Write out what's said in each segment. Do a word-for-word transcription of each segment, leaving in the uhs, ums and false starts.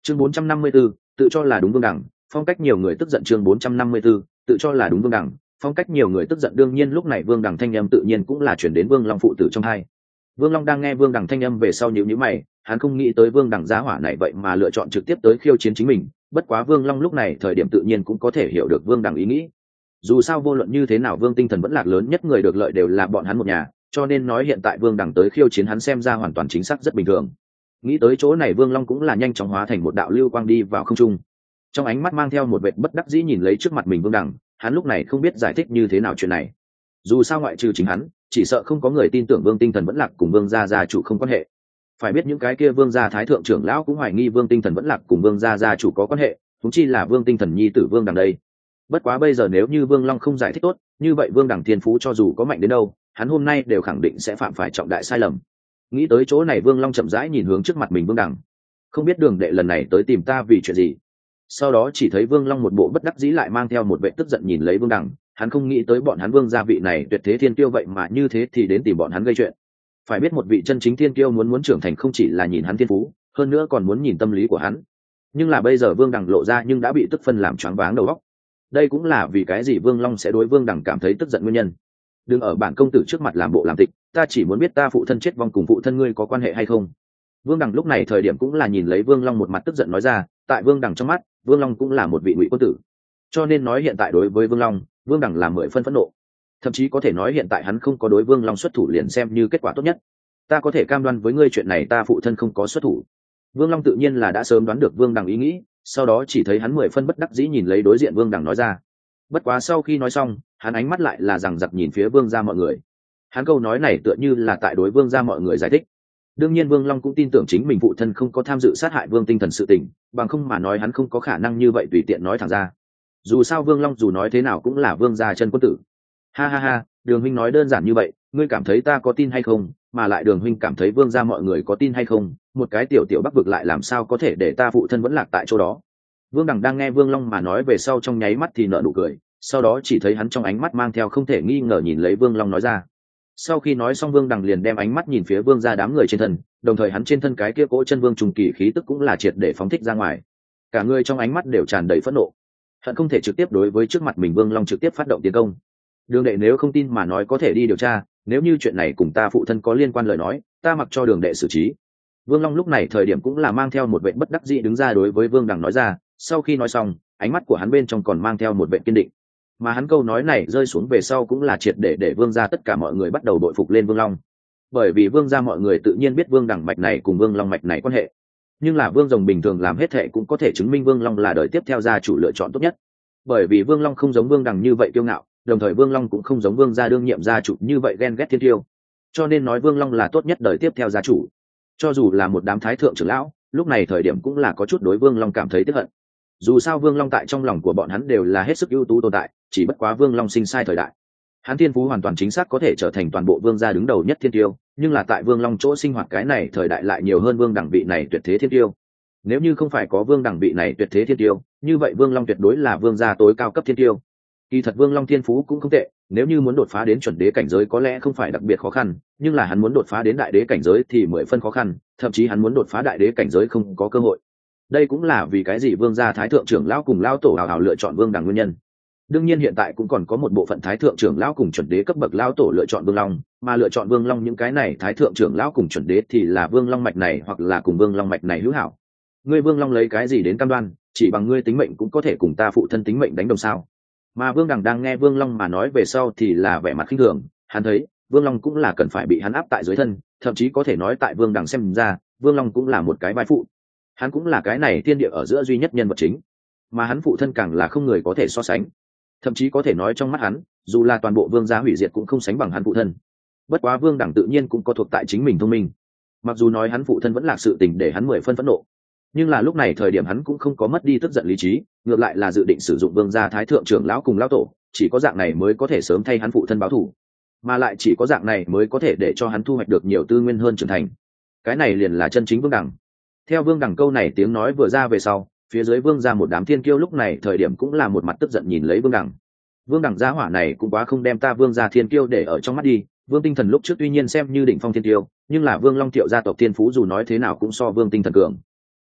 chương bốn trăm năm mươi 4, tự cho là đúng vương đẳng, phong cách nhiều người tức giận. chương bốn trăm năm mươi 4, tự cho là đúng vương đẳng, phong cách nhiều người tức giận. Đương nhiên lúc này vương đẳng thanh âm tự nhiên cũng là chuyển đến vương long phụ tử trong hai. Vương long đang nghe vương đẳng thanh âm về sau nhíu nhíu mày, hắn không nghĩ tới vương đẳng giá hỏa này vậy mà lựa chọn trực tiếp tới khiêu chiến chính mình. Bất quá vương long lúc này thời điểm tự nhiên cũng có thể hiểu được vương đẳng ý nghĩ. Dù sao vô luận như thế nào vương tinh thần vẫn lạc lớn nhất người được lợi đều là bọn hắn một nhà, cho nên nói hiện tại vương đẳng tới khiêu chiến hắn xem ra hoàn toàn chính xác rất bình thường. Nghĩ tới chỗ này vương long cũng là nhanh chóng hóa thành một đạo lưu quang đi vào không trung, trong ánh mắt mang theo một vẻ bất đắc dĩ nhìn lấy trước mặt mình vương đẳng. Hắn lúc này không biết giải thích như thế nào chuyện này. Dù sao ngoại trừ chính hắn, chỉ sợ không có người tin tưởng vương tinh thần vẫn lạc cùng vương gia gia chủ không quan hệ. Phải biết những cái kia vương gia thái thượng trưởng lão cũng hoài nghi vương tinh thần vẫn lạc cùng vương gia gia chủ có quan hệ, thúng chi là vương tinh thần nhi tử vương đẳng đây. Bất quá bây giờ nếu như vương long không giải thích tốt, như vậy vương đẳng thiên phú cho dù có mạnh đến đâu, hắn hôm nay đều khẳng định sẽ phạm phải trọng đại sai lầm. Nghĩ tới chỗ này vương long chậm rãi nhìn hướng trước mặt mình vương đẳng. Không biết đường đệ lần này tới tìm ta vì chuyện gì. Sau đó chỉ thấy vương long một bộ bất đắc dĩ lại mang theo một vẻ tức giận nhìn lấy vương đẳng. Hắn không nghĩ tới bọn hắn vương gia vị này tuyệt thế thiên tiêu vậy mà như thế thì đến tìm bọn hắn gây chuyện. Phải biết một vị chân chính thiên tiêu muốn muốn trưởng thành không chỉ là nhìn hắn thiên phú, hơn nữa còn muốn nhìn tâm lý của hắn. Nhưng là bây giờ vương đẳng lộ ra nhưng đã bị tức phân làm choáng váng đầu óc. Đây cũng là vì cái gì vương long sẽ đối vương đẳng cảm thấy tức giận nguyên nhân. Đừng ở bản công tử trước mặt làm bộ làm tịch, ta chỉ muốn biết ta phụ thân chết vong cùng phụ thân ngươi có quan hệ hay không. Vương đẳng lúc này thời điểm cũng là nhìn lấy vương long một mặt tức giận nói ra, tại vương đẳng trong mắt vương long cũng là một vị ngụy quân tử, cho nên nói hiện tại đối với vương long vương đẳng là mười phân phẫn nộ. Thậm chí có thể nói hiện tại hắn không có đối vương long xuất thủ liền xem như kết quả tốt nhất. Ta có thể cam đoan với ngươi chuyện này ta phụ thân không có xuất thủ. Vương long tự nhiên là đã sớm đoán được vương đẳng ý nghĩ, sau đó chỉ thấy hắn mười phân bất đắc dĩ nhìn lấy đối diện vương đẳng nói ra. Bất quá sau khi nói xong hắn ánh mắt lại là rằng giặc nhìn phía vương gia mọi người. Hắn câu nói này tựa như là tại đối vương gia mọi người giải thích. Đương nhiên vương long cũng tin tưởng chính mình phụ thân không có tham dự sát hại vương tinh thần sự tình, bằng không mà nói hắn không có khả năng như vậy tùy tiện nói thẳng ra. Dù sao vương long dù nói thế nào cũng là vương gia chân quân tử. Ha ha ha, đường huynh nói đơn giản như vậy, ngươi cảm thấy ta có tin hay không, mà lại đường huynh cảm thấy vương gia mọi người có tin hay không, một cái tiểu tiểu bắc vực lại làm sao có thể để ta phụ thân vẫn lạc tại chỗ đó. Vương đẳng đang nghe vương long mà nói về sau trong nháy mắt thì nở nụ cười, sau đó chỉ thấy hắn trong ánh mắt mang theo không thể nghi ngờ nhìn lấy vương long nói ra. Sau khi nói xong vương đẳng liền đem ánh mắt nhìn phía vương gia đám người trên thân, đồng thời hắn trên thân cái kia cỗ chân vương trùng kỳ khí tức cũng là triệt để phóng thích ra ngoài. Cả người trong ánh mắt đều tràn đầy phẫn nộ, hận không thể trực tiếp đối với trước mặt mình vương long trực tiếp phát động tiến công. Đường đệ nếu không tin mà nói có thể đi điều tra, nếu như chuyện này cùng ta phụ thân có liên quan lời nói ta mặc cho đường đệ xử trí. Vương long lúc này thời điểm cũng là mang theo một vệ bất đắc dĩ đứng ra đối với vương đẳng nói ra. Sau khi nói xong ánh mắt của hắn bên trong còn mang theo một vệ kiên định, mà hắn câu nói này rơi xuống về sau cũng là triệt để để vương gia tất cả mọi người bắt đầu đội phục lên vương long. Bởi vì vương gia mọi người tự nhiên biết vương đẳng mạch này cùng vương long mạch này quan hệ, nhưng là vương rồng bình thường làm hết thệ cũng có thể chứng minh vương long là đời tiếp theo gia chủ lựa chọn tốt nhất. Bởi vì vương long không giống vương đẳng như vậy kiêu ngạo, đồng thời vương long cũng không giống vương gia đương nhiệm gia chủ như vậy ghen ghét thiên tiêu, cho nên nói vương long là tốt nhất đời tiếp theo gia chủ. Cho dù là một đám thái thượng trưởng lão lúc này thời điểm cũng là có chút đối vương long cảm thấy tiếc hận. Dù sao vương long tại trong lòng của bọn hắn đều là hết sức ưu tú tồn tại, chỉ bất quá vương long sinh sai thời đại. Hắn thiên phú hoàn toàn chính xác có thể trở thành toàn bộ vương gia đứng đầu nhất thiên tiêu, nhưng là tại vương long chỗ sinh hoạt cái này thời đại lại nhiều hơn vương đẳng vị này tuyệt thế thiên tiêu. Nếu như không phải có vương đẳng vị này tuyệt thế thiên tiêu, như vậy vương long tuyệt đối là vương gia tối cao cấp thiên tiêu. Kỳ thật vương long thiên phú cũng không tệ, nếu như muốn đột phá đến chuẩn đế cảnh giới có lẽ không phải đặc biệt khó khăn, nhưng là hắn muốn đột phá đến đại đế cảnh giới thì mười phân khó khăn, thậm chí hắn muốn đột phá đại đế cảnh giới không có cơ hội. Đây cũng là vì cái gì vương gia thái thượng trưởng lão cùng lão tổ hào hào lựa chọn vương đẳng nguyên nhân. Đương nhiên hiện tại cũng còn có một bộ phận thái thượng trưởng lão cùng chuẩn đế cấp bậc lão tổ lựa chọn vương long, mà lựa chọn vương long những cái này thái thượng trưởng lão cùng chuẩn đế thì là vương long mạch này hoặc là cùng vương long mạch này hữu hảo. Ngươi vương long lấy cái gì đến cam đoan chỉ bằng ngươi tính mệnh cũng có thể cùng ta phụ thân tính mệnh đánh đồng sao? Mà vương đẳng đang nghe vương long mà nói về sau thì là vẻ mặt khinh thường, hắn thấy vương long cũng là cần phải bị hắn áp tại dưới thân, thậm chí có thể nói tại vương đẳng xem ra vương long cũng là một cái vai phụ, hắn cũng là cái này thiên địa ở giữa duy nhất nhân vật chính, mà hắn phụ thân càng là không người có thể so sánh, thậm chí có thể nói trong mắt hắn dù là toàn bộ vương gia hủy diệt cũng không sánh bằng hắn phụ thân. Bất quá vương đẳng tự nhiên cũng có thuộc tại chính mình thông minh, mặc dù nói hắn phụ thân vẫn là sự tình để hắn mười phân phẫn nộ, nhưng là lúc này thời điểm hắn cũng không có mất đi tức giận lý trí, ngược lại là dự định sử dụng vương gia thái thượng trưởng lão cùng lão tổ, chỉ có dạng này mới có thể sớm thay hắn phụ thân báo thù, mà lại chỉ có dạng này mới có thể để cho hắn thu hoạch được nhiều tư nguyên hơn trưởng thành. Cái này liền là chân chính vương đẳng. Theo vương đẳng câu này tiếng nói vừa ra về sau, phía dưới vương gia một đám thiên kiêu lúc này thời điểm cũng là một mặt tức giận nhìn lấy vương đẳng. Vương đẳng gia hỏa này cũng quá không đem ta vương gia thiên kiêu để ở trong mắt đi. Vương tinh thần lúc trước tuy nhiên xem như đỉnh phong thiên kiêu, nhưng là vương long thiệu gia tộc thiên phú dù nói thế nào cũng so vương tinh thần cường.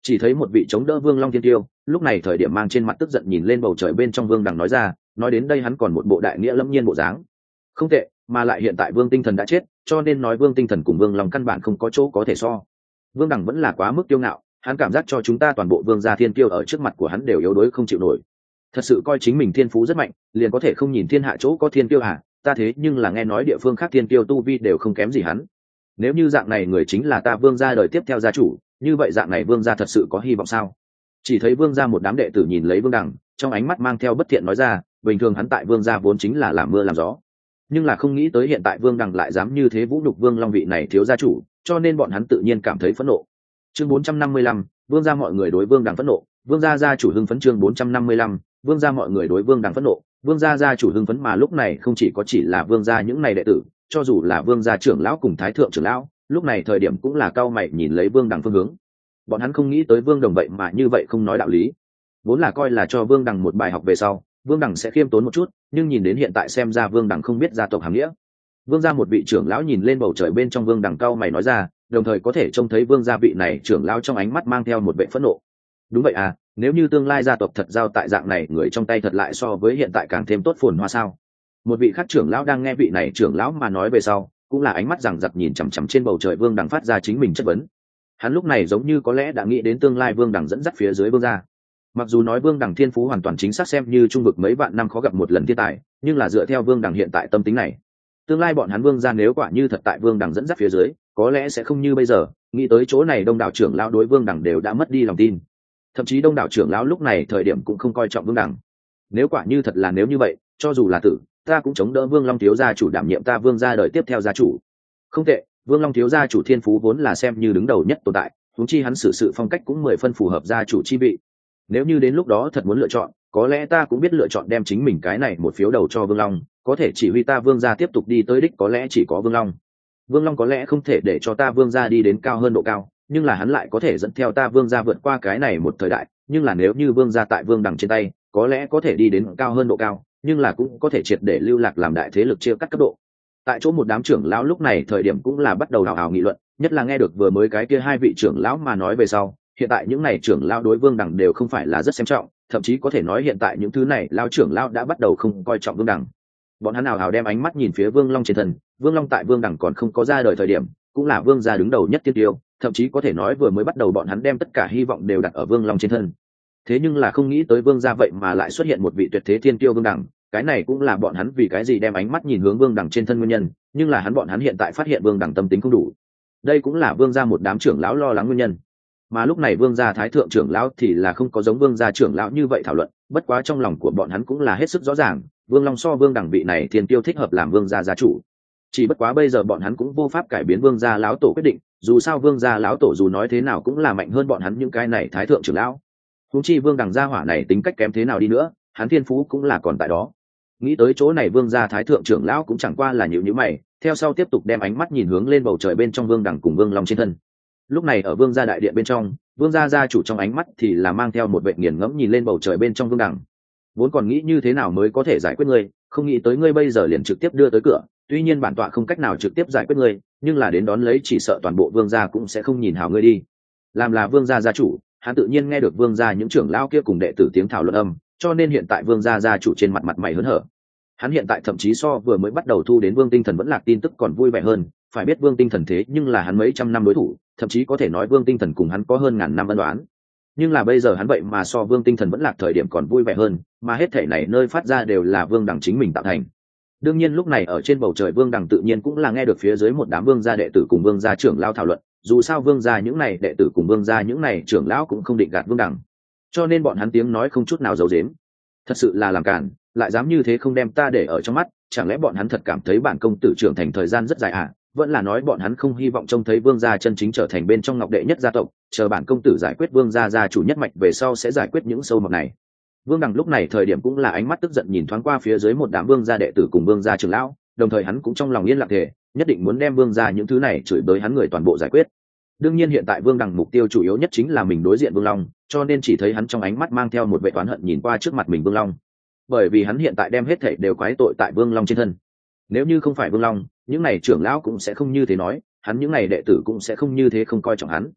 Chỉ thấy một vị chống đỡ Vương Long thiên tiêu, lúc này thời điểm mang trên mặt tức giận nhìn lên bầu trời bên trong Vương Đằng nói ra, nói đến đây hắn còn một bộ đại nghĩa lâm nhiên bộ dáng. Không tệ, mà lại hiện tại Vương Tinh Thần đã chết, cho nên nói Vương Tinh Thần cùng Vương Long căn bản không có chỗ có thể so. Vương Đằng vẫn là quá mức kiêu ngạo, hắn cảm giác cho chúng ta toàn bộ Vương gia thiên kiêu ở trước mặt của hắn đều yếu đuối không chịu nổi. Thật sự coi chính mình thiên phú rất mạnh, liền có thể không nhìn thiên hạ chỗ có thiên kiêu à? Ta thế nhưng là nghe nói địa phương khác thiên kiêu tu vi đều không kém gì hắn. Nếu như dạng này người chính là ta Vương gia đời tiếp theo gia chủ, như vậy dạng này Vương gia thật sự có hy vọng sao? Chỉ thấy Vương gia một đám đệ tử nhìn lấy Vương Đằng, trong ánh mắt mang theo bất thiện nói ra, bình thường hắn tại Vương gia vốn chính là làm mưa làm gió, nhưng là không nghĩ tới hiện tại Vương Đằng lại dám như thế vũ nhục Vương Long vị này thiếu gia chủ, cho nên bọn hắn tự nhiên cảm thấy phẫn nộ. Chương bốn trăm năm mươi lăm, Vương gia mọi người đối Vương Đằng phẫn nộ, Vương gia gia chủ hưng phấn. Chương bốn trăm năm mươi lăm, Vương gia mọi người đối Vương Đằng phẫn nộ, Vương gia gia chủ hưng phấn. Mà lúc này không chỉ có chỉ là Vương gia những này đệ tử, cho dù là Vương gia trưởng lão cùng thái thượng trưởng lão, lúc này thời điểm cũng là cao mày nhìn lấy Vương Đằng phương hướng. Bọn hắn không nghĩ tới Vương Đồng vậy mà như vậy không nói đạo lý, vốn là coi là cho Vương Đằng một bài học về sau, Vương Đằng sẽ khiêm tốn một chút, nhưng nhìn đến hiện tại xem ra Vương Đằng không biết gia tộc hàm nghĩa. Vương gia một vị trưởng lão nhìn lên bầu trời bên trong Vương Đằng cao mày nói ra, đồng thời có thể trông thấy Vương gia vị này trưởng lão trong ánh mắt mang theo một vẻ phẫn nộ. Đúng vậy à, nếu như tương lai gia tộc thật giao tại dạng này người trong tay thật lại so với hiện tại càng thêm tốt phồn hoa sao? Một vị khác trưởng lão đang nghe vị này trưởng lão mà nói về sau, cũng là ánh mắt rằng giặc nhìn chằm chằm trên bầu trời Vương Đằng phát ra chính mình chất vấn. Hắn lúc này giống như có lẽ đã nghĩ đến tương lai Vương Đằng dẫn dắt phía dưới Vương gia. Mặc dù nói Vương Đằng thiên phú hoàn toàn chính xác xem như trung vực mấy vạn năm khó gặp một lần thiên tài, nhưng là dựa theo Vương Đằng hiện tại tâm tính này, tương lai bọn hắn Vương gia nếu quả như thật tại Vương Đằng dẫn dắt phía dưới, có lẽ sẽ không như bây giờ. Nghĩ tới chỗ này đông đảo trưởng lão đối Vương Đằng đều đã mất đi lòng tin, thậm chí đông đảo trưởng lão lúc này thời điểm cũng không coi trọng Vương Đằng. Nếu quả như thật là nếu như vậy, cho dù là tử, ta cũng chống đỡ Vương Long thiếu gia chủ đảm nhiệm ta Vương gia đời tiếp theo gia chủ. Không tệ, Vương Long thiếu gia chủ thiên phú vốn là xem như đứng đầu nhất tồn tại, huống chi hắn xử sự phong cách cũng mười phân phù hợp gia chủ chi vị. Nếu như đến lúc đó thật muốn lựa chọn, có lẽ ta cũng biết lựa chọn đem chính mình cái này một phiếu đầu cho Vương Long, có thể chỉ huy ta Vương gia tiếp tục đi tới đích có lẽ chỉ có Vương Long. Vương Long có lẽ không thể để cho ta Vương gia đi đến cao hơn độ cao, nhưng là hắn lại có thể dẫn theo ta Vương gia vượt qua cái này một thời đại, nhưng là nếu như Vương gia tại Vương Đằng trên tay, có lẽ có thể đi đến cao hơn độ cao, nhưng là cũng có thể triệt để lưu lạc làm đại thế lực chia cắt cấp độ. Tại chỗ một đám trưởng lão lúc này thời điểm cũng là bắt đầu ào ào nghị luận, nhất là nghe được vừa mới cái kia hai vị trưởng lão mà nói về sau, hiện tại những này trưởng lão đối Vương Đằng đều không phải là rất xem trọng, thậm chí có thể nói hiện tại những thứ này lão trưởng lão đã bắt đầu không coi trọng Vương Đằng. Bọn hắn ào ào đem ánh mắt nhìn phía Vương Long trên thân. Vương Long tại Vương Đằng còn không có ra đời thời điểm, cũng là Vương gia đứng đầu nhất tiên tiêu, thậm chí có thể nói vừa mới bắt đầu bọn hắn đem tất cả hy vọng đều đặt ở Vương Long trên thân. Thế nhưng là không nghĩ tới Vương gia vậy mà lại xuất hiện một vị tuyệt thế thiên tiêu Vương Đằng, cái này cũng là bọn hắn vì cái gì đem ánh mắt nhìn hướng Vương Đằng trên thân nguyên nhân, nhưng là hắn bọn hắn hiện tại phát hiện Vương Đằng tâm tính không đủ. Đây cũng là Vương gia một đám trưởng lão lo lắng nguyên nhân. Mà lúc này Vương gia thái thượng trưởng lão thì là không có giống Vương gia trưởng lão như vậy thảo luận, bất quá trong lòng của bọn hắn cũng là hết sức rõ ràng, Vương Long so Vương Đằng vị này thiên tiêu thích hợp làm Vương gia gia chủ. Chỉ bất quá bây giờ bọn hắn cũng vô pháp cải biến Vương gia lão tổ quyết định, dù sao Vương gia lão tổ dù nói thế nào cũng là mạnh hơn bọn hắn những cái này thái thượng trưởng lão. Huống chi Vương Đằng gia hỏa này tính cách kém thế nào đi nữa, hắn thiên phú cũng là còn tại đó. Nghĩ tới chỗ này Vương gia thái thượng trưởng lão cũng chẳng qua là nhíu nhíu mày, theo sau tiếp tục đem ánh mắt nhìn hướng lên bầu trời bên trong Vương Đằng cùng Vương Long trên thân. Lúc này ở Vương gia đại điện bên trong, Vương gia gia chủ trong ánh mắt thì là mang theo một vẻ nghiền ngẫm nhìn lên bầu trời bên trong Vương Đằng. Vốn còn nghĩ như thế nào mới có thể giải quyết ngươi, không nghĩ tới ngươi bây giờ liền trực tiếp đưa tới cửa, tuy nhiên bản tọa không cách nào trực tiếp giải quyết ngươi, nhưng là đến đón lấy chỉ sợ toàn bộ Vương gia cũng sẽ không nhìn hảo ngươi đi. Làm là Vương gia gia chủ, hắn tự nhiên nghe được Vương gia những trưởng lão kia cùng đệ tử tiếng thảo luận âm, cho nên hiện tại Vương gia gia chủ trên mặt mặt mày hớn hở. Hắn hiện tại thậm chí so vừa mới bắt đầu thu đến Vương Tinh Thần vẫn lạc tin tức còn vui vẻ hơn, phải biết Vương Tinh Thần thế nhưng là hắn mấy trăm năm đối thủ, thậm chí có thể nói Vương Tinh Thần cùng hắn có hơn ngàn năm ân oán. Nhưng là bây giờ hắn vậy mà so Vương Tinh Thần vẫn lạc thời điểm còn vui vẻ hơn, mà hết thảy này nơi phát ra đều là Vương Đằng chính mình tạo thành. Đương nhiên lúc này ở trên bầu trời Vương Đằng tự nhiên cũng là nghe được phía dưới một đám Vương gia đệ tử cùng Vương gia trưởng lão thảo luận, dù sao Vương gia những này đệ tử cùng Vương gia những này trưởng lão cũng không định gạt Vương Đằng, cho nên bọn hắn tiếng nói không chút nào giấu giếm. Thật sự là làm cản, lại dám như thế không đem ta để ở trong mắt, chẳng lẽ bọn hắn thật cảm thấy bản công tử trưởng thành thời gian rất dài à? Vẫn là nói bọn hắn không hy vọng trông thấy Vương gia chân chính trở thành bên trong ngọc đệ nhất gia tộc, chờ bản công tử giải quyết Vương gia gia chủ nhất mạch về sau sẽ giải quyết những sâu mọt này. Vương Đằng lúc này thời điểm cũng là ánh mắt tức giận nhìn thoáng qua phía dưới một đám Vương gia đệ tử cùng Vương gia trưởng lão, đồng thời hắn cũng trong lòng yên lặng thề, nhất định muốn đem Vương gia những thứ này chửi bới hắn người toàn bộ giải quyết. Đương nhiên hiện tại Vương Đằng mục tiêu chủ yếu nhất chính là mình đối diện Vương Long, cho nên chỉ thấy hắn trong ánh mắt mang theo một vẻ oán hận nhìn qua trước mặt mình Vương Long. Bởi vì hắn hiện tại đem hết thảy đều quái tội tại Vương Long trên thân. Nếu như không phải Vương Long, những này trưởng lão cũng sẽ không như thế nói, hắn những này đệ tử cũng sẽ không như thế không coi trọng hắn.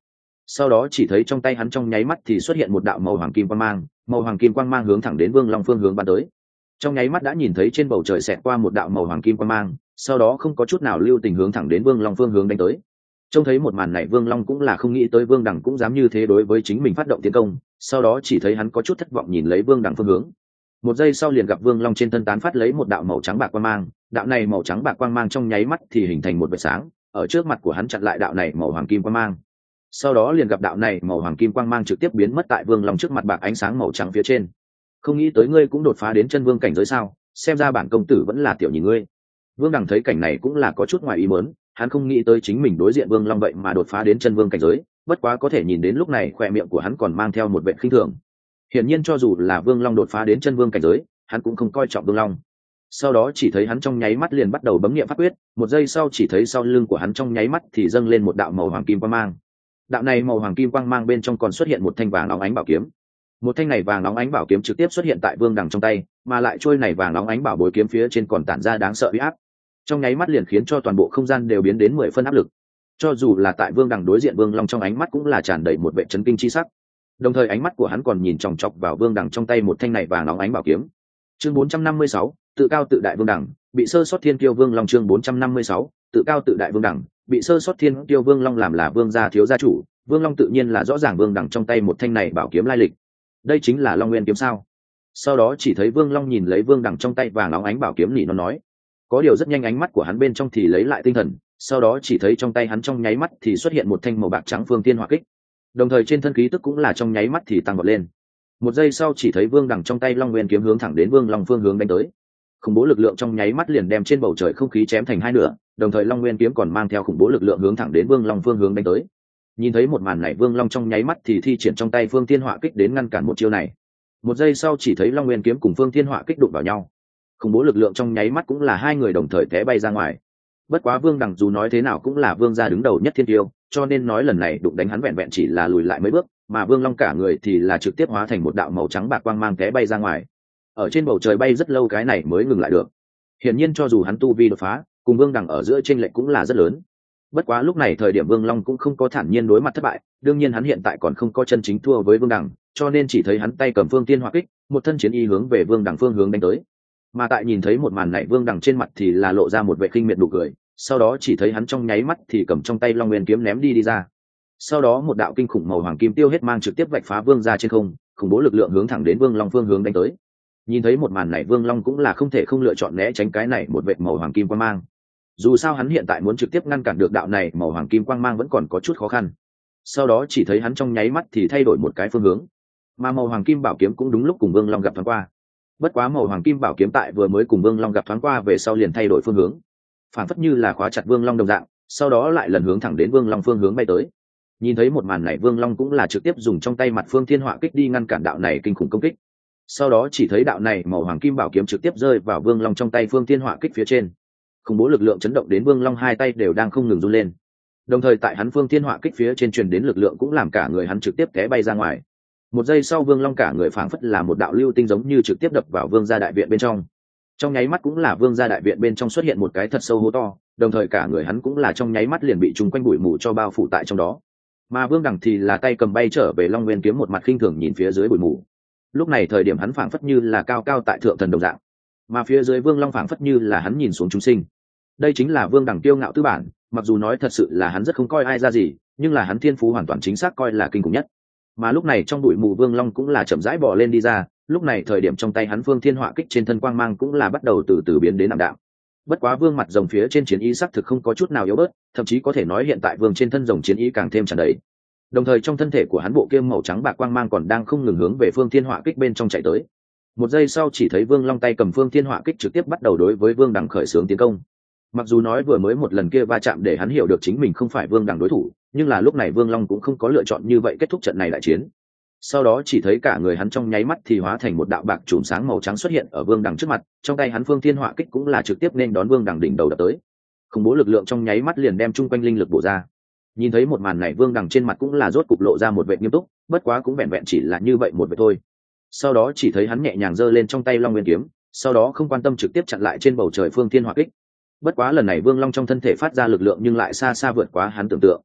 sau đó chỉ thấy trong tay hắn trong nháy mắt thì xuất hiện một đạo màu hoàng kim quang mang, màu hoàng kim quang mang hướng thẳng đến Vương Long phương hướng bắn tới. Trong nháy mắt đã nhìn thấy trên bầu trời xẹt qua một đạo màu hoàng kim quang mang, sau đó không có chút nào lưu tình hướng thẳng đến Vương Long phương hướng đánh tới. Trông thấy một màn này, Vương Long cũng là không nghĩ tới Vương Đằng cũng dám như thế đối với chính mình phát động tiến công, sau đó chỉ thấy hắn có chút thất vọng nhìn lấy Vương Đằng phương hướng. Một giây sau liền gặp Vương Long trên thân tán phát lấy một đạo màu trắng bạc quang mang, đạo này màu trắng bạc quang mang trong nháy mắt thì hình thành một vệt sáng, ở trước mặt của hắn chặn lại đạo này màu hoàng kim quang mang. Sau đó liền gặp đạo này màu hoàng kim quang mang trực tiếp biến mất tại Vương Long trước mặt bạc ánh sáng màu trắng phía trên. Không nghĩ tới ngươi cũng đột phá đến chân vương cảnh giới sao, xem ra bản công tử vẫn là tiểu nhìn ngươi. Vương Đằng thấy cảnh này cũng là có chút ngoài ý muốn, hắn không nghĩ tới chính mình đối diện Vương Long vậy mà đột phá đến chân vương cảnh giới, bất quá có thể nhìn đến lúc này khóe miệng của hắn còn mang theo một vẻ khinh thường. Hiển nhiên cho dù là Vương Long đột phá đến chân vương cảnh giới, hắn cũng không coi trọng Vương Long. Sau đó chỉ thấy hắn trong nháy mắt liền bắt đầu bấm niệm pháp quyết, một giây sau chỉ thấy sau lưng của hắn trong nháy mắt thì dâng lên một đạo màu hoàng kim quang mang. Đạo này màu hoàng kim quang mang bên trong còn xuất hiện một thanh vàng óng ánh bảo kiếm. Một thanh này vàng óng ánh bảo kiếm trực tiếp xuất hiện tại Vương Đằng trong tay, mà lại trôi này vàng óng ánh bảo bối kiếm phía trên còn tản ra đáng sợ uy áp. Trong nháy mắt liền khiến cho toàn bộ không gian đều biến đến mười phân áp lực. Cho dù là tại Vương Đằng đối diện Vương Long trong ánh mắt cũng là tràn đầy một vẻ chấn kinh chi sắc. Đồng thời ánh mắt của hắn còn nhìn chòng chọc vào Vương Đằng trong tay một thanh này vàng óng ánh bảo kiếm. Chương bốn trăm năm mươi sáu, tự cao tự đại Vương Đằng, bị sơ sót thiên kiêu Vương Long. Chương bốn trăm năm mươi sáu, tự cao tự đại Vương Đằng, bị sơ sót thiên kiêu Vương Long. Làm là vương gia thiếu gia chủ, Vương Long tự nhiên là rõ ràng Vương Đằng trong tay một thanh này bảo kiếm lai lịch. Đây chính là Long Nguyên kiếm sao? Sau đó chỉ thấy Vương Long nhìn lấy Vương Đằng trong tay vàng óng ánh bảo kiếm nỉ nó nói. Có điều rất nhanh ánh mắt của hắn bên trong thì lấy lại tinh thần, sau đó chỉ thấy trong tay hắn trong nháy mắt thì xuất hiện một thanh màu bạc trắng phương tiên hỏa kích, đồng thời trên thân khí tức cũng là trong nháy mắt thì tăng vọt lên. Một giây sau chỉ thấy Vương Đằng trong tay Long Nguyên kiếm hướng thẳng đến Vương Long phương hướng đánh tới. Khủng bố lực lượng trong nháy mắt liền đem trên bầu trời không khí chém thành hai nửa, đồng thời Long Nguyên kiếm còn mang theo khủng bố lực lượng hướng thẳng đến Vương Long phương hướng đánh tới. Nhìn thấy một màn này, Vương Long trong nháy mắt thì thi triển trong tay phương tiên hỏa kích đến ngăn cản một chiêu này. Một giây sau chỉ thấy Long Nguyên kiếm cùng phương tiên hỏa kích đụng vào nhau, khủng bố lực lượng trong nháy mắt cũng là hai người đồng thời té bay ra ngoài. Bất quá Vương Đằng dù nói thế nào cũng là vương gia đứng đầu nhất thiên tiêu, cho nên nói lần này đụng đánh hắn vẹn vẹn chỉ là lùi lại mấy bước, mà Vương Long cả người thì là trực tiếp hóa thành một đạo màu trắng bạc quang mang té bay ra ngoài. Ở trên bầu trời bay rất lâu cái này mới ngừng lại được. Hiển nhiên cho dù hắn tu vi đột phá, cùng Vương Đằng ở giữa chênh lệch cũng là rất lớn. Bất quá lúc này thời điểm Vương Long cũng không có thản nhiên đối mặt thất bại, đương nhiên hắn hiện tại còn không có chân chính thua với Vương Đằng, cho nên chỉ thấy hắn tay cầm phương tiên hỏa kích, một thân chiến y hướng về Vương Đằng phương hướng đánh tới. Mà tại nhìn thấy một màn này, Vương Đằng trên mặt thì là lộ ra một vẻ khinh miệt nụ cười, sau đó chỉ thấy hắn trong nháy mắt thì cầm trong tay Long Nguyên kiếm ném đi đi ra. Sau đó một đạo kinh khủng màu hoàng kim tiêu hết mang trực tiếp vạch phá Vương ra trên không, khủng bố lực lượng hướng thẳng đến Vương Long phương hướng đánh tới. Nhìn thấy một màn này, Vương Long cũng là không thể không lựa chọn né tránh cái này một vệt màu hoàng kim quang mang. Dù sao hắn hiện tại muốn trực tiếp ngăn cản được đạo này màu hoàng kim quang mang vẫn còn có chút khó khăn. Sau đó chỉ thấy hắn trong nháy mắt thì thay đổi một cái phương hướng, mà màu hoàng kim bảo kiếm cũng đúng lúc cùng Vương Long gặp thoáng qua. Bất quá màu hoàng kim bảo kiếm tại vừa mới cùng Vương Long gặp thoáng qua về sau liền thay đổi phương hướng, phản phất như là khóa chặt Vương Long đồng dạng, sau đó lại lần hướng thẳng đến Vương Long phương hướng bay tới. Nhìn thấy một màn này, Vương Long cũng là trực tiếp dùng trong tay mặt phương thiên hỏa kích đi ngăn cản đạo này kinh khủng công kích. Sau đó chỉ thấy đạo này màu hoàng kim bảo kiếm trực tiếp rơi vào Vương Long trong tay phương thiên hỏa kích phía trên. Khủng bố lực lượng chấn động đến Vương Long hai tay đều đang không ngừng run lên. Đồng thời tại hắn phương thiên hỏa kích phía trên truyền đến lực lượng cũng làm cả người hắn trực tiếp té bay ra ngoài. Một giây sau, Vương Long cả người phảng phất là một đạo lưu tinh giống như trực tiếp đập vào Vương gia đại viện bên trong. Trong nháy mắt cũng là Vương gia đại viện bên trong xuất hiện một cái thật sâu hố to, đồng thời cả người hắn cũng là trong nháy mắt liền bị trùng quanh bụi mù cho bao phủ tại trong đó. Mà Vương Đằng thì là tay cầm bay trở về Long Nguyên kiếm, một mặt khinh thường nhìn phía dưới bụi mù. Lúc này thời điểm hắn phảng phất như là cao cao tại thượng thần đồng dạng, mà phía dưới Vương Long phảng phất như là hắn nhìn xuống chúng sinh. Đây chính là Vương Đằng kiêu ngạo tư bản, mặc dù nói thật sự là hắn rất không coi ai ra gì, nhưng là hắn thiên phú hoàn toàn chính xác coi là kinh khủng nhất. Mà lúc này trong bụi mù, Vương Long cũng là chậm rãi bò lên đi ra, lúc này thời điểm trong tay hắn phương thiên hỏa kích trên thân quang mang cũng là bắt đầu từ từ biến đến ảm đạm. Bất quá Vương mặt rồng phía trên chiến ý sắc thực không có chút nào yếu bớt, thậm chí có thể nói hiện tại Vương trên thân rồng chiến ý càng thêm tràn đầy. Đồng thời trong thân thể của hắn bộ kiêm màu trắng bạc quang mang còn đang không ngừng hướng về phương thiên hỏa kích bên trong chạy tới. Một giây sau chỉ thấy Vương Long tay cầm phương thiên hỏa kích trực tiếp bắt đầu đối với Vương Đằng khởi xướng tiến công. Mặc dù nói vừa mới một lần kia va chạm để hắn hiểu được chính mình không phải Vương Đằng đối thủ, nhưng là lúc này Vương Long cũng không có lựa chọn như vậy kết thúc trận này đại chiến. Sau đó chỉ thấy cả người hắn trong nháy mắt thì hóa thành một đạo bạc chùm sáng màu trắng xuất hiện ở Vương Đằng trước mặt, trong tay hắn phương thiên hỏa kích cũng là trực tiếp nên đón Vương Đằng đỉnh đầu đập tới. Khủng bố lực lượng trong nháy mắt liền đem chung quanh linh lực bổ ra. Nhìn thấy một màn này, Vương Đằng trên mặt cũng là rốt cục lộ ra một vẻ nghiêm túc, bất quá cũng vẹn vẹn chỉ là như vậy một vẻ thôi. Sau đó chỉ thấy hắn nhẹ nhàng giơ lên trong tay Long Nguyên kiếm, sau đó không quan tâm trực tiếp chặn lại trên bầu trời phương thiên hỏa kích. Bất quá lần này Vương Long trong thân thể phát ra lực lượng nhưng lại xa xa vượt quá hắn tưởng tượng.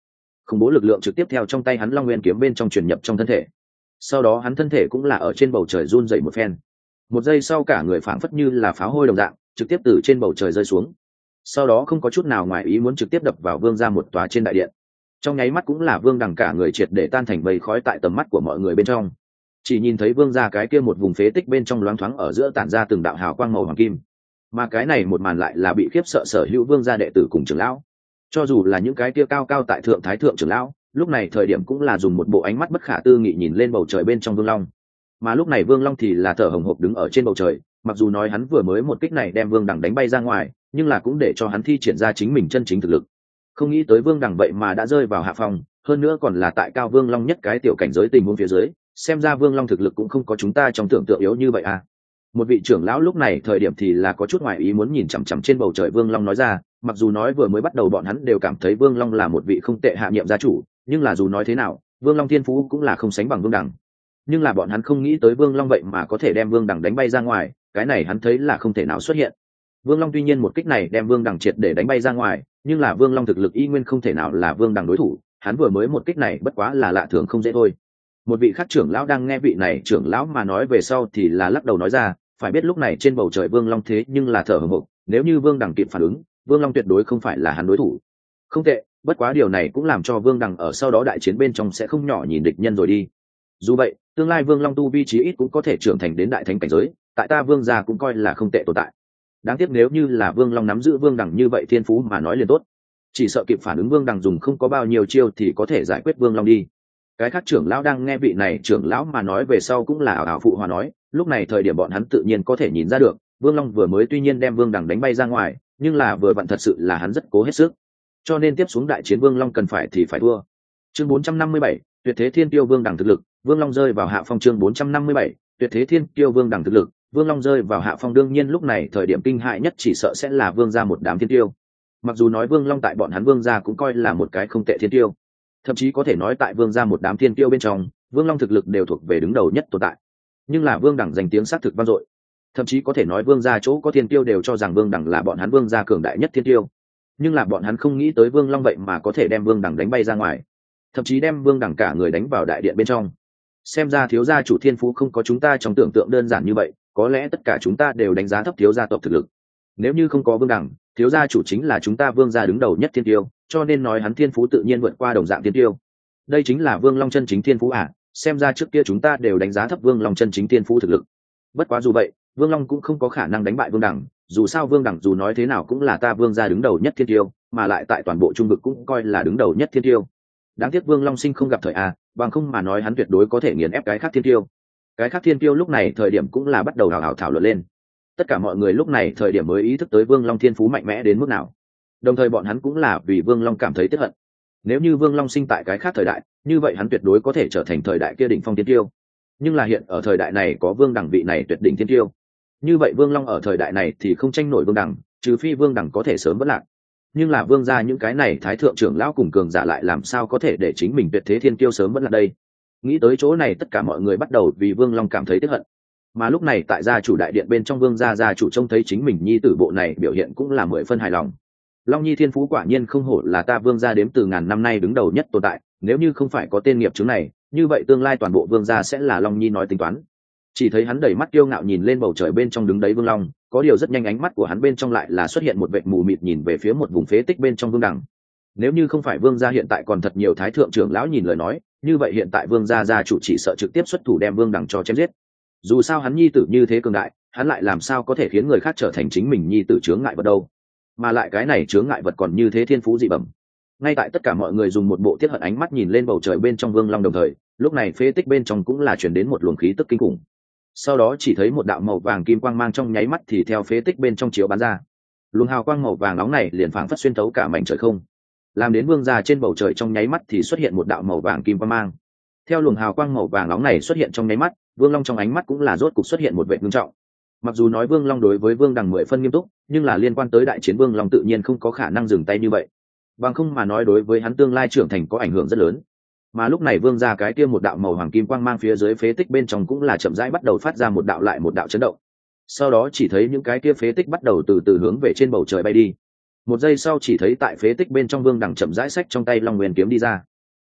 khủng bố lực lượng trực tiếp theo trong tay hắn long nguyên kiếm bên trong truyền nhập trong thân thể. Sau đó hắn thân thể cũng là ở trên bầu trời run dậy một phen, một giây sau cả người phảng phất như là pháo hôi đồng dạng trực tiếp từ trên bầu trời rơi xuống, sau đó không có chút nào ngoài ý muốn trực tiếp đập vào vương ra một tòa trên đại điện. Trong nháy mắt cũng là vương đằng cả người triệt để tan thành bầy khói tại tầm mắt của mọi người bên trong, chỉ nhìn thấy vương ra cái kia một vùng phế tích bên trong loáng thoáng ở giữa tản ra từng đạo hào quang màu hoàng kim, mà cái này một màn lại là bị khiếp sợ sở hữu vương gia đệ tử cùng trưởng lão. Cho dù là những cái kia cao cao tại thượng thái thượng trưởng lão lúc này thời điểm cũng là dùng một bộ ánh mắt bất khả tư nghị nhìn lên bầu trời bên trong vương long, mà lúc này vương long thì là thở hồng hộc đứng ở trên bầu trời. Mặc dù nói hắn vừa mới một kích này đem vương đằng đánh bay ra ngoài, nhưng là cũng để cho hắn thi triển ra chính mình chân chính thực lực. Không nghĩ tới vương đằng vậy mà đã rơi vào hạ phòng, hơn nữa còn là tại cao vương long nhất cái tiểu cảnh giới tình huống phía dưới, xem ra vương long thực lực cũng không có chúng ta trong tưởng tượng yếu như vậy à. Một vị trưởng lão lúc này thời điểm thì là có chút ngoại ý muốn nhìn chằm chằm trên bầu trời vương long nói ra, mặc dù nói vừa mới bắt đầu bọn hắn đều cảm thấy vương long là một vị không tệ hạ nhiệm gia chủ, nhưng là dù nói thế nào vương long thiên phú cũng là không sánh bằng vương đằng, nhưng là bọn hắn không nghĩ tới vương long vậy mà có thể đem vương đằng đánh bay ra ngoài, cái này hắn thấy là không thể nào xuất hiện. Vương long tuy nhiên một kích này đem vương đằng triệt để đánh bay ra ngoài, nhưng là vương long thực lực y nguyên không thể nào là vương đằng đối thủ, hắn vừa mới một kích này bất quá là lạ thường không dễ thôi. Một vị khác trưởng lão đang nghe vị này trưởng lão mà nói về sau thì là lắc đầu nói ra, phải biết lúc này trên bầu trời vương long thế nhưng là thở hổn hộc, nếu như vương đằng kịp phản ứng, vương long tuyệt đối không phải là hắn đối thủ. Không tệ, bất quá điều này cũng làm cho vương đằng ở sau đó đại chiến bên trong sẽ không nhỏ nhìn địch nhân rồi đi. Dù vậy tương lai vương long tu vi chí ít cũng có thể trưởng thành đến đại thánh cảnh giới, tại ta vương gia cũng coi là không tệ tồn tại. Đáng tiếc nếu như là vương long nắm giữ vương đằng như vậy thiên phú mà nói liền tốt, chỉ sợ kịp phản ứng vương đằng dùng không có bao nhiêu chiêu thì có thể giải quyết vương long đi. Cái khác trưởng lão đang nghe vị này trưởng lão mà nói về sau cũng là ảo ảo phụ hòa nói, lúc này thời điểm bọn hắn tự nhiên có thể nhìn ra được vương long vừa mới tuy nhiên đem vương đằng đánh bay ra ngoài, nhưng là vừa vặn thật sự là hắn rất cố hết sức, cho nên tiếp xuống đại chiến vương long cần phải thì phải thua. Chương bốn trăm năm mươi bảy, tuyệt thế thiên tiêu vương đằng thực lực, vương long rơi vào hạ phong. Chương bốn trăm năm mươi bảy, tuyệt thế thiên tiêu vương đằng thực lực, vương long rơi vào hạ phong. Đương nhiên lúc này thời điểm kinh hại nhất chỉ sợ sẽ là vương gia một đám thiên tiêu. Mặc dù nói vương long tại bọn hắn vương gia cũng coi là một cái không tệ thiên tiêu, thậm chí có thể nói tại vương gia một đám thiên tiêu bên trong vương long thực lực đều thuộc về đứng đầu nhất tồn tại, nhưng là vương đẳng danh tiếng xác thực vang dội, thậm chí có thể nói vương gia chỗ có thiên tiêu đều cho rằng vương đẳng là bọn hắn vương gia cường đại nhất thiên tiêu, nhưng là bọn hắn không nghĩ tới vương long vậy mà có thể đem vương đẳng đánh bay ra ngoài, thậm chí đem vương đẳng cả người đánh vào đại điện bên trong. Xem ra thiếu gia chủ thiên phú không có chúng ta trong tưởng tượng đơn giản như vậy, có lẽ tất cả chúng ta đều đánh giá thấp thiếu gia tộc thực lực. Nếu như không có vương đẳng, thiếu gia chủ chính là chúng ta vương gia đứng đầu nhất thiên tiêu, cho nên nói hắn thiên phú tự nhiên vượt qua đồng dạng thiên tiêu. Đây chính là vương long chân chính thiên phú à? Xem ra trước kia chúng ta đều đánh giá thấp vương long chân chính thiên phú thực lực. Bất quá dù vậy vương long cũng không có khả năng đánh bại vương đẳng, dù sao vương đẳng dù nói thế nào cũng là ta vương gia đứng đầu nhất thiên tiêu, mà lại tại toàn bộ trung vực cũng coi là đứng đầu nhất thiên tiêu. Đáng tiếc vương long sinh không gặp thời à, bằng không mà nói hắn tuyệt đối có thể nghiền ép cái khác thiên tiêu. Cái khác thiên tiêu lúc này thời điểm cũng là bắt đầu hào hào thảo luận lên. Tất cả mọi người lúc này thời điểm mới ý thức tới vương long thiên phú mạnh mẽ đến mức nào, đồng thời bọn hắn cũng là vì vương long cảm thấy tiếc hận. Nếu như vương long sinh tại cái khác thời đại, như vậy hắn tuyệt đối có thể trở thành thời đại kia đỉnh phong thiên tiêu, nhưng là hiện ở thời đại này có vương đẳng vị này tuyệt đỉnh thiên tiêu, như vậy vương long ở thời đại này thì không tranh nổi vương đẳng, trừ phi vương đẳng có thể sớm vất lạc. Nhưng là vương gia những cái này thái thượng trưởng lão cùng cường giả lại làm sao có thể để chính mình tuyệt thế thiên tiêu sớm vất lạc đây. Nghĩ tới chỗ này tất cả mọi người bắt đầu vì vương long cảm thấy tiếc hận. Mà lúc này tại gia chủ đại điện bên trong, vương gia gia chủ trông thấy chính mình nhi tử bộ này biểu hiện cũng là mười phân hài lòng. Long nhi thiên phú quả nhiên không hổ là ta vương gia đếm từ ngàn năm nay đứng đầu nhất tồn tại, nếu như không phải có tên nghiệp chứng này, như vậy tương lai toàn bộ vương gia sẽ là Long nhi nói tính toán. Chỉ thấy hắn đầy mắt kiêu ngạo nhìn lên bầu trời bên trong đứng đấy vương long, có điều rất nhanh ánh mắt của hắn bên trong lại là xuất hiện một vệt mù mịt nhìn về phía một vùng phế tích bên trong vương đằng. Nếu như không phải vương gia hiện tại còn thật nhiều thái thượng trưởng lão nhìn lời nói, như vậy hiện tại vương gia gia chủ chỉ sợ trực tiếp xuất thủ đem vương đằng cho chém giết. Dù sao hắn nhi tử như thế cường đại, hắn lại làm sao có thể khiến người khác trở thành chính mình nhi tử chướng ngại vật đâu, mà lại cái này chướng ngại vật còn như thế thiên phú dị bẩm. Ngay tại tất cả mọi người dùng một bộ tiết hận ánh mắt nhìn lên bầu trời bên trong vương long đồng thời, lúc này phế tích bên trong cũng là chuyển đến một luồng khí tức kinh khủng. Sau đó chỉ thấy một đạo màu vàng kim quang mang trong nháy mắt thì theo phế tích bên trong chiếu bắn ra, luồng hào quang màu vàng nóng này liền phảng phất xuyên thấu cả mảnh trời không, làm đến vương gia trên bầu trời trong nháy mắt thì xuất hiện một đạo màu vàng kim quang mang. Theo luồng hào quang màu vàng nóng này xuất hiện trong nháy mắt, vương long trong ánh mắt cũng là rốt cục xuất hiện một vẻ ngưng trọng. Mặc dù nói vương long đối với vương đằng mười phân nghiêm túc, nhưng là liên quan tới đại chiến vương long tự nhiên không có khả năng dừng tay như vậy, bằng không mà nói đối với hắn tương lai trưởng thành có ảnh hưởng rất lớn. Mà lúc này vương gia cái kia một đạo màu hoàng kim quang mang phía dưới phế tích bên trong cũng là chậm rãi bắt đầu phát ra một đạo lại một đạo chấn động. Sau đó chỉ thấy những cái kia phế tích bắt đầu từ từ hướng về trên bầu trời bay đi. Một giây sau chỉ thấy tại phế tích bên trong vương đằng chậm rãi xách trong tay long nguyên kiếm đi ra.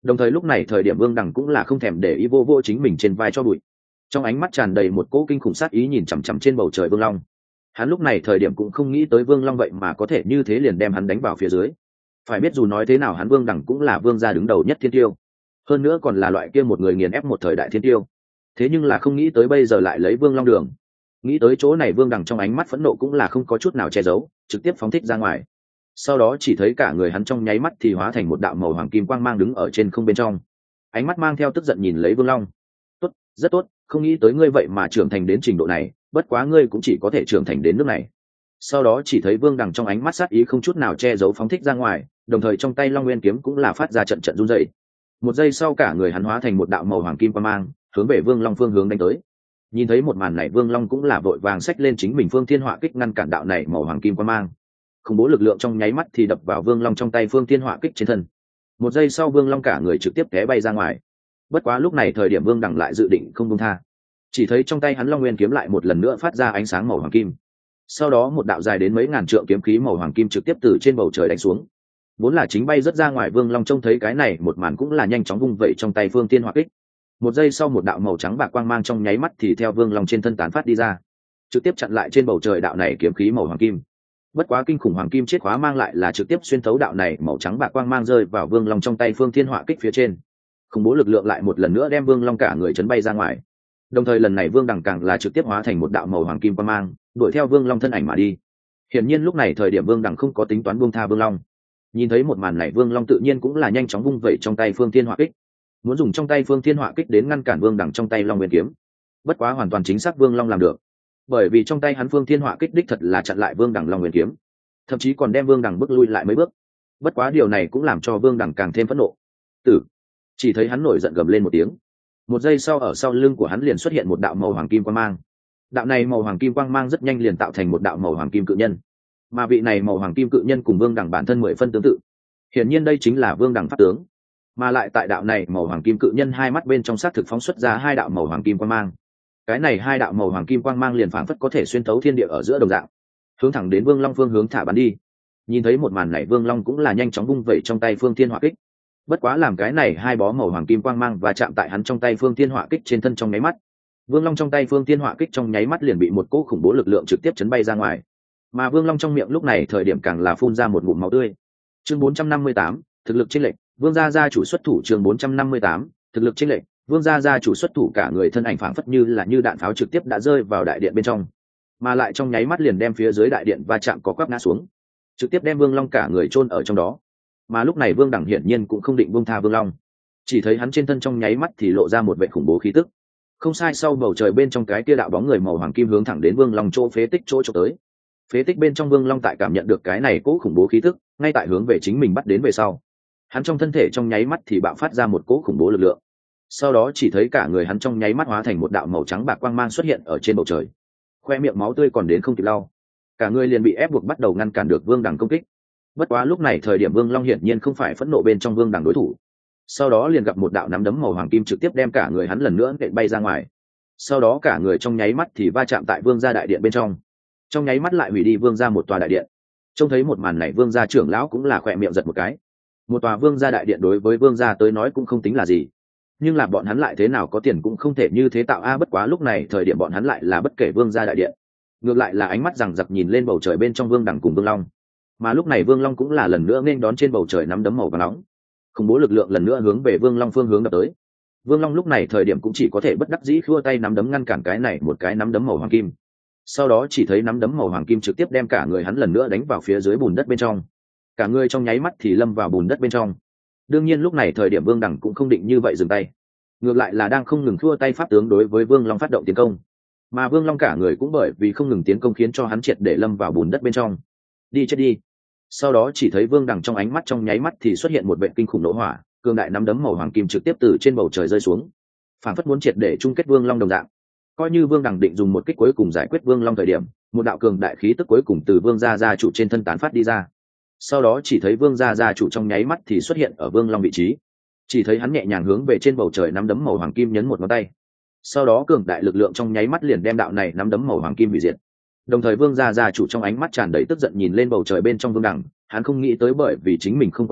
Đồng thời lúc này thời điểm vương đằng cũng là không thèm để ý vô vô chính mình trên vai cho bụi, trong ánh mắt tràn đầy một cỗ kinh khủng sát ý nhìn chằm chằm trên bầu trời vương long. Hắn lúc này thời điểm cũng không nghĩ tới vương long vậy mà có thể như thế liền đem hắn đánh vào phía dưới. Phải biết dù nói thế nào hắn vương đằng cũng là vương gia đứng đầu nhất thiên tiêu, hơn nữa còn là loại kia một người nghiền ép một thời đại thiên tiêu, thế nhưng là không nghĩ tới bây giờ lại lấy vương long đường. Nghĩ tới chỗ này vương đằng trong ánh mắt phẫn nộ cũng là không có chút nào che giấu, trực tiếp phóng thích ra ngoài. Sau đó chỉ thấy cả người hắn trong nháy mắt thì hóa thành một đạo màu hoàng kim quang mang đứng ở trên không bên trong, ánh mắt mang theo tức giận nhìn lấy vương long. Tốt, rất tốt, không nghĩ tới ngươi vậy mà trưởng thành đến trình độ này, bất quá ngươi cũng chỉ có thể trưởng thành đến nước này. Sau đó chỉ thấy vương đằng trong ánh mắt sát ý không chút nào che giấu phóng thích ra ngoài, đồng thời trong tay long nguyên kiếm cũng là phát ra trận trận run dậy. Một giây sau cả người hắn hóa thành một đạo màu hoàng kim quang mang hướng về vương long phương hướng đánh tới. Nhìn thấy một màn này vương long cũng là vội vàng xách lên chính mình phương thiên họa kích ngăn cản đạo này màu hoàng kim quang mang. Khủng bố lực lượng trong nháy mắt thì đập vào vương long trong tay phương thiên họa kích trên thân. Một giây sau vương long cả người trực tiếp té bay ra ngoài. Bất quá lúc này thời điểm vương đằng lại dự định không buông tha, chỉ thấy trong tay hắn long nguyên kiếm lại một lần nữa phát ra ánh sáng màu hoàng kim. Sau đó một đạo dài đến mấy ngàn trượng kiếm khí màu hoàng kim trực tiếp từ trên bầu trời đánh xuống. Vốn là chính bay rất ra ngoài vương long trông thấy cái này một màn cũng là nhanh chóng vung vẩy trong tay phương thiên hỏa kích. Một giây sau một đạo màu trắng bạc quang mang trong nháy mắt thì theo vương long trên thân tán phát đi ra, trực tiếp chặn lại trên bầu trời đạo này kiếm khí màu hoàng kim. Bất quá kinh khủng hoàng kim chiết khóa mang lại là trực tiếp xuyên thấu đạo này màu trắng bạc quang mang rơi vào vương long trong tay phương thiên hỏa kích phía trên. Khủng bố lực lượng lại một lần nữa đem vương long cả người chấn bay ra ngoài. Đồng thời lần này vương đằng càng là trực tiếp hóa thành một đạo màu hoàng kim quang mang đuổi theo vương long thân ảnh mà đi. Hiển nhiên lúc này thời điểm vương đằng không có tính toán buông tha vương long. Nhìn thấy một màn này vương long tự nhiên cũng là nhanh chóng vung vẩy trong tay phương thiên hỏa kích, muốn dùng trong tay phương thiên hỏa kích đến ngăn cản vương đằng trong tay long nguyên kiếm. Bất quá hoàn toàn chính xác vương long làm được, bởi vì trong tay hắn phương thiên hỏa kích đích thật là chặn lại vương đằng long nguyên kiếm, thậm chí còn đem vương đằng bước lui lại mấy bước. Bất quá điều này cũng làm cho vương đằng càng thêm phẫn nộ. Tử, chỉ thấy hắn nổi giận gầm lên một tiếng. Một giây sau ở sau lưng của hắn liền xuất hiện một đạo màu hoàng kim quang mang. Đạo này màu hoàng kim quang mang rất nhanh liền tạo thành một đạo màu hoàng kim cự nhân, mà vị này màu hoàng kim cự nhân cùng vương đằng bản thân mười phân tương tự. Hiển nhiên đây chính là vương đằng pháp tướng, mà lại tại đạo này màu hoàng kim cự nhân hai mắt bên trong xác thực phóng xuất ra hai đạo màu hoàng kim quang mang. Cái này hai đạo màu hoàng kim quang mang liền phảng phất có thể xuyên thấu thiên địa ở giữa đồng dạng, hướng thẳng đến vương long phương hướng thả bắn đi. Nhìn thấy một màn này vương long cũng là nhanh chóng vung vẩy trong tay phương thiên hỏa kích. Bất quá làm cái này hai bó màu hoàng kim quang mang và chạm tại hắn trong tay phương thiên hỏa kích trên thân trong nháy mắt, vương long trong tay phương thiên hỏa kích trong nháy mắt liền bị một cỗ khủng bố lực lượng trực tiếp chấn bay ra ngoài, mà vương long trong miệng lúc này thời điểm càng là phun ra một ngụm máu tươi. Chương bốn trăm năm mươi tám, thực lực chênh lệch, vương gia gia chủ xuất thủ. Chương bốn trăm năm mươi tám, thực lực chênh lệch, vương gia gia chủ xuất thủ, cả người thân ảnh phảng phất như là như đạn pháo trực tiếp đã rơi vào đại điện bên trong, mà lại trong nháy mắt liền đem phía dưới đại điện va chạm có quắp ngã xuống, trực tiếp đem vương long cả người chôn ở trong đó. Mà lúc này vương đẳng hiển nhiên cũng không định buông tha vương long, chỉ thấy hắn trên thân trong nháy mắt thì lộ ra một vệ khủng bố khí tức. Không sai, sau bầu trời bên trong cái kia đạo bóng người màu hoàng kim hướng thẳng đến vương long chỗ phế tích chỗ chỗ tới. Phế tích bên trong vương long tại cảm nhận được cái này cỗ khủng bố khí tức, ngay tại hướng về chính mình bắt đến về sau, hắn trong thân thể trong nháy mắt thì bạo phát ra một cỗ khủng bố lực lượng. Sau đó chỉ thấy cả người hắn trong nháy mắt hóa thành một đạo màu trắng bạc quang mang xuất hiện ở trên bầu trời, khoe miệng máu tươi còn đến không kịp lau, cả người liền bị ép buộc bắt đầu ngăn cản được vương đẳng công kích. Bất quá lúc này thời điểm vương long hiển nhiên không phải phẫn nộ bên trong vương đẳng đối thủ, sau đó liền gặp một đạo nắm đấm màu hoàng kim trực tiếp đem cả người hắn lần nữa nện bay ra ngoài. Sau đó cả người trong nháy mắt thì va chạm tại vương gia đại điện bên trong, trong nháy mắt lại hủy đi vương gia một tòa đại điện. Trông thấy một màn này vương gia trưởng lão cũng là khỏe miệng giật một cái. Một tòa vương gia đại điện đối với vương gia tới nói cũng không tính là gì, nhưng là bọn hắn lại thế nào có tiền cũng không thể như thế tạo a. Bất quá lúc này thời điểm bọn hắn lại là bất kể vương gia đại điện, ngược lại là ánh mắt rằng giặc nhìn lên bầu trời bên trong vương đẳng cùng vương long. Mà lúc này vương long cũng là lần nữa nên đón trên bầu trời nắm đấm màu và nóng, khủng bố lực lượng lần nữa hướng về vương long phương hướng đập tới. Vương long lúc này thời điểm cũng chỉ có thể bất đắc dĩ khua tay nắm đấm ngăn cản cái này một cái nắm đấm màu hoàng kim. Sau đó chỉ thấy nắm đấm màu hoàng kim trực tiếp đem cả người hắn lần nữa đánh vào phía dưới bùn đất bên trong, cả người trong nháy mắt thì lâm vào bùn đất bên trong. Đương nhiên lúc này thời điểm vương đẳng cũng không định như vậy dừng tay, ngược lại là đang không ngừng khua tay pháp tướng đối với vương long phát động tiến công. Mà vương long cả người cũng bởi vì không ngừng tiến công khiến cho hắn triệt để lâm vào bùn đất bên trong. Đi chết đi. Sau đó chỉ thấy vương đằng trong ánh mắt trong nháy mắt thì xuất hiện một vệ kinh khủng nổ hỏa, cường đại nắm đấm màu hoàng kim trực tiếp từ trên bầu trời rơi xuống, phản phất muốn triệt để chung kết vương long đồng dạng. Coi như vương đằng định dùng một kích cuối cùng giải quyết vương long thời điểm, một đạo cường đại khí tức cuối cùng từ vương gia gia chủ trên thân tán phát đi ra. Sau đó chỉ thấy vương gia gia chủ trong nháy mắt thì xuất hiện ở vương long vị trí, chỉ thấy hắn nhẹ nhàng hướng về trên bầu trời nắm đấm màu hoàng kim nhấn một ngón tay, sau đó cường đại lực lượng trong nháy mắt liền đem đạo này nắm đấm màu hoàng kim hủy diệt. Đồng thời vương gia gia chủ trong ánh mắt tràn đầy tức giận nhìn lên bầu trời bên trong vương đẳng, hắn không nghĩ tới bởi vì chính mình không quan tâm,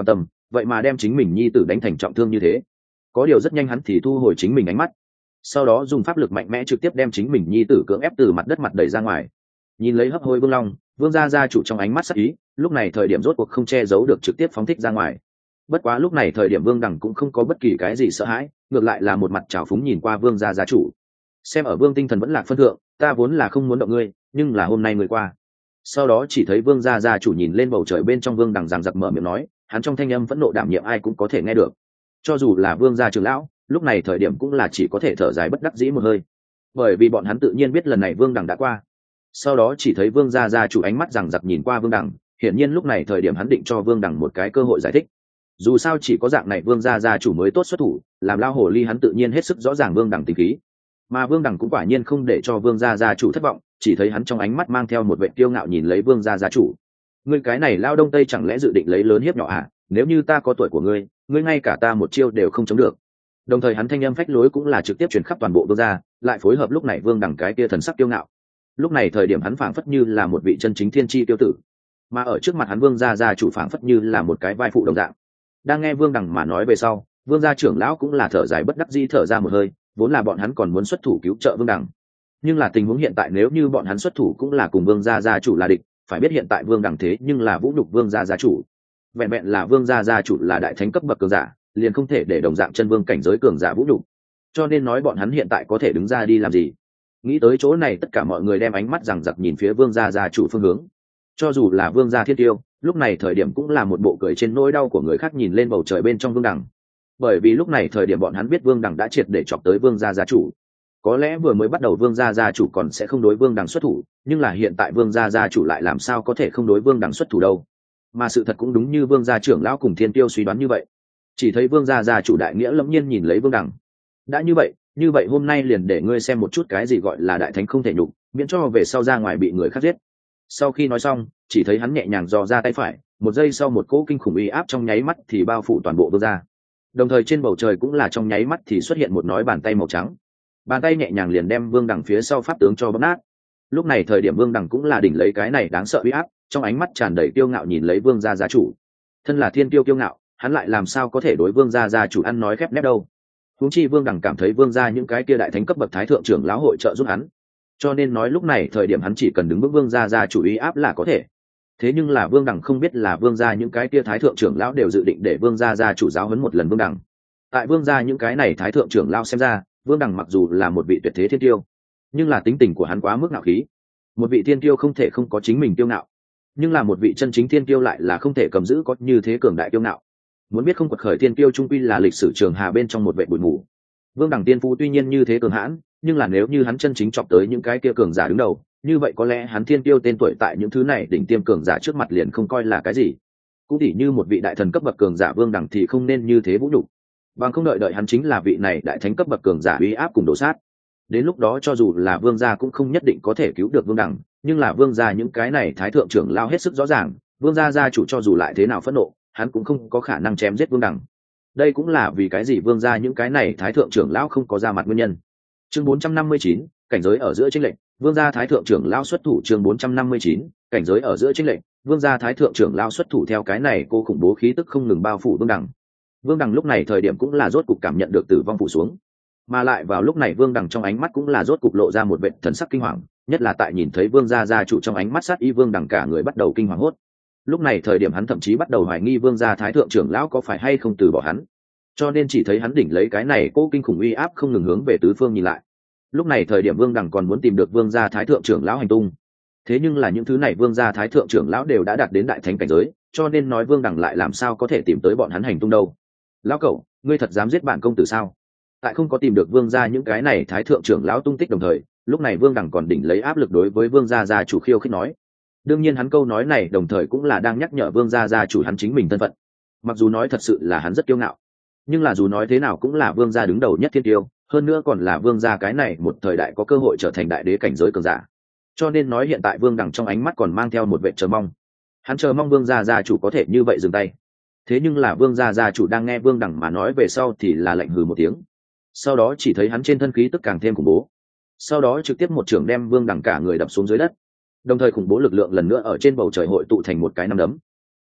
vậy mà đem chính mình nhi tử đánh thành trọng thương như thế. Có điều rất nhanh hắn thì thu hồi chính mình ánh mắt, sau đó dùng pháp lực mạnh mẽ trực tiếp đem chính mình nhi tử cưỡng ép từ mặt đất mặt đẩy ra ngoài. Nhìn lấy hấp hối Vương Long, Vương gia gia chủ trong ánh mắt sắc ý, lúc này thời điểm rốt cuộc không che giấu được trực tiếp phóng thích ra ngoài. Bất quá lúc này thời điểm Vương Đằng cũng không có bất kỳ cái gì sợ hãi, ngược lại là một mặt trào phúng nhìn qua Vương gia gia chủ. Xem ở Vương tinh thần vẫn lạc phân thượng, ta vốn là không muốn động ngươi, nhưng là hôm nay ngươi qua. Sau đó chỉ thấy Vương gia gia chủ nhìn lên bầu trời bên trong Vương Đằng giằng giặc mở miệng nói, hắn trong thanh âm phẫn nộ đảm nhiệm ai cũng có thể nghe được. Cho dù là Vương gia trưởng lão, lúc này thời điểm cũng là chỉ có thể thở dài bất đắc dĩ một hơi, bởi vì bọn hắn tự nhiên biết lần này Vương Đằng đã qua. Sau đó chỉ thấy Vương gia gia chủ ánh mắt giằng giặc nhìn qua Vương Đằng, hiển nhiên lúc này thời điểm hắn định cho Vương Đằng một cái cơ hội giải thích. Dù sao chỉ có dạng này Vương gia gia chủ mới tốt xuất thủ, làm lao hồ ly hắn tự nhiên hết sức rõ ràng Vương Đằng tính khí. Mà Vương Đằng cũng quả nhiên không để cho Vương gia gia chủ thất vọng, chỉ thấy hắn trong ánh mắt mang theo một vẻ kiêu ngạo nhìn lấy Vương gia gia chủ. Ngươi cái này lao đông tây chẳng lẽ dự định lấy lớn hiếp nhỏ à? Nếu như ta có tuổi của ngươi, ngươi ngay cả ta một chiêu đều không chống được. Đồng thời hắn thanh âm phách lối cũng là trực tiếp truyền khắp toàn bộ Vương gia, lại phối hợp lúc này Vương Đằng cái kia thần sắc kiêu ngạo. Lúc này thời điểm hắn phảng phất như là một vị chân chính thiên chi tiêu tử, mà ở trước mặt hắn Vương gia gia chủ phảng phất như là một cái vai phụ đồng dạng. Đang nghe Vương Đằng mà nói về sau, Vương gia trưởng lão cũng là thở dài bất đắc dĩ thở ra một hơi, vốn là bọn hắn còn muốn xuất thủ cứu trợ Vương Đằng, nhưng là tình huống hiện tại nếu như bọn hắn xuất thủ cũng là cùng Vương gia gia chủ là địch, phải biết hiện tại Vương Đằng thế nhưng là vũ nhục Vương gia gia chủ. Vẹn vẹn là Vương gia gia chủ là đại thánh cấp bậc cường giả, liền không thể để đồng dạng chân vương cảnh giới cường giả vũ nhục, cho nên nói bọn hắn hiện tại có thể đứng ra đi làm gì. Nghĩ tới chỗ này tất cả mọi người đem ánh mắt rằng giặc nhìn phía Vương gia gia chủ phương hướng. Cho dù là Vương gia Thiên Tiêu, lúc này thời điểm cũng là một bộ cười trên nỗi đau của người khác nhìn lên bầu trời bên trong Vương Đằng, bởi vì lúc này thời điểm bọn hắn biết Vương Đằng đã triệt để chọc tới Vương gia gia chủ. Có lẽ vừa mới bắt đầu Vương gia gia chủ còn sẽ không đối Vương Đằng xuất thủ, nhưng là hiện tại Vương gia gia chủ lại làm sao có thể không đối Vương Đằng xuất thủ đâu. Mà sự thật cũng đúng như Vương gia trưởng lão cùng Thiên Tiêu suy đoán như vậy. Chỉ thấy Vương gia gia chủ đại nghĩa lẫm nhiên nhìn lấy Vương Đằng. Đã như vậy, như vậy hôm nay liền để ngươi xem một chút cái gì gọi là đại thánh không thể nhục, miễn cho về sau ra ngoài bị người khác giết. Sau khi nói xong, chỉ thấy hắn nhẹ nhàng dò ra tay phải, một giây sau một cỗ kinh khủng uy áp trong nháy mắt thì bao phủ toàn bộ Vương gia. Đồng thời trên bầu trời cũng là trong nháy mắt thì xuất hiện một nói bàn tay màu trắng. Bàn tay nhẹ nhàng liền đem Vương Đằng phía sau pháp tướng cho bóp nát. Lúc này thời điểm Vương Đằng cũng là đỉnh lấy cái này đáng sợ uy áp, trong ánh mắt tràn đầy kiêu ngạo nhìn lấy Vương gia gia chủ. Thân là thiên kiêu kiêu ngạo, hắn lại làm sao có thể đối Vương gia gia chủ ăn nói khép nép đâu. Huống chi Vương Đằng cảm thấy Vương gia những cái kia đại thánh cấp bậc thái thượng trưởng lão hội trợ giúp hắn, cho nên nói lúc này thời điểm hắn chỉ cần đứng vững Vương gia gia chủ uy áp là có thể. Thế nhưng là Vương Đằng không biết là Vương gia những cái kia thái thượng trưởng lão đều dự định để Vương gia gia chủ giáo huấn một lần Vương Đằng. Tại Vương gia những cái này thái thượng trưởng lão xem ra, Vương Đằng mặc dù là một vị tuyệt thế thiên tiêu, nhưng là tính tình của hắn quá mức ngạo khí. Một vị thiên tiêu không thể không có chính mình kiêu ngạo, nhưng là một vị chân chính thiên tiêu lại là không thể cầm giữ có như thế cường đại kiêu ngạo. Muốn biết không quật khởi thiên tiêu trung quy là lịch sử trường hà bên trong một vệ bụi mù. Vương Đằng tiên phú tuy nhiên như thế cường hãn, nhưng là nếu như hắn chân chính chọc tới những cái kia cường giả đứng đầu, như vậy có lẽ hắn thiên tiêu tên tuổi tại những thứ này đỉnh tiêm cường giả trước mặt liền không coi là cái gì. Cũng tỉ như một vị đại thần cấp bậc cường giả Vương Đằng thì không nên như thế vũ nhục, bằng không đợi đợi hắn chính là vị này đại thánh cấp bậc cường giả uy áp cùng đổ sát. Đến lúc đó cho dù là Vương gia cũng không nhất định có thể cứu được Vương Đằng, nhưng là Vương gia những cái này thái thượng trưởng lao hết sức rõ ràng, Vương gia gia chủ cho dù lại thế nào phẫn nộ, hắn cũng không có khả năng chém giết Vương Đằng. Đây cũng là vì cái gì Vương gia những cái này thái thượng trưởng lão không có ra mặt nguyên nhân. Chương bốn trăm năm mươi chín, cảnh giới ở giữa chênh lệch, Vương gia thái thượng trưởng lão xuất thủ. Chương bốn trăm năm mươi chín, cảnh giới ở giữa chênh lệch, Vương gia thái thượng trưởng lão xuất thủ. Theo cái này cô khủng bố khí tức không ngừng bao phủ Vương Đằng. Vương Đằng lúc này thời điểm cũng là rốt cục cảm nhận được tử vong phủ xuống, mà lại vào lúc này Vương Đằng trong ánh mắt cũng là rốt cục lộ ra một vẻ thần sắc kinh hoàng, nhất là tại nhìn thấy Vương gia gia chủ trong ánh mắt sát ý, Vương Đằng cả người bắt đầu kinh hoàng hốt. Lúc này thời điểm hắn thậm chí bắt đầu hoài nghi Vương gia thái thượng trưởng lão có phải hay không từ bỏ hắn, cho nên chỉ thấy hắn đỉnh lấy cái này cố kinh khủng uy áp không ngừng hướng về tứ phương nhìn lại. Lúc này thời điểm Vương Đằng còn muốn tìm được Vương gia thái thượng trưởng lão hành tung, thế nhưng là những thứ này Vương gia thái thượng trưởng lão đều đã đạt đến đại thánh cảnh giới, cho nên nói Vương Đằng lại làm sao có thể tìm tới bọn hắn hành tung đâu. Lão cẩu, ngươi thật dám giết bản công tử sao? Tại không có tìm được Vương gia những cái này thái thượng trưởng lão tung tích đồng thời, lúc này Vương Đằng còn đỉnh lấy áp lực đối với Vương gia gia chủ khiêu khích nói. Đương nhiên hắn câu nói này đồng thời cũng là đang nhắc nhở Vương gia gia chủ hắn chính mình thân phận. Mặc dù nói thật sự là hắn rất kiêu ngạo, nhưng là dù nói thế nào cũng là Vương gia đứng đầu nhất thiên tiêu, hơn nữa còn là Vương gia cái này một thời đại có cơ hội trở thành đại đế cảnh giới cường giả. Cho nên nói hiện tại Vương Đằng trong ánh mắt còn mang theo một vẻ chờ mong. Hắn chờ mong Vương gia gia chủ có thể như vậy dừng tay. Thế nhưng là Vương gia gia chủ đang nghe Vương Đằng mà nói về sau thì là lạnh hừ một tiếng. Sau đó chỉ thấy hắn trên thân khí tức càng thêm khủng bố. Sau đó trực tiếp một trường đem Vương Đằng cả người đập xuống dưới đất. Đồng thời khủng bố lực lượng lần nữa ở trên bầu trời hội tụ thành một cái nắm đấm.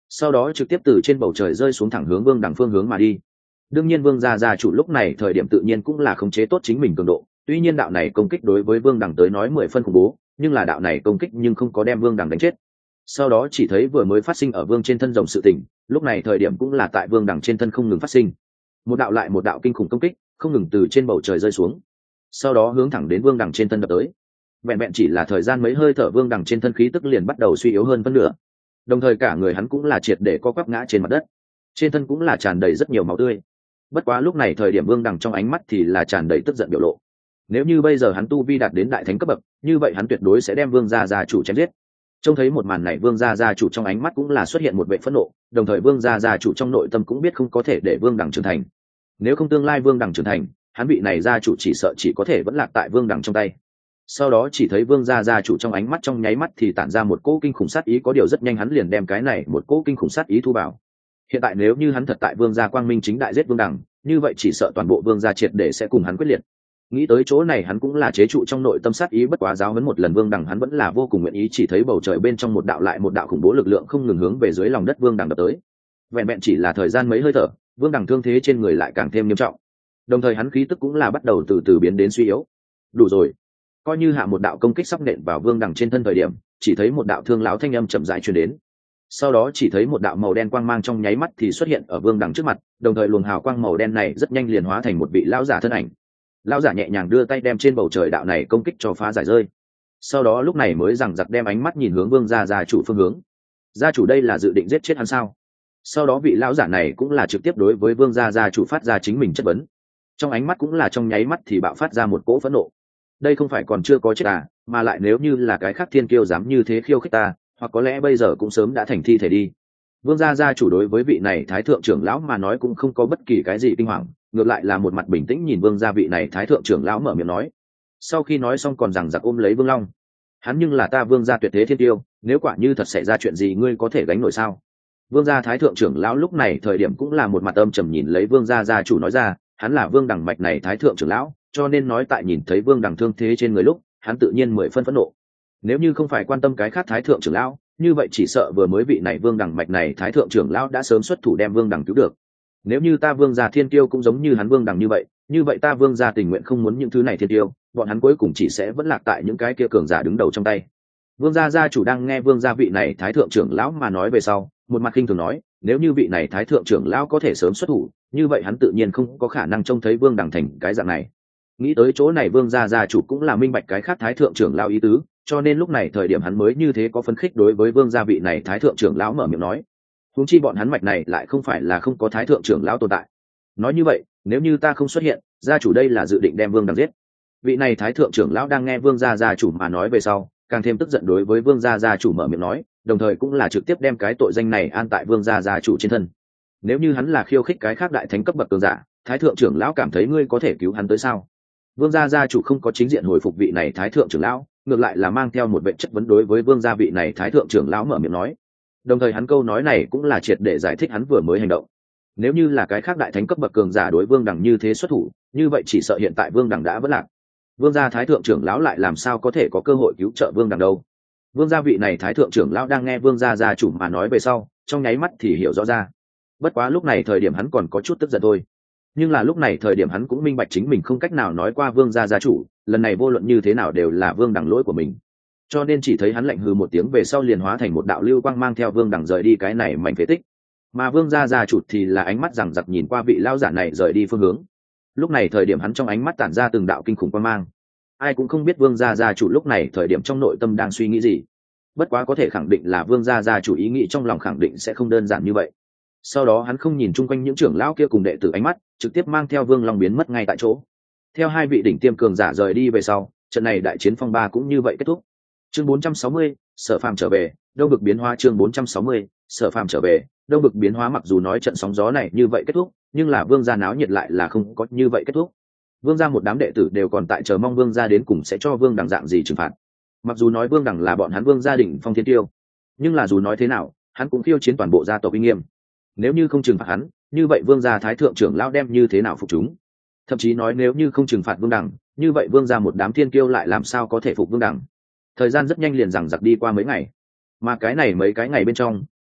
sau đó trực tiếp từ trên bầu trời rơi xuống thẳng hướng vương đằng phương hướng mà đi. Đương nhiên vương gia gia chủ lúc này thời điểm tự nhiên cũng là khống chế tốt chính mình cường độ, tuy nhiên đạo này công kích đối với vương đằng tới nói mười phân khủng bố, nhưng là đạo này công kích nhưng không có đem vương đằng đánh chết. Sau đó chỉ thấy vừa mới phát sinh ở vương trên thân rồng sự tình, lúc này thời điểm cũng là tại vương đằng trên thân không ngừng phát sinh, một đạo lại một đạo kinh khủng công kích không ngừng từ trên bầu trời rơi xuống, sau đó hướng thẳng đến vương đằng trên thân đập tới. Vẹn vẹn chỉ là thời gian mấy hơi thở, vương đằng trên thân khí tức liền bắt đầu suy yếu hơn phân nửa, đồng thời cả người hắn cũng là triệt để co quắp ngã trên mặt đất, trên thân cũng là tràn đầy rất nhiều máu tươi. Bất quá lúc này thời điểm vương đằng trong ánh mắt thì là tràn đầy tức giận biểu lộ. Nếu như bây giờ hắn tu vi đạt đến đại thánh cấp bậc, như vậy hắn tuyệt đối sẽ đem vương gia gia chủ chém giết. Trông thấy một màn này, vương gia gia chủ trong ánh mắt cũng là xuất hiện một vẻ phẫn nộ, đồng thời vương gia gia chủ trong nội tâm cũng biết không có thể để vương đằng trưởng thành. Nếu không tương lai vương đằng trưởng thành, hắn vị này gia chủ chỉ sợ chỉ có thể vẫn lạc tại vương đằng trong tay. Sau đó chỉ thấy vương gia gia chủ trong ánh mắt trong nháy mắt thì tản ra một cỗ kinh khủng sát ý, có điều rất nhanh hắn liền đem cái này một cỗ kinh khủng sát ý thu vào. Hiện tại nếu như hắn thật tại vương gia quang minh chính đại giết vương đằng, như vậy chỉ sợ toàn bộ vương gia triệt để sẽ cùng hắn quyết liệt. Nghĩ tới chỗ này, hắn cũng là chế trụ trong nội tâm sát ý, bất quá giáo huấn một lần vương đằng hắn vẫn là vô cùng nguyện ý. Chỉ thấy bầu trời bên trong một đạo lại một đạo khủng bố lực lượng không ngừng hướng về dưới lòng đất vương đằng đập tới. Vẹn vẹn chỉ là thời gian mấy hơi thở, vương đằng thương thế trên người lại càng thêm nghiêm trọng, đồng thời hắn khí tức cũng là bắt đầu từ từ biến đến suy yếu. Đủ rồi, coi như hạ một đạo công kích sắp nện vào vương đằng trên thân thời điểm, chỉ thấy một đạo thương lão thanh âm chậm rãi truyền đến. Sau đó chỉ thấy một đạo màu đen quang mang trong nháy mắt thì xuất hiện ở vương đằng trước mặt, đồng thời luồng hào quang màu đen này rất nhanh liền hóa thành một vị lão giả thân ảnh. Lão giả nhẹ nhàng đưa tay đem trên bầu trời đạo này công kích cho phá giải rơi. Sau đó lúc này mới rằng giặc đem ánh mắt nhìn hướng vương gia gia chủ phương hướng. Gia chủ đây là dự định giết chết hắn sao? Sau đó vị lão giả này cũng là trực tiếp đối với vương gia gia chủ phát ra chính mình chất vấn. Trong ánh mắt cũng là trong nháy mắt thì bạo phát ra một cỗ phẫn nộ. Đây không phải còn chưa có chết à, mà lại nếu như là cái khác thiên kiêu dám như thế khiêu khích ta, hoặc có lẽ bây giờ cũng sớm đã thành thi thể đi. Vương gia gia chủ đối với vị này thái thượng trưởng lão mà nói cũng không có bất kỳ cái gì kinh hoàng, ngược lại là một mặt bình tĩnh nhìn vương gia vị này thái thượng trưởng lão mở miệng nói. Sau khi nói xong còn rằng giặc ôm lấy vương long, hắn nhưng là ta vương gia tuyệt thế thiên tiêu, nếu quả như thật xảy ra chuyện gì ngươi có thể gánh nổi sao? Vương gia thái thượng trưởng lão lúc này thời điểm cũng là một mặt âm trầm nhìn lấy vương gia gia chủ nói ra, hắn là vương đằng mạch này thái thượng trưởng lão, cho nên nói tại nhìn thấy vương đằng thương thế trên người lúc, hắn tự nhiên mười phân phẫn nộ. Nếu như không phải quan tâm cái khác thái thượng trưởng lão, như vậy chỉ sợ vừa mới vị này vương đằng mạch này thái thượng trưởng lão đã sớm xuất thủ đem vương đằng cứu được. Nếu như ta vương gia thiên tiêu cũng giống như hắn vương đằng như vậy, như vậy ta vương gia tình nguyện không muốn những thứ này thiên tiêu, bọn hắn cuối cùng chỉ sẽ vẫn lạc tại những cái kia cường giả đứng đầu trong tay. Vương gia gia chủ đang nghe vương gia vị này thái thượng trưởng lão mà nói về sau, một mặt khinh thường nói, nếu như vị này thái thượng trưởng lão có thể sớm xuất thủ, như vậy hắn tự nhiên không có khả năng trông thấy vương đằng thành cái dạng này. Nghĩ tới chỗ này, vương gia gia chủ cũng là minh bạch cái khác thái thượng trưởng lão ý tứ, cho nên lúc này thời điểm hắn mới như thế có phấn khích đối với vương gia vị này thái thượng trưởng lão mở miệng nói. Huống chi bọn hắn mạch này lại không phải là không có thái thượng trưởng lão tồn tại. Nói như vậy, nếu như ta không xuất hiện, gia chủ đây là dự định đem vương đằng giết. Vị này thái thượng trưởng lão đang nghe vương gia gia chủ mà nói về sau, càng thêm tức giận đối với vương gia gia chủ mở miệng nói, đồng thời cũng là trực tiếp đem cái tội danh này an tại vương gia gia chủ trên thân. Nếu như hắn là khiêu khích cái khác đại thánh cấp bậc cường giả, thái thượng trưởng lão cảm thấy ngươi có thể cứu hắn tới sao? Vương gia gia chủ không có chính diện hồi phục vị này thái thượng trưởng lão, ngược lại là mang theo một vệ chất vấn đối với vương gia vị này thái thượng trưởng lão mở miệng nói. Đồng thời hắn câu nói này cũng là triệt để giải thích hắn vừa mới hành động. Nếu như là cái khác đại thánh cấp bậc cường giả đối vương đằng như thế xuất thủ, như vậy chỉ sợ hiện tại vương đằng đã vỡ lạc. Vương gia thái thượng trưởng lão lại làm sao có thể có cơ hội cứu trợ vương đằng đâu? Vương gia vị này thái thượng trưởng lão đang nghe vương gia gia chủ mà nói về sau, trong nháy mắt thì hiểu rõ ra. Bất quá lúc này thời điểm hắn còn có chút tức giận thôi. Nhưng là lúc này thời điểm hắn cũng minh bạch chính mình không cách nào nói qua vương gia gia chủ, lần này vô luận như thế nào đều là vương đằng lỗi của mình. Cho nên chỉ thấy hắn lạnh hừ một tiếng về sau liền hóa thành một đạo lưu quang mang theo vương đằng rời đi cái này mảnh phế tích. Mà vương gia gia chủ thì là ánh mắt rằng giặc nhìn qua vị lão giả này rời đi phương hướng. Lúc này thời điểm hắn trong ánh mắt tản ra từng đạo kinh khủng quang mang. Ai cũng không biết vương gia gia chủ lúc này thời điểm trong nội tâm đang suy nghĩ gì. Bất quá có thể khẳng định là vương gia gia chủ ý nghĩ trong lòng khẳng định sẽ không đơn giản như vậy. Sau đó hắn không nhìn chung quanh những trưởng lão kia cùng đệ tử ánh mắt, trực tiếp mang theo vương long biến mất ngay tại chỗ. Theo hai vị đỉnh tiêm cường giả rời đi về sau, trận này đại chiến phong ba cũng như vậy kết thúc. Chương bốn trăm sáu mươi, Sở Phàm trở về, Đông Bực biến hóa. Chương bốn trăm sáu mươi, Sở Phàm trở về, Đông Bực biến hóa. Mặc dù nói trận sóng gió này như vậy kết thúc, nhưng là vương gia náo nhiệt lại là không có như vậy kết thúc. Vương gia một đám đệ tử đều còn tại chờ mong vương gia đến cùng sẽ cho vương đằng dạng gì trừng phạt. Mặc dù nói vương đằng là bọn hắn vương gia đình phong thiên tiêu, nhưng là dù nói thế nào, hắn cũng khiêu chiến toàn bộ gia tộc uy nghiêm. Nếu như không trừng phạt hắn, như vậy vương gia thái thượng trưởng lão đem như thế nào phục chúng? Thậm chí nói nếu như không trừng phạt vương đằng, như vậy vương gia một đám thiên kiêu lại làm sao có thể phục vương đằng? Thời gian rất nhanh liền rằng giặc đi qua mấy ngày, mà cái này mấy cái ngày bên trong,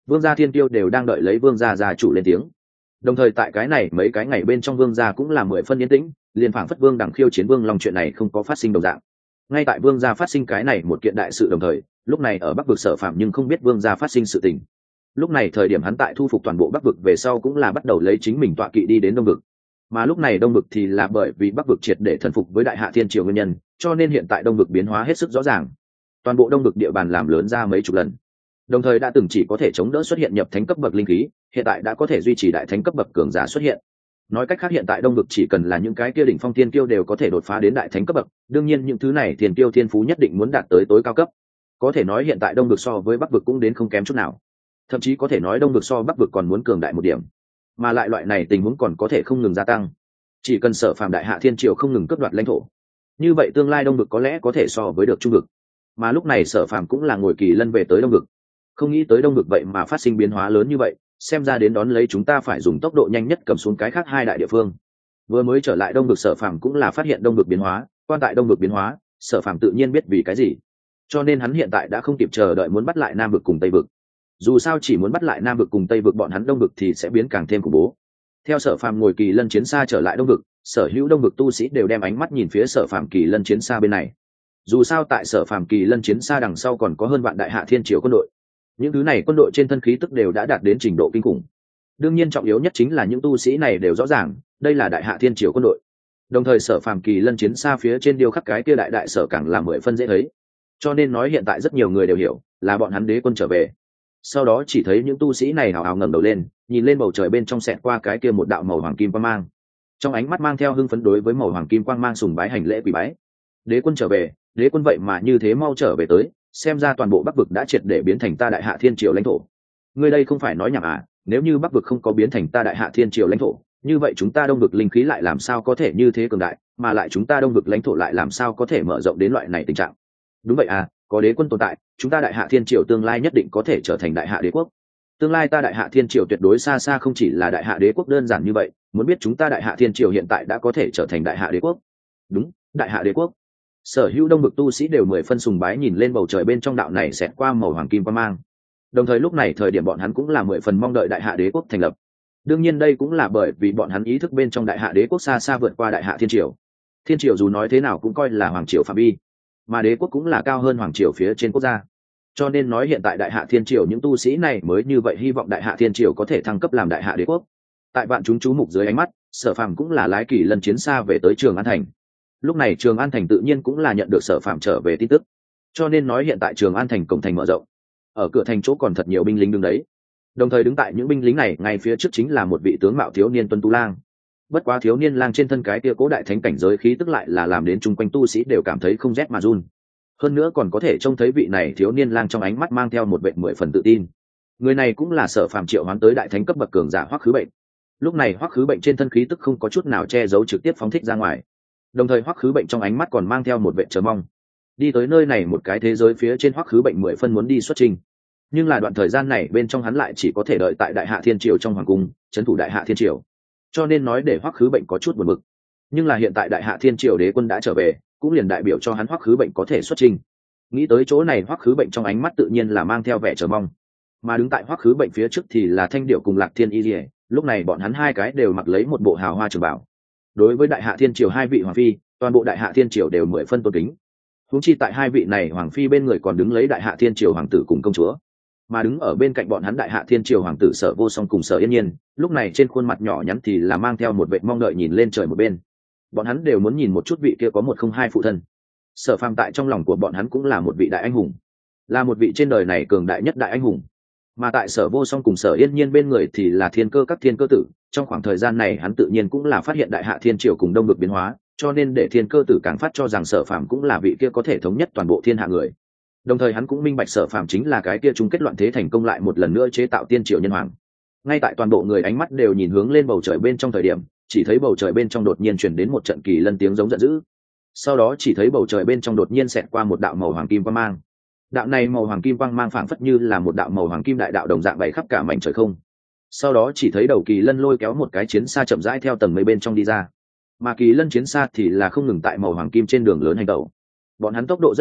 vương gia thiên tiêu đều đang đợi lấy vương gia gia chủ lên tiếng. Đồng thời tại cái này mấy cái ngày bên trong vương gia cũng là mười phân yên tĩnh, liền phảng phất vương đẳng khiêu chiến vương long chuyện này không có phát sinh đồng dạng. Ngay tại vương gia phát sinh cái này một kiện đại sự đồng thời, lúc này ở bắc vực Sở Phàm nhưng không biết vương gia phát sinh sự tình. Lúc này thời điểm hắn tại thu phục toàn bộ bắc vực về sau cũng là bắt đầu lấy chính mình tọa kỵ đi đến đông vực, mà lúc này đông vực thì là bởi vì bắc vực triệt để thần phục với đại hạ thiên triều nguyên nhân, cho nên hiện tại đông vực biến hóa hết sức rõ ràng. Toàn bộ đông vực địa bàn làm lớn ra mấy chục lần, đồng thời đã từng chỉ có thể chống đỡ xuất hiện nhập thánh cấp bậc linh khí, hiện tại đã có thể duy trì đại thánh cấp bậc cường giả xuất hiện. Nói cách khác hiện tại đông vực chỉ cần là những cái kia đỉnh phong thiên kiêu đều có thể đột phá đến đại thánh cấp bậc, đương nhiên những thứ này thiên kiêu thiên phú nhất định muốn đạt tới tối cao cấp. Có thể nói hiện tại đông vực so với bắc vực cũng đến không kém chút nào, thậm chí có thể nói đông vực so bắc vực còn muốn cường đại một điểm, mà lại loại này tình huống còn có thể không ngừng gia tăng. Chỉ cần Sở Phàm đại hạ thiên triều không ngừng cướp đoạt lãnh thổ, như vậy tương lai đông vực có lẽ có thể so với được trung vực. Mà lúc này Sở Phàm cũng là ngồi kỳ lân về tới đông vực, không nghĩ tới đông vực vậy mà phát sinh biến hóa lớn như vậy, xem ra đến đón lấy chúng ta phải dùng tốc độ nhanh nhất cầm xuống cái khác hai đại địa phương. Vừa mới trở lại đông vực Sở Phàm cũng là phát hiện đông vực biến hóa, quan tại đông vực biến hóa, Sở Phàm tự nhiên biết vì cái gì, cho nên hắn hiện tại đã không kịp chờ đợi muốn bắt lại nam vực cùng tây vực. Dù sao chỉ muốn bắt lại nam vực cùng tây vực, bọn hắn đông vực thì sẽ biến càng thêm khủng bố. Theo Sở Phàm ngồi kỳ lân chiến xa trở lại đông vực, sở hữu đông vực tu sĩ đều đem ánh mắt nhìn phía Sở Phàm kỳ lân chiến xa bên này. Dù sao tại Sở Phàm kỳ lân chiến xa đằng sau còn có hơn vạn đại hạ thiên triều quân đội, những thứ này quân đội trên thân khí tức đều đã đạt đến trình độ kinh khủng. Đương nhiên trọng yếu nhất chính là những tu sĩ này đều rõ ràng đây là đại hạ thiên triều quân đội, đồng thời Sở Phàm kỳ lân chiến xa phía trên điêu khắc cái kia đại đại sở càng là mười phân dễ thấy, cho nên nói hiện tại rất nhiều người đều hiểu là bọn hắn đế quân trở về. Sau đó chỉ thấy những tu sĩ này hào hào ngẩng đầu lên, nhìn lên bầu trời bên trong xẹt qua cái kia một đạo màu hoàng kim quang mang, trong ánh mắt mang theo hưng phấn đối với màu hoàng kim quang mang sùng bái hành lễ quỳ bái. Đế quân trở về, đế quân vậy mà như thế mau trở về tới, xem ra toàn bộ bắc vực đã triệt để biến thành ta đại hạ thiên triều lãnh thổ. Ngươi đây không phải nói nhảm à? Nếu như bắc vực không có biến thành ta đại hạ thiên triều lãnh thổ, như vậy chúng ta đông vực linh khí lại làm sao có thể như thế cường đại, mà lại chúng ta đông vực lãnh thổ lại làm sao có thể mở rộng đến loại này tình trạng? Đúng vậy à, có đế quân tồn tại, chúng ta đại hạ thiên triều tương lai nhất định có thể trở thành đại hạ đế quốc. Tương lai ta đại hạ thiên triều tuyệt đối xa xa không chỉ là đại hạ đế quốc đơn giản như vậy, muốn biết chúng ta đại hạ thiên triều hiện tại đã có thể trở thành đại hạ đế quốc. Đúng, đại hạ đế quốc. Sở hữu đông vực tu sĩ đều mười phân sùng bái nhìn lên bầu trời bên trong đạo này xẹt qua màu hoàng kim quang mang. Đồng thời lúc này thời điểm bọn hắn cũng là mười phần mong đợi đại hạ đế quốc thành lập. Đương nhiên đây cũng là bởi vì bọn hắn ý thức bên trong đại hạ đế quốc xa xa vượt qua đại hạ thiên triều. Thiên triều dù nói thế nào cũng coi là hoàng triều phạm vi, mà đế quốc cũng là cao hơn hoàng triều phía trên quốc gia. Cho nên nói hiện tại đại hạ thiên triều những tu sĩ này mới như vậy hy vọng đại hạ thiên triều có thể thăng cấp làm đại hạ đế quốc. Tại vạn chúng chú mục dưới ánh mắt, Sở Phàm cũng là lái kỳ lân chiến xa về tới Trường An thành. Lúc này Trường An thành tự nhiên cũng là nhận được Sở Phàm trở về tin tức, cho nên nói hiện tại Trường An thành cổng thành mở rộng, ở cửa thành chỗ còn thật nhiều binh lính đứng đấy. Đồng thời đứng tại những binh lính này ngay phía trước chính là một vị tướng mạo thiếu niên tuân tu lang. Bất quá thiếu niên lang trên thân cái kia cố đại thánh cảnh giới khí tức lại là làm đến chung quanh tu sĩ đều cảm thấy không rét mà run. Hơn nữa còn có thể trông thấy vị này thiếu niên lang trong ánh mắt mang theo một vẻ mười phần tự tin. Người này cũng là Sở Phàm triệu hoán tới đại thánh cấp bậc cường giả Hoắc Khứ Bệnh. Lúc này Hoắc Khứ Bệnh trên thân khí tức không có chút nào che giấu, trực tiếp phóng thích ra ngoài. Đồng thời Hoắc Khứ Bệnh trong ánh mắt còn mang theo một vẻ chờ mong. Đi tới nơi này một cái thế giới phía trên, Hoắc Khứ Bệnh mười phân muốn đi xuất trình, nhưng là đoạn thời gian này bên trong hắn lại chỉ có thể đợi tại đại hạ thiên triều trong hoàng cung trấn thủ đại hạ thiên triều, cho nên nói để Hoắc Khứ Bệnh có chút buồn bực. Nhưng là hiện tại đại hạ thiên triều đế quân đã trở về, cũng liền đại biểu cho hắn Hoắc Khứ Bệnh có thể xuất trình. Nghĩ tới chỗ này Hoắc Khứ Bệnh trong ánh mắt tự nhiên là mang theo vẻ chờ mong. Mà đứng tại Hoắc Khứ Bệnh phía trước thì là Thanh Điểu cùng Lạc Thiên Y Lìa, lúc này bọn hắn hai cái đều mặc lấy một bộ hào hoa trường bảo. Đối với đại hạ thiên triều hai vị hoàng phi, toàn bộ đại hạ thiên triều đều mười phân tôn kính. Huống chi tại hai vị này hoàng phi bên người còn đứng lấy đại hạ thiên triều hoàng tử cùng công chúa, mà đứng ở bên cạnh bọn hắn đại hạ thiên triều hoàng tử Sở Vô Song cùng Sở Yên Nhiên, lúc này trên khuôn mặt nhỏ nhắn thì là mang theo một vẻ mong đợi nhìn lên trời một bên. Bọn hắn đều muốn nhìn một chút vị kia có một không hai phụ thân. Sở Phàm tại trong lòng của bọn hắn cũng là một vị đại anh hùng, là một vị trên đời này cường đại nhất đại anh hùng. Mà tại Sở Vô Song cùng Sở Yên Nhiên bên người thì là thiên cơ các thiên cơ tử. Trong khoảng thời gian này hắn tự nhiên cũng là phát hiện đại hạ thiên triều cùng đông vực biến hóa, cho nên để thiên cơ tử càng phát cho rằng Sở Phàm cũng là vị kia có thể thống nhất toàn bộ thiên hạ người. Đồng thời hắn cũng minh bạch Sở Phàm chính là cái kia chung kết loạn thế thành công lại một lần nữa chế tạo tiên triều nhân hoàng. Ngay tại toàn bộ người ánh mắt đều nhìn hướng lên bầu trời bên trong thời điểm, chỉ thấy bầu trời bên trong đột nhiên truyền đến một trận kỳ lân tiếng giống giận dữ. Sau đó chỉ thấy bầu trời bên trong đột nhiên xẹt qua một đạo màu hoàng kim quang mang. Đạo này màu hoàng kim quang mang phảng phất như là một đạo màu hoàng kim đại đạo đồng dạng bày khắp cả mảnh trời không. Sau đó chỉ thấy đầu kỳ lân lôi kéo một cái chiến xa chậm rãi theo tầng mây bên trong đi ra, mà kỳ lân chiến xa thì là không ngừng tại màu hoàng kim trên đường lớn hành tẩu. Bọn hắn tốc độ rất nhanh,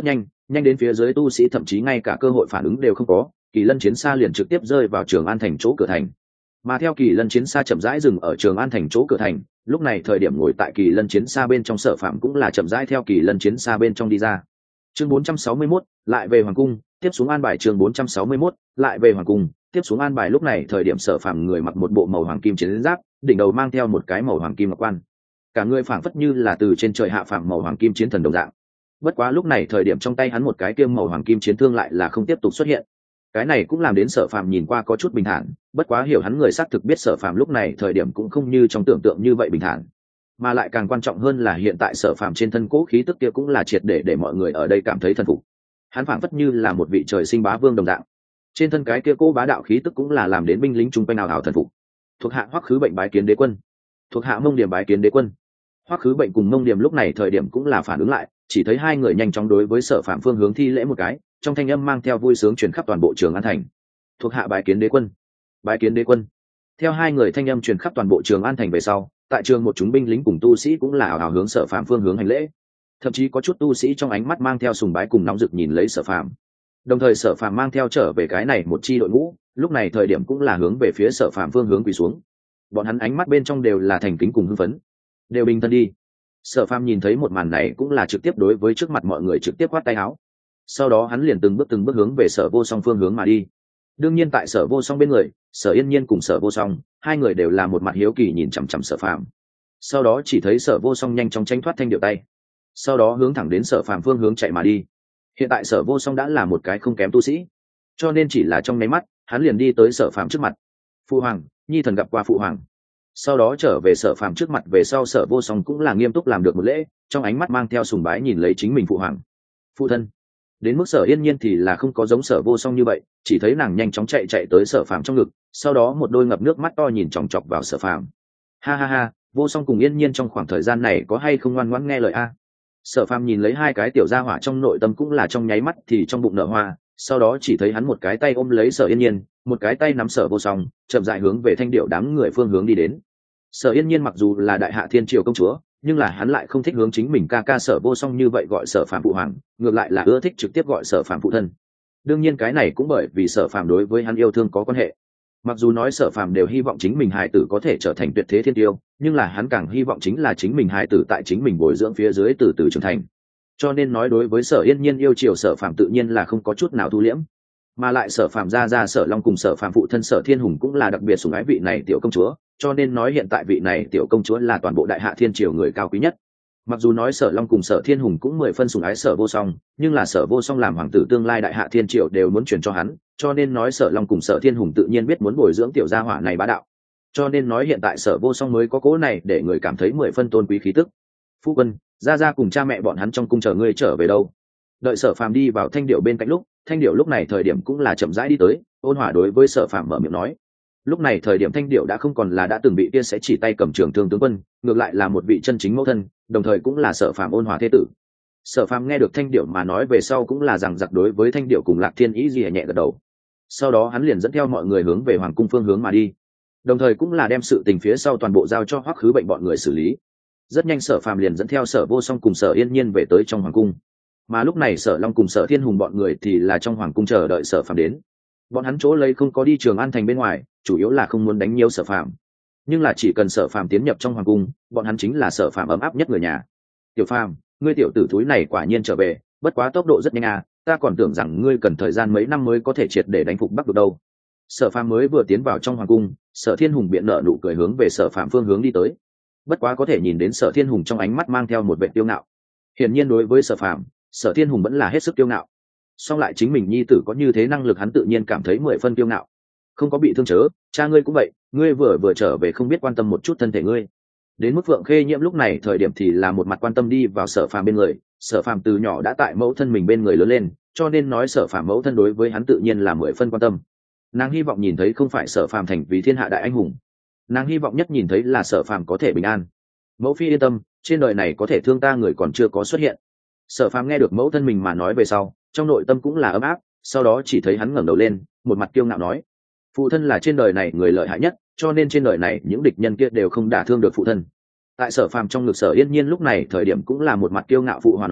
nhanh đến phía dưới tu sĩ thậm chí ngay cả cơ hội phản ứng đều không có, Kỳ Lân chiến xa liền trực tiếp rơi vào Trường An thành chỗ cửa thành. Mà theo Kỳ Lân chiến xa chậm rãi dừng ở Trường An thành chỗ cửa thành, lúc này thời điểm ngồi tại Kỳ Lân chiến xa bên trong Sở Phạm cũng là chậm rãi theo Kỳ Lân chiến xa bên trong đi ra. Chương bốn trăm sáu mươi mốt, lại về hoàng cung, tiếp xuống an bài. Chương bốn trăm sáu mươi mốt, lại về hoàng cung, tiếp xuống an bài. Lúc này thời điểm Sở Phạm người mặc một bộ màu hoàng kim chiến giáp, đỉnh đầu mang theo một cái màu hoàng kim ngọc quan, cả người phảng phất như là từ trên trời hạ phàm màu hoàng kim chiến thần đồng dạng. Bất quá lúc này thời điểm trong tay hắn một cái kiêm màu hoàng kim chiến thương lại là không tiếp tục xuất hiện. Cái này cũng làm đến Sở Phạm nhìn qua có chút bình thản, bất quá hiểu hắn người xác thực biết Sở Phạm lúc này thời điểm cũng không như trong tưởng tượng như vậy bình thản, mà lại càng quan trọng hơn là hiện tại Sở Phạm trên thân cố khí tức kia cũng là triệt để để mọi người ở đây cảm thấy thần phục. Hắn phảng phất như là một vị trời sinh bá vương đồng dạng, trên thân cái kia cố bá đạo khí tức cũng là làm đến binh lính chung quanh nào ảo thần phục. Thuộc hạ Hoắc Khứ Bệnh bái kiến đế quân. Thuộc hạ Mông Điểm bái kiến đế quân. Hoắc Khứ Bệnh cùng Mông Điểm lúc này thời điểm cũng là phản ứng lại, chỉ thấy hai người nhanh chóng đối với Sở Phạm phương hướng thi lễ một cái, trong thanh âm mang theo vui sướng truyền khắp toàn bộ Trường An thành. Thuộc hạ bái kiến đế quân. Bái kiến đế quân. Theo hai người thanh âm truyền khắp toàn bộ Trường An thành về sau, tại trường một chúng binh lính cùng tu sĩ cũng là ảo ảo hướng Sở Phạm phương hướng hành lễ, thậm chí có chút tu sĩ trong ánh mắt mang theo sùng bái cùng nóng rực nhìn lấy Sở Phạm. Đồng thời Sở Phạm mang theo trở về cái này một chi đội ngũ, lúc này thời điểm cũng là hướng về phía Sở Phạm phương hướng quỳ xuống. Bọn hắn ánh mắt bên trong đều là thành kính cùng hưng phấn. Đều bình thân đi. Sở Phạm nhìn thấy một màn này cũng là trực tiếp đối với trước mặt mọi người trực tiếp quát tay áo. Sau đó hắn liền từng bước từng bước hướng về Sở Vô Song phương hướng mà đi. Đương nhiên tại Sở Vô Song bên người, Sở Yên Nhiên cùng Sở Vô Song, hai người đều là một mặt hiếu kỳ nhìn chằm chằm Sở Phạm. Sau đó chỉ thấy Sở Vô Song nhanh chóng tranh thoát thanh điệu tay, sau đó hướng thẳng đến Sở Phạm phương hướng chạy mà đi. Hiện tại Sở Vô Song đã là một cái không kém tu sĩ, cho nên chỉ là trong nháy mắt, hắn liền đi tới Sở Phạm trước mặt. Phụ hoàng, nhi thần gặp qua phụ hoàng. Sau đó trở về Sở Phạm trước mặt về sau, Sở Vô Song cũng là nghiêm túc làm được một lễ, trong ánh mắt mang theo sùng bái nhìn lấy chính mình phụ hoàng. Phụ thân. Đến mức Sở Yên Nhiên thì là không có giống Sở Vô Song như vậy, chỉ thấy nàng nhanh chóng chạy chạy tới Sở Phạm trong ngực, sau đó một đôi ngập nước mắt to nhìn chòng chọc vào Sở Phạm. Ha ha ha, Vô Song cùng Yên Nhiên trong khoảng thời gian này có hay không ngoan ngoãn nghe lời a? Sở Phạm nhìn lấy hai cái tiểu gia hỏa trong nội tâm cũng là trong nháy mắt thì trong bụng nở hoa, sau đó chỉ thấy hắn một cái tay ôm lấy Sở Yên Nhiên, một cái tay nắm Sở Vô Song, chậm rãi hướng về thanh điệu đám người phương hướng đi đến. Sở Yên Nhiên mặc dù là đại hạ thiên triều công chúa, nhưng là hắn lại không thích hướng chính mình ca ca Sở Vô Song như vậy gọi Sở Phạm phụ hoàng, ngược lại là ưa thích trực tiếp gọi Sở Phạm phụ thân. Đương nhiên cái này cũng bởi vì Sở Phạm đối với hắn yêu thương có quan hệ. Mặc dù nói Sở Phạm đều hy vọng chính mình hài tử có thể trở thành tuyệt thế thiên tiêu, nhưng là hắn càng hy vọng chính là chính mình hài tử tại chính mình bồi dưỡng phía dưới từ từ trưởng thành. Cho nên nói đối với Sở Yên Nhiên yêu chiều Sở Phạm tự nhiên là không có chút nào thu liễm. Mà lại Sở Phạm gia gia Sở Long cùng Sở Phạm phụ thân Sở Thiên Hùng cũng là đặc biệt sủng ái vị này tiểu công chúa, cho nên nói hiện tại vị này tiểu công chúa là toàn bộ đại hạ thiên triều người cao quý nhất. Mặc dù nói Sở Long cùng Sở Thiên Hùng cũng mười phân sủng ái Sở Vô Song, nhưng là Sở Vô Song làm hoàng tử tương lai đại hạ thiên triều đều muốn truyền cho hắn, cho nên nói Sở Long cùng Sở Thiên Hùng tự nhiên biết muốn bồi dưỡng tiểu gia hỏa này bá đạo. Cho nên nói hiện tại Sở Vô Song mới có cố này để người cảm thấy mười phân tôn quý khí tức. Phu quân, gia gia cùng cha mẹ bọn hắn trong cung chờ ngươi trở về đâu? Đợi Sở Phàm đi vào thanh điệu bên cạnh lúc, thanh điệu lúc này thời điểm cũng là chậm rãi đi tới, ôn hòa đối với Sở Phàm mở miệng nói. Lúc này thời điểm thanh điệu đã không còn là đã từng bị kia sẽ chỉ tay cầm trường thương tướng quân, ngược lại là một vị chân chính mẫu thân, đồng thời cũng là Sở Phàm ôn hòa thế tử. Sở Phàm nghe được thanh điệu mà nói về sau cũng là rằng giặc đối với thanh điệu cùng Lạc Thiên Ý gì nhẹ gật đầu. Sau đó hắn liền dẫn theo mọi người hướng về hoàng cung phương hướng mà đi, đồng thời cũng là đem sự tình phía sau toàn bộ giao cho Hoắc Khứ Bệnh bọn người xử lý. Rất nhanh Sở Phàm liền dẫn theo Sở Vô Song cùng Sở Yên Nhiên về tới trong hoàng cung, mà lúc này Sở Long cùng Sở Thiên Hùng bọn người thì là trong hoàng cung chờ đợi Sở Phàm đến. Bọn hắn chỗ lấy không có đi Trường An thành bên ngoài, chủ yếu là không muốn đánh nhiều Sở Phàm, nhưng là chỉ cần Sở Phàm tiến nhập trong hoàng cung, bọn hắn chính là Sở Phàm ấm áp nhất người nhà. Tiểu Phàm, ngươi tiểu tử thúi này quả nhiên trở về, bất quá tốc độ rất nhanh à, ta còn tưởng rằng ngươi cần thời gian mấy năm mới có thể triệt để đánh phục Bắc được đâu. Sở Phàm mới vừa tiến vào trong hoàng cung, Sở Thiên Hùng biện nợ nụ cười hướng về Sở Phàm phương hướng đi tới. Bất quá có thể nhìn đến Sở Thiên Hùng trong ánh mắt mang theo một vẻ tiêu ngạo. Hiển nhiên đối với Sở Phàm, Sở Thiên Hùng vẫn là hết sức tiêu ngạo. Song lại chính mình nhi tử có như thế năng lực, hắn tự nhiên cảm thấy mười phân tiêu ngạo. Không có bị thương chớ, cha ngươi cũng vậy, ngươi vừa vừa trở về không biết quan tâm một chút thân thể ngươi. Đến mức Phượng Khê Nhiễm lúc này thời điểm thì là một mặt quan tâm đi vào Sở Phàm bên người. Sở Phàm từ nhỏ đã tại mẫu thân mình bên người lớn lên, cho nên nói Sở Phàm mẫu thân đối với hắn tự nhiên là mười phân quan tâm. Nàng hy vọng nhìn thấy không phải Sở Phàm thành vì thiên hạ đại anh hùng, nàng hy vọng nhất nhìn thấy là Sở Phàm có thể bình an. Mẫu phi yên tâm, trên đời này có thể thương ta người còn chưa có xuất hiện. Sở Phàm nghe được mẫu thân mình mà nói về sau, trong nội tâm cũng là ấm áp. Sau đó chỉ thấy hắn ngẩng đầu lên, một mặt kiêu ngạo nói: phụ thân là trên đời này người lợi hại nhất, cho nên trên đời này những địch nhân kia đều không đả thương được phụ thân. Tại Sở Phàm trong ngực Sở Yên Nhiên lúc này thời điểm cũng là một mặt kiêu ngạo phụ hòa nói: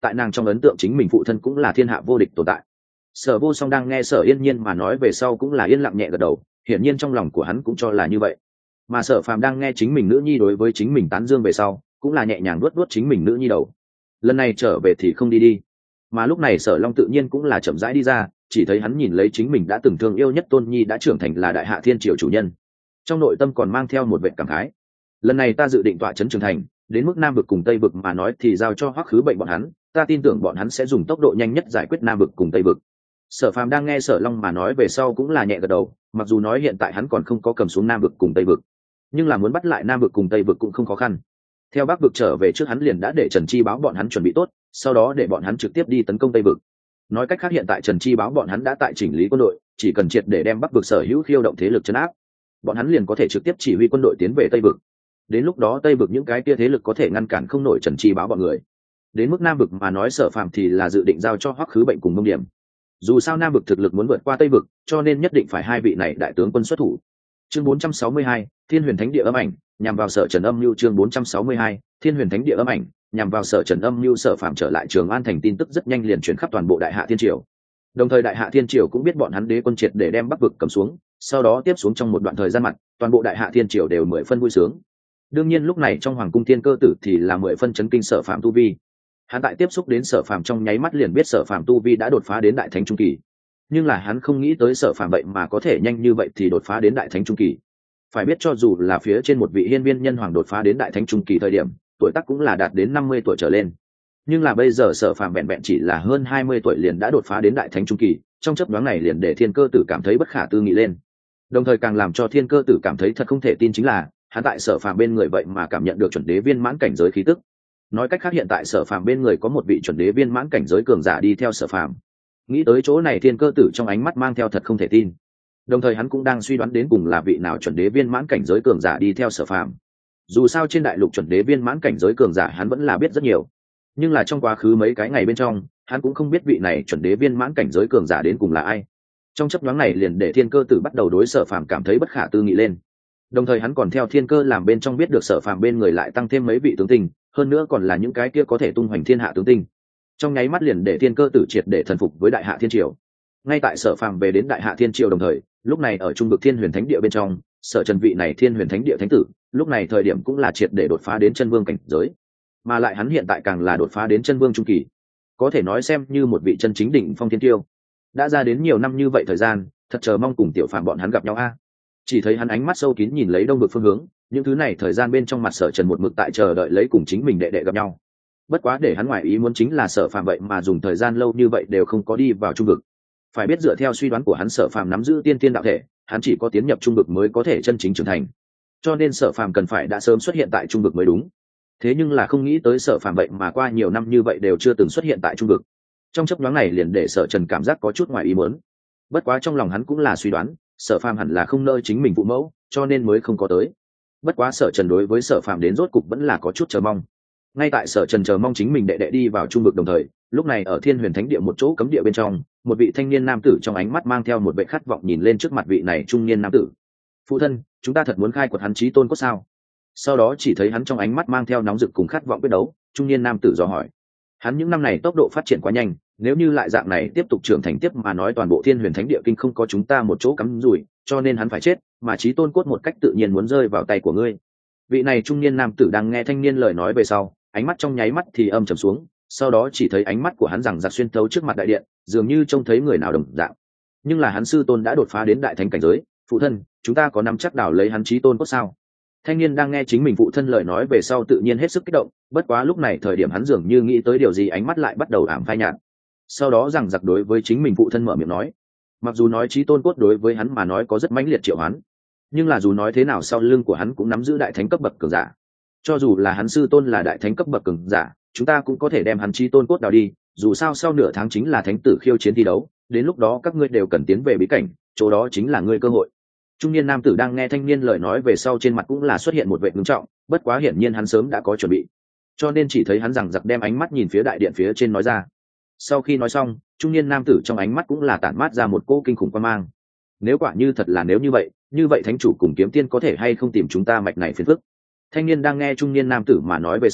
tại nàng trong ấn tượng chính mình phụ thân cũng là thiên hạ vô địch tồn tại. Sở Vô Song đang nghe Sở Yên Nhiên mà nói về sau cũng là yên lặng nhẹ gật đầu, hiển nhiên trong lòng của hắn cũng cho là như vậy. Mà Sở Phàm đang nghe chính mình nữ nhi đối với chính mình tán dương về sau cũng là nhẹ nhàng vuốt vuốt chính mình nữ nhi đầu. Lần này trở về thì không đi đi. Mà lúc này Sở Long tự nhiên cũng là chậm rãi đi ra, chỉ thấy hắn nhìn lấy chính mình đã từng thương yêu nhất Tôn Nhi đã trưởng thành là Đại Hạ Thiên Triều chủ nhân, trong nội tâm còn mang theo một vẻ cảm khái. Lần này ta dự định tọa trấn trưởng thành, đến mức Nam vực cùng Tây vực mà nói thì giao cho Hoắc Khứ Bệnh bọn hắn, ta tin tưởng bọn hắn sẽ dùng tốc độ nhanh nhất giải quyết Nam vực cùng Tây vực. Sở Phàm đang nghe Sở Long mà nói về sau cũng là nhẹ gật đầu, mặc dù nói hiện tại hắn còn không có cầm xuống Nam vực cùng Tây vực, nhưng là muốn bắt lại Nam vực cùng Tây vực cũng không khó khăn. Theo Bắc vực trở về trước hắn liền đã để Trần Chi báo bọn hắn chuẩn bị tốt, sau đó để bọn hắn trực tiếp đi tấn công Tây vực. Nói cách khác hiện tại Trần Chi báo bọn hắn đã tại chỉnh lý quân đội, chỉ cần triệt để đem Bắc vực sở hữu khiêu động thế lực trấn áp, bọn hắn liền có thể trực tiếp chỉ huy quân đội tiến về Tây vực. Đến lúc đó Tây vực những cái kia thế lực có thể ngăn cản không nổi Trần Chi báo bọn người. Đến mức Nam vực mà nói Sở Phàm thì là dự định giao cho Hoắc Khứ Bệnh cùng Mông Điểm. Dù sao Nam vực thực lực muốn vượt qua Tây vực, cho nên nhất định phải hai vị này đại tướng quân xuất thủ. Chương bốn trăm sáu mươi hai, Thiên Huyền Thánh Địa âm ảnh, nhằm vào Sở Trần âm lưu. Chương bốn trăm sáu mươi hai, Thiên Huyền Thánh Địa âm ảnh, nhằm vào Sở Trần âm lưu. Sở Phàm trở lại Trường An thành tin tức rất nhanh liền truyền khắp toàn bộ Đại Hạ Thiên Triều. Đồng thời Đại Hạ Thiên Triều cũng biết bọn hắn đế quân triệt để đem Bắc vực cầm xuống, sau đó tiếp xuống trong một đoạn thời gian mặt, toàn bộ Đại Hạ Thiên Triều đều mười phân vui sướng. Đương nhiên lúc này trong Hoàng cung Thiên Cơ Tử thì là mười phân chấn kinh Sở Phàm tu vi. Hắn tại tiếp xúc đến Sở Phàm trong nháy mắt liền biết Sở Phàm tu vi đã đột phá đến Đại Thánh trung kỳ. Nhưng là hắn không nghĩ tới Sở Phàm vậy mà có thể nhanh như vậy thì đột phá đến Đại Thánh trung kỳ. Phải biết cho dù là phía trên một vị hiên viên nhân hoàng đột phá đến Đại Thánh trung kỳ thời điểm, tuổi tác cũng là đạt đến năm mươi tuổi trở lên. Nhưng là bây giờ Sở Phàm vẹn vẹn chỉ là hơn hai mươi tuổi liền đã đột phá đến Đại Thánh trung kỳ, trong chớp nhoáng này liền để Thiên Cơ Tử cảm thấy bất khả tư nghị lên. Đồng thời càng làm cho Thiên Cơ Tử cảm thấy thật không thể tin chính là, hắn tại Sở Phàm bên người vậy mà cảm nhận được chuẩn đế viên mãn cảnh giới khí tức. Nói cách khác hiện tại Sở Phàm bên người có một vị chuẩn đế viên mãn cảnh giới cường giả đi theo Sở Phàm. Nghĩ tới chỗ này Thiên Cơ Tử trong ánh mắt mang theo thật không thể tin. Đồng thời hắn cũng đang suy đoán đến cùng là vị nào chuẩn đế viên mãn cảnh giới cường giả đi theo Sở Phàm. Dù sao trên đại lục chuẩn đế viên mãn cảnh giới cường giả hắn vẫn là biết rất nhiều, nhưng là trong quá khứ mấy cái ngày bên trong hắn cũng không biết vị này chuẩn đế viên mãn cảnh giới cường giả đến cùng là ai. Trong chấp nhoáng này liền để Thiên Cơ Tử bắt đầu đối Sở Phàm cảm thấy bất khả tư nghị lên. Đồng thời hắn còn theo Thiên Cơ làm bên trong biết được Sở Phàm bên người lại tăng thêm mấy vị tướng tinh, hơn nữa còn là những cái kia có thể tung hoành thiên hạ tướng tinh. Trong nháy mắt liền để Thiên Cơ Tử triệt để thần phục với Đại Hạ Thiên Triều. Ngay tại Sở Phàm về đến Đại Hạ Thiên Triều đồng thời, lúc này ở trung vực Thiên Huyền Thánh Địa bên trong, Sở Trần vị này Thiên Huyền Thánh Địa thánh tử, lúc này thời điểm cũng là triệt để đột phá đến chân vương cảnh giới, mà lại hắn hiện tại càng là đột phá đến chân vương trung kỳ, có thể nói xem như một vị chân chính đỉnh phong thiên tiêu. Đã ra đến nhiều năm như vậy thời gian, thật chờ mong cùng Tiểu Phàm bọn hắn gặp nhau a. Chỉ thấy hắn ánh mắt sâu kín nhìn lấy đông vực phương hướng, những thứ này thời gian bên trong mặt Sở Trần một mực tại chờ đợi lấy cùng chính mình đệ đệ gặp nhau. Bất quá để hắn ngoài ý muốn chính là Sở Phàm vậy mà dùng thời gian lâu như vậy đều không có đi vào trung vực. Phải biết dựa theo suy đoán của hắn Sở Phàm nắm giữ tiên tiên đạo thể, hắn chỉ có tiến nhập trung vực mới có thể chân chính trưởng thành, cho nên Sở Phàm cần phải đã sớm xuất hiện tại trung vực mới đúng. Thế nhưng là không nghĩ tới Sở Phàm vậy mà qua nhiều năm như vậy đều chưa từng xuất hiện tại trung vực. Trong chốc nhoáng này liền để Sở Trần cảm giác có chút ngoài ý muốn. Bất quá trong lòng hắn cũng là suy đoán, Sở Phàm hẳn là không nơi chính mình phụ mẫu, cho nên mới không có tới. Bất quá Sở Trần đối với Sở Phàm đến rốt cục vẫn là có chút chờ mong. Ngay tại Sở Trần chờ mong chính mình đệ đệ đi vào trung vực đồng thời, lúc này ở Thiên Huyền Thánh Địa một chỗ cấm địa bên trong, một vị thanh niên nam tử trong ánh mắt mang theo một vẻ khát vọng nhìn lên trước mặt vị này trung niên nam tử. Phụ thân, chúng ta thật muốn khai quật hắn chí tôn cốt sao? Sau đó chỉ thấy hắn trong ánh mắt mang theo nóng rực cùng khát vọng quyết đấu, trung niên nam tử dò hỏi. Hắn những năm này tốc độ phát triển quá nhanh, nếu như lại dạng này tiếp tục trưởng thành tiếp mà nói toàn bộ Thiên Huyền Thánh Địa kinh không có chúng ta một chỗ cắm rủi, cho nên hắn phải chết, mà chí tôn cốt một cách tự nhiên muốn rơi vào tay của ngươi. Vị này trung niên nam tử đang nghe thanh niên lời nói về sau, ánh mắt trong nháy mắt thì âm trầm xuống, sau đó chỉ thấy ánh mắt của hắn rằng giặc xuyên thấu trước mặt đại điện, dường như trông thấy người nào đồng dạng. Nhưng là hắn sư tôn đã đột phá đến đại thánh cảnh giới, phụ thân, chúng ta có nắm chắc đảo lấy hắn chí tôn cốt sao? Thanh niên đang nghe chính mình phụ thân lời nói về sau tự nhiên hết sức kích động, bất quá lúc này thời điểm hắn dường như nghĩ tới điều gì ánh mắt lại bắt đầu ảm phai nhạt. Sau đó rằng giặc đối với chính mình phụ thân mở miệng nói, mặc dù nói chí tôn cốt đối với hắn mà nói có rất mãnh liệt triệu hắn, nhưng là dù nói thế nào sau lưng của hắn cũng nắm giữ đại thánh cấp bậc cường giả. Cho dù là hắn sư tôn là đại thánh cấp bậc cường giả, chúng ta cũng có thể đem hắn chí tôn cốt đào đi, dù sao sau nửa tháng chính là thánh tử khiêu chiến thi đấu, đến lúc đó các ngươi đều cần tiến về bí cảnh, chỗ đó chính là ngươi cơ hội. Trung niên nam tử đang nghe thanh niên lời nói về sau trên mặt cũng là xuất hiện một vẻ ngưng trọng, bất quá hiển nhiên hắn sớm đã có chuẩn bị, cho nên chỉ thấy hắn rằng giặc đem ánh mắt nhìn phía đại điện phía trên nói ra. Sau khi nói xong, trung niên nam tử trong ánh mắt cũng là tản mát ra một cỗ kinh khủng quan mang. Nếu quả như thật là nếu như vậy, như vậy thánh chủ cùng kiếm tiên có thể hay không tìm chúng ta mạch này phiền phức? Thanh niên đang nghe trung niên nam tử mà nói về sau,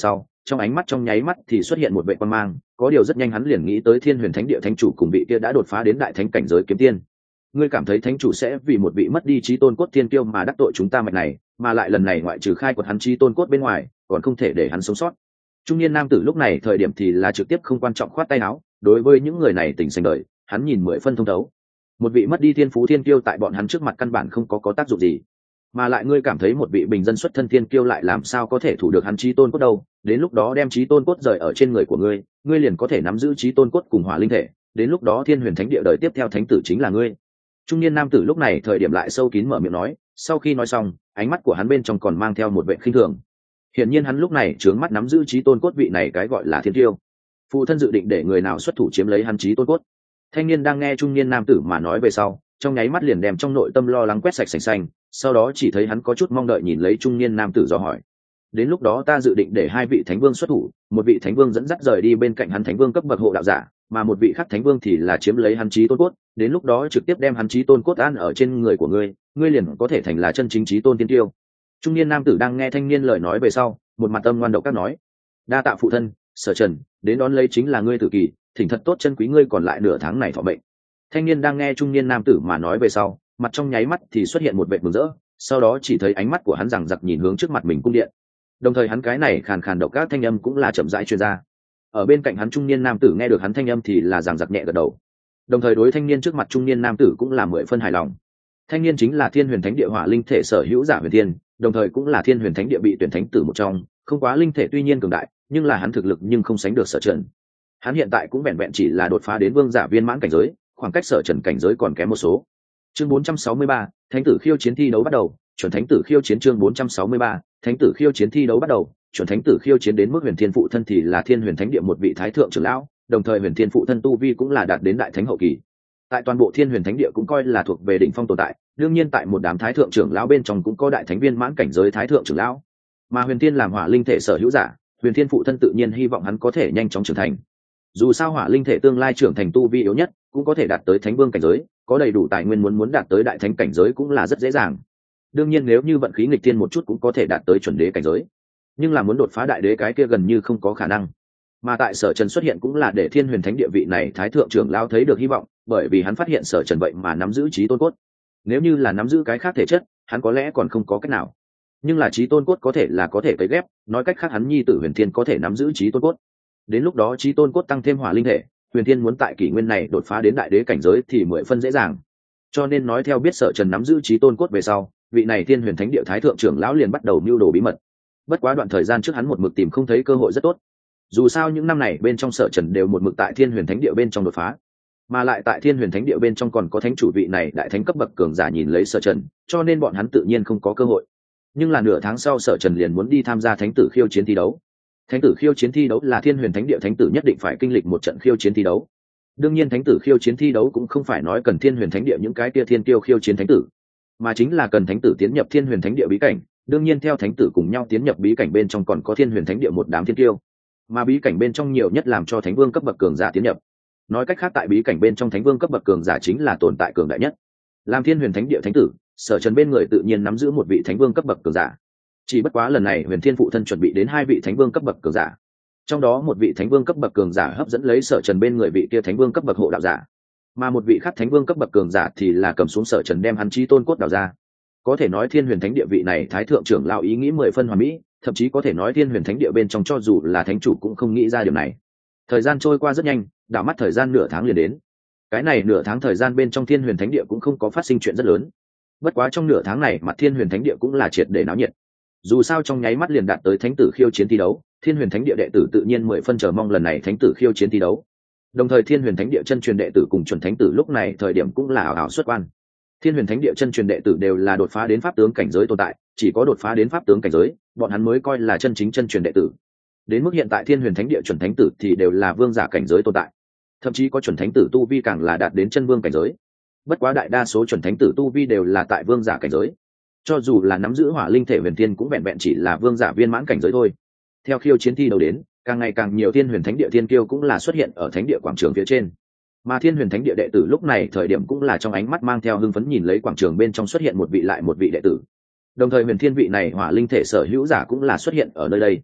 trong ánh mắt trong nháy mắt thì xuất hiện một vệ quan mang, có điều rất nhanh hắn liền nghĩ tới Thiên Huyền Thánh Địa thánh chủ cùng vị kia đã đột phá đến đại thánh cảnh giới kiếm tiên. Ngươi cảm thấy thánh chủ sẽ vì một vị mất đi chí tôn cốt thiên kiêu mà đắc tội chúng ta mạch này, mà lại lần này ngoại trừ khai quật hắn chí tôn cốt bên ngoài, còn không thể để hắn sống sót. Trung niên nam tử lúc này thời điểm thì là trực tiếp không quan trọng khoát tay áo, đối với những người này tình sành đời, hắn nhìn mười phân thông thấu. Một vị mất đi thiên phú thiên kiêu tại bọn hắn trước mặt căn bản không có có tác dụng gì, mà lại ngươi cảm thấy một vị bình dân xuất thân thiên kiêu lại làm sao có thể thủ được hắn chí tôn cốt đâu? Đến lúc đó đem chí tôn cốt rời ở trên người của ngươi, ngươi liền có thể nắm giữ chí tôn cốt cùng hỏa linh thể, đến lúc đó Thiên Huyền Thánh Địa đời tiếp theo thánh tử chính là ngươi. Trung niên nam tử lúc này thời điểm lại sâu kín mở miệng nói, sau khi nói xong, ánh mắt của hắn bên trong còn mang theo một vẻ khinh thường. Hiển nhiên hắn lúc này trướng mắt nắm giữ chí tôn cốt vị này cái gọi là thiên kiêu. Phụ thân dự định để người nào xuất thủ chiếm lấy hắn chí tôn cốt. Thanh niên đang nghe trung niên nam tử mà nói về sau, trong nháy mắt liền đem trong nội tâm lo lắng quét sạch sành xanh, sau đó chỉ thấy hắn có chút mong đợi nhìn lấy trung niên nam tử dò hỏi. Đến lúc đó ta dự định để hai vị thánh vương xuất thủ, một vị thánh vương dẫn dắt rời đi bên cạnh hắn thánh vương cấp bậc hộ đạo giả, mà một vị khác thánh vương thì là chiếm lấy hắn chí tôn cốt, đến lúc đó trực tiếp đem hắn chí tôn cốt an ở trên người của ngươi, ngươi liền có thể thành là chân chính chí tôn tiên tiêu. Trung niên nam tử đang nghe thanh niên lời nói về sau, một mặt âm ngoan độc các nói: đa tạ phụ thân, Sở Trần, đến đón lấy chính là ngươi tử kỳ, thỉnh thật tốt chân quý ngươi còn lại nửa tháng này thọ mệnh. Thanh niên đang nghe trung niên nam tử mà nói về sau, mặt trong nháy mắt thì xuất hiện một vẻ mừng rỡ, sau đó chỉ thấy ánh mắt của hắn rằng giặc nhìn hướng trước mặt mình cung điện. Đồng thời hắn cái này khàn khàn độc các thanh âm cũng là chậm rãi truyền ra. Ở bên cạnh hắn trung niên nam tử nghe được hắn thanh âm thì là rằng giặc nhẹ gật đầu. Đồng thời đối thanh niên trước mặt trung niên nam tử cũng là mười phân hài lòng. Thanh niên chính là Thiên Huyền Thánh Địa hỏa linh thể sở hữu giả Huyền Thiên, đồng thời cũng là Thiên Huyền Thánh Địa bị tuyển thánh tử một trong, không quá linh thể tuy nhiên cường đại, nhưng là hắn thực lực nhưng không sánh được Sở Trần. Hắn hiện tại cũng vẹn vẹn chỉ là đột phá đến vương giả viên mãn cảnh giới, khoảng cách Sở Trần cảnh giới còn kém một số. Chương bốn trăm sáu mươi ba, Thánh tử khiêu chiến thi đấu bắt đầu, chuẩn thánh tử khiêu chiến chương bốn trăm sáu mươi ba, Thánh tử khiêu chiến thi đấu bắt đầu, chuẩn thánh tử khiêu chiến đến mức Huyền Thiên phụ thân thì là Thiên Huyền Thánh Địa một vị thái thượng trưởng lão, đồng thời Huyền Thiên phụ thân tu vi cũng là đạt đến đại thánh hậu kỳ. Tại toàn bộ Thiên Huyền Thánh Địa cũng coi là thuộc về đỉnh phong tồn tại, đương nhiên tại một đám thái thượng trưởng lão bên trong cũng có đại thánh viên mãn cảnh giới thái thượng trưởng lão. Mà Huyền Thiên làm hỏa linh thể sở hữu giả, Huyền Thiên phụ thân tự nhiên hy vọng hắn có thể nhanh chóng trưởng thành. Dù sao hỏa linh thể tương lai trưởng thành tu vi yếu nhất, cũng có thể đạt tới thánh vương cảnh giới, có đầy đủ tài nguyên muốn muốn đạt tới đại thánh cảnh giới cũng là rất dễ dàng. Đương nhiên nếu như vận khí nghịch thiên một chút cũng có thể đạt tới chuẩn đế cảnh giới, nhưng là muốn đột phá đại đế cái kia gần như không có khả năng. Mà tại Sở Trần xuất hiện cũng là để Thiên Huyền Thánh Địa vị này thái thượng trưởng lão thấy được hy vọng, bởi vì hắn phát hiện Sở Trần vậy mà nắm giữ chí tôn cốt. Nếu như là nắm giữ cái khác thể chất, hắn có lẽ còn không có cách nào. Nhưng là chí tôn cốt có thể là có thể cấy ghép, nói cách khác hắn nhi tử Huyền Thiên có thể nắm giữ chí tôn cốt. Đến lúc đó chí tôn cốt tăng thêm hỏa linh thể, Huyền Thiên muốn tại kỷ nguyên này đột phá đến đại đế cảnh giới thì mười phân dễ dàng. Cho nên nói theo biết Sở Trần nắm giữ chí tôn cốt về sau, vị này Thiên Huyền Thánh Địa thái thượng trưởng lão liền bắt đầu mưu đồ bí mật. Bất quá đoạn thời gian trước hắn một mực tìm không thấy cơ hội rất tốt. Dù sao những năm này bên trong Sở Trần đều một mực tại Thiên Huyền Thánh Địa bên trong đột phá, mà lại tại Thiên Huyền Thánh Địa bên trong còn có thánh chủ vị này đại thánh cấp bậc cường giả nhìn lấy Sở Trần, cho nên bọn hắn tự nhiên không có cơ hội. Nhưng là nửa tháng sau Sở Trần liền muốn đi tham gia thánh tử khiêu chiến thi đấu. Thánh tử khiêu chiến thi đấu là Thiên Huyền Thánh Địa thánh tử nhất định phải kinh lịch một trận khiêu chiến thi đấu. Đương nhiên thánh tử khiêu chiến thi đấu cũng không phải nói cần Thiên Huyền Thánh Địa những cái kia thiên kiêu khiêu chiến thánh tử, mà chính là cần thánh tử tiến nhập Thiên Huyền Thánh Địa bí cảnh. Đương nhiên theo thánh tử cùng nhau tiến nhập bí cảnh bên trong còn có Thiên Huyền Thánh Địa một đám thiên kiêu, mà bí cảnh bên trong nhiều nhất làm cho thánh vương cấp bậc cường giả tiến nhập. Nói cách khác tại bí cảnh bên trong thánh vương cấp bậc cường giả chính là tồn tại cường đại nhất. Làm Thiên Huyền Thánh Địa thánh tử, Sở Trần bên người tự nhiên nắm giữ một vị thánh vương cấp bậc cường giả. Chỉ bất quá lần này Huyền Thiên phụ thân chuẩn bị đến hai vị thánh vương cấp bậc cường giả, trong đó một vị thánh vương cấp bậc cường giả hấp dẫn lấy Sở Trần bên người vị kia thánh vương cấp bậc hộ đạo giả, mà một vị khác thánh vương cấp bậc cường giả thì là cầm xuống Sở Trần đem hắn chí tôn cốt đào ra. Có thể nói Thiên Huyền Thánh Địa vị này thái thượng trưởng lão ý nghĩ mười phân hoàn mỹ, thậm chí có thể nói Thiên Huyền Thánh Địa bên trong cho dù là thánh chủ cũng không nghĩ ra điều này. Thời gian trôi qua rất nhanh, đảo mắt thời gian nửa tháng liền đến. Cái này nửa tháng thời gian bên trong Thiên Huyền Thánh Địa cũng không có phát sinh chuyện rất lớn. Bất quá trong nửa tháng này mặt Thiên Huyền Thánh Địa cũng là triệt để náo nhiệt. Dù sao trong nháy mắt liền đạt tới thánh tử khiêu chiến thi đấu, Thiên Huyền Thánh Địa đệ tử tự nhiên mười phân chờ mong lần này thánh tử khiêu chiến thi đấu. Đồng thời Thiên Huyền Thánh Địa chân truyền đệ tử cùng chuẩn thánh tử lúc này thời điểm cũng là ảo ảo xuất quan. Thiên Huyền Thánh Địa chân truyền đệ tử đều là đột phá đến pháp tướng cảnh giới tồn tại, chỉ có đột phá đến pháp tướng cảnh giới, bọn hắn mới coi là chân chính chân truyền đệ tử. Đến mức hiện tại Thiên Huyền Thánh Địa chuẩn thánh tử thì đều là vương giả cảnh giới tồn tại, thậm chí có chuẩn thánh tử tu vi càng là đạt đến chân vương cảnh giới. Bất quá đại đa số chuẩn thánh tử tu vi đều là tại vương giả cảnh giới. Cho dù là nắm giữ hỏa linh thể Huyền Thiên cũng vẹn vẹn chỉ là vương giả viên mãn cảnh giới thôi. Theo khiêu chiến thi đấu đến, càng ngày càng nhiều Thiên Huyền Thánh Địa thiên kiêu cũng là xuất hiện ở thánh địa quảng trường phía trên. Mà Thiên Huyền Thánh Địa đệ tử lúc này thời điểm cũng là trong ánh mắt mang theo hưng phấn nhìn lấy quảng trường bên trong xuất hiện một vị lại một vị đệ tử. Đồng thời Huyền Thiên vị này hỏa linh thể sở hữu giả cũng là xuất hiện ở nơi đây.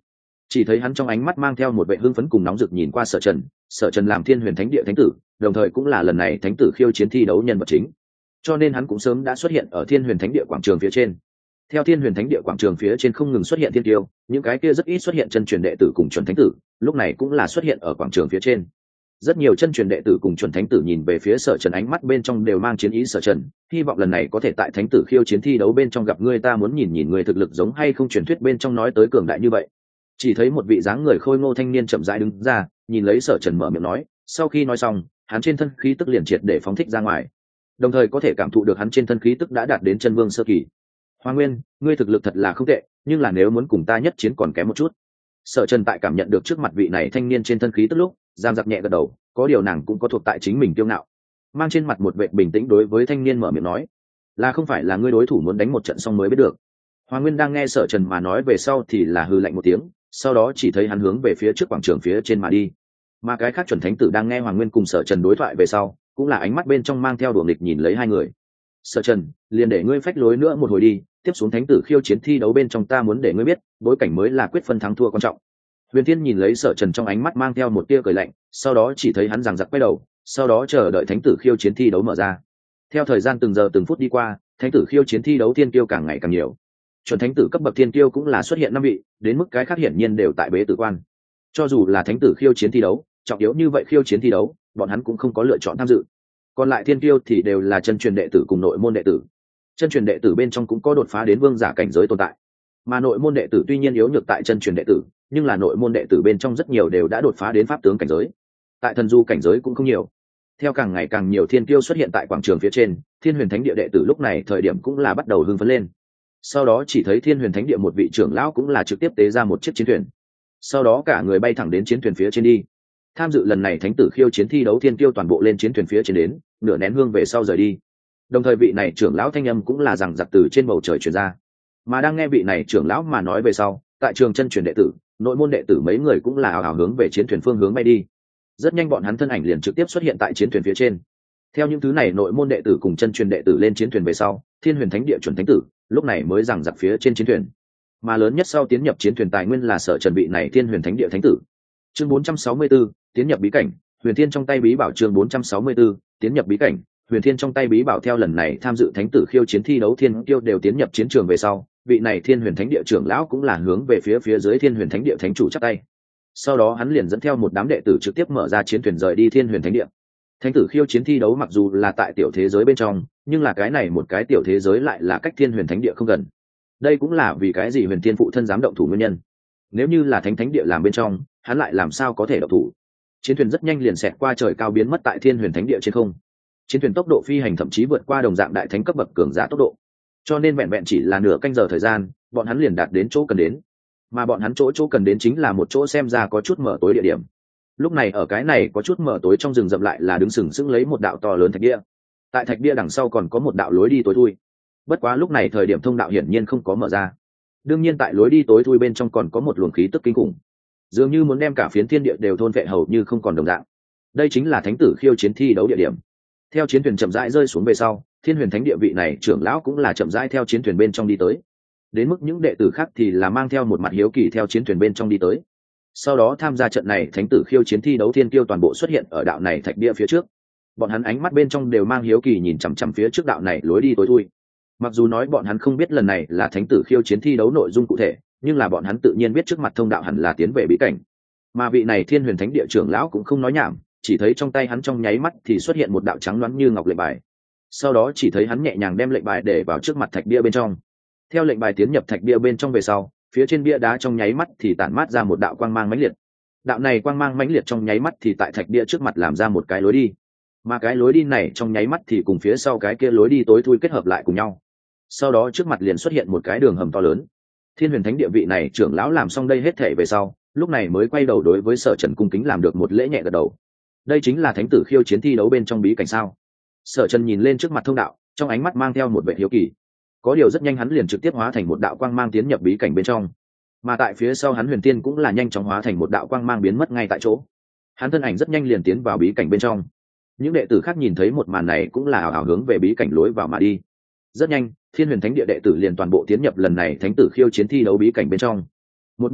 Chỉ thấy hắn trong ánh mắt mang theo một vẻ hưng phấn cùng nóng rực nhìn qua Sở Trần. Sở Trần làm Thiên Huyền Thánh Địa thánh tử, đồng thời cũng là lần này thánh tử khiêu chiến thi đấu nhân vật chính, cho nên hắn cũng sớm đã xuất hiện ở Thiên Huyền Thánh Địa quảng trường phía trên. Theo Thiên Huyền Thánh Địa quảng trường phía trên không ngừng xuất hiện thiên tiêu, những cái kia rất ít xuất hiện chân truyền đệ tử cùng chuẩn thánh tử, lúc này cũng là xuất hiện ở quảng trường phía trên. Rất nhiều chân truyền đệ tử cùng chuẩn thánh tử nhìn về phía Sở Trần, ánh mắt bên trong đều mang chiến ý. Sở Trần, hy vọng lần này có thể tại thánh tử khiêu chiến thi đấu bên trong gặp ngươi, ta muốn nhìn nhìn người thực lực giống hay không truyền thuyết bên trong nói tới cường đại như vậy. Chỉ thấy một vị dáng người khôi ngô thanh niên chậm rãi đứng ra, nhìn lấy Sở Trần mở miệng nói, sau khi nói xong, hắn trên thân khí tức liền triệt để phóng thích ra ngoài, đồng thời có thể cảm thụ được hắn trên thân khí tức đã đạt đến chân vương sơ kỳ. Hoa Nguyên, ngươi thực lực thật là không tệ, nhưng là nếu muốn cùng ta nhất chiến còn kém một chút. Sở Trần tại cảm nhận được trước mặt vị này thanh niên trên thân khí tức lúc, giang giặc nhẹ gật đầu, có điều nàng cũng có thuộc tại chính mình kiêu ngạo, mang trên mặt một vẻ bình tĩnh đối với thanh niên mở miệng nói, là không phải là ngươi đối thủ muốn đánh một trận xong mới biết được. Hoa Nguyên đang nghe Sở Trần mà nói về sau thì là hừ lạnh một tiếng, sau đó chỉ thấy hắn hướng về phía trước quảng trường phía trên mà đi. Mà cái khác chuẩn thánh tử đang nghe Hoàng Nguyên cùng Sở Trần đối thoại về sau, cũng là ánh mắt bên trong mang theo đùa nghịch nhìn lấy hai người. Sở Trần, liền để ngươi phách lối nữa một hồi đi, tiếp xuống thánh tử khiêu chiến thi đấu bên trong ta muốn để ngươi biết, bối cảnh mới là quyết phân thắng thua quan trọng. Huyền Thiên nhìn lấy Sở Trần trong ánh mắt mang theo một tia cười lạnh, sau đó chỉ thấy hắn giằng giặc quay đầu, sau đó chờ đợi thánh tử khiêu chiến thi đấu mở ra. Theo thời gian từng giờ từng phút đi qua, thánh tử khiêu chiến thi đấu thiên kiêu càng ngày càng nhiều. Chuẩn thánh tử cấp bậc thiên kiêu cũng là xuất hiện năm vị, đến mức cái khác hiển nhiên đều tại bế tử quan. Cho dù là thánh tử khiêu chiến thi đấu, trọng yếu như vậy khiêu chiến thi đấu, bọn hắn cũng không có lựa chọn tham dự. Còn lại thiên kiêu thì đều là chân truyền đệ tử cùng nội môn đệ tử. Chân truyền đệ tử bên trong cũng có đột phá đến vương giả cảnh giới tồn tại, mà nội môn đệ tử tuy nhiên yếu nhược tại chân truyền đệ tử, nhưng là nội môn đệ tử bên trong rất nhiều đều đã đột phá đến pháp tướng cảnh giới. Tại thần du cảnh giới cũng không nhiều. Theo càng ngày càng nhiều thiên kiêu xuất hiện tại quảng trường phía trên, Thiên Huyền Thánh Địa đệ tử lúc này thời điểm cũng là bắt đầu hưng phấn lên. Sau đó chỉ thấy Thiên Huyền Thánh Địa một vị trưởng lão cũng là trực tiếp tế ra một chiếc chiến thuyền, sau đó cả người bay thẳng đến chiến thuyền phía trên đi. Tham dự lần này thánh tử khiêu chiến thi đấu thiên kiêu toàn bộ lên chiến thuyền phía trên đến, nửa nén hương về sau rời đi. Đồng thời vị này trưởng lão thanh âm cũng là rằng giặc từ trên bầu trời truyền ra. Mà đang nghe vị này trưởng lão mà nói về sau, tại trường chân truyền đệ tử, nội môn đệ tử mấy người cũng là ào ào hướng về chiến thuyền phương hướng bay đi. Rất nhanh bọn hắn thân ảnh liền trực tiếp xuất hiện tại chiến thuyền phía trên. Theo những thứ này nội môn đệ tử cùng chân truyền đệ tử lên chiến thuyền về sau, Thiên Huyền Thánh Địa chuẩn thánh tử lúc này mới rằng giặc phía trên chiến thuyền. Mà lớn nhất sau tiến nhập chiến thuyền tài nguyên là Sở Trần vị này Thiên Huyền Thánh Địa thánh tử. Chương bốn trăm sáu mươi tư, tiến nhập bí cảnh, Huyền Thiên trong tay bí bảo. Chương bốn trăm sáu mươi tư, tiến nhập bí cảnh, Huyền Thiên trong tay bí bảo. Theo lần này tham dự thánh tử khiêu chiến thi đấu thiên kiêu đều tiến nhập chiến trường về sau, vị này Thiên Huyền Thánh Địa trưởng lão cũng là hướng về phía phía dưới Thiên Huyền Thánh Địa thánh chủ chắp tay. Sau đó hắn liền dẫn theo một đám đệ tử trực tiếp mở ra chiến thuyền rời đi Thiên Huyền Thánh Địa. Thánh tử khiêu chiến thi đấu mặc dù là tại tiểu thế giới bên trong, nhưng là cái này một cái tiểu thế giới lại là cách Thiên Huyền Thánh Địa không gần. Đây cũng là vì cái gì Huyền Thiên phụ thân dám động thủ nguyên nhân. Nếu như là Thánh Thánh Địa làm bên trong, hắn lại làm sao có thể động thủ. Chiến thuyền rất nhanh liền xẹt qua trời cao biến mất tại Thiên Huyền Thánh Địa trên không. Chiến thuyền tốc độ phi hành thậm chí vượt qua đồng dạng đại thánh cấp bậc cường giả tốc độ, cho nên vẹn vẹn chỉ là nửa canh giờ thời gian, bọn hắn liền đạt đến chỗ cần đến. Mà bọn hắn chỗ chỗ cần đến chính là một chỗ xem ra có chút mở tối địa điểm. Lúc này ở cái này có chút mở tối trong rừng rậm lại là đứng sừng sững lấy một đạo to lớn thạch bia. Tại thạch bia đằng sau còn có một đạo lối đi tối thui. Bất quá lúc này thời điểm thông đạo hiển nhiên không có mở ra. Đương nhiên tại lối đi tối thui bên trong còn có một luồng khí tức kinh khủng, dường như muốn đem cả phiến thiên địa đều thôn vệ hầu như không còn đồng dạng. Đây chính là thánh tử khiêu chiến thi đấu địa điểm. Theo chiến thuyền chậm rãi rơi xuống về sau, Thiên Huyền Thánh Địa vị này trưởng lão cũng là chậm rãi theo chiến thuyền bên trong đi tới. Đến mức những đệ tử khác thì là mang theo một mặt hiếu kỳ theo chiến thuyền bên trong đi tới. Sau đó tham gia trận này thánh tử khiêu chiến thi đấu thiên kiêu toàn bộ xuất hiện ở đạo này thạch bia phía trước. Bọn hắn ánh mắt bên trong đều mang hiếu kỳ nhìn chằm chằm phía trước đạo này lối đi tối thui. Mặc dù nói bọn hắn không biết lần này là thánh tử khiêu chiến thi đấu nội dung cụ thể, nhưng là bọn hắn tự nhiên biết trước mặt thông đạo hẳn là tiến về bí cảnh. Mà vị này Thiên Huyền Thánh Địa trưởng lão cũng không nói nhảm, chỉ thấy trong tay hắn trong nháy mắt thì xuất hiện một đạo trắng loáng như ngọc lệnh bài. Sau đó chỉ thấy hắn nhẹ nhàng đem lệnh bài để vào trước mặt thạch bia bên trong. Theo lệnh bài tiến nhập thạch bia bên trong về sau, phía trên bia đá trong nháy mắt thì tản mát ra một đạo quang mang mãnh liệt. Đạo này quang mang mãnh liệt trong nháy mắt thì tại thạch bia trước mặt làm ra một cái lối đi. Mà cái lối đi này trong nháy mắt thì cùng phía sau cái kia lối đi tối thui kết hợp lại cùng nhau. Sau đó trước mặt liền xuất hiện một cái đường hầm to lớn. Thiên Huyền Thánh Địa vị này trưởng lão làm xong đây hết thể về sau, lúc này mới quay đầu đối với Sở Trần cung kính làm được một lễ nhẹ gật đầu. Đây chính là thánh tử khiêu chiến thi đấu bên trong bí cảnh sao? Sở Trần nhìn lên trước mặt thông đạo, trong ánh mắt mang theo một vẻ hiếu kỳ. Có điều rất nhanh hắn liền trực tiếp hóa thành một đạo quang mang tiến nhập bí cảnh bên trong. Mà tại phía sau hắn Huyền Tiên cũng là nhanh chóng hóa thành một đạo quang mang biến mất ngay tại chỗ. Hắn thân ảnh rất nhanh liền tiến vào bí cảnh bên trong. Những đệ tử khác nhìn thấy một màn này cũng là ảo ảo hướng về bí cảnh lối vào mà đi. Rất nhanh, Thiên Huyền Thánh Địa đệ tử liền toàn bộ tiến nhập lần này thánh tử khiêu chiến thi đấu bí cảnh bên trong. Một bên khác,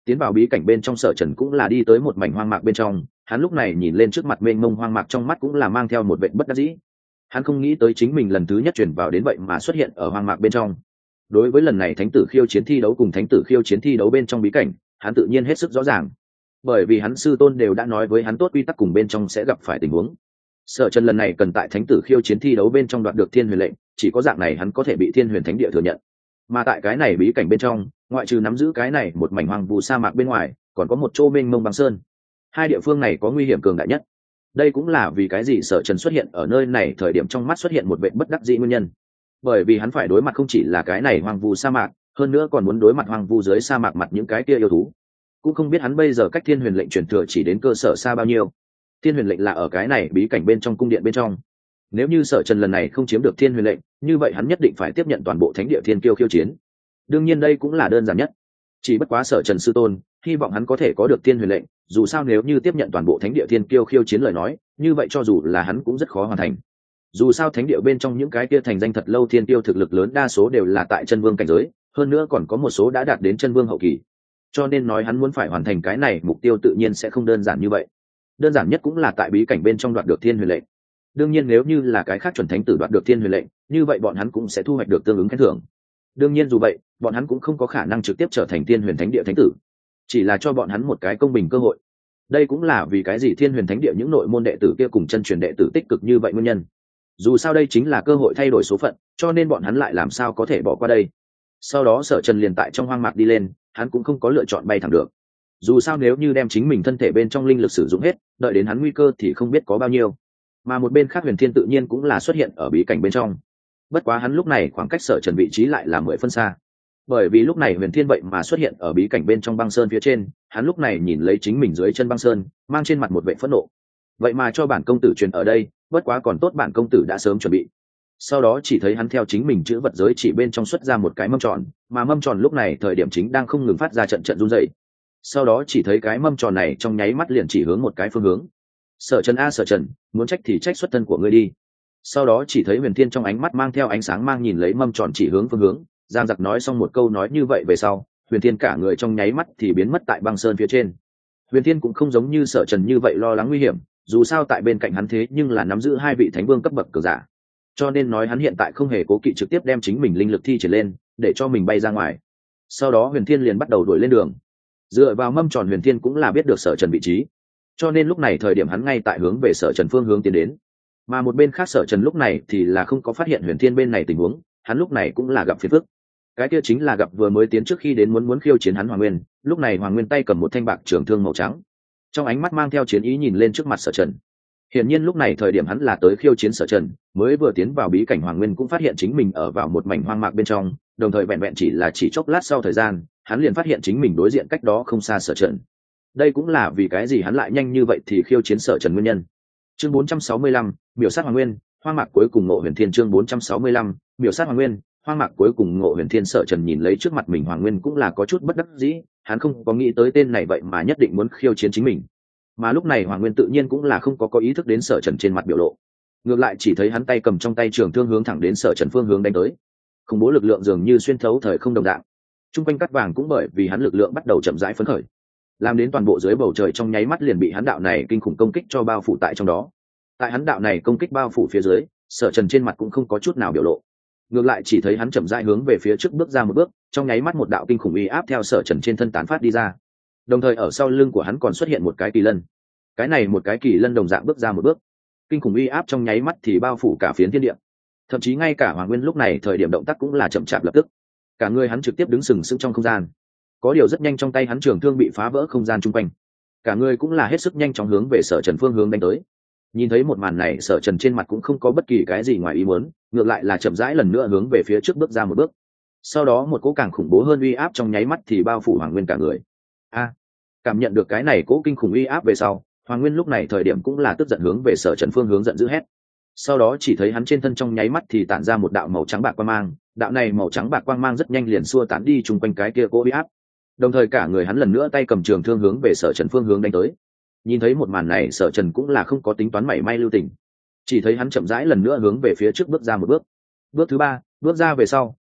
tiến vào bí cảnh bên trong Sở Trần cũng là đi tới một mảnh hoang mạc bên trong, hắn lúc này nhìn lên trước mặt mênh mông hoang mạc, trong mắt cũng là mang theo một vẻ bất đắc dĩ. Hắn không nghĩ tới chính mình lần thứ nhất chuyển vào đến vậy mà xuất hiện ở hoang mạc bên trong. Đối với lần này thánh tử khiêu chiến thi đấu cùng thánh tử khiêu chiến thi đấu bên trong bí cảnh, hắn tự nhiên hết sức rõ ràng, bởi vì hắn sư tôn đều đã nói với hắn tốt quy tắc cùng bên trong sẽ gặp phải tình huống. Sở Trần lần này cần tại thánh tử khiêu chiến thi đấu bên trong đoạt được thiên huyền lệnh, chỉ có dạng này hắn có thể bị thiên huyền thánh địa thừa nhận. Mà tại cái này bí cảnh bên trong, ngoại trừ nắm giữ cái này một mảnh hoang vu sa mạc bên ngoài, còn có một chỗ mênh mông băng sơn. Hai địa phương này có nguy hiểm cường đại nhất. Đây cũng là vì cái gì Sở Trần xuất hiện ở nơi này thời điểm trong mắt xuất hiện một vẻ bất đắc dĩ nguyên nhân. Bởi vì hắn phải đối mặt không chỉ là cái này hoang vu sa mạc, hơn nữa còn muốn đối mặt hoang vu dưới sa mạc mặt những cái kia yêu thú. Cũng không biết hắn bây giờ cách thiên huyền lệnh truyền thừa chỉ đến cơ sở xa bao nhiêu. Thiên huyền lệnh là ở cái này bí cảnh bên trong cung điện bên trong. Nếu như Sở Trần lần này không chiếm được thiên huyền lệnh, như vậy hắn nhất định phải tiếp nhận toàn bộ thánh địa thiên kiêu khiêu chiến. Đương nhiên đây cũng là đơn giản nhất. Chỉ bất quá Sở Trần sư tôn hy vọng hắn có thể có được thiên huyền lệnh, dù sao nếu như tiếp nhận toàn bộ thánh địa thiên kiêu khiêu chiến lời nói, như vậy cho dù là hắn cũng rất khó hoàn thành. Dù sao thánh địa bên trong những cái kia thành danh thật lâu thiên kiêu thực lực lớn đa số đều là tại chân vương cảnh giới, hơn nữa còn có một số đã đạt đến chân vương hậu kỳ. Cho nên nói hắn muốn phải hoàn thành cái này mục tiêu tự nhiên sẽ không đơn giản như vậy. Đơn giản nhất cũng là tại bí cảnh bên trong đoạt được thiên huyền lệnh. Đương nhiên nếu như là cái khác chuẩn thánh tử đoạt được thiên huyền lệnh, như vậy bọn hắn cũng sẽ thu hoạch được tương ứng khen thưởng. Đương nhiên dù vậy, bọn hắn cũng không có khả năng trực tiếp trở thành thiên huyền thánh địa thánh tử, chỉ là cho bọn hắn một cái công bình cơ hội. Đây cũng là vì cái gì thiên huyền thánh địa những nội môn đệ tử kia cùng chân truyền đệ tử tích cực như vậy nguyên nhân. Dù sao đây chính là cơ hội thay đổi số phận, cho nên bọn hắn lại làm sao có thể bỏ qua đây. Sau đó Sở Trần liền tại trong hoang mạc đi lên, hắn cũng không có lựa chọn bay thẳng được. Dù sao nếu như đem chính mình thân thể bên trong linh lực sử dụng hết, đợi đến hắn nguy cơ thì không biết có bao nhiêu. Mà một bên khác Huyền Thiên tự nhiên cũng là xuất hiện ở bí cảnh bên trong. Bất quá hắn lúc này khoảng cách Sở Trần vị trí lại là mười phân xa. Bởi vì lúc này Huyền Thiên vậy mà xuất hiện ở bí cảnh bên trong băng sơn phía trên, hắn lúc này nhìn lấy chính mình dưới chân băng sơn, mang trên mặt một vẻ phẫn nộ. Vậy mà cho bản công tử truyền ở đây, bất quá còn tốt bản công tử đã sớm chuẩn bị. Sau đó chỉ thấy hắn theo chính mình chữ vật giới chỉ bên trong xuất ra một cái mâm tròn, mà mâm tròn lúc này thời điểm chính đang không ngừng phát ra trận trận run rẩy. Sau đó chỉ thấy cái mâm tròn này trong nháy mắt liền chỉ hướng một cái phương hướng. Sở Trần a Sở Trần, muốn trách thì trách xuất thân của ngươi đi. Sau đó chỉ thấy Huyền Thiên trong ánh mắt mang theo ánh sáng mang nhìn lấy mâm tròn chỉ hướng phương hướng, giang giặc nói xong một câu nói như vậy về sau, Huyền Thiên cả người trong nháy mắt thì biến mất tại băng sơn phía trên. Huyền Thiên cũng không giống như Sở Trần như vậy lo lắng nguy hiểm, dù sao tại bên cạnh hắn thế nhưng là nắm giữ hai vị thánh vương cấp bậc cường giả, cho nên nói hắn hiện tại không hề cố kỵ trực tiếp đem chính mình linh lực thi triển lên để cho mình bay ra ngoài. Sau đó Huyền Thiên liền bắt đầu đuổi lên đường. Dựa vào mâm tròn Huyền Thiên cũng là biết được Sở Trần vị trí, cho nên lúc này thời điểm hắn ngay tại hướng về Sở Trần phương hướng tiến đến. Mà một bên khác Sở Trần lúc này thì là không có phát hiện Huyền Thiên bên này tình huống, hắn lúc này cũng là gặp phiền phức. Cái kia chính là gặp vừa mới tiến trước khi đến muốn muốn khiêu chiến hắn Hoàng Nguyên, lúc này Hoàng Nguyên tay cầm một thanh bạc trường thương màu trắng, trong ánh mắt mang theo chiến ý nhìn lên trước mặt Sở Trần. Hiển nhiên lúc này thời điểm hắn là tới khiêu chiến Sở Trần, mới vừa tiến vào bí cảnh Hoàng Nguyên cũng phát hiện chính mình ở vào một mảnh hoang mạc bên trong, đồng thời vẹn vẹn chỉ là chỉ chốc lát sau thời gian, hắn liền phát hiện chính mình đối diện cách đó không xa Sở Trần. Đây cũng là vì cái gì hắn lại nhanh như vậy thì khiêu chiến Sở Trần nguyên nhân. Chương bốn trăm sáu mươi lăm, miểu sát Hoàng Nguyên, hoang mạc cuối cùng ngộ Huyền Thiên. Chương bốn trăm sáu mươi lăm, miểu sát Hoàng Nguyên, hoang mạc cuối cùng ngộ Huyền Thiên. Sở Trần nhìn lấy trước mặt mình Hoàng Nguyên cũng là có chút bất đắc dĩ, hắn không có nghĩ tới tên này vậy mà nhất định muốn khiêu chiến chính mình. Mà lúc này Hoàng Nguyên tự nhiên cũng là không có có ý thức đến Sở Trần trên mặt biểu lộ, ngược lại chỉ thấy hắn tay cầm trong tay trường thương hướng thẳng đến Sở Trần phương hướng đánh tới. Khủng bố lực lượng dường như xuyên thấu thời không đồng dạng, trung quanh cắt vàng cũng bởi vì hắn lực lượng bắt đầu chậm rãi phấn khởi, làm đến toàn bộ dưới bầu trời trong nháy mắt liền bị hắn đạo này kinh khủng công kích cho bao phủ tại trong đó. Tại hắn đạo này công kích bao phủ phía dưới, Sở Trần trên mặt cũng không có chút nào biểu lộ, ngược lại chỉ thấy hắn chậm rãi hướng về phía trước bước ra một bước, trong nháy mắt một đạo kinh khủng uy áp theo Sở Trần trên thân tán phát đi ra. Đồng thời ở sau lưng của hắn còn xuất hiện một cái kỳ lân. Cái này một cái kỳ lân đồng dạng bước ra một bước, kinh khủng uy áp trong nháy mắt thì bao phủ cả phiến thiên địa. Thậm chí ngay cả Hoàng Nguyên lúc này thời điểm động tác cũng là chậm chạp lập tức, cả người hắn trực tiếp đứng sừng sững trong không gian. Có điều rất nhanh trong tay hắn trường thương bị phá vỡ không gian chung quanh, cả người cũng là hết sức nhanh chóng hướng về Sở Trần phương hướng đánh tới. Nhìn thấy một màn này, Sở Trần trên mặt cũng không có bất kỳ cái gì ngoài ý muốn, ngược lại là chậm rãi lần nữa hướng về phía trước bước ra một bước. Sau đó một cỗ càng khủng bố hơn uy áp trong nháy mắt thì bao phủ Hoàng Nguyên cả người. A, cảm nhận được cái này cỗ kinh khủng uy áp về sau, Hoàng Nguyên lúc này thời điểm cũng là tức giận hướng về Sở Trần phương hướng giận dữ hét. Sau đó chỉ thấy hắn trên thân trong nháy mắt thì tản ra một đạo màu trắng bạc quang mang, đạo này màu trắng bạc quang mang rất nhanh liền xua tán đi chung quanh cái kia cỗ uy áp. Đồng thời cả người hắn lần nữa tay cầm trường thương hướng về Sở Trần phương hướng đánh tới. Nhìn thấy một màn này, Sở Trần cũng là không có tính toán mảy may lưu tình, chỉ thấy hắn chậm rãi lần nữa hướng về phía trước bước ra một bước. Bước thứ ba, bước ra về sau,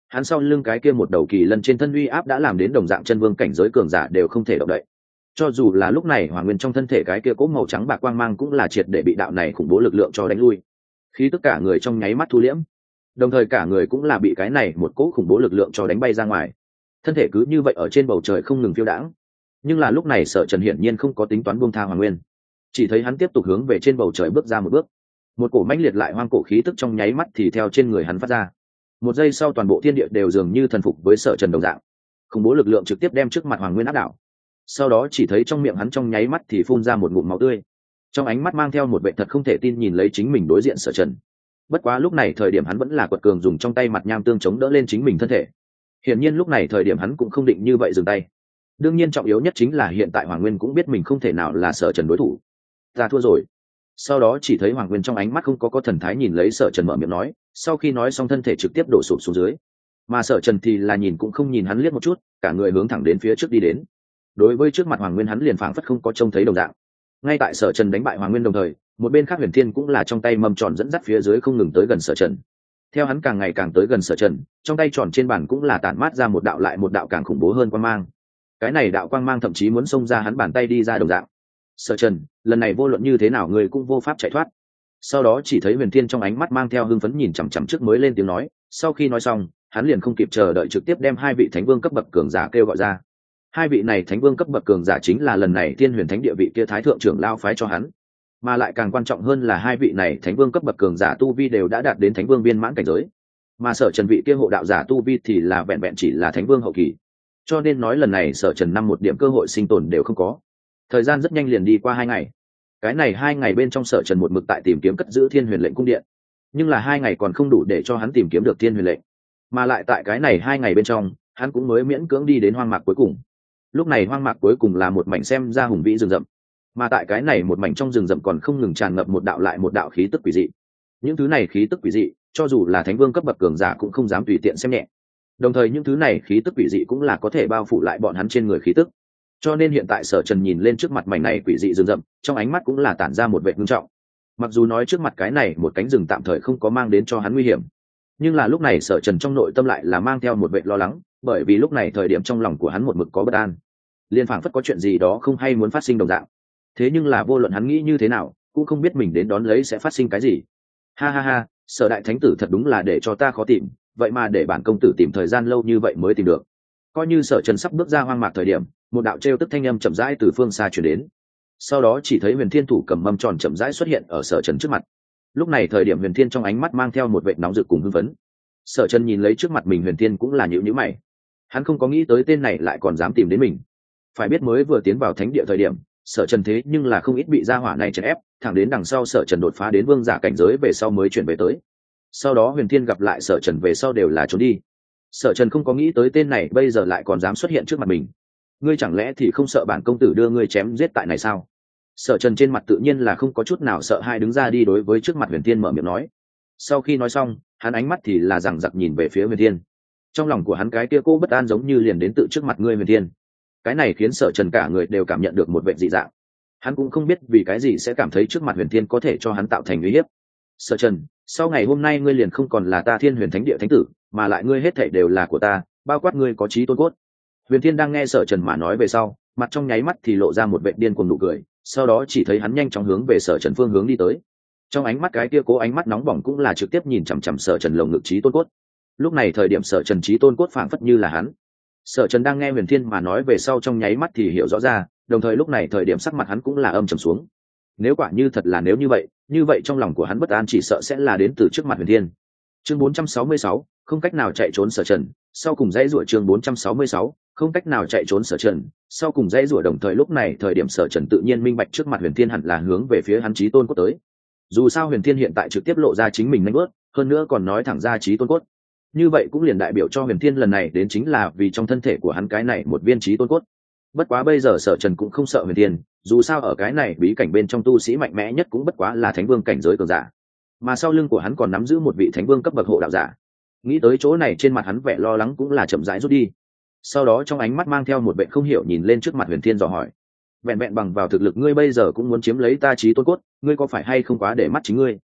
hắn sau lưng cái kia một đầu kỳ lân trên thân uy áp đã làm đến đồng dạng chân vương cảnh giới cường giả đều không thể động đậy. Cho dù là lúc này Hoàng Nguyên trong thân thể cái kia cỗ màu trắng bạc quang mang cũng là triệt để bị đạo này khủng bố lực lượng cho đánh lui, khí tất cả người trong nháy mắt thu liễm, đồng thời cả người cũng là bị cái này một cỗ khủng bố lực lượng cho đánh bay ra ngoài, thân thể cứ như vậy ở trên bầu trời không ngừng phiêu đãng. Nhưng là lúc này Sở Trần hiển nhiên không có tính toán buông tha Hoàng Nguyên, chỉ thấy hắn tiếp tục hướng về trên bầu trời bước ra một bước, một cổ mãnh liệt lại hoang cổ khí tức trong nháy mắt thì theo trên người hắn phát ra. Một giây sau toàn bộ thiên địa đều dường như thần phục với Sở Trần đồng dạng, khủng bố lực lượng trực tiếp đem trước mặt Hoàng Nguyên áp đảo. Sau đó chỉ thấy trong miệng hắn trong nháy mắt thì phun ra một ngụm máu tươi, trong ánh mắt mang theo một vẻ thật không thể tin nhìn lấy chính mình đối diện Sở Trần. Bất quá lúc này thời điểm hắn vẫn là quật cường dùng trong tay mặt nham tương chống đỡ lên chính mình thân thể. Hiển nhiên lúc này thời điểm hắn cũng không định như vậy dừng tay. Đương nhiên trọng yếu nhất chính là hiện tại Hoàng Nguyên cũng biết mình không thể nào là Sở Trần đối thủ. Ta thua rồi. Sau đó chỉ thấy Hoàng Nguyên trong ánh mắt không có có thần thái nhìn lấy Sở Trần mở miệng nói, sau khi nói xong thân thể trực tiếp đổ sụp xuống dưới. Mà Sở Trần thì là nhìn cũng không nhìn hắn liếc một chút, cả người hướng thẳng đến phía trước đi đến. Đối với trước mặt Hoàng Nguyên hắn liền phảng phất không có trông thấy đồng dạng. Ngay tại Sở Trần đánh bại Hoàng Nguyên đồng thời, một bên khác Huyền Thiên cũng là trong tay mâm tròn dẫn dắt phía dưới không ngừng tới gần Sở Trần. Theo hắn càng ngày càng tới gần Sở Trần, trong tay tròn trên bàn cũng là tản mát ra một đạo lại một đạo càng khủng bố hơn quang mang. Cái này đạo quang mang thậm chí muốn xông ra hắn bàn tay đi ra đồng dạng. Sở Trần, lần này vô luận như thế nào người cũng vô pháp chạy thoát. Sau đó chỉ thấy Huyền Thiên trong ánh mắt mang theo hưng phấn nhìn chằm chằm trước mới lên tiếng nói, sau khi nói xong, hắn liền không kịp chờ đợi trực tiếp đem hai vị thánh vương cấp bậc cường giả kêu gọi ra. Hai vị này thánh vương cấp bậc cường giả chính là lần này Thiên Huyền Thánh địa vị kia thái thượng trưởng lao phái cho hắn, mà lại càng quan trọng hơn là hai vị này thánh vương cấp bậc cường giả tu vi đều đã đạt đến thánh vương viên mãn cảnh giới, mà Sở Trần vị kia hộ đạo giả tu vi thì là vẹn vẹn chỉ là thánh vương hậu kỳ, cho nên nói lần này Sở Trần năm một điểm cơ hội sinh tồn đều không có. Thời gian rất nhanh liền đi qua hai ngày. Cái này hai ngày bên trong Sở Trần một mực tại tìm kiếm cất giữ Thiên Huyền lệnh cung điện, nhưng là hai ngày còn không đủ để cho hắn tìm kiếm được Thiên Huyền lệnh, mà lại tại cái này hai ngày bên trong hắn cũng mới miễn cưỡng đi đến hoang mạc cuối cùng. Lúc này hoang mạc cuối cùng là một mảnh xem ra hùng vĩ rừng rậm, mà tại cái này một mảnh trong rừng rậm còn không ngừng tràn ngập một đạo lại một đạo khí tức quỷ dị. Những thứ này khí tức quỷ dị, cho dù là thánh vương cấp bậc cường giả cũng không dám tùy tiện xem nhẹ. Đồng thời những thứ này khí tức quỷ dị cũng là có thể bao phủ lại bọn hắn trên người khí tức. Cho nên hiện tại Sở Trần nhìn lên trước mặt mảnh này quỷ dị rừng rậm, trong ánh mắt cũng là tản ra một vẻ nghiêm trọng. Mặc dù nói trước mặt cái này một cánh rừng tạm thời không có mang đến cho hắn nguy hiểm, nhưng là lúc này Sở Trần trong nội tâm lại là mang theo một vẻ lo lắng, bởi vì lúc này thời điểm trong lòng của hắn một mực có bất an, liên phảng phất có chuyện gì đó không hay muốn phát sinh đồng dạng. Thế nhưng là vô luận hắn nghĩ như thế nào cũng không biết mình đến đón lấy sẽ phát sinh cái gì. Ha ha ha, Sở đại thánh tử thật đúng là để cho ta khó tìm, vậy mà để bản công tử tìm thời gian lâu như vậy mới tìm được. Coi như Sở Trần sắp bước ra hoang mạc thời điểm, một đạo trêu tức thanh âm chậm rãi từ phương xa truyền đến. Sau đó chỉ thấy Huyền Thiên thủ cầm mâm tròn chậm rãi xuất hiện ở Sở Trần trước mặt. Lúc này thời điểm Huyền Thiên trong ánh mắt mang theo một vệt nóng rực cùng hưng phấn. Sở Trần nhìn lấy trước mặt mình Huyền Thiên cũng là nhíu nhíu mày. Hắn không có nghĩ tới tên này lại còn dám tìm đến mình. Phải biết mới vừa tiến vào thánh địa thời điểm, Sở Trần thế nhưng là không ít bị gia hỏa này chèn ép, thẳng đến đằng sau Sở Trần đột phá đến vương giả cảnh giới về sau mới chuyển về tới. Sau đó Huyền Thiên gặp lại Sở Trần về sau đều là trốn đi. Sở Trần không có nghĩ tới tên này bây giờ lại còn dám xuất hiện trước mặt mình. Ngươi chẳng lẽ thì không sợ bản công tử đưa ngươi chém giết tại này sao? Sở Trần trên mặt tự nhiên là không có chút nào sợ hãi đứng ra đi đối với trước mặt Huyền Thiên mở miệng nói. Sau khi nói xong, hắn ánh mắt thì là rằng giặc nhìn về phía Huyền Thiên. Trong lòng của hắn cái kia cô bất an giống như liền đến tự trước mặt ngươi Huyền Thiên. Cái này khiến Sở Trần cả người đều cảm nhận được một vẻ dị dạng. Hắn cũng không biết vì cái gì sẽ cảm thấy trước mặt Huyền Thiên có thể cho hắn tạo thành uy hiếp. Sở Trần, sau ngày hôm nay ngươi liền không còn là ta Thiên Huyền Thánh địa thánh tử, mà lại ngươi hết thảy đều là của ta, bao quát ngươi có chí tôn cốt. Huyền Thiên đang nghe Sở Trần mà nói về sau, mặt trong nháy mắt thì lộ ra một vẻ điên cuồng nụ cười, sau đó chỉ thấy hắn nhanh chóng hướng về Sở Trần phương hướng đi tới. Trong ánh mắt cái kia cố ánh mắt nóng bỏng cũng là trực tiếp nhìn chằm chằm Sở Trần lồng ngực chí tôn cốt. Lúc này thời điểm Sở Trần chí tôn cốt phảng phất như là hắn. Sở Trần đang nghe Huyền Thiên mà nói về sau trong nháy mắt thì hiểu rõ ra, đồng thời lúc này thời điểm sắc mặt hắn cũng là âm trầm xuống. Nếu quả như thật là nếu như vậy, như vậy trong lòng của hắn bất an chỉ sợ sẽ là đến từ trước mặt Huyền Thiên. Chương bốn trăm sáu mươi sáu, không cách nào chạy trốn Sở Trần, sau cùng dãy rủa chương bốn trăm sáu mươi sáu, không cách nào chạy trốn Sở Trần, sau cùng dãy rủa đồng thời lúc này thời điểm Sở Trần tự nhiên minh bạch trước mặt Huyền Thiên hẳn là hướng về phía hắn chí tôn cốt tới. Dù sao Huyền Thiên hiện tại trực tiếp lộ ra chính mình nhanh bước, hơn nữa còn nói thẳng ra chí tôn cốt. Như vậy cũng liền đại biểu cho Huyền Thiên lần này đến chính là vì trong thân thể của hắn cái này một viên chí tôn cốt. Bất quá bây giờ Sở Trần cũng không sợ Huyền Thiên, dù sao ở cái này bí cảnh bên trong tu sĩ mạnh mẽ nhất cũng bất quá là thánh vương cảnh giới cường giả, mà sau lưng của hắn còn nắm giữ một vị thánh vương cấp bậc hộ đạo giả. Nghĩ tới chỗ này trên mặt hắn vẻ lo lắng cũng là chậm rãi rút đi. Sau đó trong ánh mắt mang theo một vẻ không hiểu nhìn lên trước mặt Huyền Thiên dò hỏi: "Vẹn vẹn bằng vào thực lực ngươi bây giờ cũng muốn chiếm lấy ta chí tôn cốt, ngươi có phải hay không quá để mắt chính ngươi?"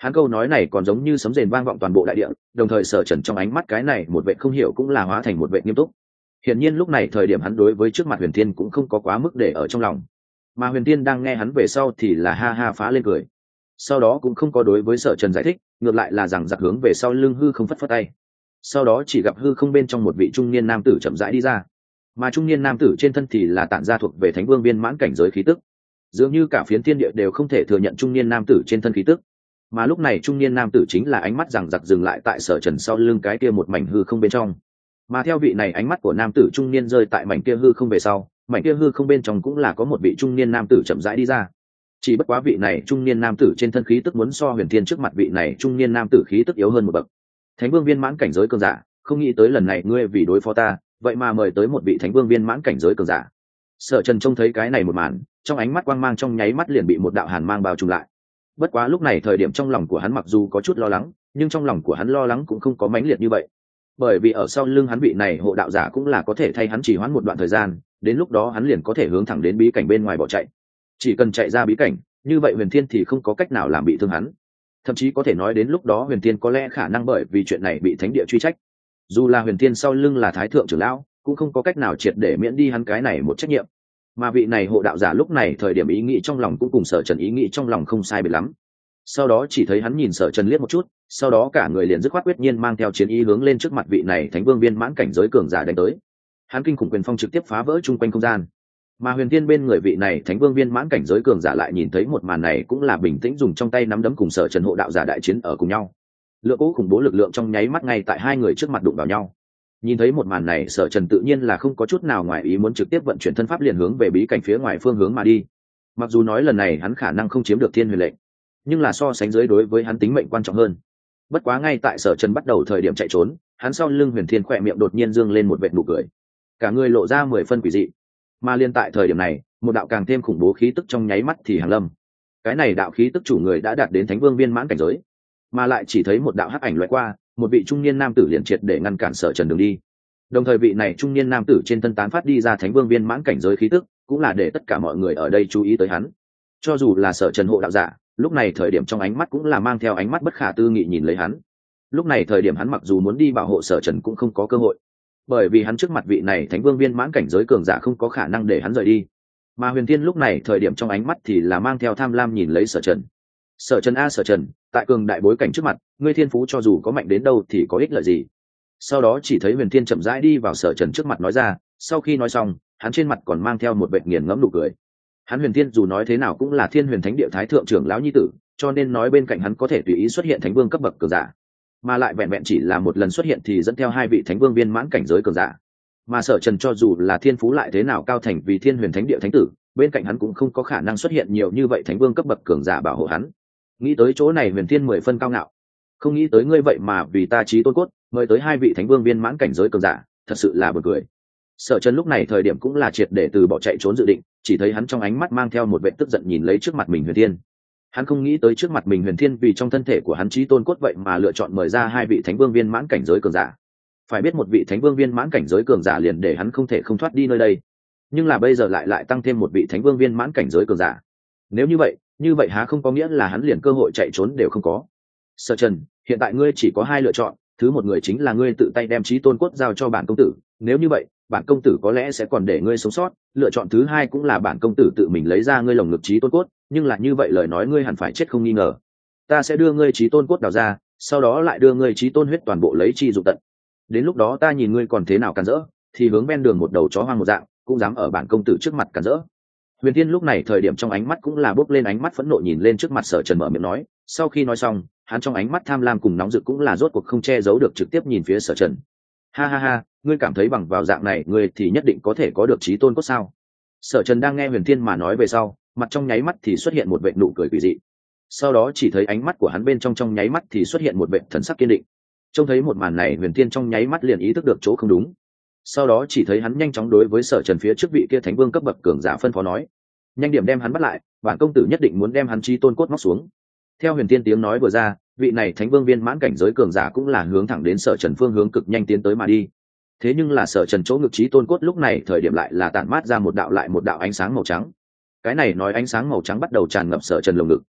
Hắn câu nói này còn giống như sấm rền vang vọng toàn bộ đại địa, đồng thời Sở Trần trong ánh mắt cái này một vệ không hiểu cũng là hóa thành một vệ nghiêm túc. Hiển nhiên lúc này thời điểm hắn đối với trước mặt Huyền Thiên cũng không có quá mức để ở trong lòng, mà Huyền Thiên đang nghe hắn về sau thì là ha ha phá lên cười. Sau đó cũng không có đối với Sở Trần giải thích, ngược lại là rằng giặc hướng về sau lưng hư không phất phất tay. Sau đó chỉ gặp hư không bên trong một vị trung niên nam tử chậm rãi đi ra, mà trung niên nam tử trên thân thì là tản ra thuộc về Thánh Vương viên mãn cảnh giới khí tức, dường như cả phiến thiên địa đều không thể thừa nhận trung niên nam tử trên thân khí tức. Mà lúc này trung niên nam tử chính là ánh mắt rằng giặc dừng lại tại Sở Trần sau lưng cái kia một mảnh hư không bên trong, mà theo vị này ánh mắt của nam tử trung niên rơi tại mảnh kia hư không về sau, mảnh kia hư không bên trong cũng là có một vị trung niên nam tử chậm rãi đi ra. Chỉ bất quá vị này trung niên nam tử trên thân khí tức muốn so Huyền Thiên trước mặt vị này trung niên nam tử khí tức yếu hơn một bậc. Thánh Vương viên mãn cảnh giới cường giả, không nghĩ tới lần này ngươi vì đối phó ta, vậy mà mời tới một vị Thánh Vương viên mãn cảnh giới cường giả. Sở Trần trông thấy cái này một màn, trong ánh mắt quang mang trong nháy mắt liền bị một đạo hàn mang bao trùm lại. Bất quá lúc này thời điểm trong lòng của hắn mặc dù có chút lo lắng, nhưng trong lòng của hắn lo lắng cũng không có mãnh liệt như vậy, bởi vì ở sau lưng hắn vị này hộ đạo giả cũng là có thể thay hắn trì hoãn một đoạn thời gian, đến lúc đó hắn liền có thể hướng thẳng đến bí cảnh bên ngoài bỏ chạy. Chỉ cần chạy ra bí cảnh, như vậy Huyền Thiên thì không có cách nào làm bị thương hắn, thậm chí có thể nói đến lúc đó Huyền Thiên có lẽ khả năng bởi vì chuyện này bị thánh địa truy trách. Dù là Huyền Thiên sau lưng là thái thượng trưởng lão, cũng không có cách nào triệt để miễn đi hắn cái này một trách nhiệm. Mà vị này hộ đạo giả lúc này thời điểm ý nghĩ trong lòng cũng cùng Sở Trần ý nghĩ trong lòng không sai biệt lắm. Sau đó chỉ thấy hắn nhìn Sở Trần liếc một chút, sau đó cả người liền dứt khoát quyết nhiên mang theo chiến ý hướng lên trước mặt vị này Thánh Vương viên mãn cảnh giới cường giả đánh tới. Hắn kinh khủng quyền phong trực tiếp phá vỡ chung quanh không gian. Mà Huyền Thiên bên người vị này Thánh Vương viên mãn cảnh giới cường giả lại nhìn thấy một màn này cũng là bình tĩnh dùng trong tay nắm đấm cùng Sở Trần hộ đạo giả đại chiến ở cùng nhau. Lượng cỗ khủng bố lực lượng trong nháy mắt ngay tại hai người trước mặt đụng vào nhau. Nhìn thấy một màn này, Sở Trần tự nhiên là không có chút nào ngoài ý muốn trực tiếp vận chuyển thân pháp liền hướng về bí cảnh phía ngoài phương hướng mà đi. Mặc dù nói lần này hắn khả năng không chiếm được Thiên Huyền lệnh, nhưng là so sánh dưới đối với hắn tính mệnh quan trọng hơn. Bất quá ngay tại Sở Trần bắt đầu thời điểm chạy trốn, hắn sau lưng Huyền Thiên khỏe miệng đột nhiên dương lên một vệt nụ cười, cả người lộ ra mười phân quỷ dị. Mà liên tại thời điểm này, một đạo càng thêm khủng bố khí tức trong nháy mắt thì hàng lâm. Cái này đạo khí tức chủ người đã đạt đến Thánh Vương viên mãn cảnh giới, mà lại chỉ thấy một đạo hắc ảnh lóe qua, một vị trung niên nam tử liền triệt để ngăn cản Sở Trần đường đi. Đồng thời vị này trung niên nam tử trên thân tán phát đi ra Thánh Vương viên mãn cảnh giới khí tức, cũng là để tất cả mọi người ở đây chú ý tới hắn. Cho dù là Sở Trần hộ đạo giả, lúc này thời điểm trong ánh mắt cũng là mang theo ánh mắt bất khả tư nghị nhìn lấy hắn. Lúc này thời điểm hắn mặc dù muốn đi bảo hộ Sở Trần cũng không có cơ hội, bởi vì hắn trước mặt vị này Thánh Vương viên mãn cảnh giới cường giả không có khả năng để hắn rời đi. Mà Huyền Thiên lúc này thời điểm trong ánh mắt thì là mang theo tham lam nhìn lấy Sở Trần. Sở Trần a Sở Trần, tại cường đại bối cảnh trước mặt, ngươi thiên phú cho dù có mạnh đến đâu thì có ích lợi gì? Sau đó chỉ thấy Huyền Thiên chậm rãi đi vào Sở Trần trước mặt nói ra, sau khi nói xong, hắn trên mặt còn mang theo một vệt nghiền ngẫm nụ cười. Hắn Huyền Thiên dù nói thế nào cũng là Thiên Huyền Thánh Địa thái thượng trưởng lão nhi tử, cho nên nói bên cạnh hắn có thể tùy ý xuất hiện thánh vương cấp bậc cường giả, mà lại vẹn vẹn chỉ là một lần xuất hiện thì dẫn theo hai vị thánh vương viên mãn cảnh giới cường giả. Mà Sở Trần cho dù là thiên phú lại thế nào cao thành vì Thiên Huyền Thánh Địa thánh tử, bên cạnh hắn cũng không có khả năng xuất hiện nhiều như vậy thánh vương cấp bậc cường giả bảo hộ hắn. Nghĩ tới chỗ này Huyền Thiên mười phân cao ngạo, không nghĩ tới ngươi vậy mà vì ta chí tôn cốt mời tới hai vị thánh vương viên mãn cảnh giới cường giả, thật sự là buồn cười. Sở Trần lúc này thời điểm cũng là triệt để từ bỏ chạy trốn dự định, chỉ thấy hắn trong ánh mắt mang theo một vẻ tức giận nhìn lấy trước mặt mình Huyền Thiên. Hắn không nghĩ tới trước mặt mình Huyền Thiên vì trong thân thể của hắn chí tôn cốt vậy mà lựa chọn mời ra hai vị thánh vương viên mãn cảnh giới cường giả. Phải biết một vị thánh vương viên mãn cảnh giới cường giả liền để hắn không thể không thoát đi nơi đây, nhưng là bây giờ lại lại tăng thêm một vị thánh vương viên mãn cảnh giới cường giả. Nếu như vậy, như vậy há không có nghĩa là hắn liền cơ hội chạy trốn đều không có. Sở Trần, hiện tại ngươi chỉ có hai lựa chọn, thứ một người chính là ngươi tự tay đem chí tôn cốt giao cho bản công tử, nếu như vậy, bản công tử có lẽ sẽ còn để ngươi sống sót, lựa chọn thứ hai cũng là bản công tử tự mình lấy ra ngươi lồng ngực chí tôn cốt, nhưng là như vậy lời nói ngươi hẳn phải chết không nghi ngờ. Ta sẽ đưa ngươi chí tôn cốt đào ra, sau đó lại đưa ngươi chí tôn huyết toàn bộ lấy chi dụng tận. Đến lúc đó ta nhìn ngươi còn thế nào cản rỡ, thì hướng ven đường một đầu chó hoang một dạng, cũng dám ở bản công tử trước mặt cản rỡ. Huyền Thiên lúc này thời điểm trong ánh mắt cũng là bốc lên ánh mắt phẫn nộ nhìn lên trước mặt Sở Trần mở miệng nói, sau khi nói xong, hắn trong ánh mắt tham lam cùng nóng rực cũng là rốt cuộc không che giấu được trực tiếp nhìn phía Sở Trần. Ha ha ha, ngươi cảm thấy bằng vào dạng này ngươi thì nhất định có thể có được chí tôn cốt sao? Sở Trần đang nghe Huyền Thiên mà nói về sau, mặt trong nháy mắt thì xuất hiện một vệt nụ cười quỷ dị. Sau đó chỉ thấy ánh mắt của hắn bên trong trong nháy mắt thì xuất hiện một vệt thần sắc kiên định. Trông thấy một màn này Huyền Thiên trong nháy mắt liền ý thức được chỗ không đúng. Sau đó chỉ thấy hắn nhanh chóng đối với Sở Trần phía trước vị kia thánh vương cấp bậc cường giả phân phó nói, nhanh điểm đem hắn bắt lại, bản công tử nhất định muốn đem hắn chí tôn cốt móc xuống. Theo Huyền Thiên tiếng nói vừa ra, vị này thánh vương viên mãn cảnh giới cường giả cũng là hướng thẳng đến Sở Trần phương hướng cực nhanh tiến tới mà đi. Thế nhưng là Sở Trần chỗ ngực chí tôn cốt lúc này thời điểm lại là tản mát ra một đạo lại một đạo ánh sáng màu trắng. Cái này nói ánh sáng màu trắng bắt đầu tràn ngập Sở Trần lồng ngực.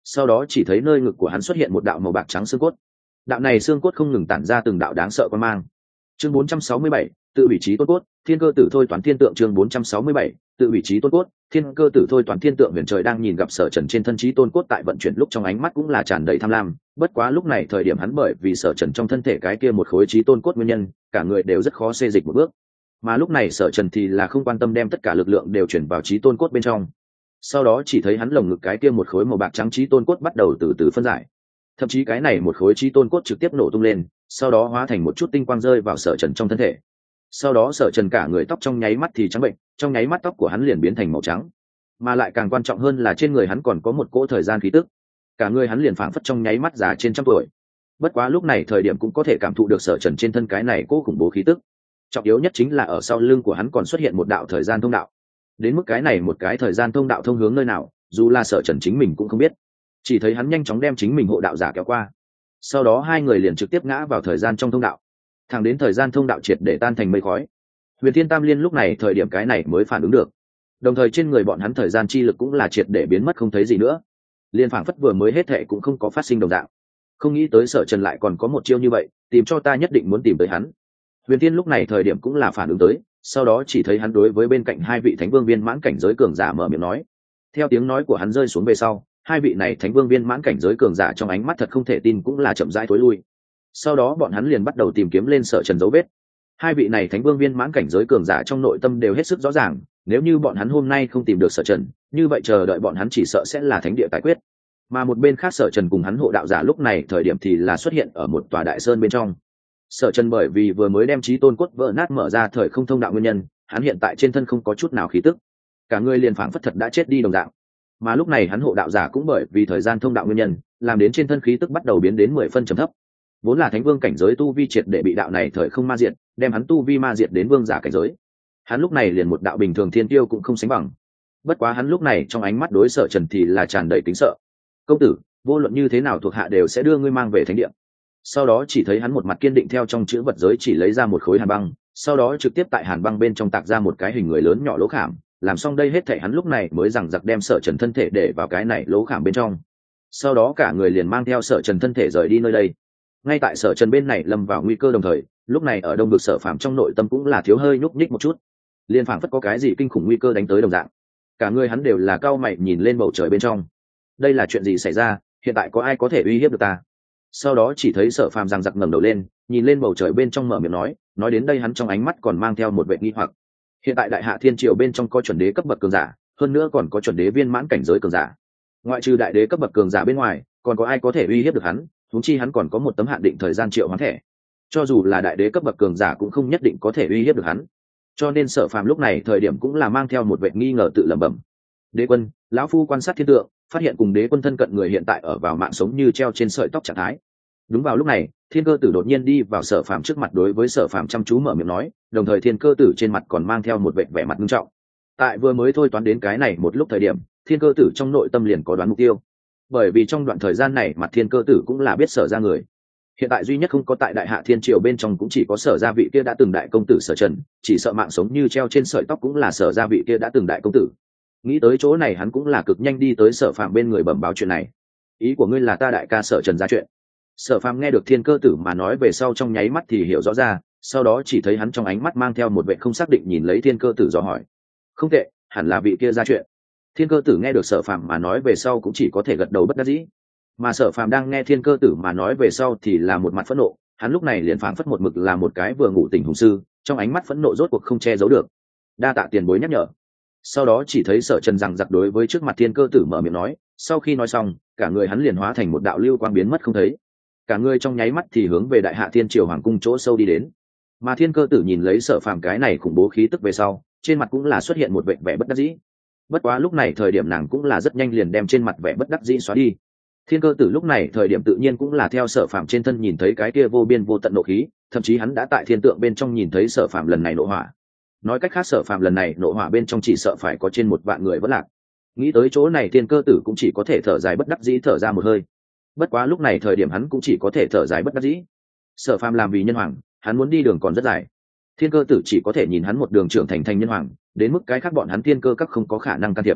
sau đó chỉ thấy nơi ngực của hắn xuất hiện một đạo màu bạc trắng xương cốt. Đạo này xương cốt không ngừng tản ra từng đạo đáng sợ quan mang. Chương bốn trăm sáu mươi bảy, tự vị trí tôn cốt, thiên cơ tử thôi toán thiên tượng. Chương bốn trăm sáu mươi bảy, tự vị trí tôn cốt, thiên cơ tử thôi toán thiên tượng. Huyền Trời đang nhìn gặp Sở Trần trên thân trí tôn cốt tại vận chuyển lúc trong ánh mắt cũng là tràn đầy tham lam, bất quá lúc này thời điểm hắn bởi vì Sở Trần trong thân thể cái kia một khối trí tôn cốt nguyên nhân, cả người đều rất khó xê dịch một bước. Mà lúc này Sở Trần thì là không quan tâm đem tất cả lực lượng đều chuyển vào trí tôn cốt bên trong. Sau đó chỉ thấy hắn lồng ngực cái kia một khối màu bạc trắng trí tôn cốt bắt đầu từ từ phân giải. Thậm chí cái này một khối trí tôn cốt trực tiếp nổ tung lên, sau đó hóa thành một chút tinh quang rơi vào Sở Trần trong thân thể. Sau đó Sở Trần cả người tóc trong nháy mắt thì trắng bệnh, trong nháy mắt tóc của hắn liền biến thành màu trắng, mà lại càng quan trọng hơn là trên người hắn còn có một cỗ thời gian khí tức, cả người hắn liền phảng phất trong nháy mắt già trên trăm tuổi. Bất quá lúc này thời điểm cũng có thể cảm thụ được Sở Trần trên thân cái này cỗ khủng bố khí tức. Trọng yếu nhất chính là ở sau lưng của hắn còn xuất hiện một đạo thời gian thông đạo. Đến mức cái này một cái thời gian thông đạo thông hướng nơi nào, dù là Sở Trần chính mình cũng không biết, chỉ thấy hắn nhanh chóng đem chính mình hộ đạo giả kéo qua, sau đó hai người liền trực tiếp ngã vào thời gian trong thông đạo, thẳng đến thời gian thông đạo triệt để tan thành mây khói. Huyền Thiên Tam Liên lúc này thời điểm cái này mới phản ứng được, đồng thời trên người bọn hắn thời gian chi lực cũng là triệt để biến mất không thấy gì nữa, liên phảng phất vừa mới hết thệ cũng không có phát sinh đồng dạng. Không nghĩ tới Sở Trần lại còn có một chiêu như vậy, tìm cho ta nhất định muốn tìm tới hắn. Huyền Thiên lúc này thời điểm cũng là phản ứng tới, sau đó chỉ thấy hắn đối với bên cạnh hai vị thánh vương viên mãn cảnh giới cường giả mở miệng nói. Theo tiếng nói của hắn rơi xuống về sau, hai vị này thánh vương viên mãn cảnh giới cường giả trong ánh mắt thật không thể tin cũng là chậm rãi thối lui. Sau đó bọn hắn liền bắt đầu tìm kiếm lên Sở Trần dấu vết. Hai vị này thánh vương viên mãn cảnh giới cường giả trong nội tâm đều hết sức rõ ràng, nếu như bọn hắn hôm nay không tìm được Sở Trần, như vậy chờ đợi bọn hắn chỉ sợ sẽ là thánh địa tài quyết. Mà một bên khác Sở Trần cùng hắn hộ đạo giả lúc này thời điểm thì là xuất hiện ở một tòa đại sơn bên trong. Sở Trần bởi vì vừa mới đem chí tôn cốt vỡ nát mở ra thời không thông đạo nguyên nhân, hắn hiện tại trên thân không có chút nào khí tức, cả người liền phảng phất thật đã chết đi đồng dạng. Mà lúc này hắn hộ đạo giả cũng bởi vì thời gian thông đạo nguyên nhân, làm đến trên thân khí tức bắt đầu biến đến mười phân trầm thấp. Vốn là thánh vương cảnh giới tu vi triệt để bị đạo này thời không ma diệt, đem hắn tu vi ma diệt đến vương giả cảnh giới. Hắn lúc này liền một đạo bình thường thiên tiêu cũng không sánh bằng. Bất quá hắn lúc này trong ánh mắt đối Sở Trần thì là tràn đầy kính sợ. "Công tử, vô luận như thế nào thuộc hạ đều sẽ đưa ngươi mang về thánh địa." Sau đó chỉ thấy hắn một mặt kiên định theo trong chữ vật giới chỉ lấy ra một khối hàn băng, sau đó trực tiếp tại hàn băng bên trong tạc ra một cái hình người lớn nhỏ lỗ khảm, làm xong đây hết thảy hắn lúc này mới rằng giặc đem Sở Trần thân thể để vào cái này lỗ khảm bên trong. Sau đó cả người liền mang theo Sở Trần thân thể rời đi nơi đây. Ngay tại Sở Trần bên này lâm vào nguy cơ đồng thời, lúc này ở Đông Vực Sở Phàm trong nội tâm cũng là thiếu hơi nhúc nhích một chút, liền phảng phất có cái gì kinh khủng nguy cơ đánh tới đồng dạng. Cả người hắn đều là cau mày nhìn lên bầu trời bên trong. Đây là chuyện gì xảy ra, hiện tại có ai có thể uy hiếp được ta? Sau đó chỉ thấy Sở Phàm rằng giặc ngẩng đầu lên, nhìn lên bầu trời bên trong mở miệng nói, nói đến đây hắn trong ánh mắt còn mang theo một vẻ nghi hoặc. Hiện tại Đại Hạ Thiên Triều bên trong có chuẩn đế cấp bậc cường giả, hơn nữa còn có chuẩn đế viên mãn cảnh giới cường giả. Ngoại trừ đại đế cấp bậc cường giả bên ngoài, còn có ai có thể uy hiếp được hắn? Huống chi hắn còn có một tấm hạn định thời gian triệu hoán thẻ. Cho dù là đại đế cấp bậc cường giả cũng không nhất định có thể uy hiếp được hắn. Cho nên Sở Phàm lúc này thời điểm cũng là mang theo một vẻ nghi ngờ tự lẩm bẩm. Đế quân, lão phu quan sát thiên tượng, phát hiện cùng đế quân thân cận người hiện tại ở vào mạng sống như treo trên sợi tóc trạng thái. Đúng vào lúc này, Thiên Cơ Tử đột nhiên đi vào Sở Phàm trước mặt, đối với Sở Phàm chăm chú mở miệng nói, đồng thời Thiên Cơ Tử trên mặt còn mang theo một vẻ vẻ mặt nghiêm trọng. Tại vừa mới thôi toán đến cái này một lúc thời điểm, Thiên Cơ Tử trong nội tâm liền có đoán mục tiêu. Bởi vì trong đoạn thời gian này mặt Thiên Cơ Tử cũng là biết Sở ra người. Hiện tại duy nhất không có tại Đại Hạ Thiên Triều bên trong cũng chỉ có Sở gia vị kia đã từng đại công tử Sở Trần, chỉ sợ mạng sống như treo trên sợi tóc cũng là Sở gia vị kia đã từng đại công tử. Nghĩ tới chỗ này hắn cũng là cực nhanh đi tới Sở Phàm bên người bẩm báo chuyện này. Ý của ngươi là ta đại ca Sở Trần ra chuyện? Sở Phàm nghe được Thiên Cơ Tử mà nói về sau trong nháy mắt thì hiểu rõ ra, sau đó chỉ thấy hắn trong ánh mắt mang theo một vẻ không xác định nhìn lấy Thiên Cơ Tử dò hỏi. Không tệ, hẳn là vị kia ra chuyện. Thiên Cơ Tử nghe được Sở Phàm mà nói về sau cũng chỉ có thể gật đầu bất đắc dĩ. Mà Sở Phàm đang nghe Thiên Cơ Tử mà nói về sau thì là một mặt phẫn nộ, hắn lúc này liền phảng phất một mực là một cái vừa ngủ tỉnh hùng sư, trong ánh mắt phẫn nộ rốt cuộc không che giấu được. Đa tạ tiền bối nhắc nhở. Sau đó chỉ thấy Sở Trần rằng giặc đối với trước mặt Thiên Cơ Tử mở miệng nói, sau khi nói xong, cả người hắn liền hóa thành một đạo lưu quang biến mất không thấy. Cả người trong nháy mắt thì hướng về Đại Hạ Thiên Triều hoàng cung chỗ sâu đi đến. Mà Thiên Cơ Tử nhìn lấy Sở Phàm cái này khủng bố khí tức về sau, trên mặt cũng là xuất hiện một vẻ vẻ bất đắc dĩ. Bất quá lúc này thời điểm nàng cũng là rất nhanh liền đem trên mặt vẻ bất đắc dĩ xóa đi. Thiên Cơ Tử lúc này thời điểm tự nhiên cũng là theo Sở Phàm trên thân nhìn thấy cái kia vô biên vô tận nộ khí, thậm chí hắn đã tại thiên tượng bên trong nhìn thấy Sở Phàm lần này nộ hỏa. Nói cách khác Sở Phàm lần này nộ hỏa bên trong chỉ sợ phải có trên một vạn người vẫn lạc. Nghĩ tới chỗ này Thiên Cơ Tử cũng chỉ có thể thở dài bất đắc dĩ thở ra một hơi. Bất quá lúc này thời điểm hắn cũng chỉ có thể thở dài bất đắc dĩ. Sở Phàm làm vì nhân hoàng, hắn muốn đi đường còn rất dài. Thiên Cơ Tử chỉ có thể nhìn hắn một đường trưởng thành thành nhân hoàng, đến mức cái khác bọn hắn thiên cơ các không có khả năng can thiệp.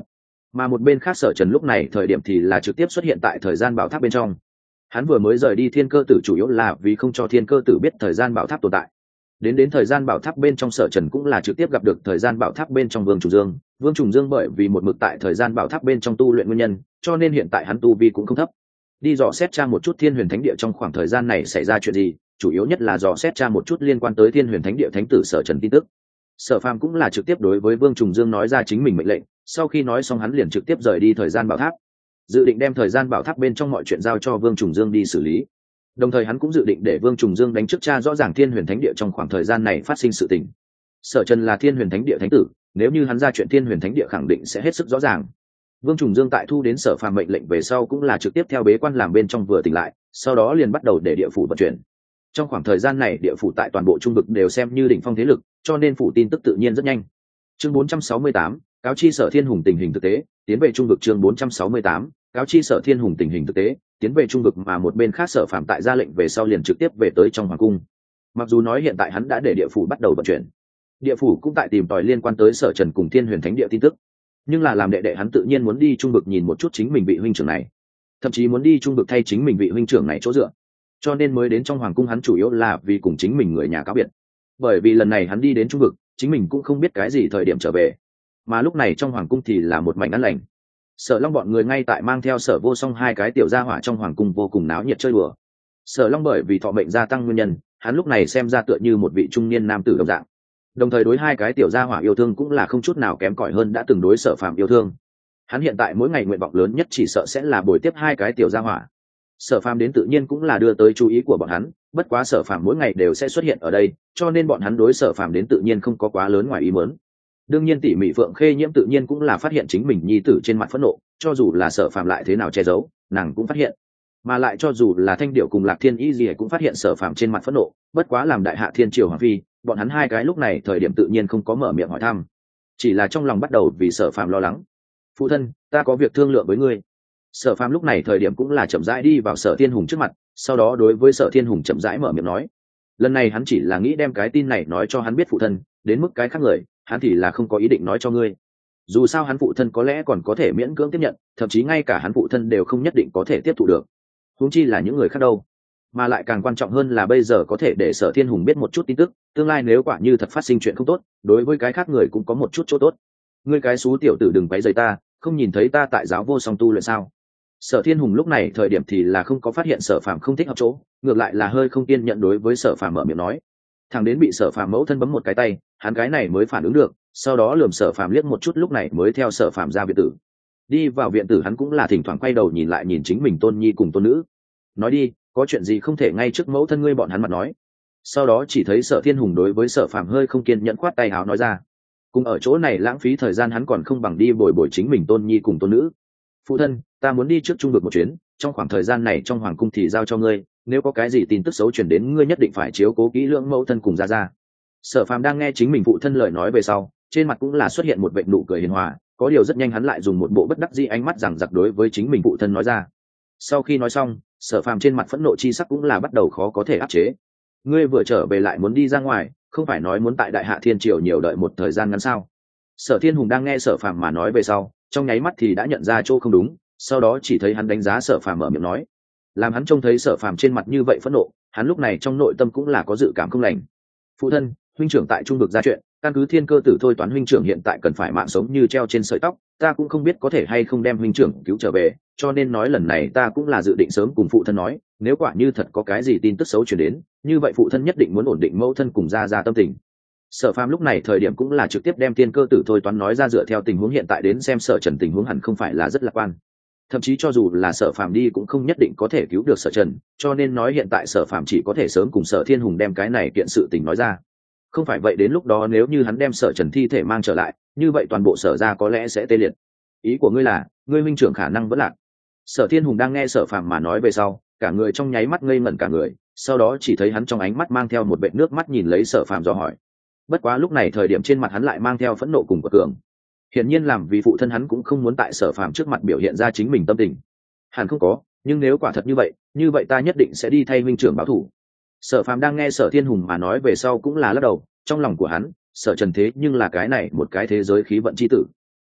Mà một bên khác Sở Trần lúc này thời điểm thì là trực tiếp xuất hiện tại thời gian bảo tháp bên trong. Hắn vừa mới rời đi thiên cơ tử chủ yếu là vì không cho thiên cơ tử biết thời gian bảo tháp tồn tại. Đến đến thời gian bảo tháp bên trong Sở Trần cũng là trực tiếp gặp được thời gian bảo tháp bên trong Vương Trùng Dương. Vương Trùng Dương bởi vì một mực tại thời gian bảo tháp bên trong tu luyện nguyên nhân, cho nên hiện tại hắn tu vi cũng không thấp. Đi dò xét tra một chút Thiên Huyền Thánh Địa trong khoảng thời gian này xảy ra chuyện gì, chủ yếu nhất là dò xét tra một chút liên quan tới Thiên Huyền Thánh Địa thánh tử Sở Trần tin tức. Sở Phàm cũng là trực tiếp đối với Vương Trùng Dương nói ra chính mình mệnh lệnh, sau khi nói xong hắn liền trực tiếp rời đi thời gian bảo tháp, dự định đem thời gian bảo tháp bên trong mọi chuyện giao cho Vương Trùng Dương đi xử lý. Đồng thời hắn cũng dự định để Vương Trùng Dương đánh trước tra rõ ràng Thiên Huyền Thánh Địa trong khoảng thời gian này phát sinh sự tình. Sở Trần là Thiên Huyền Thánh Địa thánh tử, nếu như hắn ra chuyện Thiên Huyền Thánh Địa khẳng định sẽ hết sức rõ ràng. Vương Trùng Dương tại thu đến Sở Phàm mệnh lệnh về sau cũng là trực tiếp theo bế quan làm bên trong vừa tỉnh lại, sau đó liền bắt đầu để địa phủ vận chuyển. Trong khoảng thời gian này địa phủ tại toàn bộ trung vực đều xem như đỉnh phong thế lực, cho nên phủ tin tức tự nhiên rất nhanh. Chương bốn trăm sáu mươi tám, cáo chi Sở Thiên Hùng tình hình thực tế, tiến về trung vực. Chương bốn trăm sáu mươi tám, cáo chi Sở Thiên Hùng tình hình thực tế, tiến về trung vực. Mà một bên khác Sở Phàm tại ra lệnh về sau liền trực tiếp về tới trong hoàng cung. Mặc dù nói hiện tại hắn đã để địa phủ bắt đầu vận chuyển, địa phủ cũng tại tìm tòi liên quan tới Sở Trần cùng Thiên Huyền Thánh Địa tin tức, nhưng là làm đệ đệ hắn tự nhiên muốn đi trung vực nhìn một chút chính mình vị huynh trưởng này, thậm chí muốn đi trung vực thay chính mình vị huynh trưởng này chỗ dựa, cho nên mới đến trong hoàng cung. Hắn chủ yếu là vì cùng chính mình người nhà cáo biệt, bởi vì lần này hắn đi đến trung vực chính mình cũng không biết cái gì thời điểm trở về. Mà lúc này trong hoàng cung thì là một mảnh an lành. Sở Long bọn người ngay tại mang theo Sở Vô Song hai cái tiểu gia hỏa trong hoàng cung vô cùng náo nhiệt chơi đùa. Sở Long bởi vì thọ mệnh gia tăng nguyên nhân, hắn lúc này xem ra tựa như một vị trung niên nam tử đồng dạng, đồng thời đối hai cái tiểu gia hỏa yêu thương cũng là không chút nào kém cỏi hơn đã từng đối Sở Phàm yêu thương. Hắn hiện tại mỗi ngày nguyện vọng lớn nhất chỉ sợ sẽ là bồi tiếp hai cái tiểu gia hỏa. Sở Phàm đến tự nhiên cũng là đưa tới chú ý của bọn hắn, bất quá Sở Phàm mỗi ngày đều sẽ xuất hiện ở đây, cho nên bọn hắn đối Sở Phàm đến tự nhiên không có quá lớn ngoài ý muốn. Đương nhiên Tỷ Mị Phượng Khê Nhiễm tự nhiên cũng là phát hiện chính mình nhi tử trên mặt phẫn nộ, cho dù là Sở Phàm lại thế nào che giấu, nàng cũng phát hiện. Mà lại cho dù là Thanh Điểu cùng Lạc Thiên Y gì cũng phát hiện Sở Phàm trên mặt phẫn nộ, bất quá làm đại hạ thiên triều hoàng phi, bọn hắn hai cái lúc này thời điểm tự nhiên không có mở miệng hỏi thăm, chỉ là trong lòng bắt đầu vì Sở Phàm lo lắng. Phụ thân, ta có việc thương lượng với ngươi. Sở Phàm lúc này thời điểm cũng là chậm rãi đi vào Sở Thiên Hùng trước mặt, sau đó đối với Sở Thiên Hùng chậm rãi mở miệng nói. Lần này hắn chỉ là nghĩ đem cái tin này nói cho hắn biết phụ thân, đến mức cái khác người, hắn thì là không có ý định nói cho ngươi. Dù sao hắn phụ thân có lẽ còn có thể miễn cưỡng tiếp nhận, thậm chí ngay cả hắn phụ thân đều không nhất định có thể tiếp thụ được. Huống chi là những người khác đâu. Mà lại càng quan trọng hơn là bây giờ có thể để Sở Thiên Hùng biết một chút tin tức, tương lai nếu quả như thật phát sinh chuyện không tốt, đối với cái khác người cũng có một chút chỗ tốt. Ngươi cái xú tiểu tử đừng quấy rầy ta, không nhìn thấy ta tại giáo vô song tu luyện sao? Sở Thiên Hùng lúc này thời điểm thì là không có phát hiện Sở Phàm không thích hợp chỗ, ngược lại là hơi không kiên nhận đối với Sở Phàm mở miệng nói. Thằng đến bị Sở Phàm mẫu thân bấm một cái tay, hắn cái này mới phản ứng được, sau đó lườm Sở Phàm liếc một chút lúc này mới theo Sở Phàm ra viện tử. Đi vào viện tử hắn cũng là thỉnh thoảng quay đầu nhìn lại nhìn chính mình tôn nhi cùng tôn nữ. Nói đi, có chuyện gì không thể ngay trước mẫu thân ngươi bọn hắn mặt nói. Sau đó chỉ thấy Sở Thiên Hùng đối với Sở Phàm hơi không kiên nhẫn khoát tay áo nói ra. Cùng ở chỗ này lãng phí thời gian hắn còn không bằng đi bồi bồi chính mình tôn nhi cùng tôn nữ. Phụ thân, ta muốn đi trước trung vực một chuyến, trong khoảng thời gian này trong hoàng cung thì giao cho ngươi, nếu có cái gì tin tức xấu truyền đến ngươi nhất định phải chiếu cố kỹ lưỡng mẫu thân cùng gia gia. Sở Phàm đang nghe chính mình phụ thân lời nói về sau, trên mặt cũng là xuất hiện một vệt nụ cười hiền hòa, có điều rất nhanh hắn lại dùng một bộ bất đắc dĩ ánh mắt rằng giặc đối với chính mình phụ thân nói ra. Sau khi nói xong, Sở Phàm trên mặt phẫn nộ chi sắc cũng là bắt đầu khó có thể áp chế. Ngươi vừa trở về lại muốn đi ra ngoài, không phải nói muốn tại đại hạ thiên triều nhiều đợi một thời gian ngắn sao? Sở Thiên Hùng đang nghe Sở Phàm mà nói về sau, trong nháy mắt thì đã nhận ra chỗ không đúng, sau đó chỉ thấy hắn đánh giá Sở Phàm mở miệng nói. Làm hắn trông thấy Sở Phàm trên mặt như vậy phẫn nộ, hắn lúc này trong nội tâm cũng là có dự cảm không lành. Phụ thân, huynh trưởng tại trung vực ra chuyện, căn cứ thiên cơ tử thôi toán huynh trưởng hiện tại cần phải mạng sống như treo trên sợi tóc, ta cũng không biết có thể hay không đem huynh trưởng cứu trở về, cho nên nói lần này ta cũng là dự định sớm cùng phụ thân nói, nếu quả như thật có cái gì tin tức xấu truyền đến, như vậy phụ thân nhất định muốn ổn định mẫu thân cùng gia gia tâm tình. Sở Phàm lúc này thời điểm cũng là trực tiếp đem thiên cơ tử thôi toán nói ra dựa theo tình huống hiện tại đến xem Sở Trần tình huống hẳn không phải là rất lạc quan. Thậm chí cho dù là Sở Phàm đi cũng không nhất định có thể cứu được Sở Trần, cho nên nói hiện tại Sở Phàm chỉ có thể sớm cùng Sở Thiên Hùng đem cái này kiện sự tình nói ra. Không phải vậy đến lúc đó nếu như hắn đem Sở Trần thi thể mang trở lại, như vậy toàn bộ Sở gia có lẽ sẽ tê liệt. Ý của ngươi là, ngươi huynh trưởng khả năng vẫn lạc. Sở Thiên Hùng đang nghe Sở Phàm mà nói về sau, cả người trong nháy mắt ngây ngẩn cả người, sau đó chỉ thấy hắn trong ánh mắt mang theo một vệt nước mắt nhìn lấy Sở Phàm dò hỏi. Bất quá lúc này thời điểm trên mặt hắn lại mang theo phẫn nộ cùng quật cường. Hiển nhiên làm vì phụ thân hắn cũng không muốn tại Sở Phàm trước mặt biểu hiện ra chính mình tâm tình. Hẳn không có, nhưng nếu quả thật như vậy, như vậy ta nhất định sẽ đi thay huynh trưởng báo thù. Sở Phàm đang nghe Sở Thiên Hùng mà nói về sau cũng là lắc đầu, trong lòng của hắn, Sở Trần thế nhưng là cái này một cái thế giới khí vận chi tử.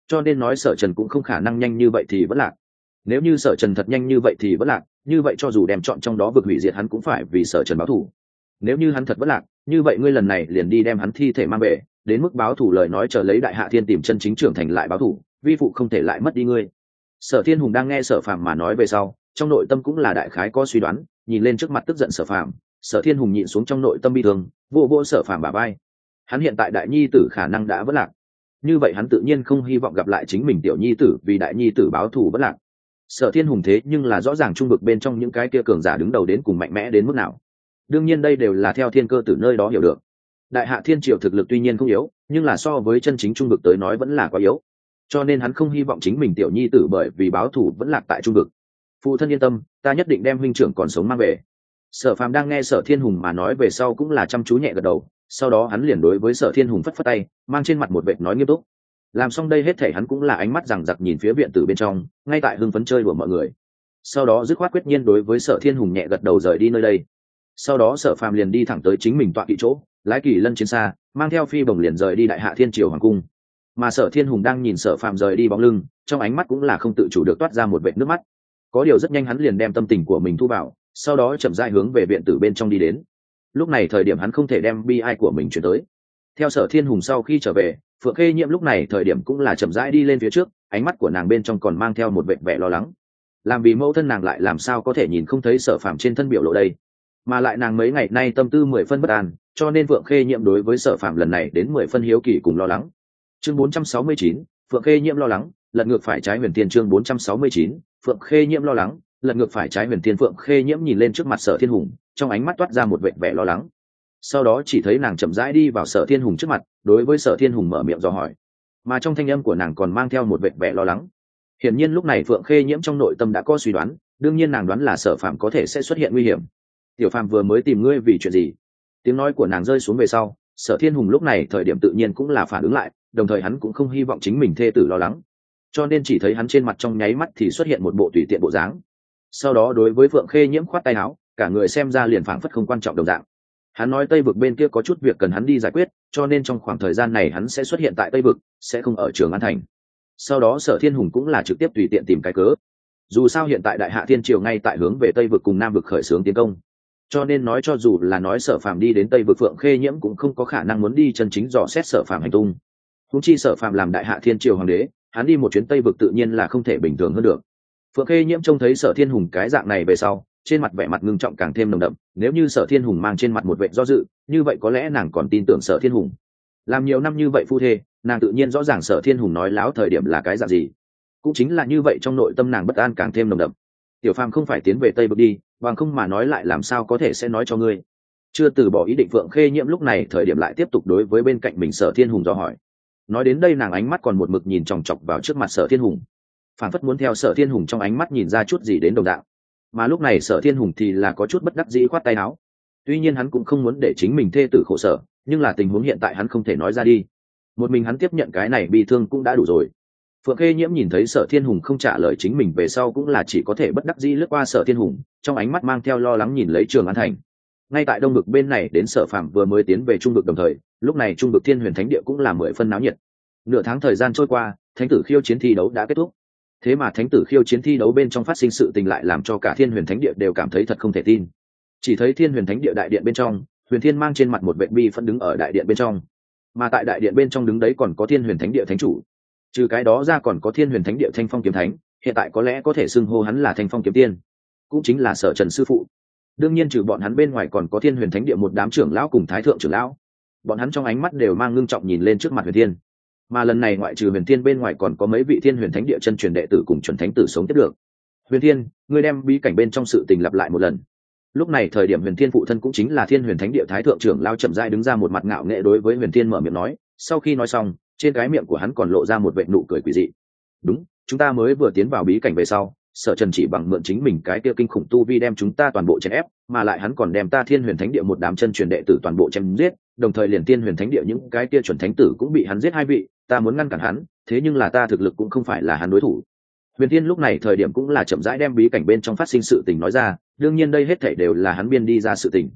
cho nên nói Sở Trần cũng không khả năng nhanh như vậy thì vẫn lạc. Nếu như Sở Trần thật nhanh như vậy thì vẫn lạc, như vậy cho dù đem chọn trong đó vực hủy diệt hắn cũng phải vì Sở Trần báo thù. Nếu như hắn thật vẫn lạc, như vậy ngươi lần này liền đi đem hắn thi thể mang về, đến mức báo thù lời nói chờ lấy Đại Hạ Thiên tìm chân chính trưởng thành lại báo thù, vi phụ không thể lại mất đi ngươi. Sở Thiên Hùng đang nghe Sở Phàm mà nói về sau, trong nội tâm cũng là đại khái có suy đoán, nhìn lên trước mặt tức giận Sở Phàm, Sở Thiên Hùng nhịn xuống trong nội tâm bi thương, vô vô Sở Phàm bả vai. Hắn hiện tại đại nhi tử khả năng đã vỡ lạc, như vậy hắn tự nhiên không hy vọng gặp lại chính mình tiểu nhi tử vì đại nhi tử báo thù vỡ lạc. Sở Thiên Hùng thế nhưng là rõ ràng trung vực bên trong những cái kia cường giả đứng đầu đến cùng mạnh mẽ đến mức nào. Đương nhiên đây đều là theo thiên cơ từ nơi đó hiểu được. Đại Hạ Thiên triều thực lực tuy nhiên không yếu, nhưng là so với chân chính trung vực tới nói vẫn là quá yếu. Cho nên hắn không hy vọng chính mình tiểu nhi tử bởi vì báo thù vẫn lạc tại trung vực. Phụ thân yên tâm, ta nhất định đem huynh trưởng còn sống mang về. Sở Phàm đang nghe Sở Thiên Hùng mà nói về sau cũng là chăm chú nhẹ gật đầu, sau đó hắn liền đối với Sở Thiên Hùng phất phất tay, mang trên mặt một vệt nói nghiêm túc. Làm xong đây hết thể hắn cũng là ánh mắt rằng giặc nhìn phía viện tử bên trong, ngay tại hưng phấn chơi đùa mọi người. Sau đó dứt khoát quyết nhiên đối với Sở Thiên Hùng nhẹ gật đầu rời đi nơi đây. Sau đó Sở Phàm liền đi thẳng tới chính mình tọa kỵ chỗ, lái kỳ lân chiến xa, mang theo phi bồng liền rời đi Đại Hạ Thiên triều hoàng cung. Mà Sở Thiên Hùng đang nhìn Sở Phàm rời đi bóng lưng, trong ánh mắt cũng là không tự chủ được toát ra một vệt nước mắt. Có điều rất nhanh hắn liền đem tâm tình của mình thu vào, sau đó chậm rãi hướng về viện tử bên trong đi đến. Lúc này thời điểm hắn không thể đem bi ai của mình chuyển tới. Theo Sở Thiên Hùng sau khi trở về, Phượng Khê Nhiễm lúc này thời điểm cũng là chậm rãi đi lên phía trước, ánh mắt của nàng bên trong còn mang theo một vẻ vẻ lo lắng. Làm vì mẫu thân nàng lại làm sao có thể nhìn không thấy Sở Phàm trên thân biểu lộ đây? Mà lại nàng mấy ngày nay tâm tư mười phân bất an, cho nên Phượng Khê Nhiễm đối với Sở Phàm lần này đến mười phân hiếu kỳ cùng lo lắng. Chương bốn trăm sáu mươi chín, Phượng Khê Nhiễm lo lắng, lật ngược phải trái huyền thiên. Chương bốn trăm sáu mươi chín, Phượng Khê Nhiễm lo lắng, lật ngược phải trái huyền thiên. Phượng Khê Nhiễm nhìn lên trước mặt Sở Thiên Hùng, trong ánh mắt toát ra một vẻ vẻ lo lắng. Sau đó chỉ thấy nàng chậm rãi đi vào Sở Thiên Hùng trước mặt, đối với Sở Thiên Hùng mở miệng dò hỏi, mà trong thanh âm của nàng còn mang theo một vẻ vẻ lo lắng. Hiển nhiên lúc này Phượng Khê Nhiễm trong nội tâm đã có suy đoán, đương nhiên nàng đoán là Sở Phàm có thể sẽ xuất hiện nguy hiểm. Tiểu Phàm vừa mới tìm ngươi vì chuyện gì? Tiếng nói của nàng rơi xuống về sau, Sở Thiên Hùng lúc này thời điểm tự nhiên cũng là phản ứng lại, đồng thời hắn cũng không hy vọng chính mình thê tử lo lắng, cho nên chỉ thấy hắn trên mặt trong nháy mắt thì xuất hiện một bộ tùy tiện bộ dáng. Sau đó đối với Phượng Khê Nhiễm khoát tay áo, cả người xem ra liền phảng phất không quan trọng đồng dạng. Hắn nói Tây vực bên kia có chút việc cần hắn đi giải quyết, cho nên trong khoảng thời gian này hắn sẽ xuất hiện tại Tây vực, sẽ không ở Trường An thành. Sau đó Sở Thiên Hùng cũng là trực tiếp tùy tiện tìm cái cớ. Dù sao hiện tại Đại Hạ Thiên triều ngay tại hướng về Tây vực cùng Nam vực khởi xướng tiến công, cho nên nói cho dù là nói Sở Phàm đi đến Tây vực, Phượng Khê Nhiễm cũng không có khả năng muốn đi chân chính dò xét Sở Phàm hành tung. Huống chi Sở Phàm làm Đại Hạ Thiên triều hoàng đế, hắn đi một chuyến Tây vực tự nhiên là không thể bình thường hơn được. Phượng Khê Nhiễm trông thấy Sở Thiên Hùng cái dạng này về sau, trên mặt vẻ mặt ngưng trọng càng thêm nồng đậm. Nếu như Sở Thiên Hùng mang trên mặt một vẻ do dự, như vậy có lẽ nàng còn tin tưởng Sở Thiên Hùng. Làm nhiều năm như vậy phu thê, nàng tự nhiên rõ ràng Sở Thiên Hùng nói láo thời điểm là cái dạng gì. Cũng chính là như vậy, trong nội tâm nàng bất an càng thêm nồng đậm. Tiểu Phàm không phải tiến về Tây vực đi, bằng không mà nói lại làm sao có thể sẽ nói cho ngươi. Chưa từ bỏ ý định, Phượng Khê Nhiễm lúc này thời điểm lại tiếp tục đối với bên cạnh mình Sở Thiên Hùng dò hỏi. Nói đến đây nàng ánh mắt còn một mực nhìn chòng chọc vào trước mặt Sở Thiên Hùng, phản phất muốn theo Sở Thiên Hùng trong ánh mắt nhìn ra chút gì đến đồng đạo. Mà lúc này Sở Thiên Hùng thì là có chút bất đắc dĩ khoát tay áo. Tuy nhiên hắn cũng không muốn để chính mình thê tử khổ sở, nhưng là tình huống hiện tại hắn không thể nói ra đi. Một mình hắn tiếp nhận cái này bi thương cũng đã đủ rồi. Phượng Khê Nhiễm nhìn thấy Sở Thiên Hùng không trả lời chính mình về sau cũng là chỉ có thể bất đắc dĩ lướt qua Sở Thiên Hùng, trong ánh mắt mang theo lo lắng nhìn lấy Trường An thành. Ngay tại đông vực bên này đến Sở Phàm vừa mới tiến về trung vực đồng thời, lúc này trung vực Thiên Huyền Thánh địa cũng là mười phân náo nhiệt. Nửa tháng thời gian trôi qua, thánh tử khiêu chiến thi đấu đã kết thúc. Thế mà thánh tử khiêu chiến thi đấu bên trong phát sinh sự tình lại làm cho cả Thiên Huyền Thánh địa đều cảm thấy thật không thể tin. Chỉ thấy Thiên Huyền Thánh địa đại điện bên trong, Huyền Thiên mang trên mặt một vệ bi phẫn đứng ở đại điện bên trong, mà tại đại điện bên trong đứng đấy còn có Thiên Huyền Thánh địa thánh chủ. Trừ cái đó ra còn có Thiên Huyền Thánh địa Thanh Phong kiếm thánh, hiện tại có lẽ có thể xưng hô hắn là Thanh Phong kiếm tiên, cũng chính là Sở Trần sư phụ. Đương nhiên trừ bọn hắn bên ngoài còn có Thiên Huyền Thánh địa một đám trưởng lão cùng thái thượng trưởng lão, bọn hắn trong ánh mắt đều mang ngưng trọng nhìn lên trước mặt Huyền Thiên. Mà lần này ngoại trừ Huyền Thiên bên ngoài còn có mấy vị Thiên Huyền Thánh địa chân truyền đệ tử cùng chuẩn thánh tử sống tiếp được. Huyền Thiên, ngươi đem bí cảnh bên trong sự tình lặp lại một lần. Lúc này thời điểm Huyền Thiên phụ thân cũng chính là Thiên Huyền Thánh địa thái thượng trưởng lão chậm rãi đứng ra, một mặt ngạo nghễ đối với Huyền Thiên mở miệng nói. Sau khi nói xong, trên cái miệng của hắn còn lộ ra một vệt nụ cười quỷ dị. Đúng, chúng ta mới vừa tiến vào bí cảnh về sau, Sở Trần chỉ bằng mượn chính mình cái kia kinh khủng tu vi đem chúng ta toàn bộ chèn ép, mà lại hắn còn đem ta Thiên Huyền Thánh địa một đám chân truyền đệ tử toàn bộ chém giết, đồng thời liền Thiên Huyền Thánh địa những cái kia chuẩn thánh tử cũng bị hắn giết hai vị, ta muốn ngăn cản hắn, thế nhưng là ta thực lực cũng không phải là hắn đối thủ. Huyền Thiên lúc này thời điểm cũng là chậm rãi đem bí cảnh bên trong phát sinh sự tình nói ra, đương nhiên đây hết thảy đều là hắn biên đi ra sự tình.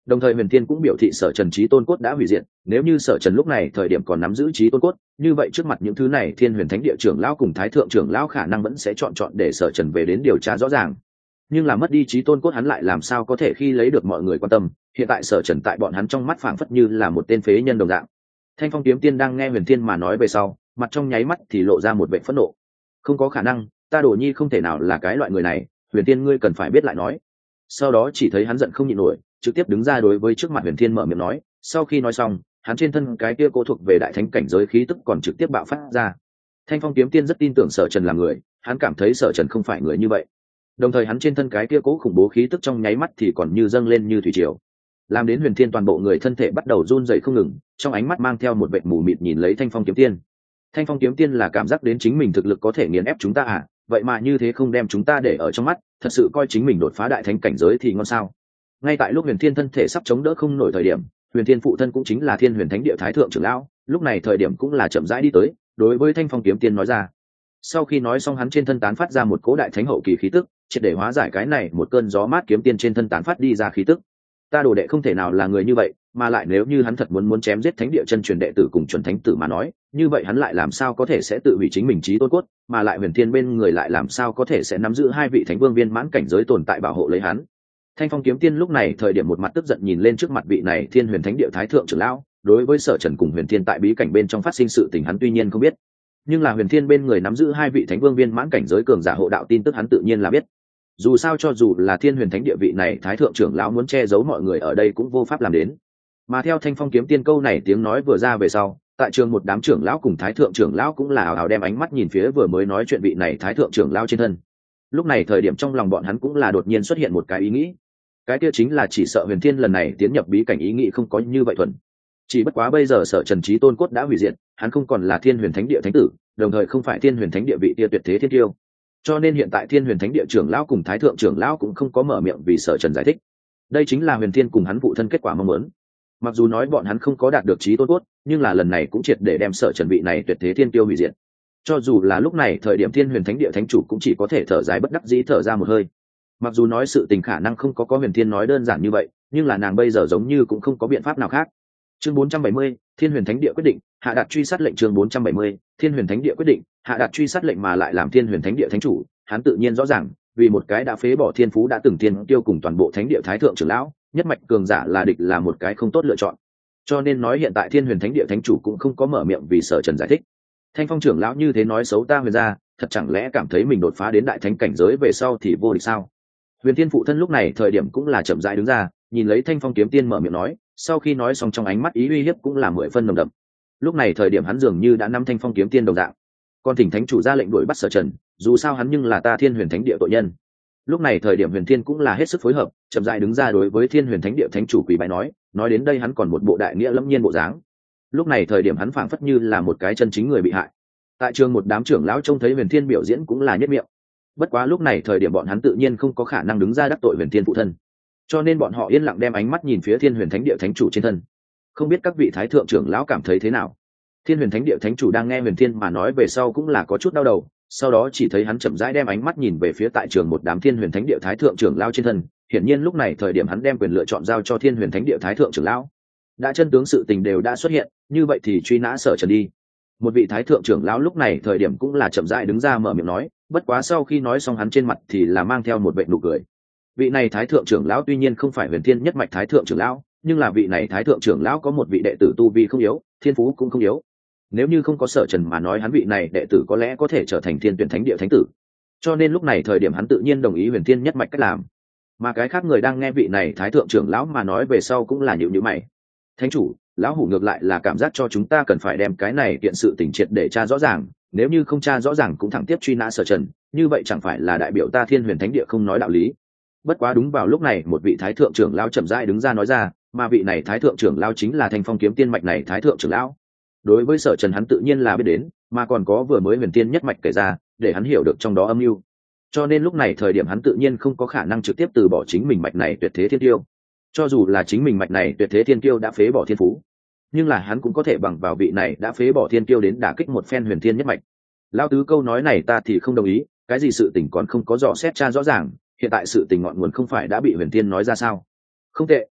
Đồng thời huyền thiên cũng biểu thị sở trần trí tôn cốt đã hủy diệt, nếu như sở trần lúc này thời điểm còn nắm giữ trí tôn cốt, như vậy trước mặt những thứ này thiên huyền thánh địa trưởng lão cùng thái thượng trưởng lão khả năng vẫn sẽ chọn chọn để sở trần về đến điều tra rõ ràng. Nhưng là mất đi trí tôn cốt hắn lại làm sao có thể khi lấy được mọi người quan tâm, hiện tại sở trần tại bọn hắn trong mắt phảng phất như là một tên phế nhân đồng dạng. Thanh Phong kiếm tiên đang nghe huyền thiên mà nói về sau, mặt trong nháy mắt thì lộ ra một vẻ phẫn nộ. Không có khả năng, ta Đồ Nhi không thể nào là cái loại người này, huyền thiên ngươi cần phải biết lại nói. Sau đó chỉ thấy hắn giận không nhịn nổi, trực tiếp đứng ra đối với trước mặt huyền thiên mở miệng nói. Sau khi nói xong, hắn trên thân cái kia cố thuộc về đại thánh cảnh giới khí tức còn trực tiếp bạo phát ra. Thanh Phong kiếm tiên rất tin tưởng sở trần là người, hắn cảm thấy sở trần không phải người như vậy. Đồng thời hắn trên thân cái kia cố khủng bố khí tức trong nháy mắt thì còn như dâng lên như thủy triều, làm đến huyền thiên toàn bộ người thân thể bắt đầu run rẩy không ngừng, trong ánh mắt mang theo một vệt mù mịt nhìn lấy Thanh Phong kiếm tiên. Thanh Phong kiếm tiên là cảm giác đến chính mình thực lực có thể nghiền ép chúng ta à, vậy mà như thế không đem chúng ta để ở trong mắt, thật sự coi chính mình đột phá đại thánh cảnh giới thì ngon sao? Ngay tại lúc huyền thiên thân thể sắp chống đỡ không nổi thời điểm, huyền thiên phụ thân cũng chính là thiên huyền thánh địa thái thượng trưởng lão, lúc này thời điểm cũng là chậm rãi đi tới, đối với Thanh Phong kiếm tiên nói ra. Sau khi nói xong hắn trên thân tán phát ra một cỗ đại thánh hậu kỳ khí tức, triệt để hóa giải cái này một cơn gió mát kiếm tiên trên thân tán phát đi ra khí tức. Ta Đồ đệ không thể nào là người như vậy, mà lại nếu như hắn thật muốn muốn chém giết thánh địa chân truyền đệ tử cùng chuẩn thánh tử mà nói, như vậy hắn lại làm sao có thể sẽ tự hủy chính mình trí tôn cốt, mà lại huyền thiên bên người lại làm sao có thể sẽ nắm giữ hai vị thánh vương viên mãn cảnh giới tồn tại bảo hộ lấy hắn. Thanh Phong kiếm tiên lúc này thời điểm một mặt tức giận nhìn lên trước mặt vị này thiên huyền thánh địa thái thượng trưởng lão, đối với sở trần cùng huyền thiên tại bí cảnh bên trong phát sinh sự tình hắn tuy nhiên không biết, nhưng là huyền thiên bên người nắm giữ hai vị thánh vương viên mãn cảnh giới cường giả hộ đạo tin tức hắn tự nhiên là biết. Dù sao cho dù là thiên huyền thánh địa vị này thái thượng trưởng lão muốn che giấu mọi người ở đây cũng vô pháp làm đến. Mà theo Thanh Phong kiếm tiên câu này tiếng nói vừa ra về sau, tại trường một đám trưởng lão cùng thái thượng trưởng lão cũng là ảo ảo đem ánh mắt nhìn phía vừa mới nói chuyện vị này thái thượng trưởng lão trên thân. Lúc này thời điểm trong lòng bọn hắn cũng là đột nhiên xuất hiện một cái ý nghĩ, cái kia chính là chỉ sợ huyền thiên lần này tiến nhập bí cảnh ý nghĩ không có như vậy thuần. Chỉ bất quá bây giờ sở trần trí tôn cốt đã hủy diệt, hắn không còn là thiên huyền thánh địa thánh tử, đồng thời không phải thiên huyền thánh địa vị tia tuyệt thế thiên tiêu, cho nên hiện tại thiên huyền thánh địa trưởng lão cùng thái thượng trưởng lão cũng không có mở miệng vì sở trần giải thích. Đây chính là huyền thiên cùng hắn phụ thân kết quả mong muốn. Mặc dù nói bọn hắn không có đạt được trí tôn cốt, nhưng là lần này cũng triệt để đem sở trần vị này tuyệt thế thiên tiêu hủy diệt. Cho dù là lúc này thời điểm thiên huyền thánh địa thánh chủ cũng chỉ có thể thở dài bất đắc dĩ thở ra một hơi. Mặc dù nói sự tình khả năng không có có huyền thiên nói đơn giản như vậy, nhưng là nàng bây giờ giống như cũng không có biện pháp nào khác. Chương bốn trăm bảy mươi, thiên huyền thánh địa quyết định hạ đạt truy sát lệnh. Chương bốn trăm bảy mươi, thiên huyền thánh địa quyết định hạ đạt truy sát lệnh, mà lại làm thiên huyền thánh địa thánh chủ, hắn tự nhiên rõ ràng, vì một cái đã phế bỏ thiên phú đã từng thiên tiêu cùng toàn bộ thánh địa thái thượng trưởng lão, nhất mạch cường giả là địch là một cái không tốt lựa chọn. Cho nên nói hiện tại thiên huyền thánh địa thánh chủ cũng không có mở miệng vì sở trần giải thích. Thanh Phong trưởng lão như thế nói xấu ta huyền gia, thật chẳng lẽ cảm thấy mình đột phá đến đại thánh cảnh giới về sau thì vô địch sao? Huyền thiên phụ thân lúc này thời điểm cũng là chậm rãi đứng ra, nhìn lấy Thanh Phong kiếm tiên mở miệng nói, sau khi nói xong trong ánh mắt ý uy hiếp cũng là mười phân nồng đậm. Lúc này thời điểm hắn dường như đã nắm Thanh Phong kiếm tiên đồng dạng, còn thỉnh thánh chủ ra lệnh đuổi bắt sở trần, dù sao hắn nhưng là ta thiên huyền thánh địa tội nhân. Lúc này thời điểm huyền thiên cũng là hết sức phối hợp, chậm rãi đứng ra đối với thiên huyền thánh địa thánh chủ quỳ bái nói, nói đến đây hắn còn một bộ đại nghĩa lẫm nhiên bộ dáng. Lúc này thời điểm hắn phảng phất như là một cái chân chính người bị hại. Tại trường một đám trưởng lão trông thấy huyền thiên biểu diễn cũng là nhất miệng. Bất quá lúc này thời điểm bọn hắn tự nhiên không có khả năng đứng ra đắc tội huyền thiên phụ thân, cho nên bọn họ yên lặng đem ánh mắt nhìn phía thiên huyền thánh địa thánh chủ trên thân. Không biết các vị thái thượng trưởng lão cảm thấy thế nào? Thiên huyền thánh địa thánh chủ đang nghe huyền thiên mà nói về sau cũng là có chút đau đầu, sau đó chỉ thấy hắn chậm rãi đem ánh mắt nhìn về phía tại trường một đám thiên huyền thánh địa thái thượng trưởng lão trên thân. Hiển nhiên lúc này thời điểm hắn đem quyền lựa chọn giao cho thiên huyền thánh địa thái thượng trưởng lão. Đã chân tướng sự tình đều đã xuất hiện, như vậy thì truy nã sở trần đi. Một vị thái thượng trưởng lão lúc này thời điểm cũng là chậm rãi đứng ra mở miệng nói, bất quá sau khi nói xong hắn trên mặt thì là mang theo một vẻ nụ cười. Vị này thái thượng trưởng lão tuy nhiên không phải huyền thiên nhất mạch thái thượng trưởng lão, nhưng là vị này thái thượng trưởng lão có một vị đệ tử tu vi không yếu, thiên phú cũng không yếu. Nếu như không có sở trần mà nói hắn vị này đệ tử có lẽ có thể trở thành thiên tuyển thánh địa thánh tử. Cho nên lúc này thời điểm hắn tự nhiên đồng ý huyền thiên nhất mạch cách làm. Mà cái khác người đang nghe vị này thái thượng trưởng lão mà nói về sau cũng là nhíu nhíu mày. Thánh chủ, lão hủ ngược lại là cảm giác cho chúng ta cần phải đem cái này kiện sự tình triệt để tra rõ ràng, nếu như không tra rõ ràng cũng thẳng tiếp truy nã sở trần, như vậy chẳng phải là đại biểu ta thiên huyền thánh địa không nói đạo lý. Bất quá đúng vào lúc này một vị thái thượng trưởng lão chậm rãi đứng ra nói ra, mà vị này thái thượng trưởng lão chính là Thanh Phong kiếm tiên mạch này thái thượng trưởng lão. Đối với sở trần hắn tự nhiên là biết đến, mà còn có vừa mới huyền tiên nhất mạch kể ra, để hắn hiểu được trong đó âm mưu. Cho nên lúc này thời điểm hắn tự nhiên không có khả năng trực tiếp từ bỏ chính mình mạch này tuyệt thế thiên tiêu. Cho dù là chính mình mạch này tuyệt thế thiên tiêu đã phế bỏ thiên phú, nhưng là hắn cũng có thể bằng vào vị này đã phế bỏ thiên tiêu đến đả kích một phen huyền thiên nhất mạch. Lão tứ câu nói này ta thì không đồng ý, cái gì sự tình còn không có rõ xét tra rõ ràng, hiện tại sự tình ngọn nguồn không phải đã bị huyền thiên nói ra sao? Không tệ,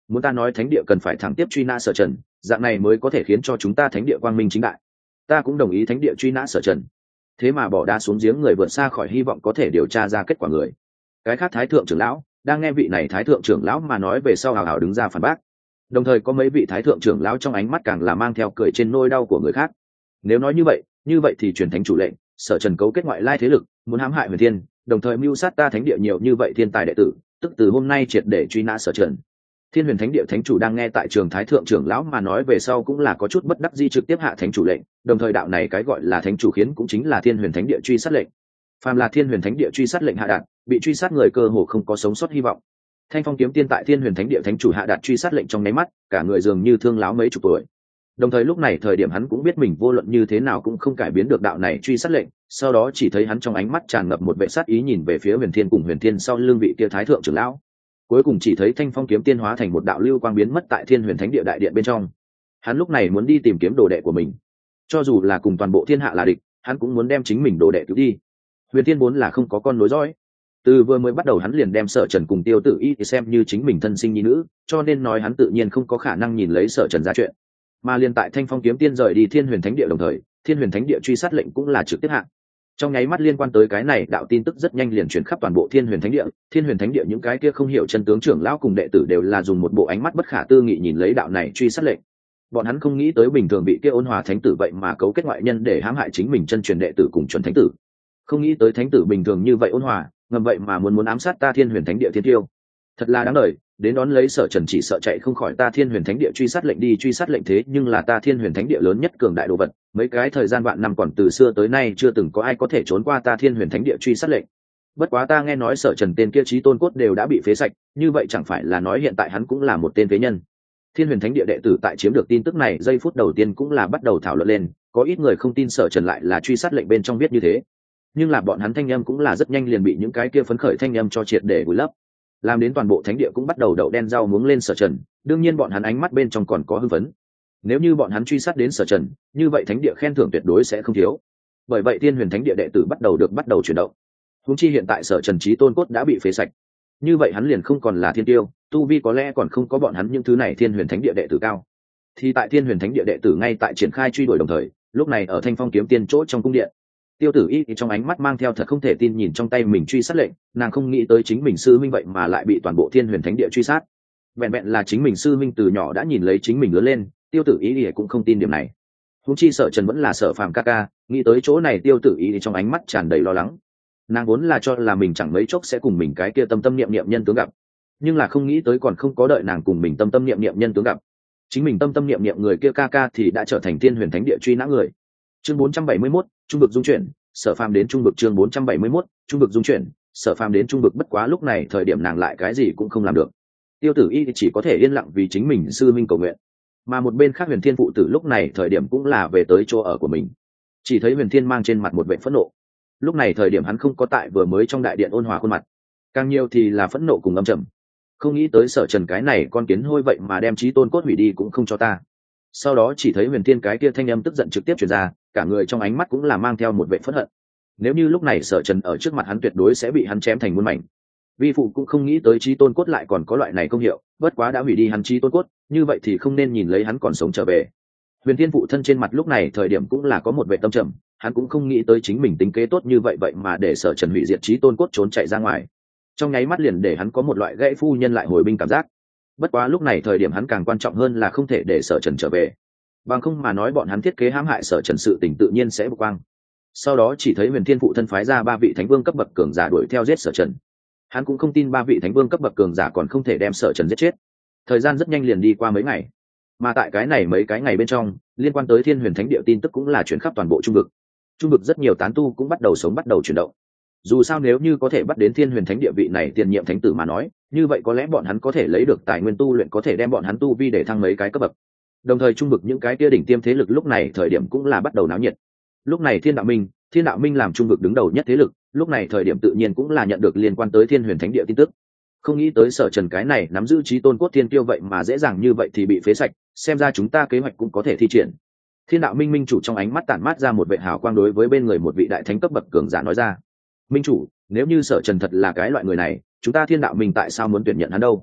muốn ta nói thánh địa cần phải thẳng tiếp truy nã Sở Trần, dạng này mới có thể khiến cho chúng ta thánh địa quang minh chính đại. Ta cũng đồng ý thánh địa truy nã Sở Trần. Thế mà bỏ đá xuống giếng người vượt xa khỏi hy vọng có thể điều tra ra kết quả người. Cái khác thái thượng trưởng lão đang nghe vị này thái thượng trưởng lão mà nói về sau hào hào đứng ra phản bác. Đồng thời có mấy vị thái thượng trưởng lão trong ánh mắt càng là mang theo cười trên nỗi đau của người khác. Nếu nói như vậy, như vậy thì truyền thánh chủ lệnh, Sở Trần cấu kết ngoại lai thế lực, muốn hãm hại Huyền Thiên, đồng thời mưu sát ta thánh địa nhiều như vậy thiên tài đệ tử, tức từ hôm nay triệt để truy nã Sở Trần. Thiên Huyền Thánh địa thánh chủ đang nghe tại trường thái thượng trưởng lão mà nói về sau cũng là có chút bất đắc dĩ trực tiếp hạ thánh chủ lệnh, đồng thời đạo này cái gọi là thánh chủ khiến cũng chính là Thiên Huyền Thánh địa truy sát lệnh. Phàm là Thiên Huyền Thánh địa truy sát lệnh hạ đạt, bị truy sát người cơ hồ không có sống sót hy vọng. Thanh Phong kiếm tiên tại Thiên Huyền Thánh địa thánh chủ hạ đạt truy sát lệnh trong nháy mắt, cả người dường như thương láo mấy chục tuổi. Đồng thời lúc này thời điểm hắn cũng biết mình vô luận như thế nào cũng không cải biến được đạo này truy sát lệnh, sau đó chỉ thấy hắn trong ánh mắt tràn ngập một vẻ sát ý nhìn về phía Huyền Thiên cùng Huyền Thiên sau lưng vị kia thái thượng trưởng lão. Cuối cùng chỉ thấy Thanh Phong kiếm tiên hóa thành một đạo lưu quang biến mất tại Thiên Huyền Thánh địa đại điện bên trong. Hắn lúc này muốn đi tìm kiếm đồ đệ của mình, cho dù là cùng toàn bộ thiên hạ là địch, hắn cũng muốn đem chính mình đồ đệ cứu đi. Huyền Thiên vốn là không có con nối dõi, từ vừa mới bắt đầu hắn liền đem Sở Trần cùng Tiêu Tử Y thì xem như chính mình thân sinh nhi nữ, cho nên nói hắn tự nhiên không có khả năng nhìn lấy Sở Trần ra chuyện. Mà liền tại Thanh Phong kiếm tiên rời đi Thiên Huyền Thánh địa đồng thời, Thiên Huyền Thánh địa truy sát lệnh cũng là trực tiếp hạ. Trong nháy mắt liên quan tới cái này đạo tin tức rất nhanh liền truyền khắp toàn bộ Thiên Huyền Thánh địa. Thiên Huyền Thánh địa những cái kia không hiểu chân tướng trưởng lão cùng đệ tử đều là dùng một bộ ánh mắt bất khả tư nghị nhìn lấy đạo này truy sát lệnh. Bọn hắn không nghĩ tới bình thường bị kia ôn hòa thánh tử vậy mà cấu kết ngoại nhân để hãm hại chính mình chân truyền đệ tử cùng chuẩn thánh tử. Không nghĩ tới thánh tử bình thường như vậy ôn hòa, ngầm vậy mà muốn muốn ám sát ta Thiên Huyền Thánh địa thiên tiêu. Thật là đáng đời, đến đón lấy Sở Trần chỉ sợ chạy không khỏi ta Thiên Huyền Thánh địa truy sát lệnh đi truy sát lệnh thế nhưng là ta Thiên Huyền Thánh địa lớn nhất cường đại đồ vật, mấy cái thời gian vạn năm còn từ xưa tới nay chưa từng có ai có thể trốn qua ta Thiên Huyền Thánh địa truy sát lệnh. Bất quá ta nghe nói Sở Trần tên kia chí tôn cốt đều đã bị phế sạch, như vậy chẳng phải là nói hiện tại hắn cũng là một tên phế nhân. Thiên Huyền Thánh địa đệ tử tại chiếm được tin tức này giây phút đầu tiên cũng là bắt đầu thảo luận lên, có ít người không tin Sở Trần lại là truy sát lệnh bên trong viết như thế. Nhưng là bọn hắn thanh âm cũng là rất nhanh liền bị những cái kia phấn khởi thanh âm cho triệt để vùi lấp. Làm đến toàn bộ thánh địa cũng bắt đầu đậu đen rau muống lên Sở Trần, đương nhiên bọn hắn ánh mắt bên trong còn có hưng phấn. Nếu như bọn hắn truy sát đến Sở Trần, như vậy thánh địa khen thưởng tuyệt đối sẽ không thiếu. Bởi vậy Thiên Huyền Thánh địa đệ tử bắt đầu được bắt đầu chuyển động. Huống chi hiện tại Sở Trần chí tôn cốt đã bị phế sạch, như vậy hắn liền không còn là thiên tiêu, tu vi có lẽ còn không có bọn hắn những thứ này Thiên Huyền Thánh địa đệ tử cao. Thì tại Thiên Huyền Thánh địa đệ tử ngay tại triển khai truy đuổi đồng thời, lúc này ở Thanh Phong kiếm tiên chỗ trong cung điện, Tiêu Tử Y thì trong ánh mắt mang theo thật không thể tin nhìn trong tay mình truy sát lệnh, nàng không nghĩ tới chính mình sư minh vậy mà lại bị toàn bộ Thiên Huyền Thánh địa truy sát. Vẹn vẹn là chính mình sư minh từ nhỏ đã nhìn lấy chính mình lớn lên, Tiêu Tử Y thì cũng không tin điểm này. Huống chi Sở Trần vẫn là Sở Phàm ca ca, nghĩ tới chỗ này Tiêu Tử Y thì trong ánh mắt tràn đầy lo lắng. Nàng vốn là cho là mình chẳng mấy chốc sẽ cùng mình cái kia tâm tâm niệm niệm nhân tướng gặp, nhưng là không nghĩ tới còn không có đợi nàng cùng mình tâm tâm niệm niệm nhân tướng gặp, chính mình tâm tâm niệm niệm người kia ca ca thì đã trở thành Thiên Huyền Thánh địa truy nã người. Chương bốn trăm bảy mươi mốt, trung vực dung chuyển, Sở Phàm đến trung vực. Chương bốn trăm bảy mươi mốt, trung vực dung chuyển, Sở Phàm đến trung vực. Bất quá lúc này thời điểm nàng lại cái gì cũng không làm được. Tiêu Tử Y chỉ có thể yên lặng vì chính mình sư minh cầu nguyện, mà một bên khác Huyền Thiên phụ tử lúc này thời điểm cũng là về tới chỗ ở của mình. Chỉ thấy Huyền Thiên mang trên mặt một vẻ phẫn nộ. Lúc này thời điểm hắn không có tại vừa mới trong đại điện ôn hòa khuôn mặt, càng nhiều thì là phẫn nộ cùng âm trầm. Không nghĩ tới Sở Trần cái này con kiến hôi vậy mà đem chí tôn cốt hủy đi cũng không cho ta. Sau đó chỉ thấy Huyền Thiên cái kia thanh âm tức giận trực tiếp truyền ra, cả người trong ánh mắt cũng là mang theo một vẻ phẫn hận. Nếu như lúc này Sở Trần ở trước mặt hắn tuyệt đối sẽ bị hắn chém thành muôn mảnh. Vi phụ cũng không nghĩ tới chí tôn cốt lại còn có loại này công hiệu, bất quá đã hủy đi hắn chí tôn cốt, như vậy thì không nên nhìn lấy hắn còn sống trở về. Huyền Thiên phụ thân trên mặt lúc này thời điểm cũng là có một vẻ tâm trầm, hắn cũng không nghĩ tới chính mình tính kế tốt như vậy vậy mà để Sở Trần hủy diệt chí tôn cốt trốn chạy ra ngoài. Trong nháy mắt liền để hắn có một loại gãy phu nhân lại hồi binh cảm giác. Bất quá lúc này thời điểm hắn càng quan trọng hơn là không thể để Sở Trần trở về, bằng không mà nói bọn hắn thiết kế hãm hại Sở Trần sự tình tự nhiên sẽ bộc quang. Sau đó chỉ thấy Huyền Thiên phụ thân phái ra ba vị thánh vương cấp bậc cường giả đuổi theo giết Sở Trần. Hắn cũng không tin ba vị thánh vương cấp bậc cường giả còn không thể đem Sở Trần giết chết. Thời gian rất nhanh liền đi qua mấy ngày, mà tại cái này mấy cái ngày bên trong, liên quan tới Thiên Huyền Thánh địa tin tức cũng là chuyển khắp toàn bộ trung vực. Trung vực rất nhiều tán tu cũng bắt đầu sống bắt đầu chuyển động. Dù sao nếu như có thể bắt đến Thiên Huyền Thánh địa vị này tiền nhiệm thánh tử mà nói, như vậy có lẽ bọn hắn có thể lấy được tài nguyên tu luyện có thể đem bọn hắn tu vi để thăng mấy cái cấp bậc. Đồng thời trung vực những cái kia đỉnh tiêm thế lực lúc này thời điểm cũng là bắt đầu náo nhiệt. Lúc này Thiên Đạo Minh, Thiên Đạo Minh làm trung vực đứng đầu nhất thế lực, lúc này thời điểm tự nhiên cũng là nhận được liên quan tới Thiên Huyền Thánh địa tin tức. Không nghĩ tới Sở Trần cái này nắm giữ chí tôn cốt thiên tiêu vậy mà dễ dàng như vậy thì bị phế sạch, xem ra chúng ta kế hoạch cũng có thể thi triển. Thiên Đạo Minh minh chủ trong ánh mắt tản mát ra một vẻ hào quang đối với bên người một vị đại thánh cấp bậc cường giả nói ra: "Minh chủ, nếu như Sở Trần thật là cái loại người này, chúng ta Thiên Đạo Minh tại sao muốn tuyển nhận hắn đâu?"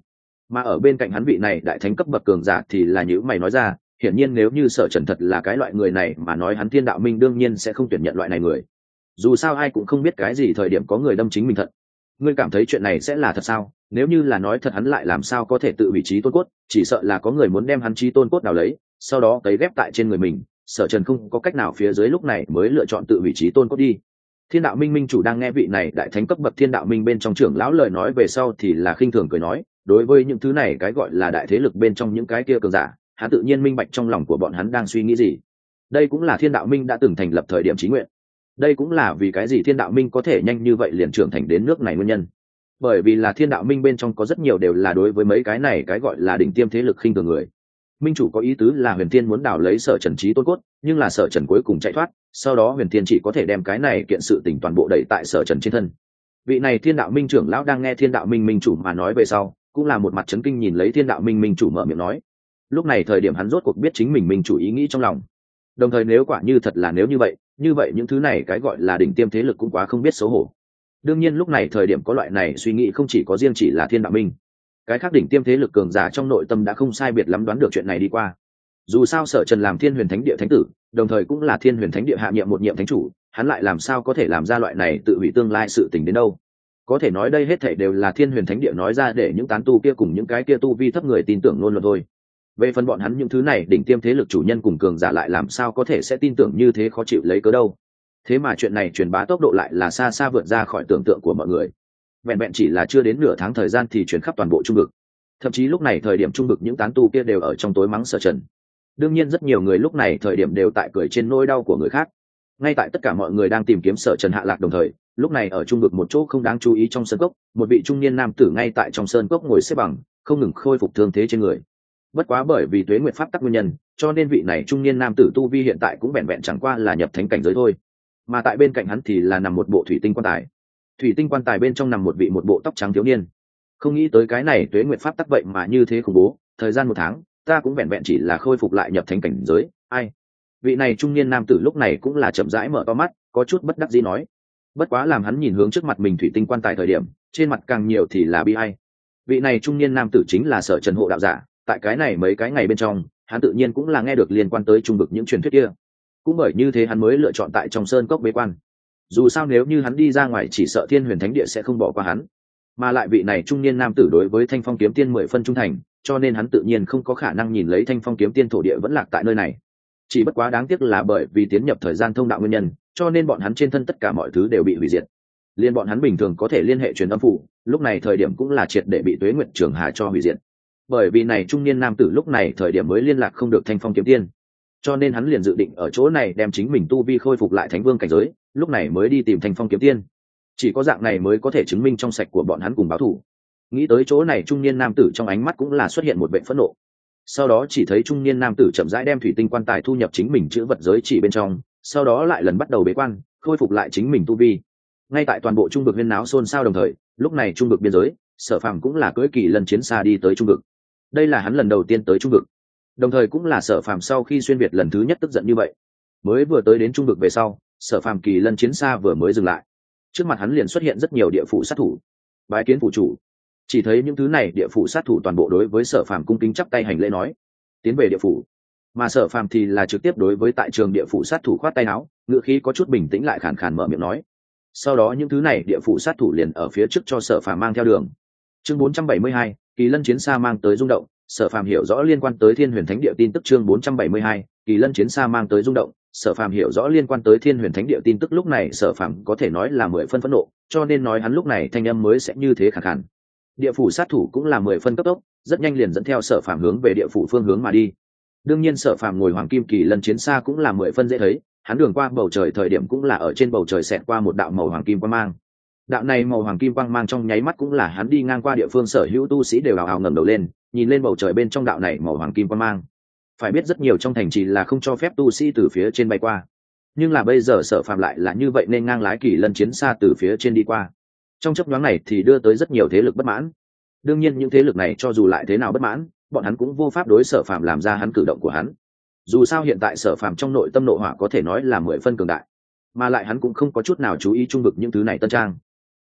Mà ở bên cạnh hắn vị này đại thánh cấp bậc cường giả thì là nhữ mày nói ra, hiển nhiên nếu như Sở Trần thật là cái loại người này mà nói, hắn Thiên Đạo Minh đương nhiên sẽ không tuyển nhận loại này người. Dù sao ai cũng không biết cái gì thời điểm có người đâm chính mình thật. Ngươi cảm thấy chuyện này sẽ là thật sao? Nếu như là nói thật, hắn lại làm sao có thể tự vị trí tôn cốt, chỉ sợ là có người muốn đem hắn chí tôn cốt nào lấy, sau đó cấy ghép tại trên người mình. Sở Trần không có cách nào phía dưới lúc này mới lựa chọn tự vị trí tôn cốt đi. Thiên Đạo Minh minh chủ đang nghe vị này đại thánh cấp bậc Thiên Đạo Minh bên trong trưởng lão lời nói về sau thì là khinh thường cười nói, đối với những thứ này cái gọi là đại thế lực bên trong những cái kia cường giả, hắn tự nhiên minh bạch trong lòng của bọn hắn đang suy nghĩ gì. Đây cũng là Thiên Đạo Minh đã từng thành lập thời điểm chí nguyện. Đây cũng là vì cái gì Thiên Đạo Minh có thể nhanh như vậy liền trưởng thành đến nước này nguyên nhân. Bởi vì là Thiên Đạo Minh bên trong có rất nhiều đều là đối với mấy cái này cái gọi là đỉnh tiêm thế lực khinh thường người. Minh chủ có ý tứ là Huyền Thiên muốn đào lấy Sở Trần chí tôn cốt, nhưng là Sở Trần cuối cùng chạy thoát, sau đó Huyền Thiên chỉ có thể đem cái này kiện sự tình toàn bộ đẩy tại Sở Trần trên thân. Vị này Thiên Đạo Minh trưởng lão đang nghe Thiên Đạo Minh minh chủ mà nói về sau, cũng là một mặt chấn kinh nhìn lấy Thiên Đạo Minh minh chủ mở miệng nói. Lúc này thời điểm hắn rốt cuộc biết chính mình minh chủ ý nghĩ trong lòng. Đồng thời nếu quả như thật là nếu như vậy, như vậy những thứ này cái gọi là đỉnh tiêm thế lực cũng quá không biết xấu hổ. Đương nhiên lúc này thời điểm có loại này suy nghĩ không chỉ có riêng chỉ là Thiên Đạo Minh, cái khác đỉnh tiêm thế lực cường giả trong nội tâm đã không sai biệt lắm đoán được chuyện này đi qua. Dù sao Sở Trần làm Thiên Huyền Thánh Địa thánh tử, đồng thời cũng là Thiên Huyền Thánh Địa hạ nhiệm một nhiệm thánh chủ, hắn lại làm sao có thể làm ra loại này tự hủy tương lai sự tình đến đâu. Có thể nói đây hết thảy đều là Thiên Huyền Thánh Địa nói ra để những tán tu kia cùng những cái kia tu vi thấp người tin tưởng luôn luôn thôi. Về phần bọn hắn những thứ này đỉnh tiêm thế lực chủ nhân cùng cường giả lại làm sao có thể sẽ tin tưởng như thế khó chịu lấy cớ đâu. Thế mà chuyện này truyền bá tốc độ lại là xa xa vượt ra khỏi tưởng tượng của mọi người. Vẹn vẹn chỉ là chưa đến nửa tháng thời gian thì truyền khắp toàn bộ trung vực. Thậm chí lúc này thời điểm trung vực những tán tu kia đều ở trong tối mắng Sở Trần. Đương nhiên rất nhiều người lúc này thời điểm đều tại cười trên nỗi đau của người khác. Ngay tại tất cả mọi người đang tìm kiếm Sở Trần hạ lạc đồng thời, lúc này ở trung vực một chỗ không đáng chú ý trong sơn cốc, một vị trung niên nam tử ngay tại trong sơn cốc ngồi xếp bằng, không ngừng khôi phục thương thế trên người. Bất quá bởi vì tuế nguyệt pháp tắc nguyên nhân, cho nên vị này trung niên nam tử tu vi hiện tại cũng vẹn vẹn chẳng qua là nhập thánh cảnh giới thôi. Mà tại bên cạnh hắn thì là nằm một bộ thủy tinh quan tài. Thủy tinh quan tài bên trong nằm một vị một bộ tóc trắng thiếu niên. Không nghĩ tới cái này tuế nguyệt pháp tắc vậy mà như thế khủng bố, thời gian một tháng, ta cũng vẹn vẹn chỉ là khôi phục lại nhập thánh cảnh giới, ai. Vị này trung niên nam tử lúc này cũng là chậm rãi mở to mắt, có chút bất đắc dĩ nói. Bất quá làm hắn nhìn hướng trước mặt mình thủy tinh quan tài thời điểm, trên mặt càng nhiều thì là bi ai. Vị này trung niên nam tử chính là Sở Trần hộ đạo giả, tại cái này mấy cái ngày bên trong, hắn tự nhiên cũng là nghe được liên quan tới trung vực những truyền thuyết kia. Cũng bởi như thế hắn mới lựa chọn tại trong sơn cốc bế quan. Dù sao nếu như hắn đi ra ngoài chỉ sợ Thiên Huyền Thánh Địa sẽ không bỏ qua hắn. Mà lại vị này trung niên nam tử đối với Thanh Phong Kiếm Tiên mười phân trung thành, cho nên hắn tự nhiên không có khả năng nhìn lấy Thanh Phong Kiếm Tiên thổ địa vẫn lạc tại nơi này. Chỉ bất quá đáng tiếc là bởi vì tiến nhập thời gian thông đạo nguyên nhân, cho nên bọn hắn trên thân tất cả mọi thứ đều bị hủy diệt. Liên bọn hắn bình thường có thể liên hệ truyền âm phủ, lúc này thời điểm cũng là triệt để bị Tuế Nguyệt Trường Hà cho hủy diệt. Bởi vì này trung niên nam tử lúc này thời điểm mới liên lạc không được Thanh Phong Kiếm Tiên, cho nên hắn liền dự định ở chỗ này đem chính mình tu vi khôi phục lại Thánh Vương cảnh giới, lúc này mới đi tìm Thanh Phong Kiếm Tiên. Chỉ có dạng này mới có thể chứng minh trong sạch của bọn hắn cùng báo thù. Nghĩ tới chỗ này trung niên nam tử trong ánh mắt cũng là xuất hiện một vẻ phẫn nộ. Sau đó chỉ thấy trung niên nam tử chậm rãi đem thủy tinh quan tài thu nhập chính mình chữ vật giới chỉ bên trong, sau đó lại lần bắt đầu bế quan, khôi phục lại chính mình tu vi. Ngay tại toàn bộ trung vực huyên náo xôn xao đồng thời, lúc này trung vực biên giới, Sở Phàm cũng là cưỡi kỳ lân chiến xa đi tới trung vực. Đây là hắn lần đầu tiên tới trung vực, đồng thời cũng là Sở Phàm sau khi xuyên việt lần thứ nhất tức giận như vậy. Mới vừa tới đến trung vực về sau, Sở Phàm kỳ lân chiến xa vừa mới dừng lại, trước mặt hắn liền xuất hiện rất nhiều địa phủ sát thủ. Bái kiến phủ chủ. Chỉ thấy những thứ này địa phủ sát thủ toàn bộ đối với Sở Phàm cung kính chắp tay hành lễ nói, tiến về địa phủ. Mà Sở Phàm thì là trực tiếp đối với tại trường địa phủ sát thủ khoát tay áo, ngựa khí có chút bình tĩnh lại khàn khàn mở miệng nói. Sau đó những thứ này địa phủ sát thủ liền ở phía trước cho Sở Phàm mang theo đường. Chương bốn trăm bảy mươi hai, kỳ lân chiến xa mang tới rung động. Sở Phàm hiểu rõ liên quan tới Thiên Huyền Thánh Địa tin tức. Chương bốn trăm bảy mươi hai, kỳ lân chiến xa mang tới rung động. Sở Phàm hiểu rõ liên quan tới Thiên Huyền Thánh Địa tin tức, lúc này Sở Phàm có thể nói là mười phân phẫn nộ, cho nên nói hắn lúc này thanh âm mới sẽ như thế khàn khàn. Địa phủ sát thủ cũng là mười phân cấp tốc, rất nhanh liền dẫn theo Sở Phàm hướng về địa phủ phương hướng mà đi. Đương nhiên Sở Phàm ngồi hoàng kim kỳ lân chiến xa cũng là mười phân dễ thấy, hắn đường qua bầu trời thời điểm cũng là ở trên bầu trời xẹt qua một đạo màu hoàng kim quang mang. Đạo này màu hoàng kim quang mang trong nháy mắt cũng là hắn đi ngang qua địa phương sở hữu tu sĩ đều hào hào ngẩng đầu lên, nhìn lên bầu trời bên trong đạo này màu hoàng kim quang mang. Phải biết rất nhiều trong thành trì là không cho phép tu sĩ từ phía trên bay qua, nhưng là bây giờ Sở Phàm lại là như vậy nên ngang lái kỳ lân chiến xa từ phía trên đi qua. Trong chớp nhoáng này thì đưa tới rất nhiều thế lực bất mãn. Đương nhiên những thế lực này cho dù lại thế nào bất mãn, bọn hắn cũng vô pháp đối Sở Phàm làm ra hắn cử động của hắn. Dù sao hiện tại Sở Phàm trong nội tâm nộ hỏa có thể nói là mười phân cường đại, mà lại hắn cũng không có chút nào chú ý trung vực những thứ này tân trang.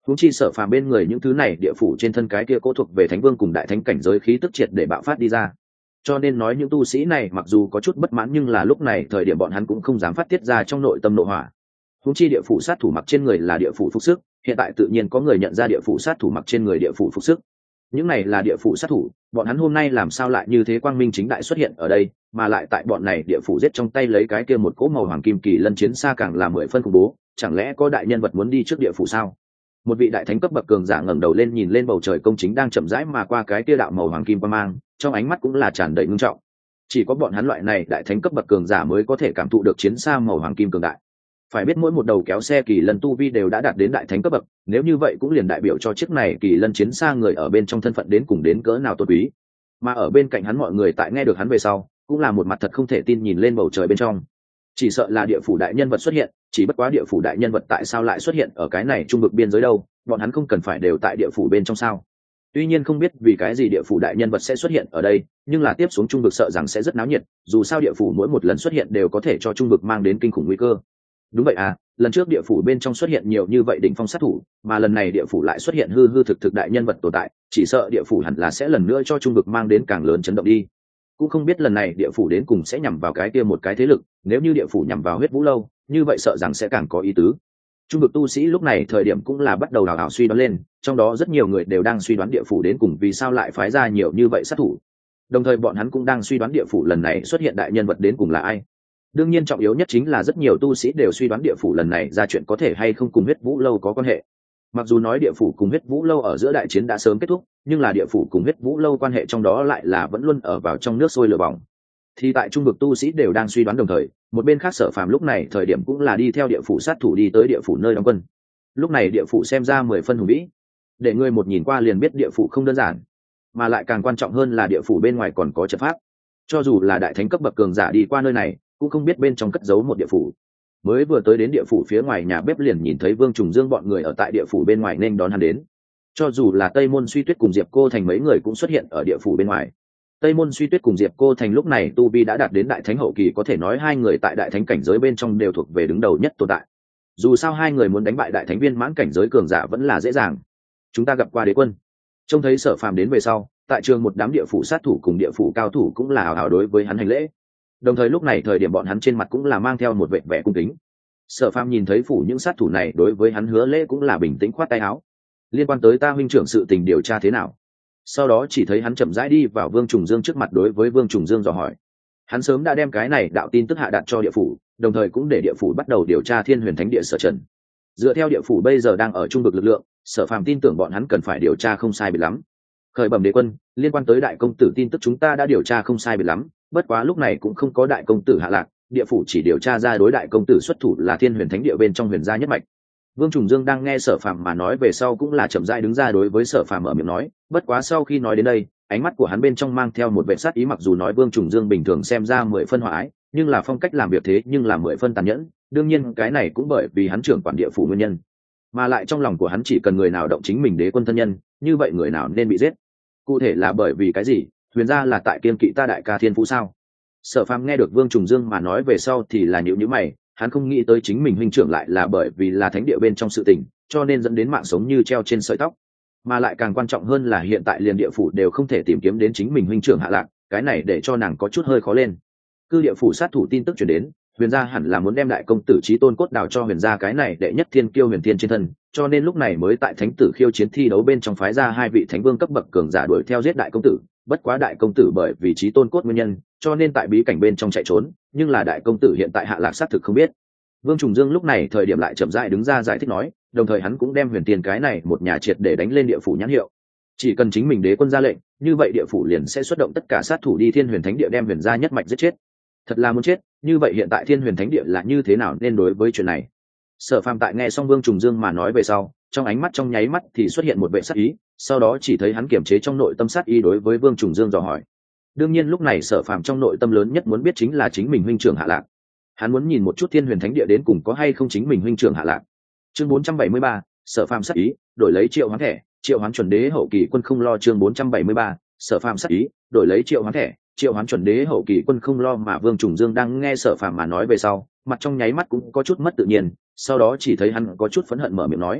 huống chi Sở Phàm bên người những thứ này địa phủ trên thân cái kia cố thuộc về thánh vương cùng đại thánh cảnh giới khí tức triệt để bạo phát đi ra. Cho nên nói những tu sĩ này mặc dù có chút bất mãn nhưng là lúc này thời điểm bọn hắn cũng không dám phát tiết ra trong nội tâm nội hỏa. Huống chi địa phủ sát thủ mặc trên người là địa phủ phục sức, hiện tại tự nhiên có người nhận ra địa phủ sát thủ mặc trên người địa phủ phục sức. Những này là địa phủ sát thủ, bọn hắn hôm nay làm sao lại như thế quang minh chính đại xuất hiện ở đây, mà lại tại bọn này địa phủ giết trong tay lấy cái kia một cỗ màu hoàng kim kỳ lân chiến xa càng là mười phân khủng bố, chẳng lẽ có đại nhân vật muốn đi trước địa phủ sao? Một vị đại thánh cấp bậc cường giả ngẩng đầu lên nhìn lên bầu trời công chính đang chậm rãi mà qua cái kia đạo màu hoàng kim quang mang, trong ánh mắt cũng là tràn đầy ngưng trọng. Chỉ có bọn hắn loại này đại thánh cấp bậc cường giả mới có thể cảm thụ được chiến xa màu hoàng kim cường đại. Phải biết mỗi một đầu kéo xe kỳ lân tu vi đều đã đạt đến đại thánh cấp bậc, nếu như vậy cũng liền đại biểu cho chiếc này kỳ lân chiến xa người ở bên trong thân phận đến cùng đến cỡ nào tôn quý. Mà ở bên cạnh hắn mọi người tại nghe được hắn về sau, cũng là một mặt thật không thể tin nhìn lên bầu trời bên trong. Chỉ sợ là địa phủ đại nhân vật xuất hiện, chỉ bất quá địa phủ đại nhân vật tại sao lại xuất hiện ở cái này trung vực biên giới đâu, bọn hắn không cần phải đều tại địa phủ bên trong sao? Tuy nhiên không biết vì cái gì địa phủ đại nhân vật sẽ xuất hiện ở đây, nhưng là tiếp xuống trung vực sợ rằng sẽ rất náo nhiệt, dù sao địa phủ mỗi một lần xuất hiện đều có thể cho trung vực mang đến kinh khủng nguy cơ. Đúng vậy à, lần trước địa phủ bên trong xuất hiện nhiều như vậy đỉnh phong sát thủ, mà lần này địa phủ lại xuất hiện hư hư thực thực đại nhân vật tồn tại, chỉ sợ địa phủ hẳn là sẽ lần nữa cho trung vực mang đến càng lớn chấn động đi. Cũng không biết lần này địa phủ đến cùng sẽ nhằm vào cái kia một cái thế lực, nếu như địa phủ nhằm vào huyết vũ lâu, như vậy sợ rằng sẽ càng có ý tứ. Trung vực tu sĩ lúc này thời điểm cũng là bắt đầu đào ảo suy đoán lên, trong đó rất nhiều người đều đang suy đoán địa phủ đến cùng vì sao lại phái ra nhiều như vậy sát thủ. Đồng thời bọn hắn cũng đang suy đoán địa phủ lần này xuất hiện đại nhân vật đến cùng là ai. Đương nhiên trọng yếu nhất chính là rất nhiều tu sĩ đều suy đoán địa phủ lần này ra chuyện có thể hay không cùng huyết vũ lâu có quan hệ. Mặc dù nói địa phủ cùng huyết vũ lâu ở giữa đại chiến đã sớm kết thúc, nhưng là địa phủ cùng huyết vũ lâu quan hệ trong đó lại là vẫn luôn ở vào trong nước sôi lửa bỏng. Thì tại trung vực tu sĩ đều đang suy đoán đồng thời, một bên khác Sở Phàm lúc này thời điểm cũng là đi theo địa phủ sát thủ đi tới địa phủ nơi đóng quân. Lúc này địa phủ xem ra mười phân hùng vĩ, để người một nhìn qua liền biết địa phủ không đơn giản, mà lại càng quan trọng hơn là địa phủ bên ngoài còn có trận pháp. Cho dù là đại thánh cấp bậc cường giả đi qua nơi này, cũng không biết bên trong cất giấu một địa phủ. Mới vừa tới đến địa phủ phía ngoài nhà bếp liền nhìn thấy Vương Trùng Dương bọn người ở tại địa phủ bên ngoài nên đón hắn đến. Cho dù là Tây Môn Suy Tuyết cùng Diệp Cô Thành mấy người cũng xuất hiện ở địa phủ bên ngoài. Tây Môn Suy Tuyết cùng Diệp Cô Thành lúc này tu vi đã đạt đến đại thánh hậu kỳ, có thể nói hai người tại đại thánh cảnh giới bên trong đều thuộc về đứng đầu nhất tồn tại. Dù sao hai người muốn đánh bại đại thánh viên mãn cảnh giới cường giả vẫn là dễ dàng. Chúng ta gặp qua đế quân. Trông thấy Sở Phàm đến về sau, tại trường một đám địa phủ sát thủ cùng địa phủ cao thủ cũng là hào hào đối với hắn hành lễ. Đồng thời lúc này thời điểm bọn hắn trên mặt cũng là mang theo một vẻ vẻ cung kính. Sở Phàm nhìn thấy phủ những sát thủ này đối với hắn hứa lễ cũng là bình tĩnh khoát tay áo. Liên quan tới ta huynh trưởng sự tình điều tra thế nào? Sau đó chỉ thấy hắn chậm rãi đi vào Vương Trùng Dương trước mặt đối với Vương Trùng Dương dò hỏi. Hắn sớm đã đem cái này đạo tin tức hạ đạt cho địa phủ, đồng thời cũng để địa phủ bắt đầu điều tra Thiên Huyền Thánh Địa Sở Trần. Dựa theo địa phủ bây giờ đang ở trung vực lực lượng, Sở Phàm tin tưởng bọn hắn cần phải điều tra không sai biệt lắm. Khởi bẩm đế quân, liên quan tới đại công tử tin tức chúng ta đã điều tra không sai biệt lắm, bất quá lúc này cũng không có đại công tử hạ lạc, địa phủ chỉ điều tra ra đối đại công tử xuất thủ là Thiên Huyền Thánh Địa bên trong huyền gia nhất mạch. Vương Trùng Dương đang nghe Sở Phàm mà nói về sau cũng là chậm rãi đứng ra đối với Sở Phàm mở miệng nói, bất quá sau khi nói đến đây, ánh mắt của hắn bên trong mang theo một vẻ sát ý, mặc dù nói Vương Trùng Dương bình thường xem ra mười phân hòa ái, nhưng là phong cách làm việc thế nhưng là mười phân tàn nhẫn, đương nhiên cái này cũng bởi vì hắn trưởng quản địa phủ nguyên nhân. Mà lại trong lòng của hắn chỉ cần người nào động chính mình đế quân thân nhân, như vậy người nào nên bị giết. Cụ thể là bởi vì cái gì? Huyền gia là tại kiên kỵ ta đại ca Thiên Phú sao? Sở Phàm nghe được Vương Trùng Dương mà nói về sau thì là nhíu nhíu mày, hắn không nghĩ tới chính mình huynh trưởng lại là bởi vì là thánh địa bên trong sự tình, cho nên dẫn đến mạng sống như treo trên sợi tóc. Mà lại càng quan trọng hơn là hiện tại liền địa phủ đều không thể tìm kiếm đến chính mình huynh trưởng hạ lạc, cái này để cho nàng có chút hơi khó lên. Cư địa phủ sát thủ tin tức truyền đến, Huyền gia hẳn là muốn đem đại công tử Chí Tôn cốt đào cho Huyền gia cái này đệ nhất thiên kiêu Huyền Thiên trên thân, cho nên lúc này mới tại thánh tử khiêu chiến thi đấu bên trong phái ra hai vị thánh vương cấp bậc cường giả đuổi theo giết đại công tử. Bất quá đại công tử bởi vì Chí Tôn cốt nguyên nhân, cho nên tại bí cảnh bên trong chạy trốn, nhưng là đại công tử hiện tại hạ lạc xác thực không biết. Vương Trùng Dương lúc này thời điểm lại chậm rãi đứng ra giải thích nói, đồng thời hắn cũng đem Huyền Tiên cái này một nhà triệt để đánh lên địa phủ nhãn hiệu. Chỉ cần chính mình đế quân ra lệnh, như vậy địa phủ liền sẽ xuất động tất cả sát thủ đi Thiên Huyền Thánh Địa đem Huyền gia nhất mạch giết chết. Thật là muốn chết, như vậy hiện tại Thiên Huyền Thánh Địa là như thế nào nên đối với chuyện này? Sở Phàm tại nghe xong Vương Trùng Dương mà nói về sau, trong ánh mắt trong nháy mắt thì xuất hiện một vẻ sát ý, sau đó chỉ thấy hắn kiềm chế trong nội tâm sát ý đối với Vương Trùng Dương dò hỏi. Đương nhiên lúc này Sở Phàm trong nội tâm lớn nhất muốn biết chính là chính mình huynh trưởng hạ lạc. Hắn muốn nhìn một chút Thiên Huyền Thánh Địa đến cùng có hay không chính mình huynh trưởng hạ lạc. Chương bốn trăm bảy mươi ba, Sở Phàm sát ý, đổi lấy Triệu Hoán thẻ, Triệu Hoán chuẩn đế hậu kỳ quân không lo. Chương bốn trăm bảy mươi ba, Sở Phàm sát ý, đổi lấy Triệu Hoán thẻ, Triệu Hoán chuẩn đế hậu kỳ quân không lo. Mà Vương Trùng Dương đang nghe Sở Phàm mà nói về sau, mặt trong nháy mắt cũng có chút mất tự nhiên, sau đó chỉ thấy hắn có chút phẫn hận mở miệng nói: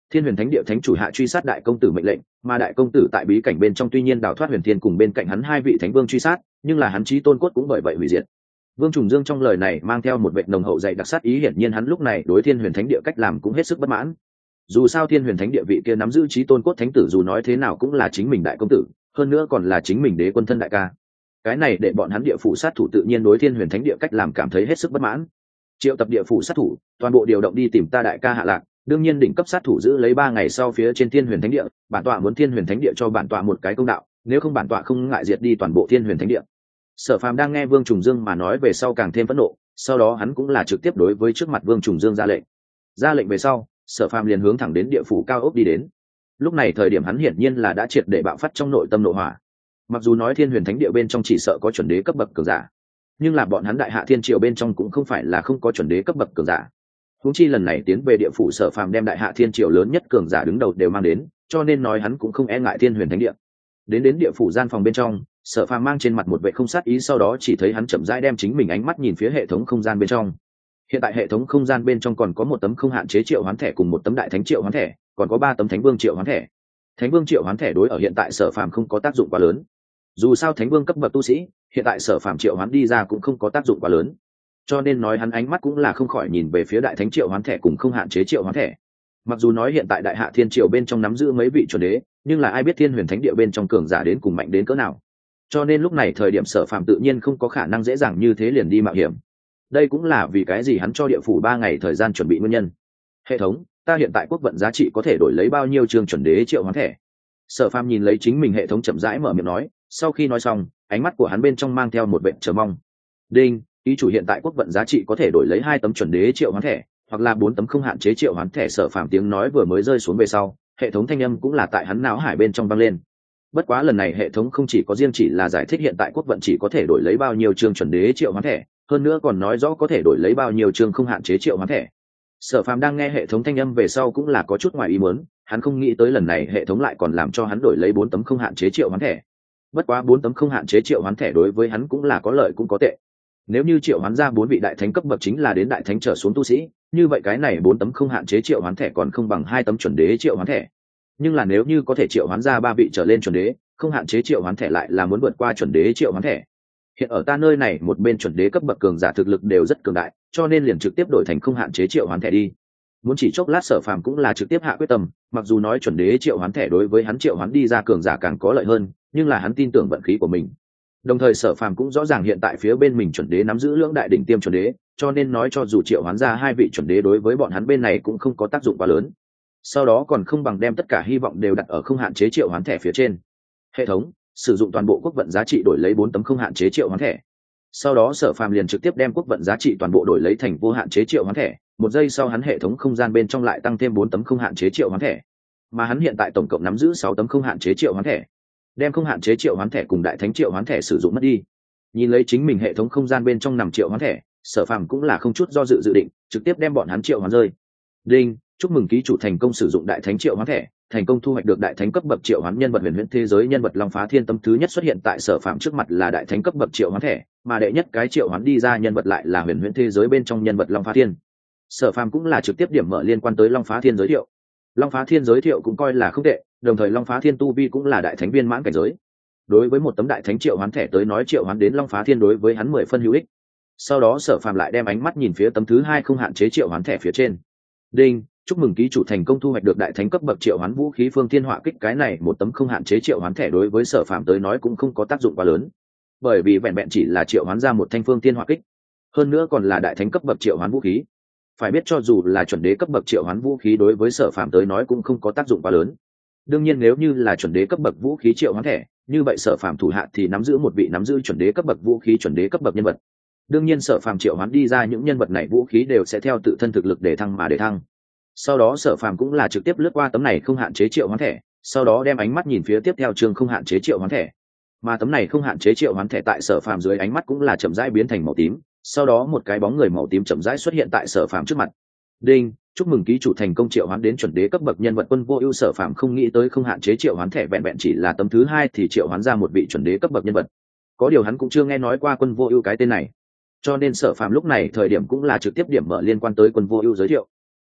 Thiên Huyền Thánh Địa thánh chủ hạ truy sát đại công tử mệnh lệnh, mà đại công tử tại bí cảnh bên trong tuy nhiên đào thoát huyền thiên cùng bên cạnh hắn hai vị thánh vương truy sát, nhưng là hắn chí tôn cốt cũng bởi vậy hủy diệt. Vương Trùng Dương trong lời này mang theo một vẻ nồng hậu dày đặc sát ý, hiển nhiên hắn lúc này đối Thiên Huyền Thánh Địa cách làm cũng hết sức bất mãn. Dù sao Thiên Huyền Thánh Địa vị kia nắm giữ chí tôn cốt thánh tử dù nói thế nào cũng là chính mình đại công tử, hơn nữa còn là chính mình đế quân thân đại ca. Cái này để bọn hắn địa phủ sát thủ tự nhiên đối Thiên Huyền Thánh Địa cách làm cảm thấy hết sức bất mãn. Triệu tập địa phủ sát thủ, toàn bộ điều động đi tìm ta đại ca Hạ Lạc, đương nhiên đỉnh cấp sát thủ giữ lấy ba ngày sau phía trên Thiên Huyền Thánh Địa, bản tọa muốn Thiên Huyền Thánh Địa cho bản tọa một cái công đạo, nếu không bản tọa không ngại diệt đi toàn bộ Thiên Huyền Thánh Địa. Sở Phàm đang nghe Vương Trùng Dương mà nói về sau càng thêm phẫn nộ, sau đó hắn cũng là trực tiếp đối với trước mặt Vương Trùng Dương ra lệnh. Ra lệnh về sau, Sở Phàm liền hướng thẳng đến địa phủ cao ốc đi đến. Lúc này thời điểm hắn hiển nhiên là đã triệt để bạo phát trong nội tâm nội hỏa. Mặc dù nói Thiên Huyền Thánh Địa bên trong chỉ sợ có chuẩn đế cấp bậc cường giả, nhưng là bọn hắn Đại Hạ Thiên Triều bên trong cũng không phải là không có chuẩn đế cấp bậc cường giả. Huống chi lần này tiến về địa phủ, Sở Phàm đem Đại Hạ Thiên Triều lớn nhất cường giả đứng đầu đều mang đến, cho nên nói hắn cũng không e ngại Thiên Huyền Thánh Địa. Đến đến địa phủ gian phòng bên trong, Sở Phàm mang trên mặt một vẻ không sát ý, sau đó chỉ thấy hắn chậm rãi đem chính mình ánh mắt nhìn phía hệ thống không gian bên trong. Hiện tại hệ thống không gian bên trong còn có một tấm không hạn chế triệu hoán thẻ cùng một tấm đại thánh triệu hoán thẻ, còn có ba tấm thánh vương triệu hoán thẻ. Thánh vương triệu hoán thẻ đối ở hiện tại Sở Phàm không có tác dụng quá lớn. Dù sao thánh vương cấp bậc tu sĩ, hiện tại Sở Phàm triệu hoán đi ra cũng không có tác dụng quá lớn. Cho nên nói hắn ánh mắt cũng là không khỏi nhìn về phía đại thánh triệu hoán thẻ cùng không hạn chế triệu hoán thẻ. Mặc dù nói hiện tại Đại Hạ Thiên Triều bên trong nắm giữ mấy vị chuẩn đế, nhưng là ai biết Thiên Huyền Thánh Địa bên trong cường giả đến cùng mạnh đến cỡ nào. Cho nên lúc này thời điểm Sở Phàm tự nhiên không có khả năng dễ dàng như thế liền đi mạo hiểm. Đây cũng là vì cái gì hắn cho địa phủ ba ngày thời gian chuẩn bị nguyên nhân. Hệ thống, ta hiện tại quốc vận giá trị có thể đổi lấy bao nhiêu chương chuẩn đế triệu hoán thẻ? Sở Phàm nhìn lấy chính mình hệ thống chậm rãi mở miệng nói, sau khi nói xong, ánh mắt của hắn bên trong mang theo một vẻ chờ mong. Đinh, ý chủ hiện tại quốc vận giá trị có thể đổi lấy hai tấm chuẩn đế triệu hoán thẻ, hoặc là bốn tấm không hạn chế triệu hoán thẻ. Sở Phàm tiếng nói vừa mới rơi xuống về sau, hệ thống thanh âm cũng là tại hắn não hải bên trong vang lên. Bất quá lần này hệ thống không chỉ có riêng chỉ là giải thích hiện tại quốc vận chỉ có thể đổi lấy bao nhiêu chương chuẩn đế triệu hoán thẻ, hơn nữa còn nói rõ có thể đổi lấy bao nhiêu chương không hạn chế triệu hoán thẻ. Sở Phàm đang nghe hệ thống thanh âm về sau cũng là có chút ngoài ý muốn, hắn không nghĩ tới lần này hệ thống lại còn làm cho hắn đổi lấy bốn tấm không hạn chế triệu hoán thẻ. Bất quá bốn tấm không hạn chế triệu hoán thẻ đối với hắn cũng là có lợi cũng có tệ. Nếu như triệu hoán ra bốn vị đại thánh cấp bậc chính là đến đại thánh trở xuống tu sĩ, như vậy cái này bốn tấm không hạn chế triệu hoán thẻ còn không bằng hai tấm chuẩn đế triệu hoán thẻ. Nhưng là nếu như có thể triệu hoán ra ba vị trở lên chuẩn đế, không hạn chế triệu hoán thẻ lại là muốn vượt qua chuẩn đế triệu hoán thẻ. Hiện ở ta nơi này một bên chuẩn đế cấp bậc cường giả thực lực đều rất cường đại, cho nên liền trực tiếp đổi thành không hạn chế triệu hoán thẻ đi. Muốn chỉ chốc lát Sở Phàm cũng là trực tiếp hạ quyết tâm, mặc dù nói chuẩn đế triệu hoán thẻ đối với hắn triệu hoán đi ra cường giả càng có lợi hơn, nhưng là hắn tin tưởng vận khí của mình. Đồng thời Sở Phàm cũng rõ ràng hiện tại phía bên mình chuẩn đế nắm giữ lưỡng đại đỉnh tiêm chuẩn đế, cho nên nói cho dù triệu hoán ra hai vị chuẩn đế đối với bọn hắn bên này cũng không có tác dụng quá lớn. Sau đó còn không bằng đem tất cả hy vọng đều đặt ở không hạn chế triệu hoán thẻ phía trên. Hệ thống, sử dụng toàn bộ quốc vận giá trị đổi lấy bốn tấm không hạn chế triệu hoán thẻ. Sau đó Sở Phàm liền trực tiếp đem quốc vận giá trị toàn bộ đổi lấy thành vô hạn chế triệu hoán thẻ, một giây sau hắn hệ thống không gian bên trong lại tăng thêm bốn tấm không hạn chế triệu hoán thẻ. Mà hắn hiện tại tổng cộng nắm giữ sáu tấm không hạn chế triệu hoán thẻ. Đem không hạn chế triệu hoán thẻ cùng đại thánh triệu hoán thẻ sử dụng mất đi. Nhìn lấy chính mình hệ thống không gian bên trong nằm triệu hoán thẻ, Sở Phàm cũng là không chút do dự dự định, trực tiếp đem bọn hắn triệu hoán rơi. Đinh, chúc mừng ký chủ thành công sử dụng đại thánh triệu hoán thẻ, thành công thu hoạch được đại thánh cấp bậc triệu hoán nhân vật huyền huyễn thế giới nhân vật Long Phá Thiên. Tấm thứ nhất xuất hiện tại Sở Phàm trước mặt là đại thánh cấp bậc triệu hoán thẻ, mà đệ nhất cái triệu hoán đi ra nhân vật lại là huyền huyễn thế giới bên trong nhân vật Long Phá Thiên. Sở Phàm cũng là trực tiếp điểm mở liên quan tới Long Phá Thiên giới thiệu. Long Phá Thiên giới thiệu cũng coi là không tệ, đồng thời Long Phá Thiên tu vi cũng là đại thánh viên mãn cảnh giới. Đối với một tấm đại thánh triệu hoán thẻ tới nói, triệu hoán đến Long Phá Thiên đối với hắn mười phân hữu ích. Sau đó Sở Phàm lại đem ánh mắt nhìn phía tấm thứ hai không hạn chế triệu hoán thẻ phía trên. Đinh, chúc mừng ký chủ thành công thu hoạch được đại thánh cấp bậc triệu hoán vũ khí Phương Thiên Họa Kích. Cái này một tấm không hạn chế triệu hoán thẻ đối với Sở Phàm tới nói cũng không có tác dụng quá lớn, bởi vì vẹn vẹn chỉ là triệu hoán ra một thanh Phương Thiên Họa Kích, hơn nữa còn là đại thánh cấp bậc triệu hoán vũ khí. Phải biết cho dù là chuẩn đế cấp bậc triệu hoán vũ khí đối với Sở Phàm tới nói cũng không có tác dụng quá lớn. Đương nhiên nếu như là chuẩn đế cấp bậc vũ khí triệu hoán thẻ, như vậy Sở Phàm thủ hạ thì nắm giữ một vị nắm giữ chuẩn đế cấp bậc vũ khí chuẩn đế cấp bậc nhân vật. Đương nhiên Sở Phàm triệu hoán đi ra những nhân vật này vũ khí đều sẽ theo tự thân thực lực để thăng mà để thăng. Sau đó Sở Phàm cũng là trực tiếp lướt qua tấm này không hạn chế triệu hoán thẻ, sau đó đem ánh mắt nhìn phía tiếp theo chương không hạn chế triệu hoán thẻ. Mà tấm này không hạn chế triệu hoán thẻ tại Sở Phàm dưới ánh mắt cũng là chậm rãi biến thành màu tím, sau đó một cái bóng người màu tím chậm rãi xuất hiện tại Sở Phàm trước mặt. Đinh, chúc mừng ký chủ thành công triệu hoán đến chuẩn đế cấp bậc nhân vật Quân Vô Ưu. Sở Phàm không nghĩ tới không hạn chế triệu hoán thẻ vẹn vẹn chỉ là tấm thứ hai thì triệu hoán ra một vị chuẩn đế cấp bậc nhân vật. Có điều hắn cũng chưa nghe nói qua Quân Vô Ưu cái tên này, cho nên Sở Phàm lúc này thời điểm cũng là trực tiếp điểm mở liên quan tới Quân Vô Ưu giới thiệu.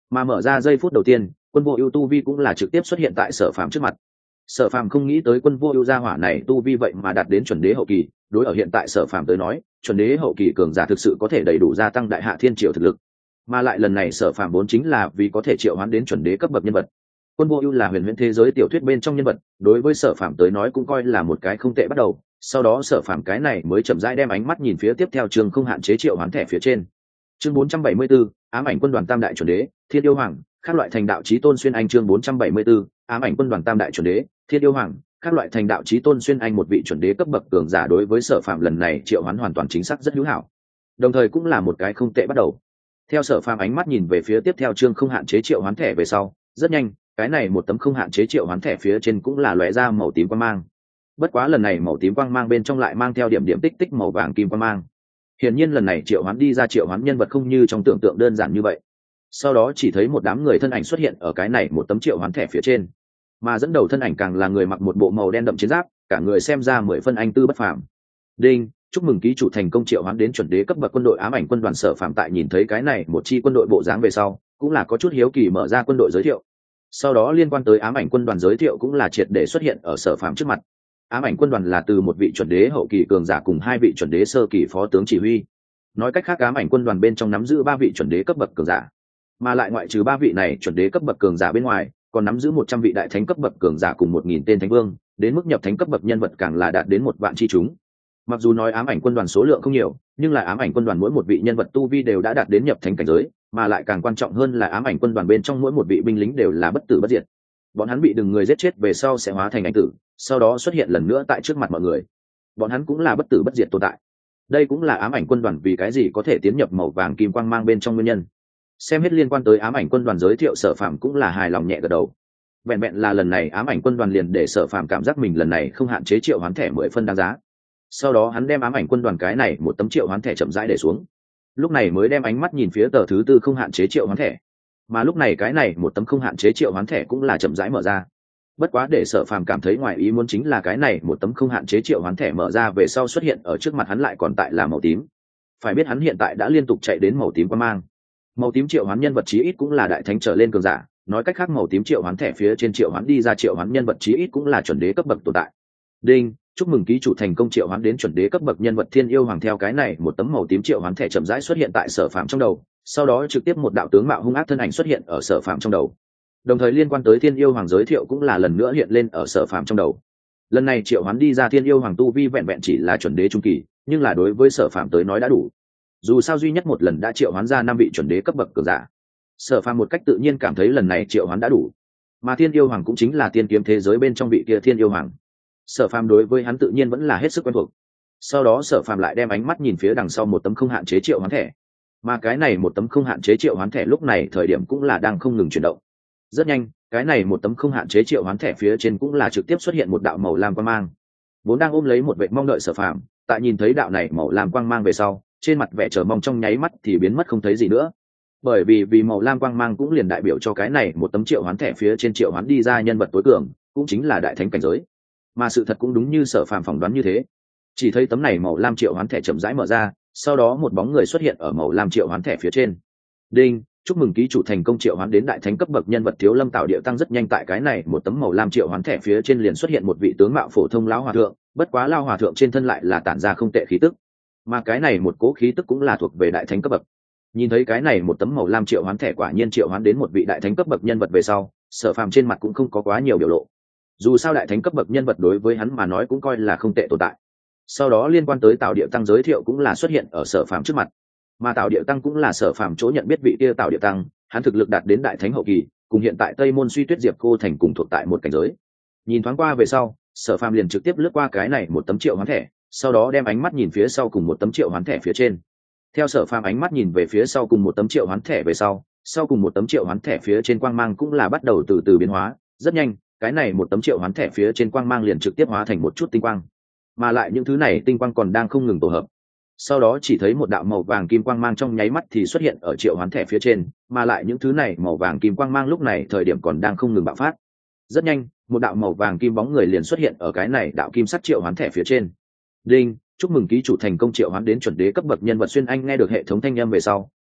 Mà mở ra giây phút đầu tiên, Quân Vô Ưu tu vi cũng là trực tiếp xuất hiện tại Sở Phàm trước mặt. Sở Phàm không nghĩ tới Quân Vô Ưu gia hỏa này tu vi vậy mà đạt đến chuẩn đế hậu kỳ, đối ở hiện tại Sở Phàm tới nói, chuẩn đế hậu kỳ cường giả thực sự có thể đầy đủ gia tăng đại hạ thiên triều thực lực. Mà lại lần này Sở Phàm vốn chính là vì có thể triệu hoán đến chuẩn đế cấp bậc nhân vật. Quân Vô Ưu là huyền huyễn thế giới tiểu thuyết bên trong nhân vật, đối với Sở Phàm tới nói cũng coi là một cái không tệ bắt đầu. Sau đó Sở Phàm cái này mới chậm rãi đem ánh mắt nhìn phía tiếp theo chương không hạn chế triệu hoán thẻ phía trên. Chương bốn trăm bảy mươi 44, ám ảnh quân đoàn tam đại chuẩn đế, Thiên yêu hoàng, các loại thành đạo chí tôn xuyên anh chương bốn trăm bảy mươi 44, ám ảnh quân đoàn tam đại chuẩn đế, Thiên yêu hoàng, các loại thành đạo chí tôn xuyên anh một vị chuẩn đế cấp bậc cường giả đối với Sở Phàm lần này triệu hoán hoàn toàn chính xác rất hữu hảo. Đồng thời cũng là một cái không tệ bắt đầu. Theo Sở Phàm ánh mắt nhìn về phía tiếp theo chương không hạn chế triệu hoán thẻ về sau, rất nhanh, cái này một tấm không hạn chế triệu hoán thẻ phía trên cũng là lóe ra màu tím quang mang. Bất quá lần này màu tím quang mang bên trong lại mang theo điểm điểm tích tích màu vàng kim quang mang. Hiển nhiên lần này triệu hoán đi ra triệu hoán nhân vật không như trong tưởng tượng đơn giản như vậy. Sau đó chỉ thấy một đám người thân ảnh xuất hiện ở cái này một tấm triệu hoán thẻ phía trên, mà dẫn đầu thân ảnh càng là người mặc một bộ màu đen đậm chiến giáp, cả người xem ra mười phân anh tư bất phàm. Đinh, chúc mừng ký chủ thành công triệu hoán đến chuẩn đế cấp bậc quân đội ám ảnh quân đoàn. Sở Phàm tại nhìn thấy cái này một chi quân đội bộ dáng về sau, cũng là có chút hiếu kỳ mở ra quân đội giới thiệu. Sau đó liên quan tới ám ảnh quân đoàn giới thiệu cũng là triệt để xuất hiện ở Sở Phàm trước mặt. Ám ảnh quân đoàn là từ một vị chuẩn đế hậu kỳ cường giả cùng hai vị chuẩn đế sơ kỳ phó tướng chỉ huy. Nói cách khác, ám ảnh quân đoàn bên trong nắm giữ ba vị chuẩn đế cấp bậc cường giả, mà lại ngoại trừ ba vị này chuẩn đế cấp bậc cường giả bên ngoài, còn nắm giữ một trăm vị đại thánh cấp bậc cường giả cùng một nghìn tên thánh vương, đến mức nhập thánh cấp bậc nhân vật càng là đạt đến một vạn chi chúng. Mặc dù nói ám ảnh quân đoàn số lượng không nhiều, nhưng là ám ảnh quân đoàn mỗi một vị nhân vật tu vi đều đã đạt đến nhập thánh cảnh giới, mà lại càng quan trọng hơn là ám ảnh quân đoàn bên trong mỗi một vị binh lính đều là bất tử bất diệt. Bọn hắn bị đừng người giết chết về sau sẽ hóa thành ảnh tử, sau đó xuất hiện lần nữa tại trước mặt mọi người. Bọn hắn cũng là bất tử bất diệt tồn tại. Đây cũng là ám ảnh quân đoàn vì cái gì có thể tiến nhập màu vàng kim quang mang bên trong nguyên nhân. Xem hết liên quan tới ám ảnh quân đoàn giới thiệu, Sở Phàm cũng là hài lòng nhẹ gật đầu. Vẹn vẹn là lần này ám ảnh quân đoàn liền để Sở Phàm cảm giác mình lần này không hạn chế triệu hoán thẻ mười phân đáng giá. Sau đó hắn đem ám ảnh quân đoàn cái này một tấm triệu hoán thẻ chậm rãi để xuống, lúc này mới đem ánh mắt nhìn phía tờ thứ tư không hạn chế triệu hoán thẻ. Mà lúc này cái này một tấm không hạn chế triệu hoán thẻ cũng là chậm rãi mở ra. Bất quá để Sở Phàm cảm thấy ngoài ý muốn chính là cái này một tấm không hạn chế triệu hoán thẻ mở ra về sau xuất hiện ở trước mặt hắn lại còn tại là màu tím. Phải biết hắn hiện tại đã liên tục chạy đến màu tím quang mang. Màu tím triệu hoán nhân vật chí ít cũng là đại thánh trở lên cường giả, nói cách khác màu tím triệu hoán thẻ phía trên triệu hoán đi ra triệu hoán nhân vật chí ít cũng là chuẩn đế cấp bậc tồn tại. Đinh, chúc mừng ký chủ thành công triệu hoán đến chuẩn đế cấp bậc nhân vật Thiên yêu hoàng. Theo cái này một tấm màu tím triệu hoán thẻ chậm rãi xuất hiện tại Sở Phàm trong đầu, sau đó trực tiếp một đạo tướng mạo hung ác thân ảnh xuất hiện ở Sở Phàm trong đầu. Đồng thời liên quan tới Thiên yêu hoàng giới thiệu cũng là lần nữa hiện lên ở Sở Phàm trong đầu. Lần này triệu hoán đi ra Thiên yêu hoàng tu vi vẹn vẹn chỉ là chuẩn đế trung kỳ, nhưng là đối với Sở Phàm tới nói đã đủ. Dù sao duy nhất một lần đã triệu hoán ra năm vị chuẩn đế cấp bậc cường giả, Sở Phàm một cách tự nhiên cảm thấy lần này triệu hoán đã đủ. Mà Thiên yêu hoàng cũng chính là tiên kiếm thế giới bên trong vị kia Thiên yêu hoàng. Sở Phàm đối với hắn tự nhiên vẫn là hết sức quen thuộc. Sau đó Sở Phàm lại đem ánh mắt nhìn phía đằng sau một tấm không hạn chế triệu hoán thẻ. Mà cái này một tấm không hạn chế triệu hoán thẻ lúc này thời điểm cũng là đang không ngừng chuyển động. Rất nhanh, cái này một tấm không hạn chế triệu hoán thẻ phía trên cũng là trực tiếp xuất hiện một đạo màu lam quang mang. Vốn đang ôm lấy một vẻ mong đợi Sở Phàm, tại nhìn thấy đạo này màu lam quang mang về sau, trên mặt vẻ chờ mong trong nháy mắt thì biến mất không thấy gì nữa. Bởi vì vì màu lam quang mang cũng liền đại biểu cho cái này một tấm triệu hoán thẻ phía trên triệu hoán đi ra nhân vật tối cường, cũng chính là đại thánh cảnh giới. Mà sự thật cũng đúng như Sở Phàm phỏng đoán như thế. Chỉ thấy tấm này màu lam triệu hoán thẻ chậm rãi mở ra, sau đó một bóng người xuất hiện ở màu lam triệu hoán thẻ phía trên. Đinh, chúc mừng ký chủ thành công triệu hoán đến đại thánh cấp bậc nhân vật Thiếu Lâm Tạo Địa Tăng. Rất nhanh tại cái này một tấm màu lam triệu hoán thẻ phía trên liền xuất hiện một vị tướng mạo phổ thông lão hòa thượng, bất quá lão hòa thượng trên thân lại là tản ra không tệ khí tức. Mà cái này một cố khí tức cũng là thuộc về đại thánh cấp bậc. Nhìn thấy cái này một tấm màu lam triệu hoán thẻ quả nhiên triệu hoán đến một vị đại thánh cấp bậc nhân vật về sau, Sở Phàm trên mặt cũng không có quá nhiều biểu lộ. Dù sao đại thánh cấp bậc nhân vật đối với hắn mà nói cũng coi là không tệ tồn tại. Sau đó liên quan tới Tạo Địa Tăng giới thiệu cũng là xuất hiện ở Sở Phàm trước mặt. Mà Tạo Địa Tăng cũng là Sở Phàm chỗ nhận biết vị kia Tạo Địa Tăng, hắn thực lực đạt đến đại thánh hậu kỳ, cùng hiện tại Tây Môn Suy Tuyết Diệp Cô Thành cùng thuộc tại một cảnh giới. Nhìn thoáng qua về sau, Sở Phàm liền trực tiếp lướt qua cái này một tấm triệu hoán thẻ, sau đó đem ánh mắt nhìn phía sau cùng một tấm triệu hoán thẻ phía trên. Theo Sở Phàm ánh mắt nhìn về phía sau cùng một tấm triệu hoán thẻ về sau, sau cùng một tấm triệu hoán thẻ phía trên quang mang cũng là bắt đầu từ từ biến hóa, rất nhanh, cái này một tấm triệu hoán thẻ phía trên quang mang liền trực tiếp hóa thành một chút tinh quang. Mà lại những thứ này tinh quang còn đang không ngừng tổ hợp. Sau đó chỉ thấy một đạo màu vàng kim quang mang trong nháy mắt thì xuất hiện ở triệu hoán thẻ phía trên, mà lại những thứ này màu vàng kim quang mang lúc này thời điểm còn đang không ngừng bạo phát. Rất nhanh, một đạo màu vàng kim bóng người liền xuất hiện ở cái này đạo kim sắt triệu hoán thẻ phía trên. Đinh, chúc mừng ký chủ thành công triệu hoán đến chuẩn đế cấp bậc nhân vật Xuyên Anh. Nghe được hệ thống thanh âm về sau,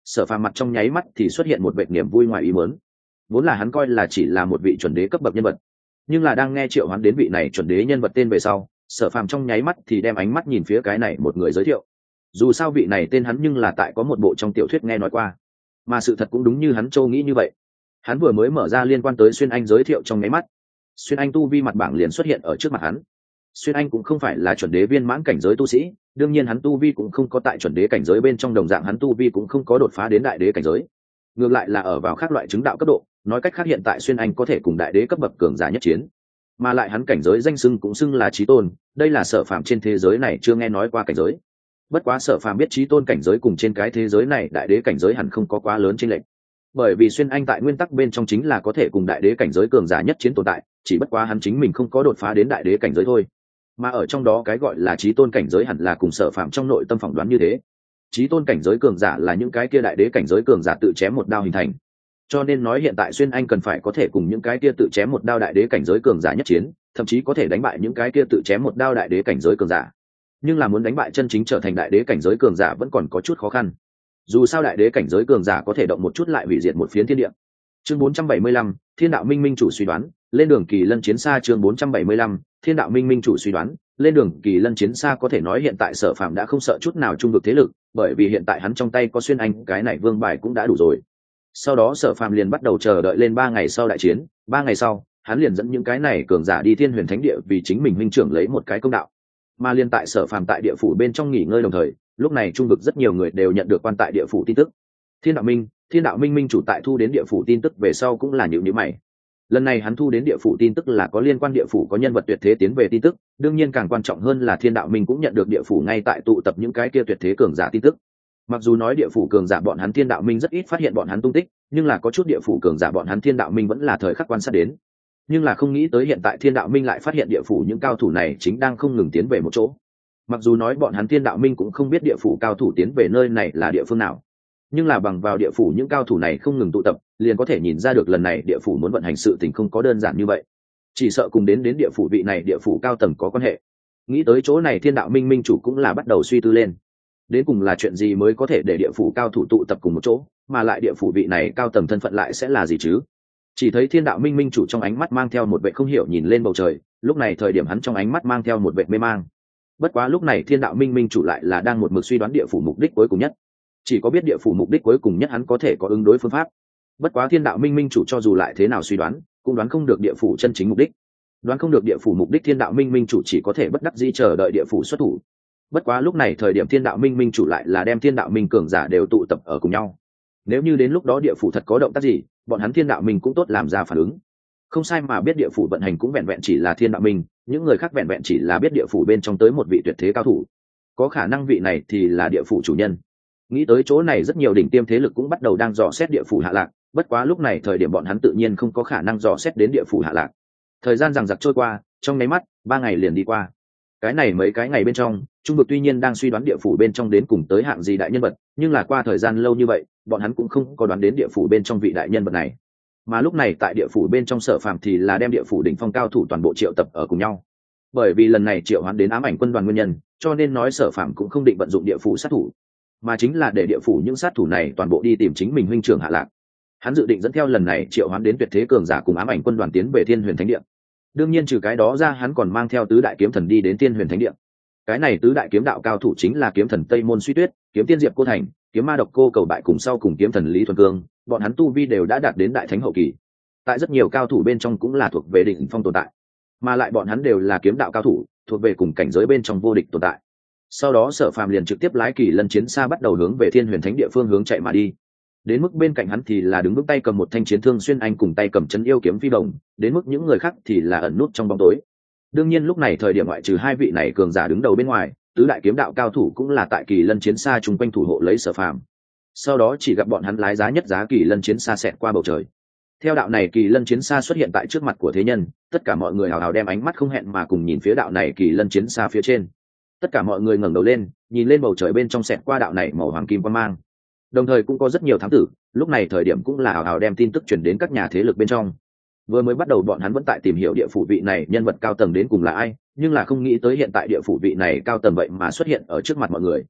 Sở Phàm mặt trong nháy mắt thì xuất hiện một vệt niềm vui ngoài ý muốn. Vốn là hắn coi là chỉ là một vị chuẩn đế cấp bậc nhân vật, nhưng là đang nghe triệu hoán đến vị này chuẩn đế nhân vật tên về sau, Sở Phàm trong nháy mắt thì đem ánh mắt nhìn phía cái này một người giới thiệu. Dù sao vị này tên hắn nhưng là tại có một bộ trong tiểu thuyết nghe nói qua, mà sự thật cũng đúng như hắn châu nghĩ như vậy. Hắn vừa mới mở ra liên quan tới Xuyên Anh giới thiệu trong nháy mắt, Xuyên Anh tu vi mặt bảng liền xuất hiện ở trước mặt hắn. Xuyên Anh cũng không phải là chuẩn đế viên mãn cảnh giới tu sĩ, đương nhiên hắn tu vi cũng không có tại chuẩn đế cảnh giới bên trong, đồng dạng hắn tu vi cũng không có đột phá đến đại đế cảnh giới, ngược lại là ở vào khác loại chứng đạo cấp độ. Nói cách khác, hiện tại Xuyên Anh có thể cùng đại đế cấp bậc cường giả nhất chiến, mà lại hắn cảnh giới danh xưng cũng xưng là chí tôn, đây là Sở Phàm trên thế giới này chưa nghe nói qua cảnh giới. Bất quá Sở Phàm biết chí tôn cảnh giới cùng trên cái thế giới này đại đế cảnh giới hẳn không có quá lớn chênh lệch, bởi vì Xuyên Anh tại nguyên tắc bên trong chính là có thể cùng đại đế cảnh giới cường giả nhất chiến tồn tại, chỉ bất quá hắn chính mình không có đột phá đến đại đế cảnh giới thôi. Mà ở trong đó cái gọi là chí tôn cảnh giới hẳn là cùng Sở Phàm trong nội tâm phỏng đoán như thế. Chí tôn cảnh giới cường giả là những cái kia đại đế cảnh giới cường giả tự chém một đao hình thành, cho nên nói hiện tại Xuyên Anh cần phải có thể cùng những cái kia tự chém một đao đại đế cảnh giới cường giả nhất chiến, thậm chí có thể đánh bại những cái kia tự chém một đao đại đế cảnh giới cường giả. Nhưng là muốn đánh bại chân chính trở thành đại đế cảnh giới cường giả vẫn còn có chút khó khăn. Dù sao đại đế cảnh giới cường giả có thể động một chút lại hủy diệt một phiến thiên địa. Chương bốn trăm bảy mươi lăm, Thiên đạo minh minh chủ suy đoán, lên đường kỳ lân chiến xa. Chương bốn trăm bảy mươi lăm, Thiên đạo minh minh chủ suy đoán, lên đường kỳ lân chiến xa. Có thể nói hiện tại Sở Phàm đã không sợ chút nào trung vực thế lực, bởi vì hiện tại hắn trong tay có Xuyên Anh cái này vương bài cũng đã đủ rồi. Sau đó Sở Phàm liền bắt đầu chờ đợi lên ba ngày sau đại chiến. Ba ngày sau, hắn liền dẫn những cái này cường giả đi Thiên Huyền Thánh Địa vì chính mình huynh trưởng lấy một cái công đạo. Mà liên tại Sở Phàm tại địa phủ bên trong nghỉ ngơi đồng thời, lúc này trung vực rất nhiều người đều nhận được quan tại địa phủ tin tức. Thiên đạo minh, Thiên đạo minh minh chủ tại thu đến địa phủ tin tức về sau cũng là nhíu nhíu mày. Lần này hắn thu đến địa phủ tin tức là có liên quan địa phủ có nhân vật tuyệt thế tiến về tin tức, đương nhiên càng quan trọng hơn là Thiên đạo minh cũng nhận được địa phủ ngay tại tụ tập những cái kia tuyệt thế cường giả tin tức. Mặc dù nói địa phủ cường giả bọn hắn Thiên đạo minh rất ít phát hiện bọn hắn tung tích, nhưng là có chút địa phủ cường giả bọn hắn Thiên đạo minh vẫn là thời khắc quan sát đến. Nhưng là không nghĩ tới hiện tại Thiên đạo minh lại phát hiện địa phủ những cao thủ này chính đang không ngừng tiến về một chỗ. Mặc dù nói bọn hắn Thiên đạo minh cũng không biết địa phủ cao thủ tiến về nơi này là địa phương nào, nhưng là bằng vào địa phủ những cao thủ này không ngừng tụ tập, liền có thể nhìn ra được lần này địa phủ muốn vận hành sự tình không có đơn giản như vậy, chỉ sợ cùng đến đến địa phủ vị này địa phủ cao tầng có quan hệ. Nghĩ tới chỗ này, Thiên đạo minh minh chủ cũng là bắt đầu suy tư lên, đến cùng là chuyện gì mới có thể để địa phủ cao thủ tụ tập cùng một chỗ, mà lại địa phủ vị này cao tầng thân phận lại sẽ là gì chứ? Chỉ thấy Thiên đạo minh minh chủ trong ánh mắt mang theo một vẻ không hiểu nhìn lên bầu trời, lúc này thời điểm hắn trong ánh mắt mang theo một vẻ mê mang. Bất quá lúc này Thiên đạo minh minh chủ lại là đang một mực suy đoán địa phủ mục đích cuối cùng nhất, chỉ có biết địa phủ mục đích cuối cùng nhất hắn có thể có ứng đối phương pháp. Bất quá Thiên đạo minh minh chủ cho dù lại thế nào suy đoán cũng đoán không được địa phủ chân chính mục đích, đoán không được địa phủ mục đích Thiên đạo minh minh chủ chỉ có thể bất đắc dĩ chờ đợi địa phủ xuất thủ. Bất quá lúc này thời điểm Thiên đạo minh minh chủ lại là đem Thiên đạo minh cường giả đều tụ tập ở cùng nhau, nếu như đến lúc đó địa phủ thật có động tác gì, bọn hắn Thiên đạo minh cũng tốt làm ra phản ứng. Không sai, mà biết địa phủ vận hành cũng vẹn vẹn chỉ là Thiên đạo minh, những người khác vẹn vẹn chỉ là biết địa phủ bên trong tới một vị tuyệt thế cao thủ, có khả năng vị này thì là địa phủ chủ nhân. Nghĩ tới chỗ này, rất nhiều đỉnh tiêm thế lực cũng bắt đầu đang dò xét địa phủ hạ lạc. Bất quá lúc này thời điểm bọn hắn tự nhiên không có khả năng dò xét đến địa phủ hạ lạc. Thời gian rằng giặc trôi qua, trong nháy mắt ba ngày liền đi qua. Cái này mấy cái ngày bên trong, trung vực tuy nhiên đang suy đoán địa phủ bên trong đến cùng tới hạng gì đại nhân vật, nhưng là qua thời gian lâu như vậy, bọn hắn cũng không có đoán đến địa phủ bên trong vị đại nhân vật này. Mà lúc này tại địa phủ bên trong, Sở Phàm thì là đem địa phủ đỉnh phong cao thủ toàn bộ triệu tập ở cùng nhau. Bởi vì lần này triệu hoán đến ám ảnh quân đoàn nguyên nhân, cho nên nói Sở Phàm cũng không định vận dụng địa phủ sát thủ, mà chính là để địa phủ những sát thủ này toàn bộ đi tìm chính mình huynh trưởng hạ lạc. Hắn dự định dẫn theo lần này triệu hoán đến tuyệt thế cường giả cùng ám ảnh quân đoàn tiến về Thiên Huyền Thánh Địa. Đương nhiên trừ cái đó ra, hắn còn mang theo tứ đại kiếm thần đi đến Thiên Huyền Thánh Địa. Cái này tứ đại kiếm đạo cao thủ chính là kiếm thần Tây Môn Suy Tuyết, kiếm tiên Diệp Cô Thành, kiếm ma độc cô Cầu Bại cùng sau cùng kiếm thần Lý Thuần Cương, bọn hắn tu vi đều đã đạt đến đại thánh hậu kỳ, tại rất nhiều cao thủ bên trong cũng là thuộc về đỉnh phong tồn tại, mà lại bọn hắn đều là kiếm đạo cao thủ, thuộc về cùng cảnh giới bên trong vô địch tồn tại. Sau đó Sở Phàm liền trực tiếp lái kỳ lân chiến xa bắt đầu hướng về Thiên Huyền Thánh Địa phương hướng chạy mà đi. Đến mức bên cạnh hắn thì là đứng bước tay cầm một thanh chiến thương Xuyên Anh cùng tay cầm chân yêu kiếm Phi Đồng, đến mức những người khác thì là ẩn nút trong bóng tối. Đương nhiên lúc này thời điểm ngoại trừ hai vị này cường giả đứng đầu bên ngoài, tứ đại kiếm đạo cao thủ cũng là tại kỳ lân chiến xa chung quanh thủ hộ lấy Sở Phàm. Sau đó chỉ gặp bọn hắn lái giá nhất giá kỳ lân chiến xa xẹt qua bầu trời. Theo đạo này kỳ lân chiến xa xuất hiện tại trước mặt của thế nhân, tất cả mọi người hào hào đem ánh mắt không hẹn mà cùng nhìn phía đạo này kỳ lân chiến xa phía trên. Tất cả mọi người ngẩng đầu lên, nhìn lên bầu trời bên trong xẹt qua đạo này màu hoàng kim quang mang. Đồng thời cũng có rất nhiều thám tử, lúc này thời điểm cũng là hào hào đem tin tức truyền đến các nhà thế lực bên trong. Vừa mới bắt đầu bọn hắn vẫn tại tìm hiểu địa phủ vị này nhân vật cao tầng đến cùng là ai, nhưng là không nghĩ tới hiện tại địa phủ vị này cao tầng vậy mà xuất hiện ở trước mặt mọi người.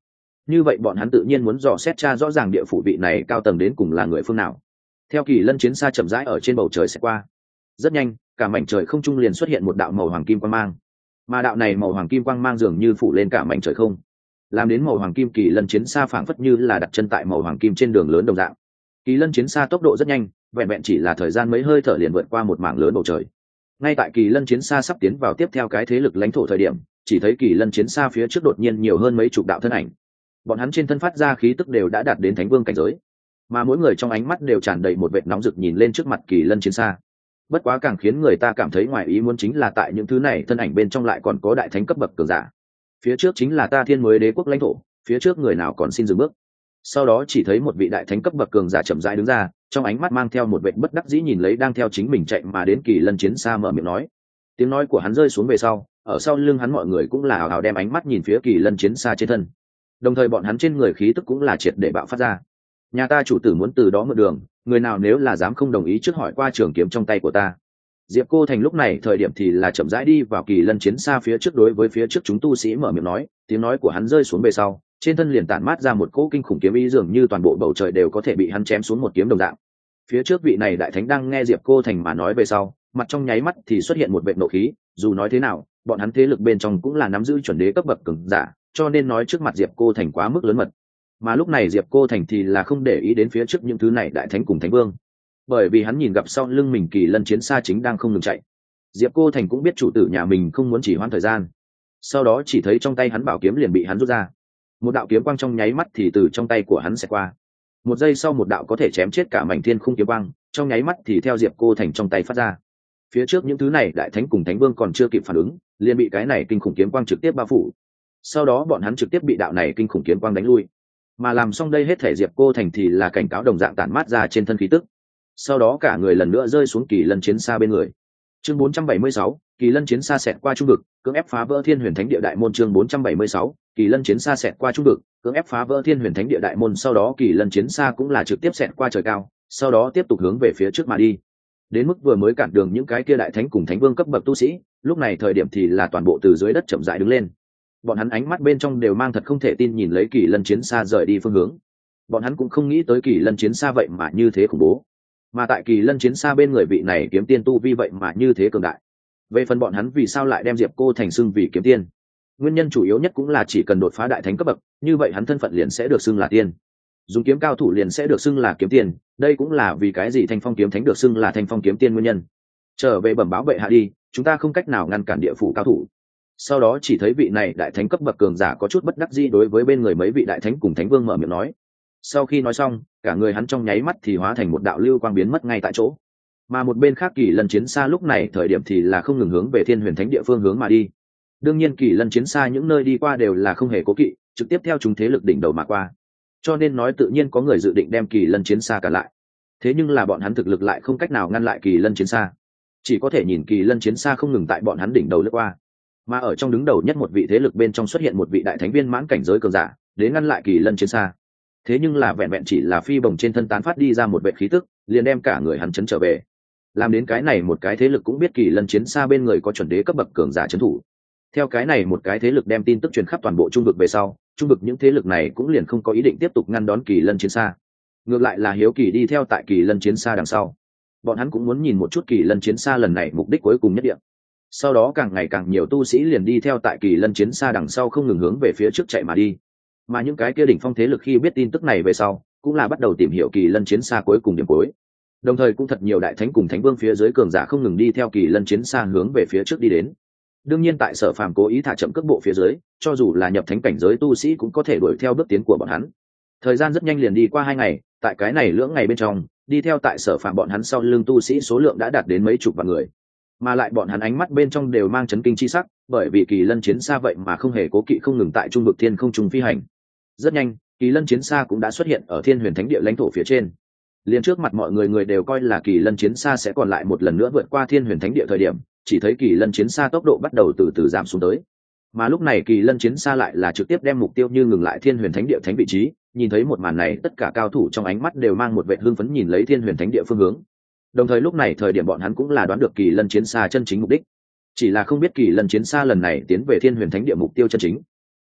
như vậy bọn hắn tự nhiên muốn dò xét tra rõ ràng địa phủ vị này cao tầng đến cùng là người phương nào. Theo kỳ lân chiến xa chậm rãi ở trên bầu trời sẽ qua, rất nhanh cả mảnh trời không trung liền xuất hiện một đạo màu hoàng kim quang mang, mà đạo này màu hoàng kim quang mang dường như phủ lên cả mảnh trời không, làm đến màu hoàng kim kỳ lân chiến xa phảng phất như là đặt chân tại màu hoàng kim trên đường lớn đồng dạng. Kỳ lân chiến xa tốc độ rất nhanh, vẹn vẹn chỉ là thời gian mấy hơi thở liền vượt qua một mảng lớn bầu trời. Ngay tại kỳ lân chiến xa sắp tiến vào tiếp theo cái thế lực lãnh thổ thời điểm, chỉ thấy kỳ lân chiến xa phía trước đột nhiên nhiều hơn mấy chục đạo thân ảnh. Bọn hắn trên thân phát ra khí tức đều đã đạt đến thánh vương cảnh giới, mà mỗi người trong ánh mắt đều tràn đầy một vệt nóng rực nhìn lên trước mặt kỳ lân chiến xa. Bất quá càng khiến người ta cảm thấy ngoài ý muốn chính là tại những thứ này thân ảnh bên trong lại còn có đại thánh cấp bậc cường giả. Phía trước chính là ta Thiên Mới Đế quốc lãnh thổ, phía trước người nào còn xin dừng bước. Sau đó chỉ thấy một vị đại thánh cấp bậc cường giả chậm rãi đứng ra, trong ánh mắt mang theo một vẻ bất đắc dĩ nhìn lấy đang theo chính mình chạy mà đến kỳ lân chiến xa, mở miệng nói. Tiếng nói của hắn rơi xuống về sau, ở sau lưng hắn mọi người cũng là hào hào đem ánh mắt nhìn phía kỳ lân chiến xa trên thân. Đồng thời bọn hắn trên người khí tức cũng là triệt để bạo phát ra. Nhà ta chủ tử muốn từ đó mượn đường, người nào nếu là dám không đồng ý trước hỏi qua trường kiếm trong tay của ta. Diệp Cô Thành lúc này thời điểm thì là chậm rãi đi vào kỳ lân chiến xa phía trước, đối với phía trước chúng tu sĩ mở miệng nói. Tiếng nói của hắn rơi xuống về sau, trên thân liền tản mát ra một cỗ kinh khủng kiếm ý, dường như toàn bộ bầu trời đều có thể bị hắn chém xuống một kiếm đồng dạng. Phía trước vị này đại thánh đang nghe Diệp Cô Thành mà nói về sau, mặt trong nháy mắt thì xuất hiện một vệt nộ khí. Dù nói thế nào, bọn hắn thế lực bên trong cũng là nắm giữ chuẩn đế cấp bậc cường giả, cho nên nói trước mặt Diệp Cô Thành quá mức lớn mật. Mà lúc này Diệp Cô Thành thì là không để ý đến phía trước những thứ này đại thánh cùng thánh vương, bởi vì hắn nhìn gặp sau lưng mình kỳ lân chiến xa chính đang không ngừng chạy. Diệp Cô Thành cũng biết chủ tử nhà mình không muốn chỉ hoãn thời gian, sau đó chỉ thấy trong tay hắn bảo kiếm liền bị hắn rút ra, một đạo kiếm quang trong nháy mắt thì từ trong tay của hắn sẽ qua. Một giây sau một đạo có thể chém chết cả mảnh thiên khung kiếm quang trong nháy mắt thì theo Diệp Cô Thành trong tay phát ra. Phía trước những thứ này đại thánh cùng thánh vương còn chưa kịp phản ứng, liền bị cái này kinh khủng kiếm quang trực tiếp bao phủ. Sau đó bọn hắn trực tiếp bị đạo này kinh khủng kiếm quang đánh lui. Mà làm xong đây hết thể Diệp Cô Thành thì là cảnh cáo đồng dạng tản mát ra trên thân khí tức. Sau đó cả người lần nữa rơi xuống kỳ lân chiến xa bên người. Chương bốn trăm bảy mươi sáu, kỳ lân chiến xa xẹt qua trung vực, cưỡng ép phá vỡ Thiên Huyền Thánh Địa đại môn. Chương bốn trăm bảy mươi sáu, kỳ lân chiến xa xẹt qua trung vực, cưỡng ép phá vỡ Thiên Huyền Thánh Địa đại môn. Sau đó kỳ lân chiến xa cũng là trực tiếp xẹt qua trời cao, sau đó tiếp tục hướng về phía trước mà đi. Đến mức vừa mới cản đường những cái kia đại thánh cùng thánh vương cấp bậc tu sĩ, lúc này thời điểm thì là toàn bộ từ dưới đất chậm rãi đứng lên. Bọn hắn ánh mắt bên trong đều mang thật không thể tin nhìn lấy kỳ lân chiến xa rời đi phương hướng. Bọn hắn cũng không nghĩ tới kỳ lân chiến xa vậy mà như thế khủng bố, mà tại kỳ lân chiến xa bên người vị này kiếm tiên tu vi vậy mà như thế cường đại. Về phần bọn hắn vì sao lại đem Diệp Cô Thành xưng vì kiếm tiên, nguyên nhân chủ yếu nhất cũng là chỉ cần đột phá đại thánh cấp bậc, như vậy hắn thân phận liền sẽ được xưng là tiên, dùng kiếm cao thủ liền sẽ được xưng là kiếm tiên. Đây cũng là vì cái gì Thanh Phong kiếm thánh được xưng là Thanh Phong kiếm tiên nguyên nhân. Trở về bẩm báo bệ hạ đi, chúng ta không cách nào ngăn cản địa phủ cao thủ. Sau đó chỉ thấy vị này đại thánh cấp bậc cường giả có chút bất đắc dĩ đối với bên người mấy vị đại thánh cùng thánh vương mở miệng nói. Sau khi nói xong, cả người hắn trong nháy mắt thì hóa thành một đạo lưu quang biến mất ngay tại chỗ. Mà một bên khác kỳ lân chiến xa lúc này thời điểm thì là không ngừng hướng về Thiên Huyền Thánh Địa phương hướng mà đi. Đương nhiên kỳ lân chiến xa những nơi đi qua đều là không hề cố kỵ, trực tiếp theo chúng thế lực đỉnh đầu mà qua, cho nên nói tự nhiên có người dự định đem kỳ lân chiến xa cả lại. Thế nhưng là bọn hắn thực lực lại không cách nào ngăn lại kỳ lân chiến xa, chỉ có thể nhìn kỳ lân chiến xa không ngừng tại bọn hắn đỉnh đầu lướt qua. Mà ở trong đứng đầu nhất một vị thế lực bên trong xuất hiện một vị đại thánh viên mãn cảnh giới cường giả đến ngăn lại kỳ lân chiến xa. Thế nhưng là vẹn vẹn chỉ là phi bồng trên thân tán phát đi ra một vệ khí tức, liền đem cả người hắn chấn trở về. Làm đến cái này một cái thế lực cũng biết kỳ lân chiến xa bên người có chuẩn đế cấp bậc cường giả trấn thủ. Theo cái này một cái thế lực đem tin tức truyền khắp toàn bộ trung vực về sau, trung vực những thế lực này cũng liền không có ý định tiếp tục ngăn đón kỳ lân chiến xa, ngược lại là hiếu kỳ đi theo tại kỳ lân chiến xa đằng sau. Bọn hắn cũng muốn nhìn một chút kỳ lân chiến xa lần này mục đích cuối cùng nhất định. Sau đó càng ngày càng nhiều tu sĩ liền đi theo tại kỳ lân chiến xa đằng sau không ngừng hướng về phía trước chạy mà đi. Mà những cái kia đỉnh phong thế lực khi biết tin tức này về sau, cũng là bắt đầu tìm hiểu kỳ lân chiến xa cuối cùng điểm cuối. Đồng thời cũng thật nhiều đại thánh cùng thánh vương phía dưới cường giả không ngừng đi theo kỳ lân chiến xa hướng về phía trước đi đến. Đương nhiên tại Sở Phàm cố ý thả chậm cước bộ phía dưới, cho dù là nhập thánh cảnh giới tu sĩ cũng có thể đuổi theo bước tiến của bọn hắn. Thời gian rất nhanh liền đi qua hai ngày, tại cái này lưỡng ngày bên trong, đi theo tại Sở Phàm bọn hắn sau lưng tu sĩ số lượng đã đạt đến mấy chục vạn người. Mà lại bọn hắn ánh mắt bên trong đều mang chấn kinh chi sắc, bởi vì kỳ lân chiến xa vậy mà không hề cố kỵ không ngừng tại trung vực thiên không trung phi hành. Rất nhanh, kỳ lân chiến xa cũng đã xuất hiện ở Thiên Huyền Thánh Địa lãnh thổ phía trên. Liền trước mặt mọi người người đều coi là kỳ lân chiến xa sẽ còn lại một lần nữa vượt qua Thiên Huyền Thánh Địa thời điểm, chỉ thấy kỳ lân chiến xa tốc độ bắt đầu từ từ giảm xuống tới. Mà lúc này kỳ lân chiến xa lại là trực tiếp đem mục tiêu như ngừng lại Thiên Huyền Thánh Địa thánh vị trí. Nhìn thấy một màn này, tất cả cao thủ trong ánh mắt đều mang một vẻ hưng phấn nhìn lấy Thiên Huyền Thánh Địa phương hướng. Đồng thời lúc này thời điểm bọn hắn cũng là đoán được kỳ lân chiến xa chân chính mục đích, chỉ là không biết kỳ lân chiến xa lần này tiến về Thiên Huyền Thánh Địa mục tiêu chân chính.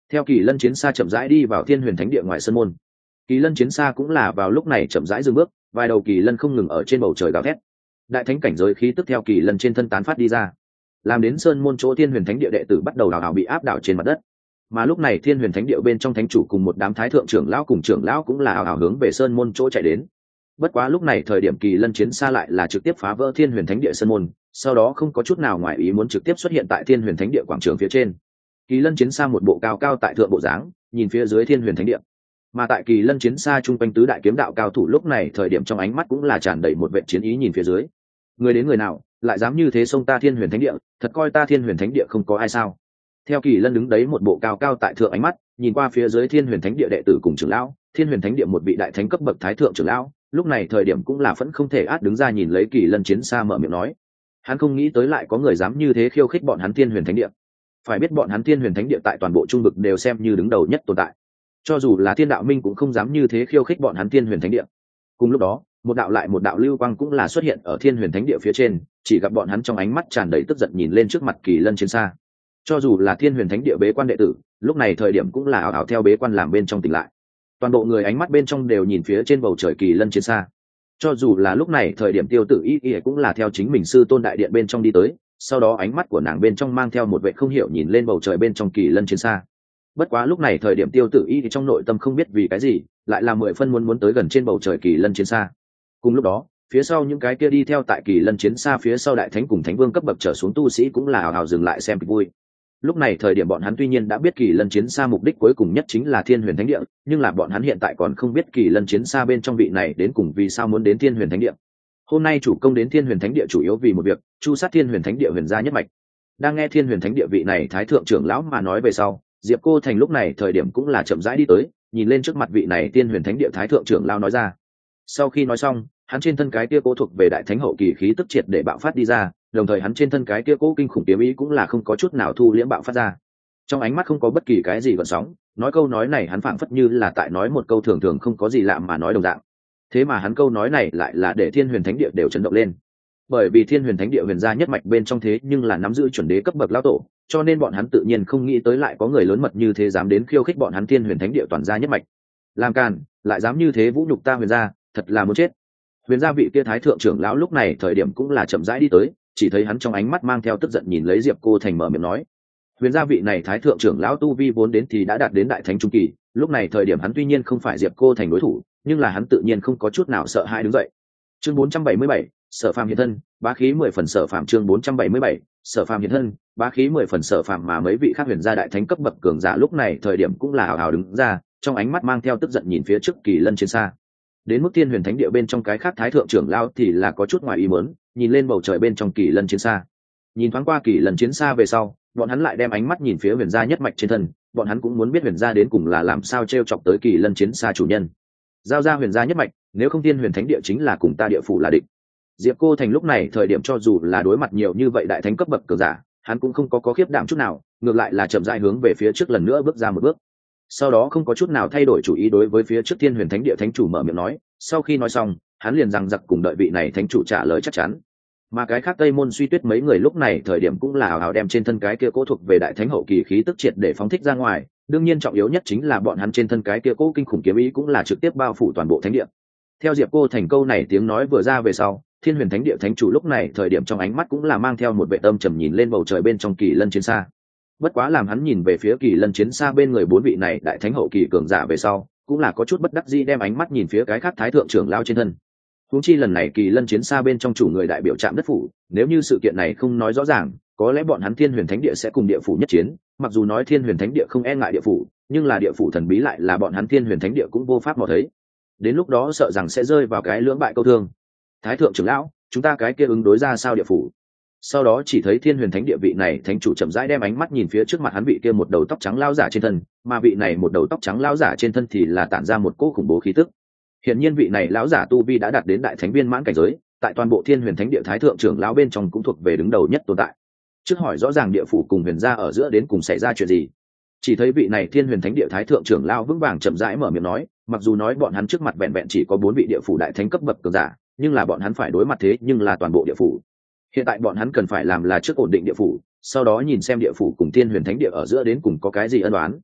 Theo kỳ lân chiến xa chậm rãi đi vào thiên huyền thánh địa ngoài sân môn, kỳ lân chiến xa cũng là vào lúc này chậm rãi dừng bước, vài đầu kỳ lân không ngừng ở trên bầu trời gào thét. Đại thánh cảnh giới khí tức theo kỳ lân trên thân tán phát đi ra, làm đến sơn môn chỗ thiên huyền thánh địa đệ tử bắt đầu đào hào bị áp đảo trên mặt đất. Mà lúc này thiên huyền thánh địa bên trong thánh chủ cùng một đám thái thượng trưởng lão cùng trưởng lão cũng là ảo ảo hướng về sơn môn chỗ chạy đến. Bất quá lúc này thời điểm kỳ lân chiến xa lại là trực tiếp phá vỡ thiên huyền thánh địa sơn môn, sau đó không có chút nào ngoài ý muốn trực tiếp xuất hiện tại thiên huyền thánh địa quảng trường phía trên. Kỳ lân chiến xa một bộ cao cao tại thượng bộ dáng, nhìn phía dưới thiên huyền thánh địa. Mà tại kỳ lân chiến xa trung quanh tứ đại kiếm đạo cao thủ lúc này thời điểm trong ánh mắt cũng là tràn đầy một vệ chiến ý nhìn phía dưới. Người đến người nào lại dám như thế xông ta thiên huyền thánh địa, thật coi ta thiên huyền thánh địa không có ai sao? Theo kỳ lân đứng đấy một bộ cao cao tại thượng ánh mắt nhìn qua phía dưới thiên huyền thánh địa đệ tử cùng trưởng lão, thiên huyền thánh địa một vị đại thánh cấp bậc thái thượng trưởng lão lúc này thời điểm cũng là vẫn không thể át đứng ra nhìn lấy kỳ lân chiến xa mở miệng nói. Hắn không nghĩ tới lại có người dám như thế khiêu khích bọn hắn thiên huyền thánh địa. Phải biết bọn hắn thiên huyền thánh địa tại toàn bộ trung vực đều xem như đứng đầu nhất tồn tại, cho dù là thiên đạo minh cũng không dám như thế khiêu khích bọn hắn thiên huyền thánh địa. Cùng lúc đó một đạo lại một đạo lưu quang cũng là xuất hiện ở thiên huyền thánh địa phía trên, chỉ gặp bọn hắn trong ánh mắt tràn đầy tức giận nhìn lên trước mặt kỳ lân chiến xa. Cho dù là thiên huyền thánh địa bế quan đệ tử lúc này thời điểm cũng là ảo ảo theo bế quan làm bên trong tỉnh lại, toàn bộ người ánh mắt bên trong đều nhìn phía trên bầu trời kỳ lân chiến xa. Cho dù là lúc này thời điểm tiêu tử y y cũng là theo chính mình sư tôn đại điện bên trong đi tới, sau đó ánh mắt của nàng bên trong mang theo một vệ không hiểu nhìn lên bầu trời bên trong kỳ lân chiến xa. Bất quá lúc này thời điểm tiêu tử y thì trong nội tâm không biết vì cái gì lại là mười phân muốn muốn tới gần trên bầu trời kỳ lân chiến xa. Cùng lúc đó phía sau những cái kia đi theo tại kỳ lân chiến xa phía sau đại thánh cùng thánh vương cấp bậc trở xuống tu sĩ cũng là hào hào dừng lại xem kịch vui. Lúc này thời điểm bọn hắn tuy nhiên đã biết kỳ lân chiến xa mục đích cuối cùng nhất chính là thiên huyền thánh địa, nhưng là bọn hắn hiện tại còn không biết kỳ lân chiến xa bên trong vị này đến cùng vì sao muốn đến thiên huyền thánh địa. Hôm nay chủ công đến thiên huyền thánh địa chủ yếu vì một việc, chu sát thiên huyền thánh địa huyền gia nhất mạch. Đang nghe thiên huyền thánh địa vị này thái thượng trưởng lão mà nói về sau, Diệp Cô Thành lúc này thời điểm cũng là chậm rãi đi tới, nhìn lên trước mặt vị này thiên huyền thánh địa thái thượng trưởng lão nói ra. Sau khi nói xong, hắn trên thân cái kia cố thuộc về đại thánh hậu kỳ khí tức triệt để bạo phát đi ra, đồng thời hắn trên thân cái kia cố kinh khủng kiếm ý cũng là không có chút nào thu liễm bạo phát ra. Trong ánh mắt không có bất kỳ cái gì gợn sóng, nói câu nói này hắn phảng phất như là tại nói một câu thường thường không có gì lạ mà nói đồng dạng. Thế mà hắn câu nói này lại là để thiên huyền thánh địa đều chấn động lên. Bởi vì thiên huyền thánh địa huyền gia nhất mạch bên trong thế nhưng là nắm giữ chuẩn đế cấp bậc lão tổ, cho nên bọn hắn tự nhiên không nghĩ tới lại có người lớn mật như thế dám đến khiêu khích bọn hắn thiên huyền thánh địa toàn gia nhất mạch. Làm càn, lại dám như thế vũ nhục ta huyền gia, thật là muốn chết. Huyền gia vị kia thái thượng trưởng lão lúc này thời điểm cũng là chậm rãi đi tới, chỉ thấy hắn trong ánh mắt mang theo tức giận nhìn lấy Diệp Cô Thành mở miệng nói. Huyền gia vị này thái thượng trưởng lão tu vi vốn đến thì đã đạt đến đại thánh trung kỳ, lúc này thời điểm hắn tuy nhiên không phải Diệp Cô Thành đối thủ, nhưng là hắn tự nhiên không có chút nào sợ hãi đứng dậy. Chương bốn trăm bảy mươi bảy, Sở Phàm hiện thân, bá khí mười phần Sở Phàm chương bốn trăm bảy mươi bảy, Sở Phàm hiện thân, bá khí mười phần Sở Phàm mà mấy vị khác huyền gia đại thánh cấp bậc cường giả lúc này thời điểm cũng là hào hào đứng ra, trong ánh mắt mang theo tức giận nhìn phía trước kỳ lân chiến xa. Đến mức thiên huyền thánh địa bên trong cái khác thái thượng trưởng lão thì là có chút ngoài ý muốn, nhìn lên bầu trời bên trong kỳ lân chiến xa. Nhìn thoáng qua kỳ lân chiến xa về sau, bọn hắn lại đem ánh mắt nhìn phía huyền gia nhất mạch trên thân, bọn hắn cũng muốn biết huyền gia đến cùng là làm sao trêu chọc tới kỳ lân chiến xa chủ nhân. Giao ra huyền gia nhất mạch, nếu không thiên huyền thánh địa chính là cùng ta địa phủ là địch. Diệp Cô Thành lúc này thời điểm cho dù là đối mặt nhiều như vậy đại thánh cấp bậc cường giả, hắn cũng không có có khiếp đảm chút nào, ngược lại là chậm rãi hướng về phía trước lần nữa bước ra một bước. Sau đó không có chút nào thay đổi chủ ý đối với phía trước thiên huyền thánh địa thánh chủ mở miệng nói, sau khi nói xong, hắn liền rằng giặc cùng đợi vị này thánh chủ trả lời chắc chắn. Mà cái khác Tây Môn Suy Tuyết mấy người lúc này thời điểm cũng là hào hào đem trên thân cái kia cố thuộc về đại thánh hậu kỳ khí tức triệt để phóng thích ra ngoài, đương nhiên trọng yếu nhất chính là bọn hắn trên thân cái kia cố kinh khủng kiếm ý cũng là trực tiếp bao phủ toàn bộ thánh địa. Theo Diệp Cô Thành câu này tiếng nói vừa ra về sau, thiên huyền thánh địa thánh chủ lúc này thời điểm trong ánh mắt cũng là mang theo một vệ tâm trầm nhìn lên bầu trời bên trong kỳ lân chiến xa. Bất quá làm hắn nhìn về phía kỳ lân chiến xa bên người bốn vị này đại thánh hậu kỳ cường giả về sau, cũng là có chút bất đắc dĩ đem ánh mắt nhìn phía cái khác thái thượng trưởng lao trên thân. Huống chi lần này kỳ lân chiến xa bên trong chủ người đại biểu trạm đất phủ, nếu như sự kiện này không nói rõ ràng, có lẽ bọn hắn thiên huyền thánh địa sẽ cùng địa phủ nhất chiến. Mặc dù nói thiên huyền thánh địa không e ngại địa phủ, nhưng là địa phủ thần bí lại là bọn hắn thiên huyền thánh địa cũng vô pháp mò thấy. Đến lúc đó sợ rằng sẽ rơi vào cái lưỡng bại câu thương. Thái thượng trưởng lão, chúng ta cái kia ứng đối ra sao địa phủ? Sau đó chỉ thấy thiên huyền thánh địa vị này thánh chủ chậm rãi đem ánh mắt nhìn phía trước mặt hắn vị kia một đầu tóc trắng lao giả trên thân, mà vị này một đầu tóc trắng lao giả trên thân thì là tản ra một cỗ khủng bố khí tức. Hiển nhiên vị này lão giả tu vi đã đạt đến đại thánh viên mãn cảnh giới, tại toàn bộ thiên huyền thánh địa thái thượng trưởng lão bên trong cũng thuộc về đứng đầu nhất tồn tại. Trước hỏi rõ ràng địa phủ cùng huyền gia ở giữa đến cùng xảy ra chuyện gì. Chỉ thấy vị này thiên huyền thánh địa thái thượng trưởng lão vững vàng chậm rãi mở miệng nói, mặc dù nói bọn hắn trước mặt vẹn vẹn chỉ có bốn vị địa phủ đại thánh cấp bậc cường giả, nhưng là bọn hắn phải đối mặt thế nhưng là toàn bộ địa phủ. Hiện tại bọn hắn cần phải làm là trước ổn định địa phủ, sau đó nhìn xem địa phủ cùng thiên huyền thánh địa ở giữa đến cùng có cái gì ân oán.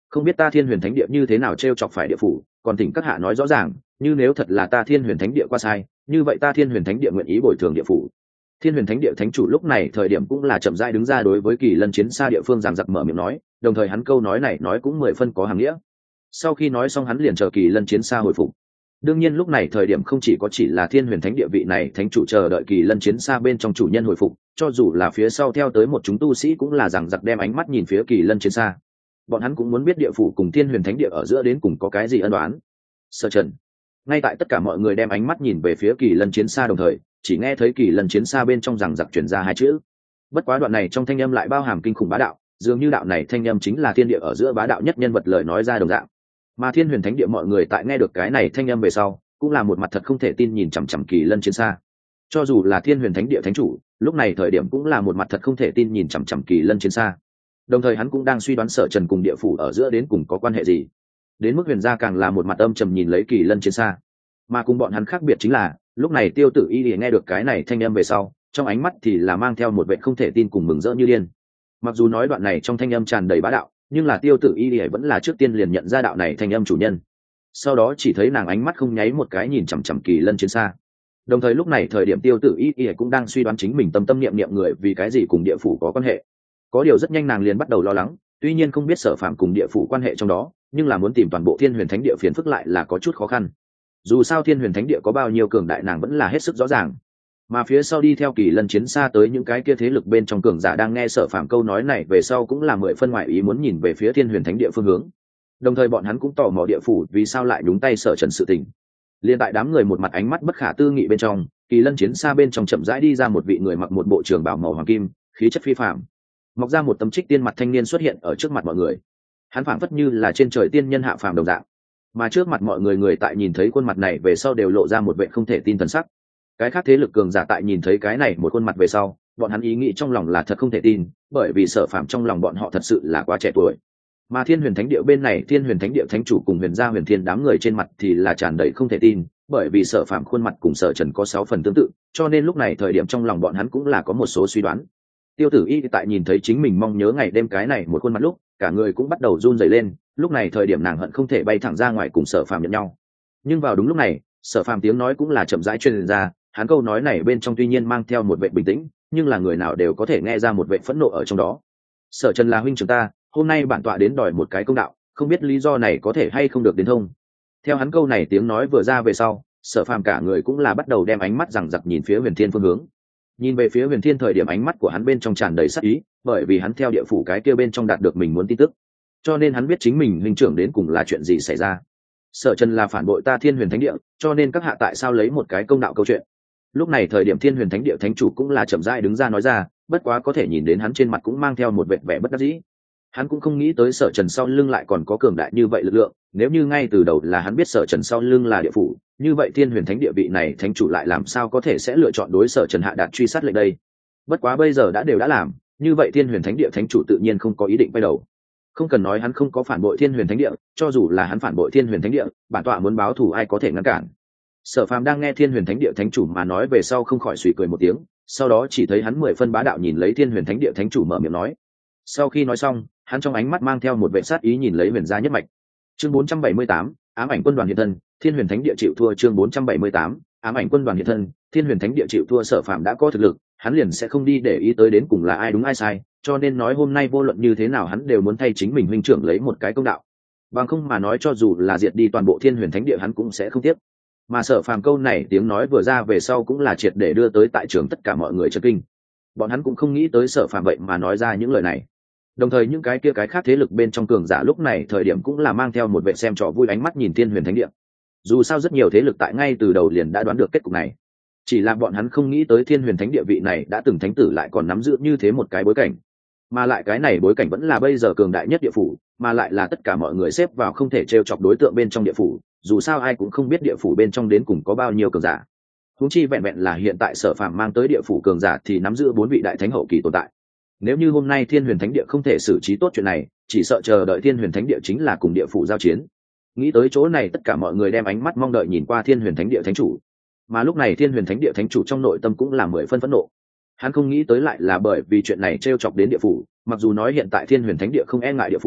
không biết ta thiên huyền thánh địa như thế nào t r e o chọc phải địa phủ, còn thỉnh các hạ nói rõ ràng, như nếu thật là ta thiên huyền thánh địa qua sai, như vậy ta thiên huyền thánh địa nguyện ý bồi thường địa phủ. Thiên huyền thánh địa thánh chủ lúc này thời điểm cũng là chậm rãi đứng ra đối với Kỳ Lân chiến xa địa phương giằng giặc mở miệng nói, đồng thời hắn câu nói này nói cũng mười phân có hàng nghĩa. Sau khi nói xong hắn liền chờ Kỳ Lân chiến xa hồi phục. Đương nhiên lúc này thời điểm không chỉ có chỉ là thiên huyền thánh địa vị này thánh chủ chờ đợi Kỳ Lân chiến xa bên trong chủ nhân hồi phục, cho dù là phía sau theo tới một chúng tu sĩ cũng là giằng giặc đem ánh mắt nhìn phía Kỳ Lân chiến xa. Bọn hắn cũng muốn biết địa phủ cùng thiên huyền thánh địa ở giữa đến cùng có cái gì ân đoán. Sở Trần. Ngay tại tất cả mọi người đem ánh mắt nhìn về phía Kỳ Lân chiến xa đồng thời, chỉ nghe thấy Kỳ Lân chiến xa bên trong giằng giặc truyền ra hai chữ. Bất quá đoạn này trong thanh âm lại bao hàm kinh khủng bá đạo, dường như đạo này thanh âm chính là thiên địa ở giữa bá đạo nhất nhân vật lời nói ra đồng dạng. Mà thiên huyền thánh địa mọi người tại nghe được cái này thanh âm về sau cũng là một mặt thật không thể tin nhìn chằm chằm Kỳ Lân chiến xa. Cho dù là thiên huyền thánh địa thánh chủ lúc này thời điểm cũng là một mặt thật không thể tin nhìn chằm chằm Kỳ Lân chiến xa, đồng thời hắn cũng đang suy đoán Sở Trần cùng địa phủ ở giữa đến cùng có quan hệ gì. Đến mức huyền gia càng là một mặt âm trầm nhìn lấy Kỳ Lân chiến xa. Mà cùng bọn hắn khác biệt chính là lúc này Tiêu Tử Y nghe được cái này thanh âm về sau trong ánh mắt thì là mang theo một vẻ không thể tin cùng mừng rỡ như điên. Mặc dù nói đoạn này trong thanh âm tràn đầy bá đạo, nhưng là Tiêu Tử Y vẫn là trước tiên liền nhận ra đạo này thanh âm chủ nhân. Sau đó chỉ thấy nàng ánh mắt không nháy một cái nhìn chằm chằm Kỳ Lân chiến xa. Đồng thời lúc này thời điểm Tiêu Tử Y cũng đang suy đoán chính mình tâm tâm niệm niệm người vì cái gì cùng địa phủ có quan hệ. Có điều rất nhanh nàng liền bắt đầu lo lắng, tuy nhiên không biết Sở Phàm cùng địa phủ quan hệ trong đó, nhưng là muốn tìm toàn bộ thiên huyền thánh địa phiền phức lại là có chút khó khăn. Dù sao thiên huyền thánh địa có bao nhiêu cường đại nàng vẫn là hết sức rõ ràng. Mà phía sau đi theo Kỳ Lân chiến xa tới những cái kia thế lực bên trong cường giả đang nghe Sở Phàm câu nói này về sau cũng là mười phân ngoại ý muốn nhìn về phía thiên huyền thánh địa phương hướng. Đồng thời bọn hắn cũng tò mò địa phủ vì sao lại đúng tay Sở Trần sự tình. Liên tại đám người một mặt ánh mắt bất khả tư nghị bên trong, Kỳ Lân chiến xa bên trong chậm rãi đi ra một vị người mặc một bộ trường bào màu hoàng kim, khí chất phi phàm. Mọc ra một tấm trích tiên mặt thanh niên xuất hiện ở trước mặt mọi người. Hắn phảng phất như là trên trời tiên nhân hạ phàm đồng dạng. Mà trước mặt mọi người người tại nhìn thấy khuôn mặt này về sau đều lộ ra một vẻ không thể tin thần sắc. Cái khác thế lực cường giả tại nhìn thấy cái này một khuôn mặt về sau, bọn hắn ý nghĩ trong lòng là thật không thể tin, bởi vì Sở Phàm trong lòng bọn họ thật sự là quá trẻ tuổi. Mà thiên huyền thánh địa bên này thiên huyền thánh địa thánh chủ cùng huyền gia huyền thiên đám người trên mặt thì là tràn đầy không thể tin, bởi vì Sở Phàm khuôn mặt cùng Sở Trần có sáu phần tương tự, cho nên lúc này thời điểm trong lòng bọn hắn cũng là có một số suy đoán. Tiêu Tử Y tại nhìn thấy chính mình mong nhớ ngày đêm cái này một khuôn mặt lúc cả người cũng bắt đầu run rẩy lên, lúc này thời điểm nàng hận không thể bay thẳng ra ngoài cùng Sở Phàm nhận nhau. Nhưng vào đúng lúc này Sở Phàm tiếng nói cũng là chậm rãi truyền ra, hắn câu nói này bên trong tuy nhiên mang theo một vẻ bình tĩnh, nhưng là người nào đều có thể nghe ra một vẻ phẫn nộ ở trong đó. Sở Trần là huynh trưởng ta, hôm nay bản tọa đến đòi một cái công đạo, không biết lý do này có thể hay không được đến thông. Theo hắn câu này tiếng nói vừa ra về sau, Sở Phàm cả người cũng là bắt đầu đem ánh mắt giằng giặc nhìn phía Huyền Thiên phương hướng. Nhìn về phía Huyền Thiên thời điểm ánh mắt của hắn bên trong tràn đầy sát ý, bởi vì hắn theo địa phủ cái kia bên trong đạt được mình muốn tin tức, cho nên hắn biết chính mình huynh trưởng đến cùng là chuyện gì xảy ra. Sở Trần là phản bội ta Thiên Huyền Thánh địa, cho nên các hạ tại sao lấy một cái công đạo câu chuyện. Lúc này thời điểm Thiên Huyền Thánh địa thánh chủ cũng là chậm rãi đứng ra nói ra, bất quá có thể nhìn đến hắn trên mặt cũng mang theo một vẻ vẻ bất đắc dĩ. Hắn cũng không nghĩ tới Sở Trần sau lưng lại còn có cường đại như vậy lực lượng, nếu như ngay từ đầu là hắn biết Sở Trần sau lưng là địa phủ, như vậy Thiên Huyền Thánh địa vị này thánh chủ lại làm sao có thể sẽ lựa chọn đối Sở Trần hạ đạt truy sát lệnh đây. Bất quá bây giờ đã đều đã làm, như vậy Thiên Huyền Thánh địa thánh chủ tự nhiên không có ý định quay đầu. Không cần nói hắn không có phản bội Thiên Huyền Thánh địa, cho dù là hắn phản bội Thiên Huyền Thánh địa, bản tọa muốn báo thù ai có thể ngăn cản. Sở Phàm đang nghe Thiên Huyền Thánh địa thánh chủ mà nói về sau không khỏi suy cười một tiếng, sau đó chỉ thấy hắn mười phân bá đạo nhìn lấy Thiên Huyền Thánh địa thánh chủ mở miệng nói. Sau khi nói xong, hắn trong ánh mắt mang theo một vẻ sát ý nhìn lấy Huyền gia nhất mạch. Chương bốn trăm bảy mươi tám, ám ảnh quân đoàn hiện thân, Thiên Huyền Thánh địa chịu thua. Chương bốn trăm bảy mươi tám, ám ảnh quân đoàn hiện thân, Thiên Huyền Thánh địa chịu thua. Sở Phàm đã có thực lực, hắn liền sẽ không đi để ý tới đến cùng là ai đúng ai sai, cho nên nói hôm nay vô luận như thế nào hắn đều muốn thay chính mình huynh trưởng lấy một cái công đạo. Bằng không mà nói cho dù là diệt đi toàn bộ Thiên Huyền Thánh địa hắn cũng sẽ không tiếc. Mà Sở Phàm câu này tiếng nói vừa ra về sau cũng là triệt để đưa tới tại trường tất cả mọi người chấn kinh. Bọn hắn cũng không nghĩ tới Sở Phàm vậy mà nói ra những lời này. Đồng thời những cái kia cái khác thế lực bên trong cường giả lúc này thời điểm cũng là mang theo một vẻ xem trò vui ánh mắt nhìn Thiên Huyền Thánh địa. Dù sao rất nhiều thế lực tại ngay từ đầu liền đã đoán được kết cục này, chỉ là bọn hắn không nghĩ tới Thiên Huyền Thánh địa vị này đã từng thánh tử lại còn nắm giữ như thế một cái bối cảnh, mà lại cái này bối cảnh vẫn là bây giờ cường đại nhất địa phủ, mà lại là tất cả mọi người xếp vào không thể trêu chọc đối tượng bên trong địa phủ. Dù sao ai cũng không biết địa phủ bên trong đến cùng có bao nhiêu cường giả, huống chi vẹn vẹn là hiện tại Sở Phàm mang tới địa phủ cường giả thì nắm giữ bốn vị đại thánh hậu kỳ tồn tại. Nếu như hôm nay Thiên Huyền Thánh địa không thể xử trí tốt chuyện này, chỉ sợ chờ đợi Thiên Huyền Thánh địa chính là cùng địa phủ giao chiến. Nghĩ tới chỗ này tất cả mọi người đem ánh mắt mong đợi nhìn qua Thiên Huyền Thánh địa thánh chủ, mà lúc này Thiên Huyền Thánh địa thánh chủ trong nội tâm cũng là mười phân phẫn nộ. Hắn không nghĩ tới lại là bởi vì chuyện này trêu chọc đến địa phủ, mặc dù nói hiện tại Thiên Huyền Thánh địa không e ngại địa phủ,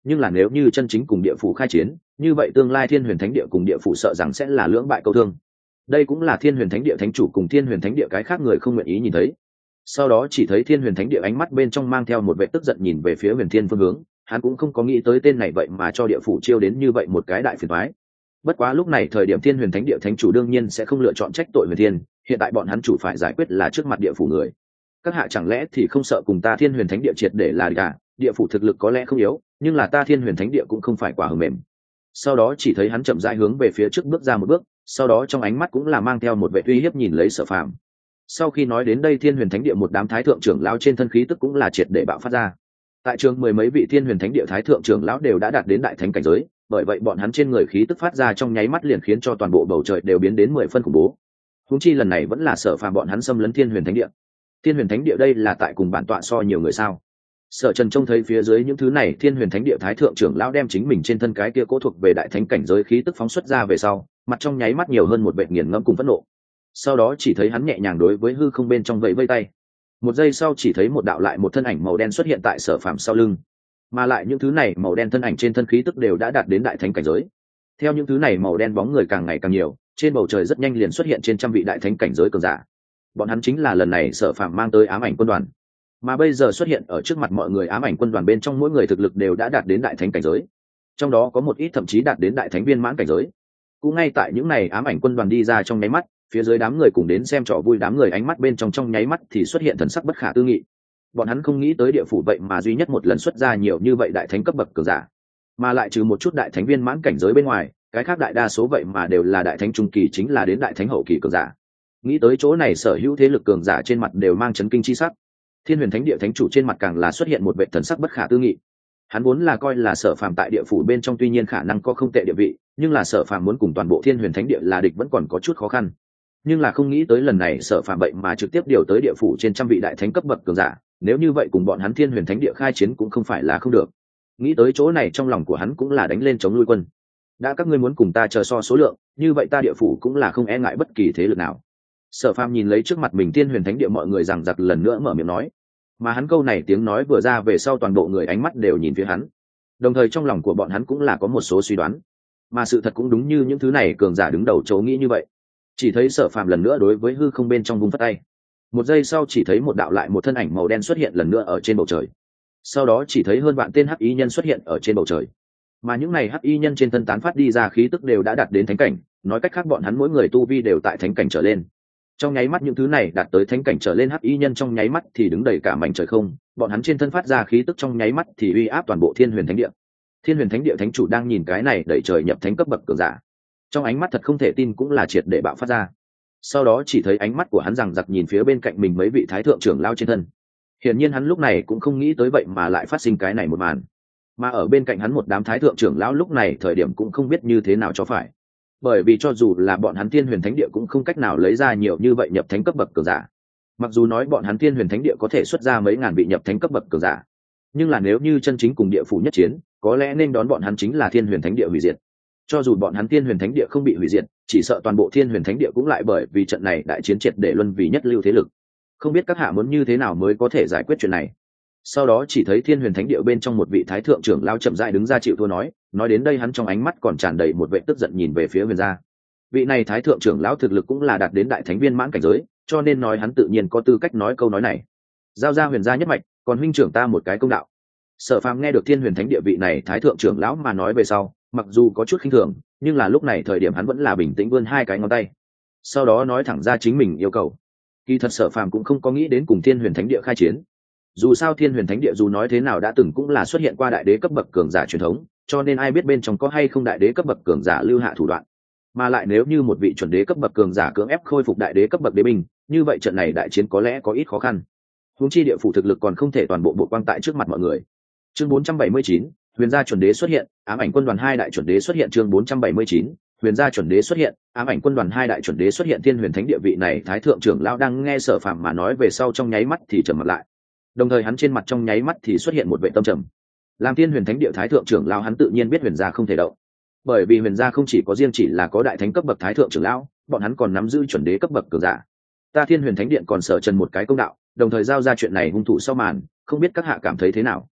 nhưng là nếu như chân chính cùng địa phủ khai chiến, như vậy tương lai thiên huyền thánh địa cùng địa phủ sợ rằng sẽ là lưỡng bại câu thương. Đây cũng là thiên huyền thánh địa thánh chủ cùng thiên huyền thánh địa cái khác người không nguyện ý nhìn thấy. Sau đó chỉ thấy thiên huyền thánh địa ánh mắt bên trong mang theo một vẻ tức giận nhìn về phía huyền thiên phương hướng, hắn cũng không có nghĩ tới tên này vậy mà cho địa phủ chiêu đến như vậy một cái đại phiền toái. Bất quá lúc này thời điểm thiên huyền thánh địa thánh chủ đương nhiên sẽ không lựa chọn trách tội huyền thiên, hiện tại bọn hắn chủ phải giải quyết là trước mặt địa phủ người. Các hạ chẳng lẽ thì không sợ cùng ta thiên huyền thánh địa triệt để là cả, địa phủ thực lực có lẽ không yếu, nhưng là ta thiên huyền thánh địa cũng không phải quả hờ mềm. Sau đó chỉ thấy hắn chậm rãi hướng về phía trước bước ra một bước, sau đó trong ánh mắt cũng là mang theo một vẻ uy hiếp nhìn lấy Sở Phàm. Sau khi nói đến đây thiên huyền thánh địa một đám thái thượng trưởng lão trên thân khí tức cũng là triệt để bạo phát ra. Tại trường mười mấy vị thiên huyền thánh địa thái thượng trưởng lão đều đã đạt đến đại thánh cảnh giới, bởi vậy bọn hắn trên người khí tức phát ra trong nháy mắt liền khiến cho toàn bộ bầu trời đều biến đến mười phân khủng bố. Huống chi lần này vẫn là Sở Phàm bọn hắn xâm lấn thiên huyền thánh địa. Thiên huyền thánh địa đây là tại cùng bản tọa so nhiều người sao? Sở Trần trông thấy phía dưới những thứ này thiên huyền thánh địa thái thượng trưởng lão đem chính mình trên thân cái kia cố thuộc về đại thánh cảnh giới khí tức phóng xuất ra về sau, mặt trong nháy mắt nhiều hơn một vẻ nghiền ngẫm cùng phẫn nộ. Sau đó chỉ thấy hắn nhẹ nhàng đối với hư không bên trong vẫy vây tay. Một giây sau chỉ thấy một đạo lại một thân ảnh màu đen xuất hiện tại Sở Phàm sau lưng, mà lại những thứ này màu đen thân ảnh trên thân khí tức đều đã đạt đến đại thánh cảnh giới. Theo những thứ này màu đen bóng người càng ngày càng nhiều, trên bầu trời rất nhanh liền xuất hiện trên trăm vị đại thánh cảnh giới cường giả. Bọn hắn chính là lần này Sở Phàm mang tới ám ảnh quân đoàn, mà bây giờ xuất hiện ở trước mặt mọi người ám ảnh quân đoàn bên trong mỗi người thực lực đều đã đạt đến đại thánh cảnh giới, trong đó có một ít thậm chí đạt đến đại thánh viên mãn cảnh giới. Cũng ngay tại những này ám ảnh quân đoàn đi ra trong nháy mắt, phía dưới đám người cùng đến xem trò vui đám người ánh mắt bên trong trong nháy mắt thì xuất hiện thần sắc bất khả tư nghị. Bọn hắn không nghĩ tới địa phủ vậy mà duy nhất một lần xuất ra nhiều như vậy đại thánh cấp bậc cường giả, mà lại trừ một chút đại thánh viên mãn cảnh giới bên ngoài, cái khác đại đa số vậy mà đều là đại thánh trung kỳ, chính là đến đại thánh hậu kỳ cường giả. Nghĩ tới chỗ này sở hữu thế lực cường giả trên mặt đều mang chấn kinh chi sắc. Thiên huyền thánh địa thánh chủ trên mặt càng là xuất hiện một vệ thần sắc bất khả tư nghị. Hắn vốn là coi là Sở Phàm tại địa phủ bên trong tuy nhiên khả năng có không tệ địa vị, nhưng là Sở Phàm muốn cùng toàn bộ thiên huyền thánh địa là địch vẫn còn có chút khó khăn. Nhưng là không nghĩ tới lần này Sở Phàm vậy mà trực tiếp điều tới địa phủ trên trăm vị đại thánh cấp bậc cường giả, nếu như vậy cùng bọn hắn thiên huyền thánh địa khai chiến cũng không phải là không được. Nghĩ tới chỗ này trong lòng của hắn cũng là đánh lên chống lui quân. Đã các ngươi muốn cùng ta chờ so số lượng, như vậy ta địa phủ cũng là không e ngại bất kỳ thế lực nào. Sở Phàm nhìn lấy trước mặt mình thiên huyền thánh địa mọi người rằng giặc lần nữa mở miệng nói, mà hắn câu này tiếng nói vừa ra về sau toàn bộ người ánh mắt đều nhìn phía hắn, đồng thời trong lòng của bọn hắn cũng là có một số suy đoán, mà sự thật cũng đúng như những thứ này cường giả đứng đầu chỗ nghĩ như vậy. Chỉ thấy Sở Phàm lần nữa đối với hư không bên trong vung phất tay, một giây sau chỉ thấy một đạo lại một thân ảnh màu đen xuất hiện lần nữa ở trên bầu trời. Sau đó chỉ thấy hơn vạn tên hắc y nhân xuất hiện ở trên bầu trời, mà những này hắc y nhân trên thân tán phát đi ra khí tức đều đã đạt đến thánh cảnh, nói cách khác bọn hắn mỗi người tu vi đều tại thánh cảnh trở lên. Trong nháy mắt những thứ này đạt tới thánh cảnh trở lên hắc y nhân trong nháy mắt thì đứng đầy cả mảnh trời không, bọn hắn trên thân phát ra khí tức trong nháy mắt thì uy áp toàn bộ thiên huyền thánh địa. Thiên huyền thánh địa thánh chủ đang nhìn cái này đẩy trời nhập thánh cấp bậc cường giả, trong ánh mắt thật không thể tin cũng là triệt để bạo phát ra. Sau đó chỉ thấy ánh mắt của hắn rằng giặc nhìn phía bên cạnh mình mấy vị thái thượng trưởng lao trên thân. Hiển nhiên hắn lúc này cũng không nghĩ tới vậy mà lại phát sinh cái này một màn, mà ở bên cạnh hắn một đám thái thượng trưởng lão lúc này thời điểm cũng không biết như thế nào cho phải, bởi vì cho dù là bọn hắn thiên huyền thánh địa cũng không cách nào lấy ra nhiều như vậy nhập thánh cấp bậc cường giả. Mặc dù nói bọn hắn thiên huyền thánh địa có thể xuất ra mấy ngàn vị nhập thánh cấp bậc cường giả, nhưng là nếu như chân chính cùng địa phủ nhất chiến, có lẽ nên đón bọn hắn chính là thiên huyền thánh địa hủy diệt. Cho dù bọn hắn thiên huyền thánh địa không bị hủy diệt, chỉ sợ toàn bộ thiên huyền thánh địa cũng lại bởi vì trận này đại chiến triệt để luân vì nhất lưu thế lực. Không biết các hạ muốn như thế nào mới có thể giải quyết chuyện này. Sau đó chỉ thấy thiên huyền thánh địa bên trong một vị thái thượng trưởng lao chậm rãi đứng ra chịu thua nói, nói đến đây hắn trong ánh mắt còn tràn đầy một vẻ tức giận nhìn về phía huyền gia. Vị này thái thượng trưởng lão thực lực cũng là đạt đến đại thánh viên mãn cảnh giới, cho nên nói hắn tự nhiên có tư cách nói câu nói này. Giao ra huyền gia nhất mạch, còn huynh trưởng ta một cái công đạo. Sở Phàm nghe được thiên huyền thánh địa vị này thái thượng trưởng lão mà nói về sau, mặc dù có chút khinh thường, nhưng là lúc này thời điểm hắn vẫn là bình tĩnh vươn hai cái ngón tay, sau đó nói thẳng ra chính mình yêu cầu. Kỳ thật Sở Phàm cũng không có nghĩ đến cùng thiên huyền thánh địa khai chiến. Dù sao thiên huyền thánh địa dù nói thế nào đã từng cũng là xuất hiện qua đại đế cấp bậc cường giả truyền thống, cho nên ai biết bên trong có hay không đại đế cấp bậc cường giả lưu hạ thủ đoạn. Mà lại nếu như một vị chuẩn đế cấp bậc cường giả cưỡng ép khôi phục đại đế cấp bậc đế binh, như vậy trận này đại chiến có lẽ có ít khó khăn. Huống chi địa phủ thực lực còn không thể toàn bộ bộ quang tại trước mặt mọi người. Chương bốn trăm bảy mươi chín, huyền gia chuẩn đế xuất hiện, ám ảnh quân đoàn hai đại chuẩn đế xuất hiện. Chương bốn trăm bảy mươi chín, huyền gia chuẩn đế xuất hiện, ám ảnh quân đoàn hai đại chuẩn đế xuất hiện. Thiên huyền thánh địa vị này thái thượng trưởng lão đang nghe Sở Phàm mà nói về sau trong nháy mắt thì trầm mặt lại, đồng thời hắn trên mặt trong nháy mắt thì xuất hiện một vẻ tâm trầm. Làm thiên huyền thánh địa thái thượng trưởng lão hắn tự nhiên biết huyền gia không thể động, bởi vì huyền gia không chỉ có riêng chỉ là có đại thánh cấp bậc thái thượng trưởng lão, bọn hắn còn nắm giữ chuẩn đế cấp bậc cường giả. Ta thiên huyền thánh điện còn Sở Trần một cái công đạo, đồng thời giao ra chuyện này hung thủ sau màn, không biết các hạ cảm thấy thế nào.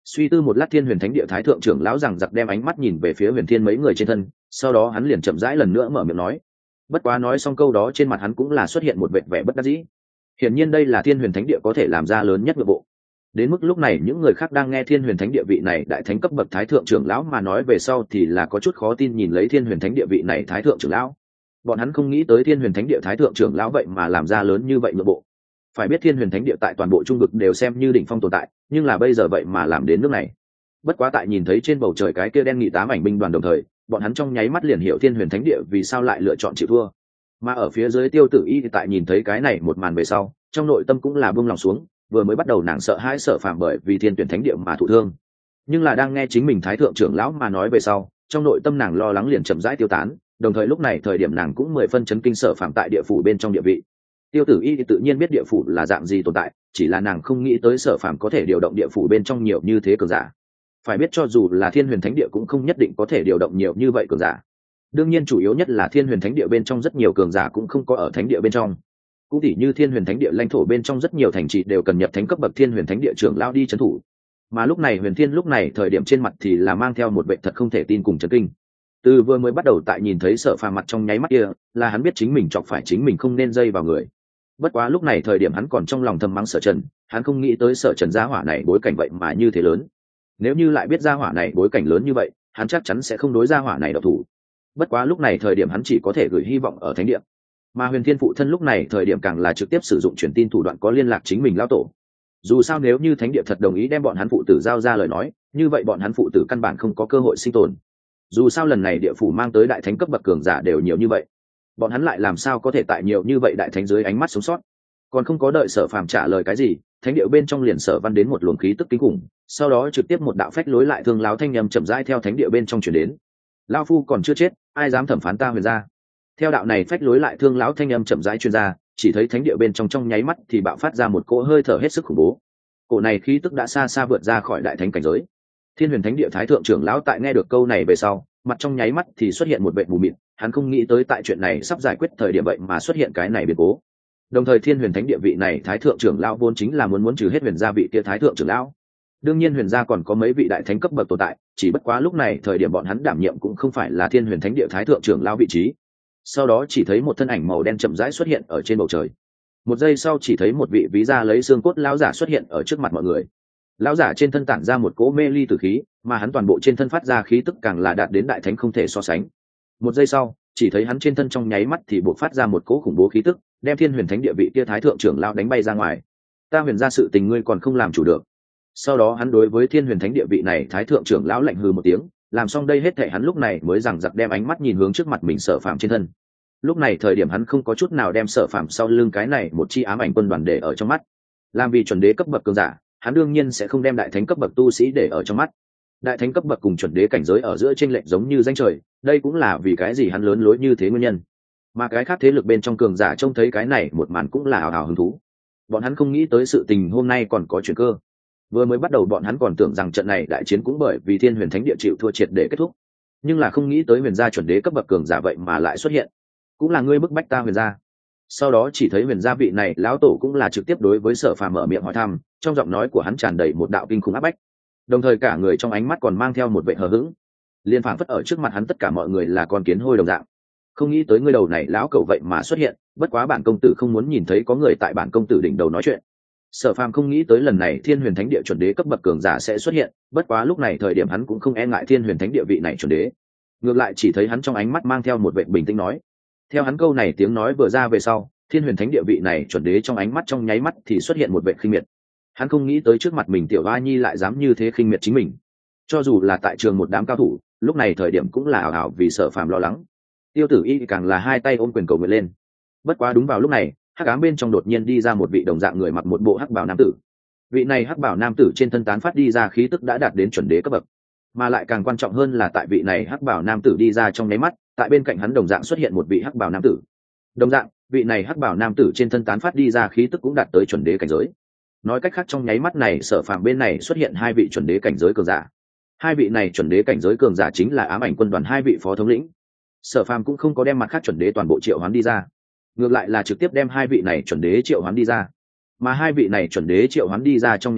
Suy tư một lát, Thiên Huyền Thánh Địa Thái thượng trưởng lão rằng giặc đem ánh mắt nhìn về phía Huyền Thiên mấy người trên thân, sau đó hắn liền chậm rãi lần nữa mở miệng nói. Bất quá nói xong câu đó, trên mặt hắn cũng là xuất hiện một vẻ vẻ bất đắc dĩ. Hiển nhiên đây là Thiên Huyền Thánh Địa có thể làm ra lớn nhất nội bộ. Đến mức lúc này những người khác đang nghe Thiên Huyền Thánh Địa vị này đại thánh cấp bậc Thái thượng trưởng lão mà nói về sau thì là có chút khó tin nhìn lấy Thiên Huyền Thánh Địa vị này Thái thượng trưởng lão. Bọn hắn không nghĩ tới Thiên Huyền Thánh Địa Thái thượng trưởng lão vậy mà làm ra lớn như vậy nội bộ. Phải biết Thiên Huyền Thánh Địa tại toàn bộ trung vực đều xem như đỉnh phong tồn tại, nhưng là bây giờ vậy mà làm đến nước này. Bất quá tại nhìn thấy trên bầu trời cái kia đen nghị tám ảnh binh đoàn đồng thời, bọn hắn trong nháy mắt liền hiểu Thiên Huyền Thánh Địa vì sao lại lựa chọn chịu thua. Mà ở phía dưới Tiêu Tử Y thì tại nhìn thấy cái này một màn về sau, trong nội tâm cũng là buông lòng xuống, vừa mới bắt đầu nàng sợ hãi sợ phàm bởi vì Thiên Tuyển Thánh Địa mà thụ thương, nhưng là đang nghe chính mình Thái thượng trưởng lão mà nói về sau, trong nội tâm nàng lo lắng liền chậm rãi tiêu tán, đồng thời lúc này thời điểm nàng cũng mười phân chấn kinh sợ phàm tại địa phủ bên trong địa vị. Tiêu Tử Y thì tự nhiên biết địa phủ là dạng gì tồn tại, chỉ là nàng không nghĩ tới sợ phàm có thể điều động địa phủ bên trong nhiều như thế cường giả. Phải biết cho dù là Thiên Huyền Thánh Địa cũng không nhất định có thể điều động nhiều như vậy cường giả. Đương nhiên chủ yếu nhất là Thiên Huyền Thánh Địa bên trong rất nhiều cường giả cũng không có ở Thánh Địa bên trong. Cũng tỉ như Thiên Huyền Thánh Địa lãnh thổ bên trong rất nhiều thành trì đều cần nhập thánh cấp bậc Thiên Huyền Thánh Địa trưởng lao đi trấn thủ. Mà lúc này Huyền Thiên lúc này thời điểm trên mặt thì là mang theo một vẻ thật không thể tin cùng chấn kinh. Từ vừa mới bắt đầu tại nhìn thấy Sở Phàm mặt trong nháy mắt kia, là hắn biết chính mình chọc phải chính mình không nên dây vào người. Bất quá lúc này thời điểm hắn còn trong lòng thầm mắng Sở Trần, hắn không nghĩ tới Sở Trần gia hỏa này bối cảnh vậy mà như thế lớn. Nếu như lại biết gia hỏa này bối cảnh lớn như vậy, hắn chắc chắn sẽ không đối gia hỏa này độc thủ. Bất quá lúc này thời điểm hắn chỉ có thể gửi hy vọng ở thánh địa. Mà Huyền Thiên phụ thân lúc này thời điểm càng là trực tiếp sử dụng truyền tin thủ đoạn có liên lạc chính mình lão tổ. Dù sao nếu như thánh địa thật đồng ý đem bọn hắn phụ tử giao ra lời nói, như vậy bọn hắn phụ tử căn bản không có cơ hội sinh tồn. Dù sao lần này địa phủ mang tới đại thánh cấp bậc cường giả đều nhiều như vậy, bọn hắn lại làm sao có thể tại nhiều như vậy đại thánh dưới ánh mắt sống sót. Còn không có đợi Sở Phàm trả lời cái gì, thánh địa bên trong liền Sở Văn đến một luồng khí tức kinh khủng, sau đó trực tiếp một đạo phách lối lại thương láo thanh âm chậm rãi theo thánh địa bên trong truyền đến. Lão phu còn chưa chết, ai dám thẩm phán ta Huyền gia? Theo đạo này phách lối lại thương lão thanh âm chậm rãi truyền ra, chỉ thấy thánh địa bên trong trong nháy mắt thì bạo phát ra một cỗ hơi thở hết sức khủng bố. Cỗ này khí tức đã xa xa vượt ra khỏi đại thánh cảnh giới. Thiên Huyền Thánh Địa Thái thượng trưởng lão tại nghe được câu này về sau, mặt trong nháy mắt thì xuất hiện một vệt mù mịt, hắn không nghĩ tới tại chuyện này sắp giải quyết thời điểm vậy mà xuất hiện cái này biến cố. Đồng thời Thiên Huyền Thánh Địa vị này Thái thượng trưởng lão vốn chính là muốn muốn trừ hết Huyền gia vị kia Thái thượng trưởng lão. Đương nhiên Huyền gia còn có mấy vị đại thánh cấp bậc tồn tại, chỉ bất quá lúc này thời điểm bọn hắn đảm nhiệm cũng không phải là Thiên Huyền Thánh Địa Thái thượng trưởng lão vị trí. Sau đó chỉ thấy một thân ảnh màu đen chậm rãi xuất hiện ở trên bầu trời. Một giây sau chỉ thấy một vị ví da lấy xương cốt lão giả xuất hiện ở trước mặt mọi người. Lão giả trên thân tản ra một cỗ mê ly tử khí, mà hắn toàn bộ trên thân phát ra khí tức càng là đạt đến đại thánh không thể so sánh. Một giây sau, chỉ thấy hắn trên thân trong nháy mắt thì bộc phát ra một cỗ khủng bố khí tức, đem Thiên Huyền Thánh Địa vị kia Thái thượng trưởng lão đánh bay ra ngoài. Ta Huyền gia sự tình ngươi còn không làm chủ được. Sau đó hắn đối với Thiên Huyền Thánh Địa vị này Thái thượng trưởng lão lạnh hừ một tiếng, làm xong đây hết thảy hắn lúc này mới rằng giặc đem ánh mắt nhìn hướng trước mặt mình Sở Phàm trên thân. Lúc này thời điểm hắn không có chút nào đem Sở Phàm sau lưng cái này một chi ám ảnh quân đoàn để ở trong mắt. Làm vì chuẩn đế cấp bậc cường giả, hắn đương nhiên sẽ không đem đại thánh cấp bậc tu sĩ để ở trong mắt. Đại thánh cấp bậc cùng chuẩn đế cảnh giới ở giữa chênh lệch giống như danh trời, đây cũng là vì cái gì hắn lớn lối như thế nguyên nhân. Mà cái khác thế lực bên trong cường giả trông thấy cái này một màn cũng là hào hào hứng thú. Bọn hắn không nghĩ tới sự tình hôm nay còn có chuyển cơ. Vừa mới bắt đầu bọn hắn còn tưởng rằng trận này đại chiến cũng bởi vì Thiên Huyền Thánh Địa chịu thua triệt để kết thúc, nhưng là không nghĩ tới Huyền gia chuẩn đế cấp bậc cường giả vậy mà lại xuất hiện. Cũng là ngươi bức bách ta Huyền gia. Sau đó chỉ thấy Huyền gia vị này lão tổ cũng là trực tiếp đối với Sở Phàm mở miệng hỏi thăm, trong giọng nói của hắn tràn đầy một đạo kinh khủng áp bách, đồng thời cả người trong ánh mắt còn mang theo một vẻ hờ hững, liên phảng phất ở trước mặt hắn tất cả mọi người là con kiến hôi đồng dạng. Không nghĩ tới ngươi đầu này lão cẩu vậy mà xuất hiện, bất quá bản công tử không muốn nhìn thấy có người tại bản công tử đỉnh đầu nói chuyện. Sở Phàm không nghĩ tới lần này Thiên Huyền Thánh Địa chuẩn đế cấp bậc cường giả sẽ xuất hiện, bất quá lúc này thời điểm hắn cũng không e ngại Thiên Huyền Thánh Địa vị này chuẩn đế. Ngược lại chỉ thấy hắn trong ánh mắt mang theo một vẻ bình tĩnh nói. Theo hắn câu này tiếng nói vừa ra về sau, Thiên Huyền Thánh Địa vị này chuẩn đế trong ánh mắt trong nháy mắt thì xuất hiện một vẻ khinh miệt. Hắn không nghĩ tới trước mặt mình tiểu oa nhi lại dám như thế khinh miệt chính mình. Cho dù là tại trường một đám cao thủ, lúc này thời điểm cũng là ảo ảo vì Sở Phàm lo lắng. Tiêu Tử Y càng là hai tay ôm quyền cầu nguyện lên. Bất quá đúng vào lúc này, hắc ám bên trong đột nhiên đi ra một vị đồng dạng người mặc một bộ hắc bào nam tử. Vị này hắc bào nam tử trên thân tán phát đi ra khí tức đã đạt đến chuẩn đế cấp bậc, mà lại càng quan trọng hơn là tại vị này hắc bào nam tử đi ra trong nháy mắt, tại bên cạnh hắn đồng dạng xuất hiện một vị hắc bào nam tử. Đồng dạng, vị này hắc bào nam tử trên thân tán phát đi ra khí tức cũng đạt tới chuẩn đế cảnh giới. Nói cách khác trong nháy mắt này Sở Phàm bên này xuất hiện hai vị chuẩn đế cảnh giới cường giả. Hai vị này chuẩn đế cảnh giới cường giả chính là ám ảnh quân đoàn hai vị phó thống lĩnh. Sở Phàm cũng không có đem mặt khác chuẩn đế toàn bộ triệu hoán đi ra, ngược lại là trực tiếp đem hai vị này chuẩn đế triệu hoán đi ra. Mà hai vị này chuẩn đế triệu hoán đi ra trong nháy mắt,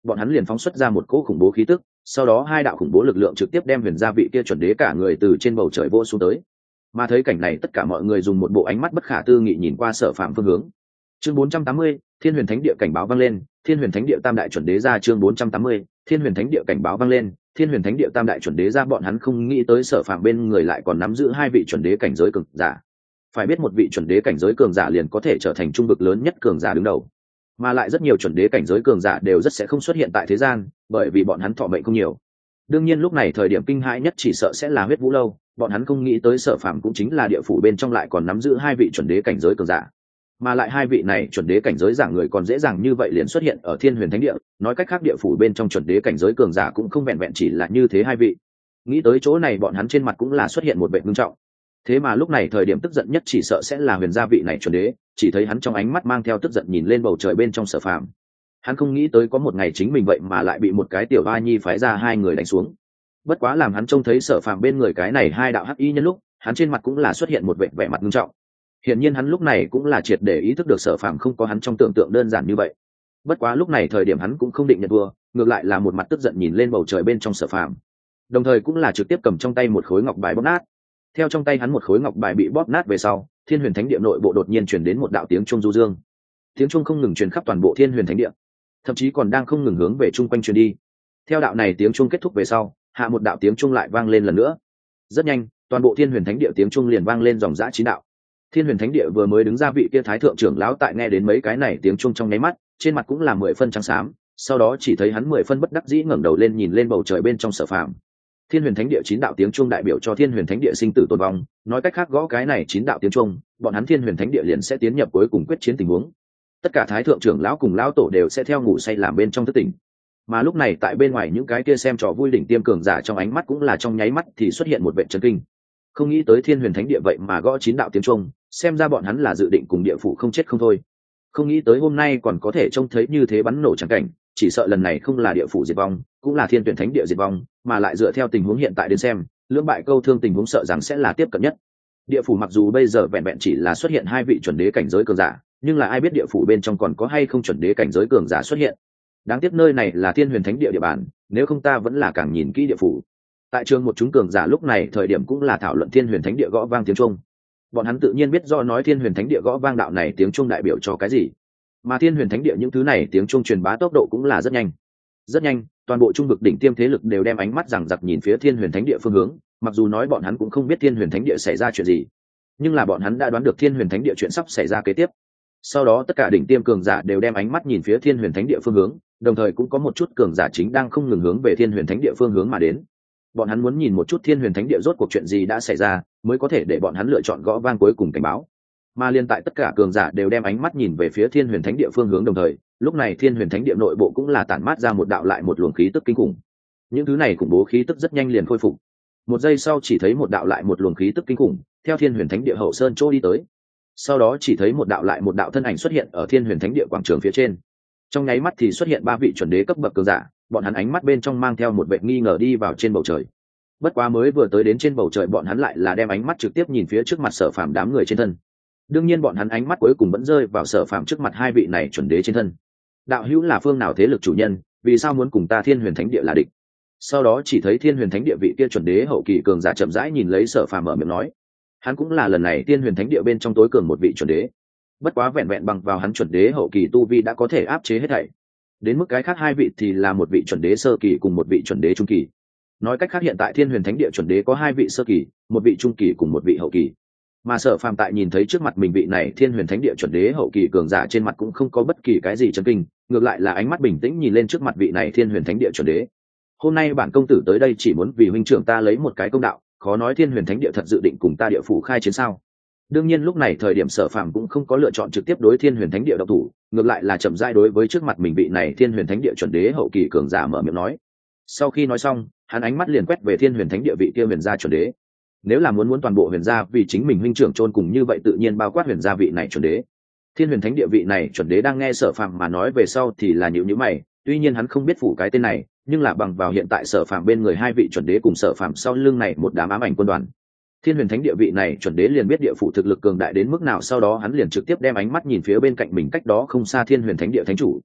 bọn hắn liền phóng xuất ra một cỗ khủng bố khí tức, sau đó hai đạo khủng bố lực lượng trực tiếp đem huyền gia vị kia chuẩn đế cả người từ trên bầu trời vỗ xuống tới. Mà thấy cảnh này tất cả mọi người dùng một bộ ánh mắt bất khả tư nghị nhìn qua Sở Phàm phương hướng. Chương bốn trăm tám mươi, Thiên Huyền Thánh Địa cảnh báo vang lên, Thiên Huyền Thánh Địa tam đại chuẩn đế ra. Chương bốn trăm tám mươi, Thiên Huyền Thánh Địa cảnh báo vang lên, Thiên Huyền Thánh Địa tam đại chuẩn đế ra. Bọn hắn không nghĩ tới Sở Phàm bên người lại còn nắm giữ hai vị chuẩn đế cảnh giới cường giả. Phải biết một vị chuẩn đế cảnh giới cường giả liền có thể trở thành trung vực lớn nhất cường giả đứng đầu, mà lại rất nhiều chuẩn đế cảnh giới cường giả đều rất sẽ không xuất hiện tại thế gian, bởi vì bọn hắn thọ mệnh không nhiều. Đương nhiên lúc này thời điểm kinh hãi nhất chỉ sợ sẽ là Huyết Vũ Lâu, bọn hắn không nghĩ tới Sở Phàm cũng chính là địa phủ bên trong lại còn nắm giữ hai vị chuẩn đế cảnh giới cường giả, mà lại hai vị này chuẩn đế cảnh giới giả người còn dễ dàng như vậy liền xuất hiện ở Thiên Huyền Thánh Địa, nói cách khác địa phủ bên trong chuẩn đế cảnh giới cường giả cũng không vẹn vẹn chỉ là như thế hai vị. Nghĩ tới chỗ này bọn hắn trên mặt cũng là xuất hiện một vẻ nghiêm trọng. Thế mà lúc này thời điểm tức giận nhất chỉ sợ sẽ là Huyền gia vị này chuẩn đế, chỉ thấy hắn trong ánh mắt mang theo tức giận nhìn lên bầu trời bên trong Sở Phàm. Hắn không nghĩ tới có một ngày chính mình vậy mà lại bị một cái tiểu oa nhi phái ra hai người đánh xuống. Bất quá làm hắn trông thấy Sở Phàm bên người cái này hai đạo hắc y nhân lúc, hắn trên mặt cũng là xuất hiện một vẻ vẻ mặt nghiêm trọng. Hiển nhiên hắn lúc này cũng là triệt để ý thức được Sở Phàm không có hắn trong tưởng tượng đơn giản như vậy. Bất quá lúc này thời điểm hắn cũng không định nhận thua, ngược lại là một mặt tức giận nhìn lên bầu trời bên trong Sở Phàm. Đồng thời cũng là trực tiếp cầm trong tay một khối ngọc bài bóp nát. Theo trong tay hắn một khối ngọc bài bị bóp nát về sau, Thiên Huyền Thánh Địa nội bộ đột nhiên truyền đến một đạo tiếng chuông du dương. Tiếng chuông không ngừng truyền khắp toàn bộ Thiên Huyền Thánh Địa, thậm chí còn đang không ngừng hướng về chung quanh truyền đi. Theo đạo này tiếng chuông kết thúc về sau, hạ một đạo tiếng chuông lại vang lên lần nữa. Rất nhanh, toàn bộ Thiên Huyền Thánh Địa tiếng chuông liền vang lên dòng dã chín đạo. Thiên Huyền Thánh Địa vừa mới đứng ra vị kia thái thượng trưởng lão tại nghe đến mấy cái này tiếng chuông trong nháy mắt, trên mặt cũng là mười phân trắng xám, sau đó chỉ thấy hắn mười phân bất đắc dĩ ngẩng đầu lên nhìn lên bầu trời bên trong Sở Phàm. Thiên Huyền Thánh Địa chín đạo tiếng chuông đại biểu cho Thiên Huyền Thánh Địa sinh tử tồn vong, nói cách khác gõ cái này chín đạo tiếng chuông, bọn hắn Thiên Huyền Thánh Địa liền sẽ tiến nhập cuối cùng quyết chiến tình huống. Tất cả thái thượng trưởng lão cùng lão tổ đều sẽ theo ngủ say làm bên trong thức tỉnh. Mà lúc này tại bên ngoài những cái kia xem trò vui đỉnh tiêm cường giả trong ánh mắt cũng là trong nháy mắt thì xuất hiện một vẻ chấn kinh. Không nghĩ tới Thiên Huyền Thánh Địa vậy mà gõ chín đạo tiếng chuông, xem ra bọn hắn là dự định cùng địa phủ không chết không thôi. Không nghĩ tới hôm nay còn có thể trông thấy như thế bắn nổ chẳng cảnh, chỉ sợ lần này không là địa phủ diệt vong, cũng là Thiên Tuyển Thánh Địa diệt vong, mà lại dựa theo tình huống hiện tại đến xem, lưỡng bại câu thương tình huống sợ rằng sẽ là tiếp cận nhất. Địa phủ mặc dù bây giờ vẹn vẹn chỉ là xuất hiện hai vị chuẩn đế cảnh giới cường giả, nhưng là ai biết địa phủ bên trong còn có hay không chuẩn đế cảnh giới cường giả xuất hiện. Đáng tiếc nơi này là Thiên Huyền Thánh Địa địa bàn, nếu không ta vẫn là càng nhìn kỹ địa phủ. Tại trường một chúng cường giả lúc này thời điểm cũng là thảo luận Thiên Huyền Thánh Địa gõ vang tiếng chuông. Bọn hắn tự nhiên biết do nói Thiên Huyền Thánh Địa gõ vang đạo này tiếng chuông đại biểu cho cái gì, mà Thiên Huyền Thánh Địa những thứ này tiếng chuông truyền bá tốc độ cũng là rất nhanh. Rất nhanh, toàn bộ trung vực đỉnh tiêm thế lực đều đem ánh mắt rằng giặc nhìn phía Thiên Huyền Thánh Địa phương hướng, mặc dù nói bọn hắn cũng không biết Thiên Huyền Thánh Địa xảy ra chuyện gì, nhưng là bọn hắn đã đoán được Thiên Huyền Thánh Địa chuyện sắp xảy ra kế tiếp. Sau đó tất cả đỉnh tiêm cường giả đều đem ánh mắt nhìn phía Thiên Huyền Thánh Địa phương hướng, đồng thời cũng có một chút cường giả chính đang không ngừng hướng về Thiên Huyền Thánh Địa phương hướng mà đến. Bọn hắn muốn nhìn một chút Thiên Huyền Thánh Địa rốt cuộc chuyện gì đã xảy ra, mới có thể để bọn hắn lựa chọn gõ vang cuối cùng cảnh báo. Mà liên tại tất cả cường giả đều đem ánh mắt nhìn về phía Thiên Huyền Thánh Địa phương hướng đồng thời, lúc này Thiên Huyền Thánh Địa nội bộ cũng là tản mát ra một đạo lại một luồng khí tức kinh khủng. Những thứ này khủng bố khí tức rất nhanh liền khôi phục. Một giây sau chỉ thấy một đạo lại một luồng khí tức kinh khủng theo Thiên Huyền Thánh Địa hậu sơn chỗ đi tới. Sau đó chỉ thấy một đạo lại một đạo thân ảnh xuất hiện ở Thiên Huyền Thánh Địa quảng trường phía trên. Trong nháy mắt thì xuất hiện ba vị chuẩn đế cấp bậc cường giả, bọn hắn ánh mắt bên trong mang theo một vẻ nghi ngờ đi vào trên bầu trời. Bất quá mới vừa tới đến trên bầu trời bọn hắn lại là đem ánh mắt trực tiếp nhìn phía trước mặt Sở Phàm đám người trên thân. Đương nhiên bọn hắn ánh mắt cuối cùng vẫn rơi vào Sở Phàm trước mặt hai vị này chuẩn đế trên thân. Đạo hữu là phương nào thế lực chủ nhân, vì sao muốn cùng ta Thiên Huyền Thánh Địa là địch? Sau đó chỉ thấy Thiên Huyền Thánh Địa vị kia chuẩn đế hậu kỳ cường giả chậm rãi nhìn lấy Sở Phàm mở miệng nói. Hắn cũng là lần này Thiên Huyền Thánh Địa bên trong tối cường một vị chuẩn đế. Bất quá vẹn vẹn bằng vào hắn chuẩn đế hậu kỳ tu vi đã có thể áp chế hết thảy. Đến mức cái khác hai vị thì là một vị chuẩn đế sơ kỳ cùng một vị chuẩn đế trung kỳ. Nói cách khác hiện tại Thiên Huyền Thánh Địa chuẩn đế có hai vị sơ kỳ, một vị trung kỳ cùng một vị hậu kỳ. Mà Sở Phàm tại nhìn thấy trước mặt mình vị này Thiên Huyền Thánh Địa chuẩn đế hậu kỳ cường giả trên mặt cũng không có bất kỳ cái gì chấn kinh, ngược lại là ánh mắt bình tĩnh nhìn lên trước mặt vị này Thiên Huyền Thánh Địa chuẩn đế. Hôm nay bản công tử tới đây chỉ muốn vì huynh trưởng ta lấy một cái công đạo, khó nói Thiên Huyền Thánh Địa thật dự định cùng ta địa phủ khai chiến sao? Đương nhiên lúc này thời điểm Sở Phàm cũng không có lựa chọn trực tiếp đối Thiên Huyền Thánh Địa độc thủ, ngược lại là chậm rãi đối với trước mặt mình vị này Thiên Huyền Thánh Địa chuẩn đế hậu kỳ cường giả mở miệng nói. Sau khi nói xong, hắn ánh mắt liền quét về Thiên Huyền Thánh Địa vị kia huyền gia chuẩn đế. Nếu là muốn muốn toàn bộ huyền gia vì chính mình huynh trưởng chôn cùng như vậy tự nhiên bao quát huyền gia vị này chuẩn đế. Thiên Huyền Thánh Địa vị này chuẩn đế đang nghe Sở Phàm mà nói về sau thì là nhíu nhíu mày, tuy nhiên hắn không biết phủ cái tên này, nhưng là bằng vào hiện tại Sở Phàm bên người hai vị chuẩn đế cùng Sở Phàm sau lưng này một đám ám ảnh quân đoàn. Thiên Huyền Thánh Địa vị này chuẩn đế liền biết địa phủ thực lực cường đại đến mức nào, sau đó hắn liền trực tiếp đem ánh mắt nhìn phía bên cạnh mình cách đó không xa Thiên Huyền Thánh Địa thánh chủ.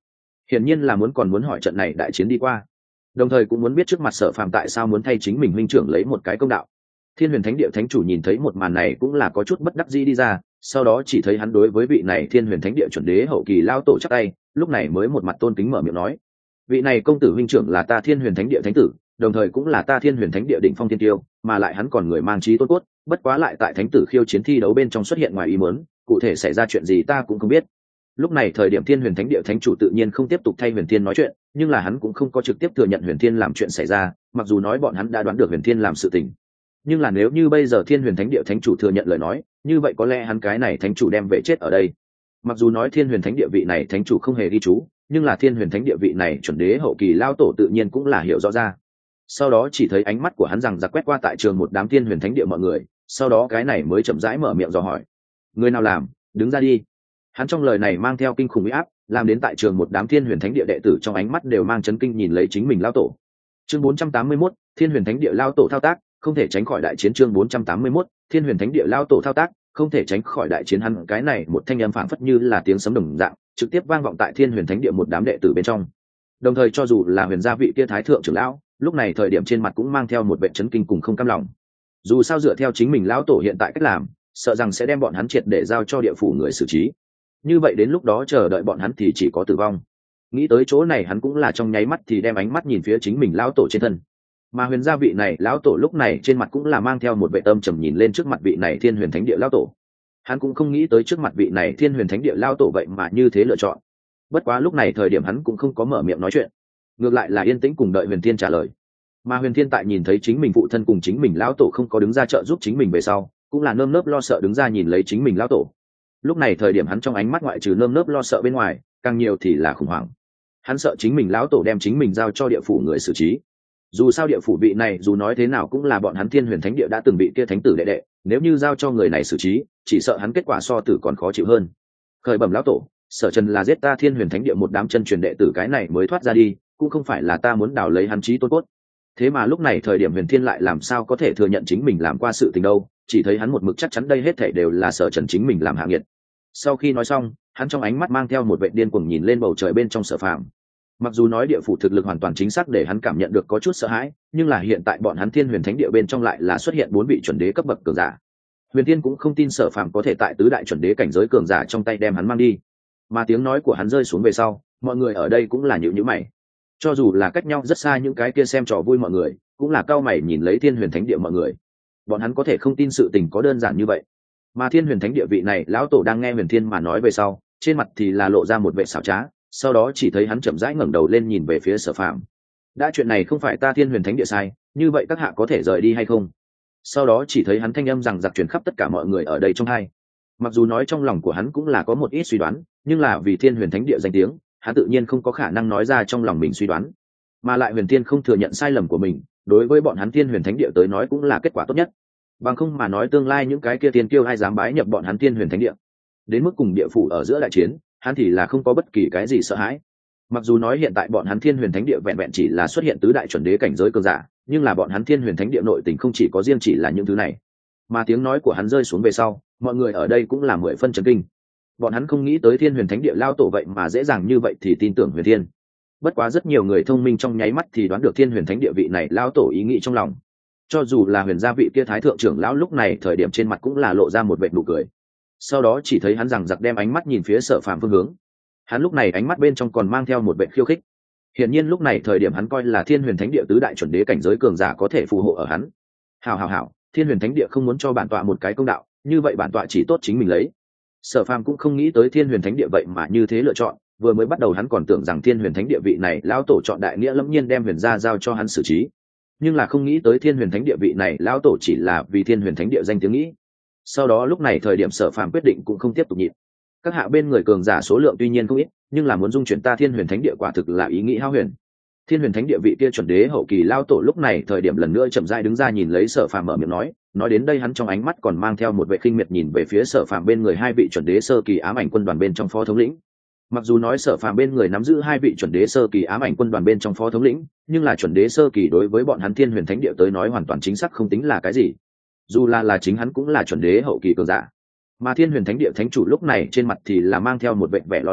hiển nhiên là muốn còn muốn hỏi trận này đại chiến đi qua, đồng thời cũng muốn biết trước mặt Sở Phàm tại sao muốn thay chính mình huynh trưởng lấy một cái công đạo. Thiên Huyền Thánh Địa thánh chủ nhìn thấy một màn này cũng là có chút bất đắc dĩ đi ra, sau đó chỉ thấy hắn đối với vị này Thiên Huyền Thánh Địa chuẩn đế hậu kỳ lao tổ chắp tay, lúc này mới một mặt tôn kính mở miệng nói: vị này công tử huynh trưởng là ta Thiên Huyền Thánh Địa thánh tử, đồng thời cũng là ta Thiên Huyền Thánh Địa đỉnh phong thiên tiêu, mà lại hắn còn người mang trí tôn cốt, bất quá lại tại thánh tử khiêu chiến thi đấu bên trong xuất hiện ngoài ý muốn, cụ thể xảy ra chuyện gì ta cũng không biết. Lúc này thời điểm Thiên Huyền Thánh Địa thánh chủ tự nhiên không tiếp tục thay Huyền Thiên nói chuyện, nhưng là hắn cũng không có trực tiếp thừa nhận Huyền Thiên làm chuyện xảy ra, mặc dù nói bọn hắn đã đoán được Huyền Thiên làm sự tình. Nhưng là nếu như bây giờ Thiên Huyền Thánh Địa thánh chủ thừa nhận lời nói, như vậy có lẽ hắn cái này thánh chủ đem về chết ở đây. Mặc dù nói Thiên Huyền Thánh Địa vị này thánh chủ không hề ghi chú, nhưng là Thiên Huyền Thánh Địa vị này chuẩn đế hậu kỳ lao tổ tự nhiên cũng là hiểu rõ ra. Sau đó chỉ thấy ánh mắt của hắn rằng giặc quét qua tại trường một đám Thiên Huyền Thánh Địa mọi người, sau đó cái này mới chậm rãi mở miệng dò hỏi: người nào làm, đứng ra đi. Hắn trong lời này mang theo kinh khủng uy áp, làm đến tại trường một đám Thiên Huyền Thánh Địa đệ tử trong ánh mắt đều mang chấn kinh nhìn lấy chính mình lao tổ. Chương bốn trăm tám mươi mốt, Thiên Huyền Thánh Địa lao tổ thao tác, không thể tránh khỏi đại chiến. Chương bốn trăm tám mươi mốt, Thiên Huyền Thánh Địa lao tổ thao tác, không thể tránh khỏi đại chiến. Hắn cái này một thanh âm phảng phất như là tiếng sấm đồng dạng, trực tiếp vang vọng tại Thiên Huyền Thánh Địa một đám đệ tử bên trong. Đồng thời cho dù là Huyền gia vị kia thái thượng trưởng lão, lúc này thời điểm trên mặt cũng mang theo một vẻ chấn kinh cùng không cam lòng. Dù sao dựa theo chính mình lão tổ hiện tại cách làm, sợ rằng sẽ đem bọn hắn triệt để giao cho địa phủ người xử trí. Như vậy đến lúc đó chờ đợi bọn hắn thì chỉ có tử vong. Nghĩ tới chỗ này hắn cũng là trong nháy mắt thì đem ánh mắt nhìn phía chính mình lão tổ trên thân. Mà Huyền gia vị này lão tổ lúc này trên mặt cũng là mang theo một vẻ tâm trầm nhìn lên trước mặt vị này Thiên Huyền Thánh Địa lão tổ. Hắn cũng không nghĩ tới trước mặt vị này Thiên Huyền Thánh Địa lão tổ vậy mà như thế lựa chọn. Bất quá lúc này thời điểm hắn cũng không có mở miệng nói chuyện, ngược lại là yên tĩnh cùng đợi Huyền Thiên trả lời. Mà Huyền Thiên tại nhìn thấy chính mình phụ thân cùng chính mình lão tổ không có đứng ra trợ giúp chính mình về sau, cũng là nơm nớp lo sợ đứng ra nhìn lấy chính mình lão tổ. Lúc này thời điểm hắn trong ánh mắt ngoại trừ nơm nớp lo sợ bên ngoài, càng nhiều thì là khủng hoảng. Hắn sợ chính mình lão tổ đem chính mình giao cho địa phủ người xử trí. Dù sao địa phủ vị này dù nói thế nào cũng là bọn hắn Thiên Huyền Thánh Địa đã từng bị kia thánh tử đệ đệ, nếu như giao cho người này xử trí, chỉ sợ hắn kết quả so tử còn khó chịu hơn. Khởi bẩm lão tổ, Sở Trần là giết ta Thiên Huyền Thánh Địa một đám chân truyền đệ tử, cái này mới thoát ra đi, cũng không phải là ta muốn đào lấy hắn chí tôn cốt. Thế mà lúc này thời điểm Huyền Thiên lại làm sao có thể thừa nhận chính mình làm qua sự tình đâu, chỉ thấy hắn một mực chắc chắn đây hết thảy đều là Sở Trần chính mình làm hạ nghiệt. Sau khi nói xong, hắn trong ánh mắt mang theo một vẻ điên cuồng nhìn lên bầu trời bên trong Sở Phàm. Mặc dù nói địa phủ thực lực hoàn toàn chính xác để hắn cảm nhận được có chút sợ hãi, nhưng là hiện tại bọn hắn Thiên Huyền Thánh Địa bên trong lại là xuất hiện bốn vị chuẩn đế cấp bậc cường giả. Huyền Thiên cũng không tin Sở Phàm có thể tại tứ đại chuẩn đế cảnh giới cường giả trong tay đem hắn mang đi. Mà tiếng nói của hắn rơi xuống về sau, mọi người ở đây cũng là nhíu nhíu mày. Cho dù là cách nhau rất xa những cái kia xem trò vui mọi người, cũng là cau mày nhìn lấy Thiên Huyền Thánh Địa mọi người. Bọn hắn có thể không tin sự tình có đơn giản như vậy. Mà Thiên Huyền Thánh Địa vị này lão tổ đang nghe Huyền Thiên mà nói về sau, trên mặt thì là lộ ra một vẻ xảo trá, sau đó chỉ thấy hắn chậm rãi ngẩng đầu lên nhìn về phía Sở Phàm. Đã chuyện này không phải ta Thiên Huyền Thánh Địa sai, như vậy các hạ có thể rời đi hay không? Sau đó chỉ thấy hắn thanh âm rằng giặc truyền khắp tất cả mọi người ở đây trong hai. Mặc dù nói trong lòng của hắn cũng là có một ít suy đoán, nhưng là vì Thiên Huyền Thánh Địa danh tiếng, hắn tự nhiên không có khả năng nói ra trong lòng mình suy đoán. Mà lại Huyền Thiên không thừa nhận sai lầm của mình, đối với bọn hắn Thiên Huyền Thánh Địa tới nói cũng là kết quả tốt nhất. Bằng không mà nói tương lai những cái kia tiên kiêu ai dám bái nhập bọn hắn Thiên Huyền Thánh Địa. Đến mức cùng địa phủ ở giữa đại chiến, hắn thì là không có bất kỳ cái gì sợ hãi. Mặc dù nói hiện tại bọn hắn Thiên Huyền Thánh Địa vẹn vẹn chỉ là xuất hiện tứ đại chuẩn đế cảnh giới cường giả, nhưng là bọn hắn Thiên Huyền Thánh Địa nội tình không chỉ có riêng chỉ là những thứ này. Mà tiếng nói của hắn rơi xuống về sau, mọi người ở đây cũng là mười phân chấn kinh. Bọn hắn không nghĩ tới Thiên Huyền Thánh Địa lao tổ vậy mà dễ dàng như vậy thì tin tưởng Huyền Thiên. Bất quá rất nhiều người thông minh trong nháy mắt thì đoán được Thiên Huyền Thánh Địa vị này lao tổ ý nghĩ trong lòng. Cho dù là Huyền gia vị kia thái thượng trưởng lão lúc này thời điểm trên mặt cũng là lộ ra một vệt nụ cười. Sau đó chỉ thấy hắn rằng giặc đem ánh mắt nhìn phía Sở Phàm phương hướng. Hắn lúc này ánh mắt bên trong còn mang theo một vẻ khiêu khích. Hiển nhiên lúc này thời điểm hắn coi là Thiên Huyền Thánh Địa tứ đại chuẩn đế cảnh giới cường giả có thể phù hộ ở hắn. Hảo hảo hảo, Thiên Huyền Thánh Địa không muốn cho bản tọa một cái công đạo, như vậy bản tọa chỉ tốt chính mình lấy. Sở Phàm cũng không nghĩ tới Thiên Huyền Thánh Địa vậy mà như thế lựa chọn, vừa mới bắt đầu hắn còn tưởng rằng Thiên Huyền Thánh Địa vị này lão tổ chọn đại nghĩa lẫm nhiên đem Huyền gia giao cho hắn xử trí, nhưng là không nghĩ tới Thiên Huyền Thánh Địa vị này lão tổ chỉ là vì Thiên Huyền Thánh Địa danh tiếng nghĩ. Sau đó lúc này thời điểm Sở Phàm quyết định cũng không tiếp tục nhịn. Các hạ bên người cường giả số lượng tuy nhiên không ít, nhưng là muốn dung chuyển ta Thiên Huyền Thánh Địa quả thực là ý nghĩ hao huyền. Thiên Huyền Thánh Địa vị kia chuẩn đế hậu kỳ lao tổ lúc này thời điểm lần nữa chậm rãi đứng ra nhìn lấy Sở Phàm mở miệng nói, nói đến đây hắn trong ánh mắt còn mang theo một vẻ khinh miệt nhìn về phía Sở Phàm bên người hai vị chuẩn đế sơ kỳ ám ảnh quân đoàn bên trong phó thống lĩnh. Mặc dù nói Sở Phàm bên người nắm giữ hai vị chuẩn đế sơ kỳ ám ảnh quân đoàn bên trong phó thống lĩnh, nhưng là chuẩn đế sơ kỳ đối với bọn hắn Thiên Huyền Thánh Địa tới nói hoàn toàn chính xác không tính là cái gì. Dù là là chính hắn cũng là chuẩn đế hậu kỳ cường giả. Mà Thiên Huyền Thánh Địa thánh chủ lúc này trên mặt thì là mang theo một vẻ vẻ lo lắng,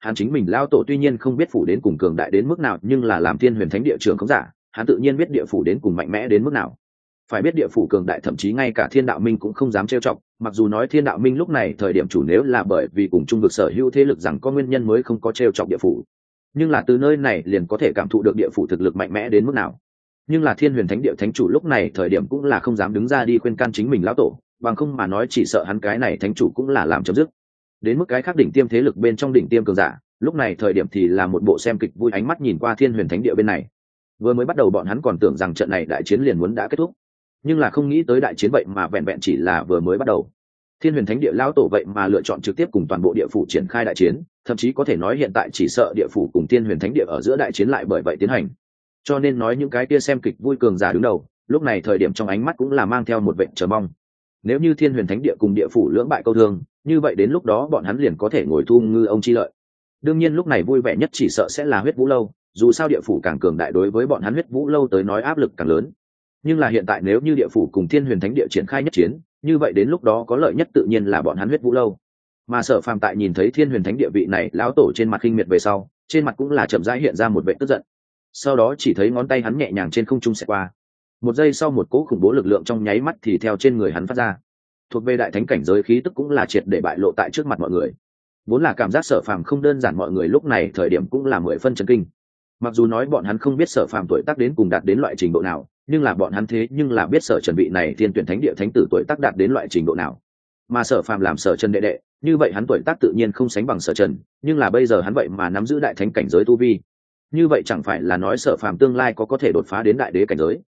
hắn chính mình lao tổ tuy nhiên không biết phủ đến cùng cường đại đến mức nào, nhưng là làm thiên huyền thánh địa trường không giả, hắn tự nhiên biết địa phủ đến cùng mạnh mẽ đến mức nào. Phải biết địa phủ cường đại thậm chí ngay cả thiên đạo minh cũng không dám trêu chọc, mặc dù nói thiên đạo minh lúc này thời điểm chủ nếu là bởi vì cùng trung vực sở hữu thế lực rằng có nguyên nhân mới không có trêu chọc địa phủ, nhưng là từ nơi này liền có thể cảm thụ được địa phủ thực lực mạnh mẽ đến mức nào. Nhưng là thiên huyền thánh địa thánh chủ lúc này thời điểm cũng là không dám đứng ra đi khuyên can chính mình lão tổ, bằng không mà nói chỉ sợ hắn cái này thánh chủ cũng là làm chấm dứt. Đến mức cái khác đỉnh tiêm thế lực bên trong đỉnh tiêm cường giả, lúc này thời điểm thì là một bộ xem kịch vui ánh mắt nhìn qua thiên huyền thánh địa bên này. Vừa mới bắt đầu bọn hắn còn tưởng rằng trận này đại chiến liền muốn đã kết thúc, nhưng là không nghĩ tới đại chiến vậy mà vẹn vẹn chỉ là vừa mới bắt đầu. Thiên huyền thánh địa lão tổ vậy mà lựa chọn trực tiếp cùng toàn bộ địa phủ triển khai đại chiến, thậm chí có thể nói hiện tại chỉ sợ địa phủ cùng thiên huyền thánh địa ở giữa đại chiến lại bởi vậy tiến hành. Cho nên nói những cái kia xem kịch vui cường giả đứng đầu, lúc này thời điểm trong ánh mắt cũng là mang theo một vẻ chờ mong. Nếu như thiên huyền thánh địa cùng địa phủ lưỡng bại câu thương, như vậy đến lúc đó bọn hắn liền có thể ngồi thu ngư ông chi lợi. Đương nhiên lúc này vui vẻ nhất chỉ sợ sẽ là huyết vũ lâu, dù sao địa phủ càng cường đại đối với bọn hắn huyết vũ lâu tới nói áp lực càng lớn. Nhưng là hiện tại nếu như địa phủ cùng thiên huyền thánh địa triển khai nhất chiến, như vậy đến lúc đó có lợi nhất tự nhiên là bọn hắn huyết vũ lâu. Mà Sở Phàm tại nhìn thấy thiên huyền thánh địa vị này lão tổ trên mặt khinh miệt về sau, trên mặt cũng là chậm rãi hiện ra một vẻ tức giận. Sau đó chỉ thấy ngón tay hắn nhẹ nhàng trên không trung xẹt qua, một giây sau một cỗ khủng bố lực lượng trong nháy mắt thì theo trên người hắn phát ra, thuộc về đại thánh cảnh giới khí tức cũng là triệt để bại lộ tại trước mặt mọi người. Vốn là cảm giác Sở Phàm không đơn giản, mọi người lúc này thời điểm cũng là mười phân chấn kinh. Mặc dù nói bọn hắn không biết Sở Phàm tuổi tác đến cùng đạt đến loại trình độ nào, nhưng là bọn hắn thế nhưng là biết Sở Trần vị này thiên tuyển thánh địa thánh tử tuổi tác đạt đến loại trình độ nào. Mà Sở Phàm làm Sở Trần đệ đệ, như vậy hắn tuổi tác tự nhiên không sánh bằng Sở Trần, nhưng là bây giờ hắn vậy mà nắm giữ đại thánh cảnh giới tu vi. Như vậy chẳng phải là nói Sở Phàm tương lai có có thể đột phá đến đại đế cảnh giới.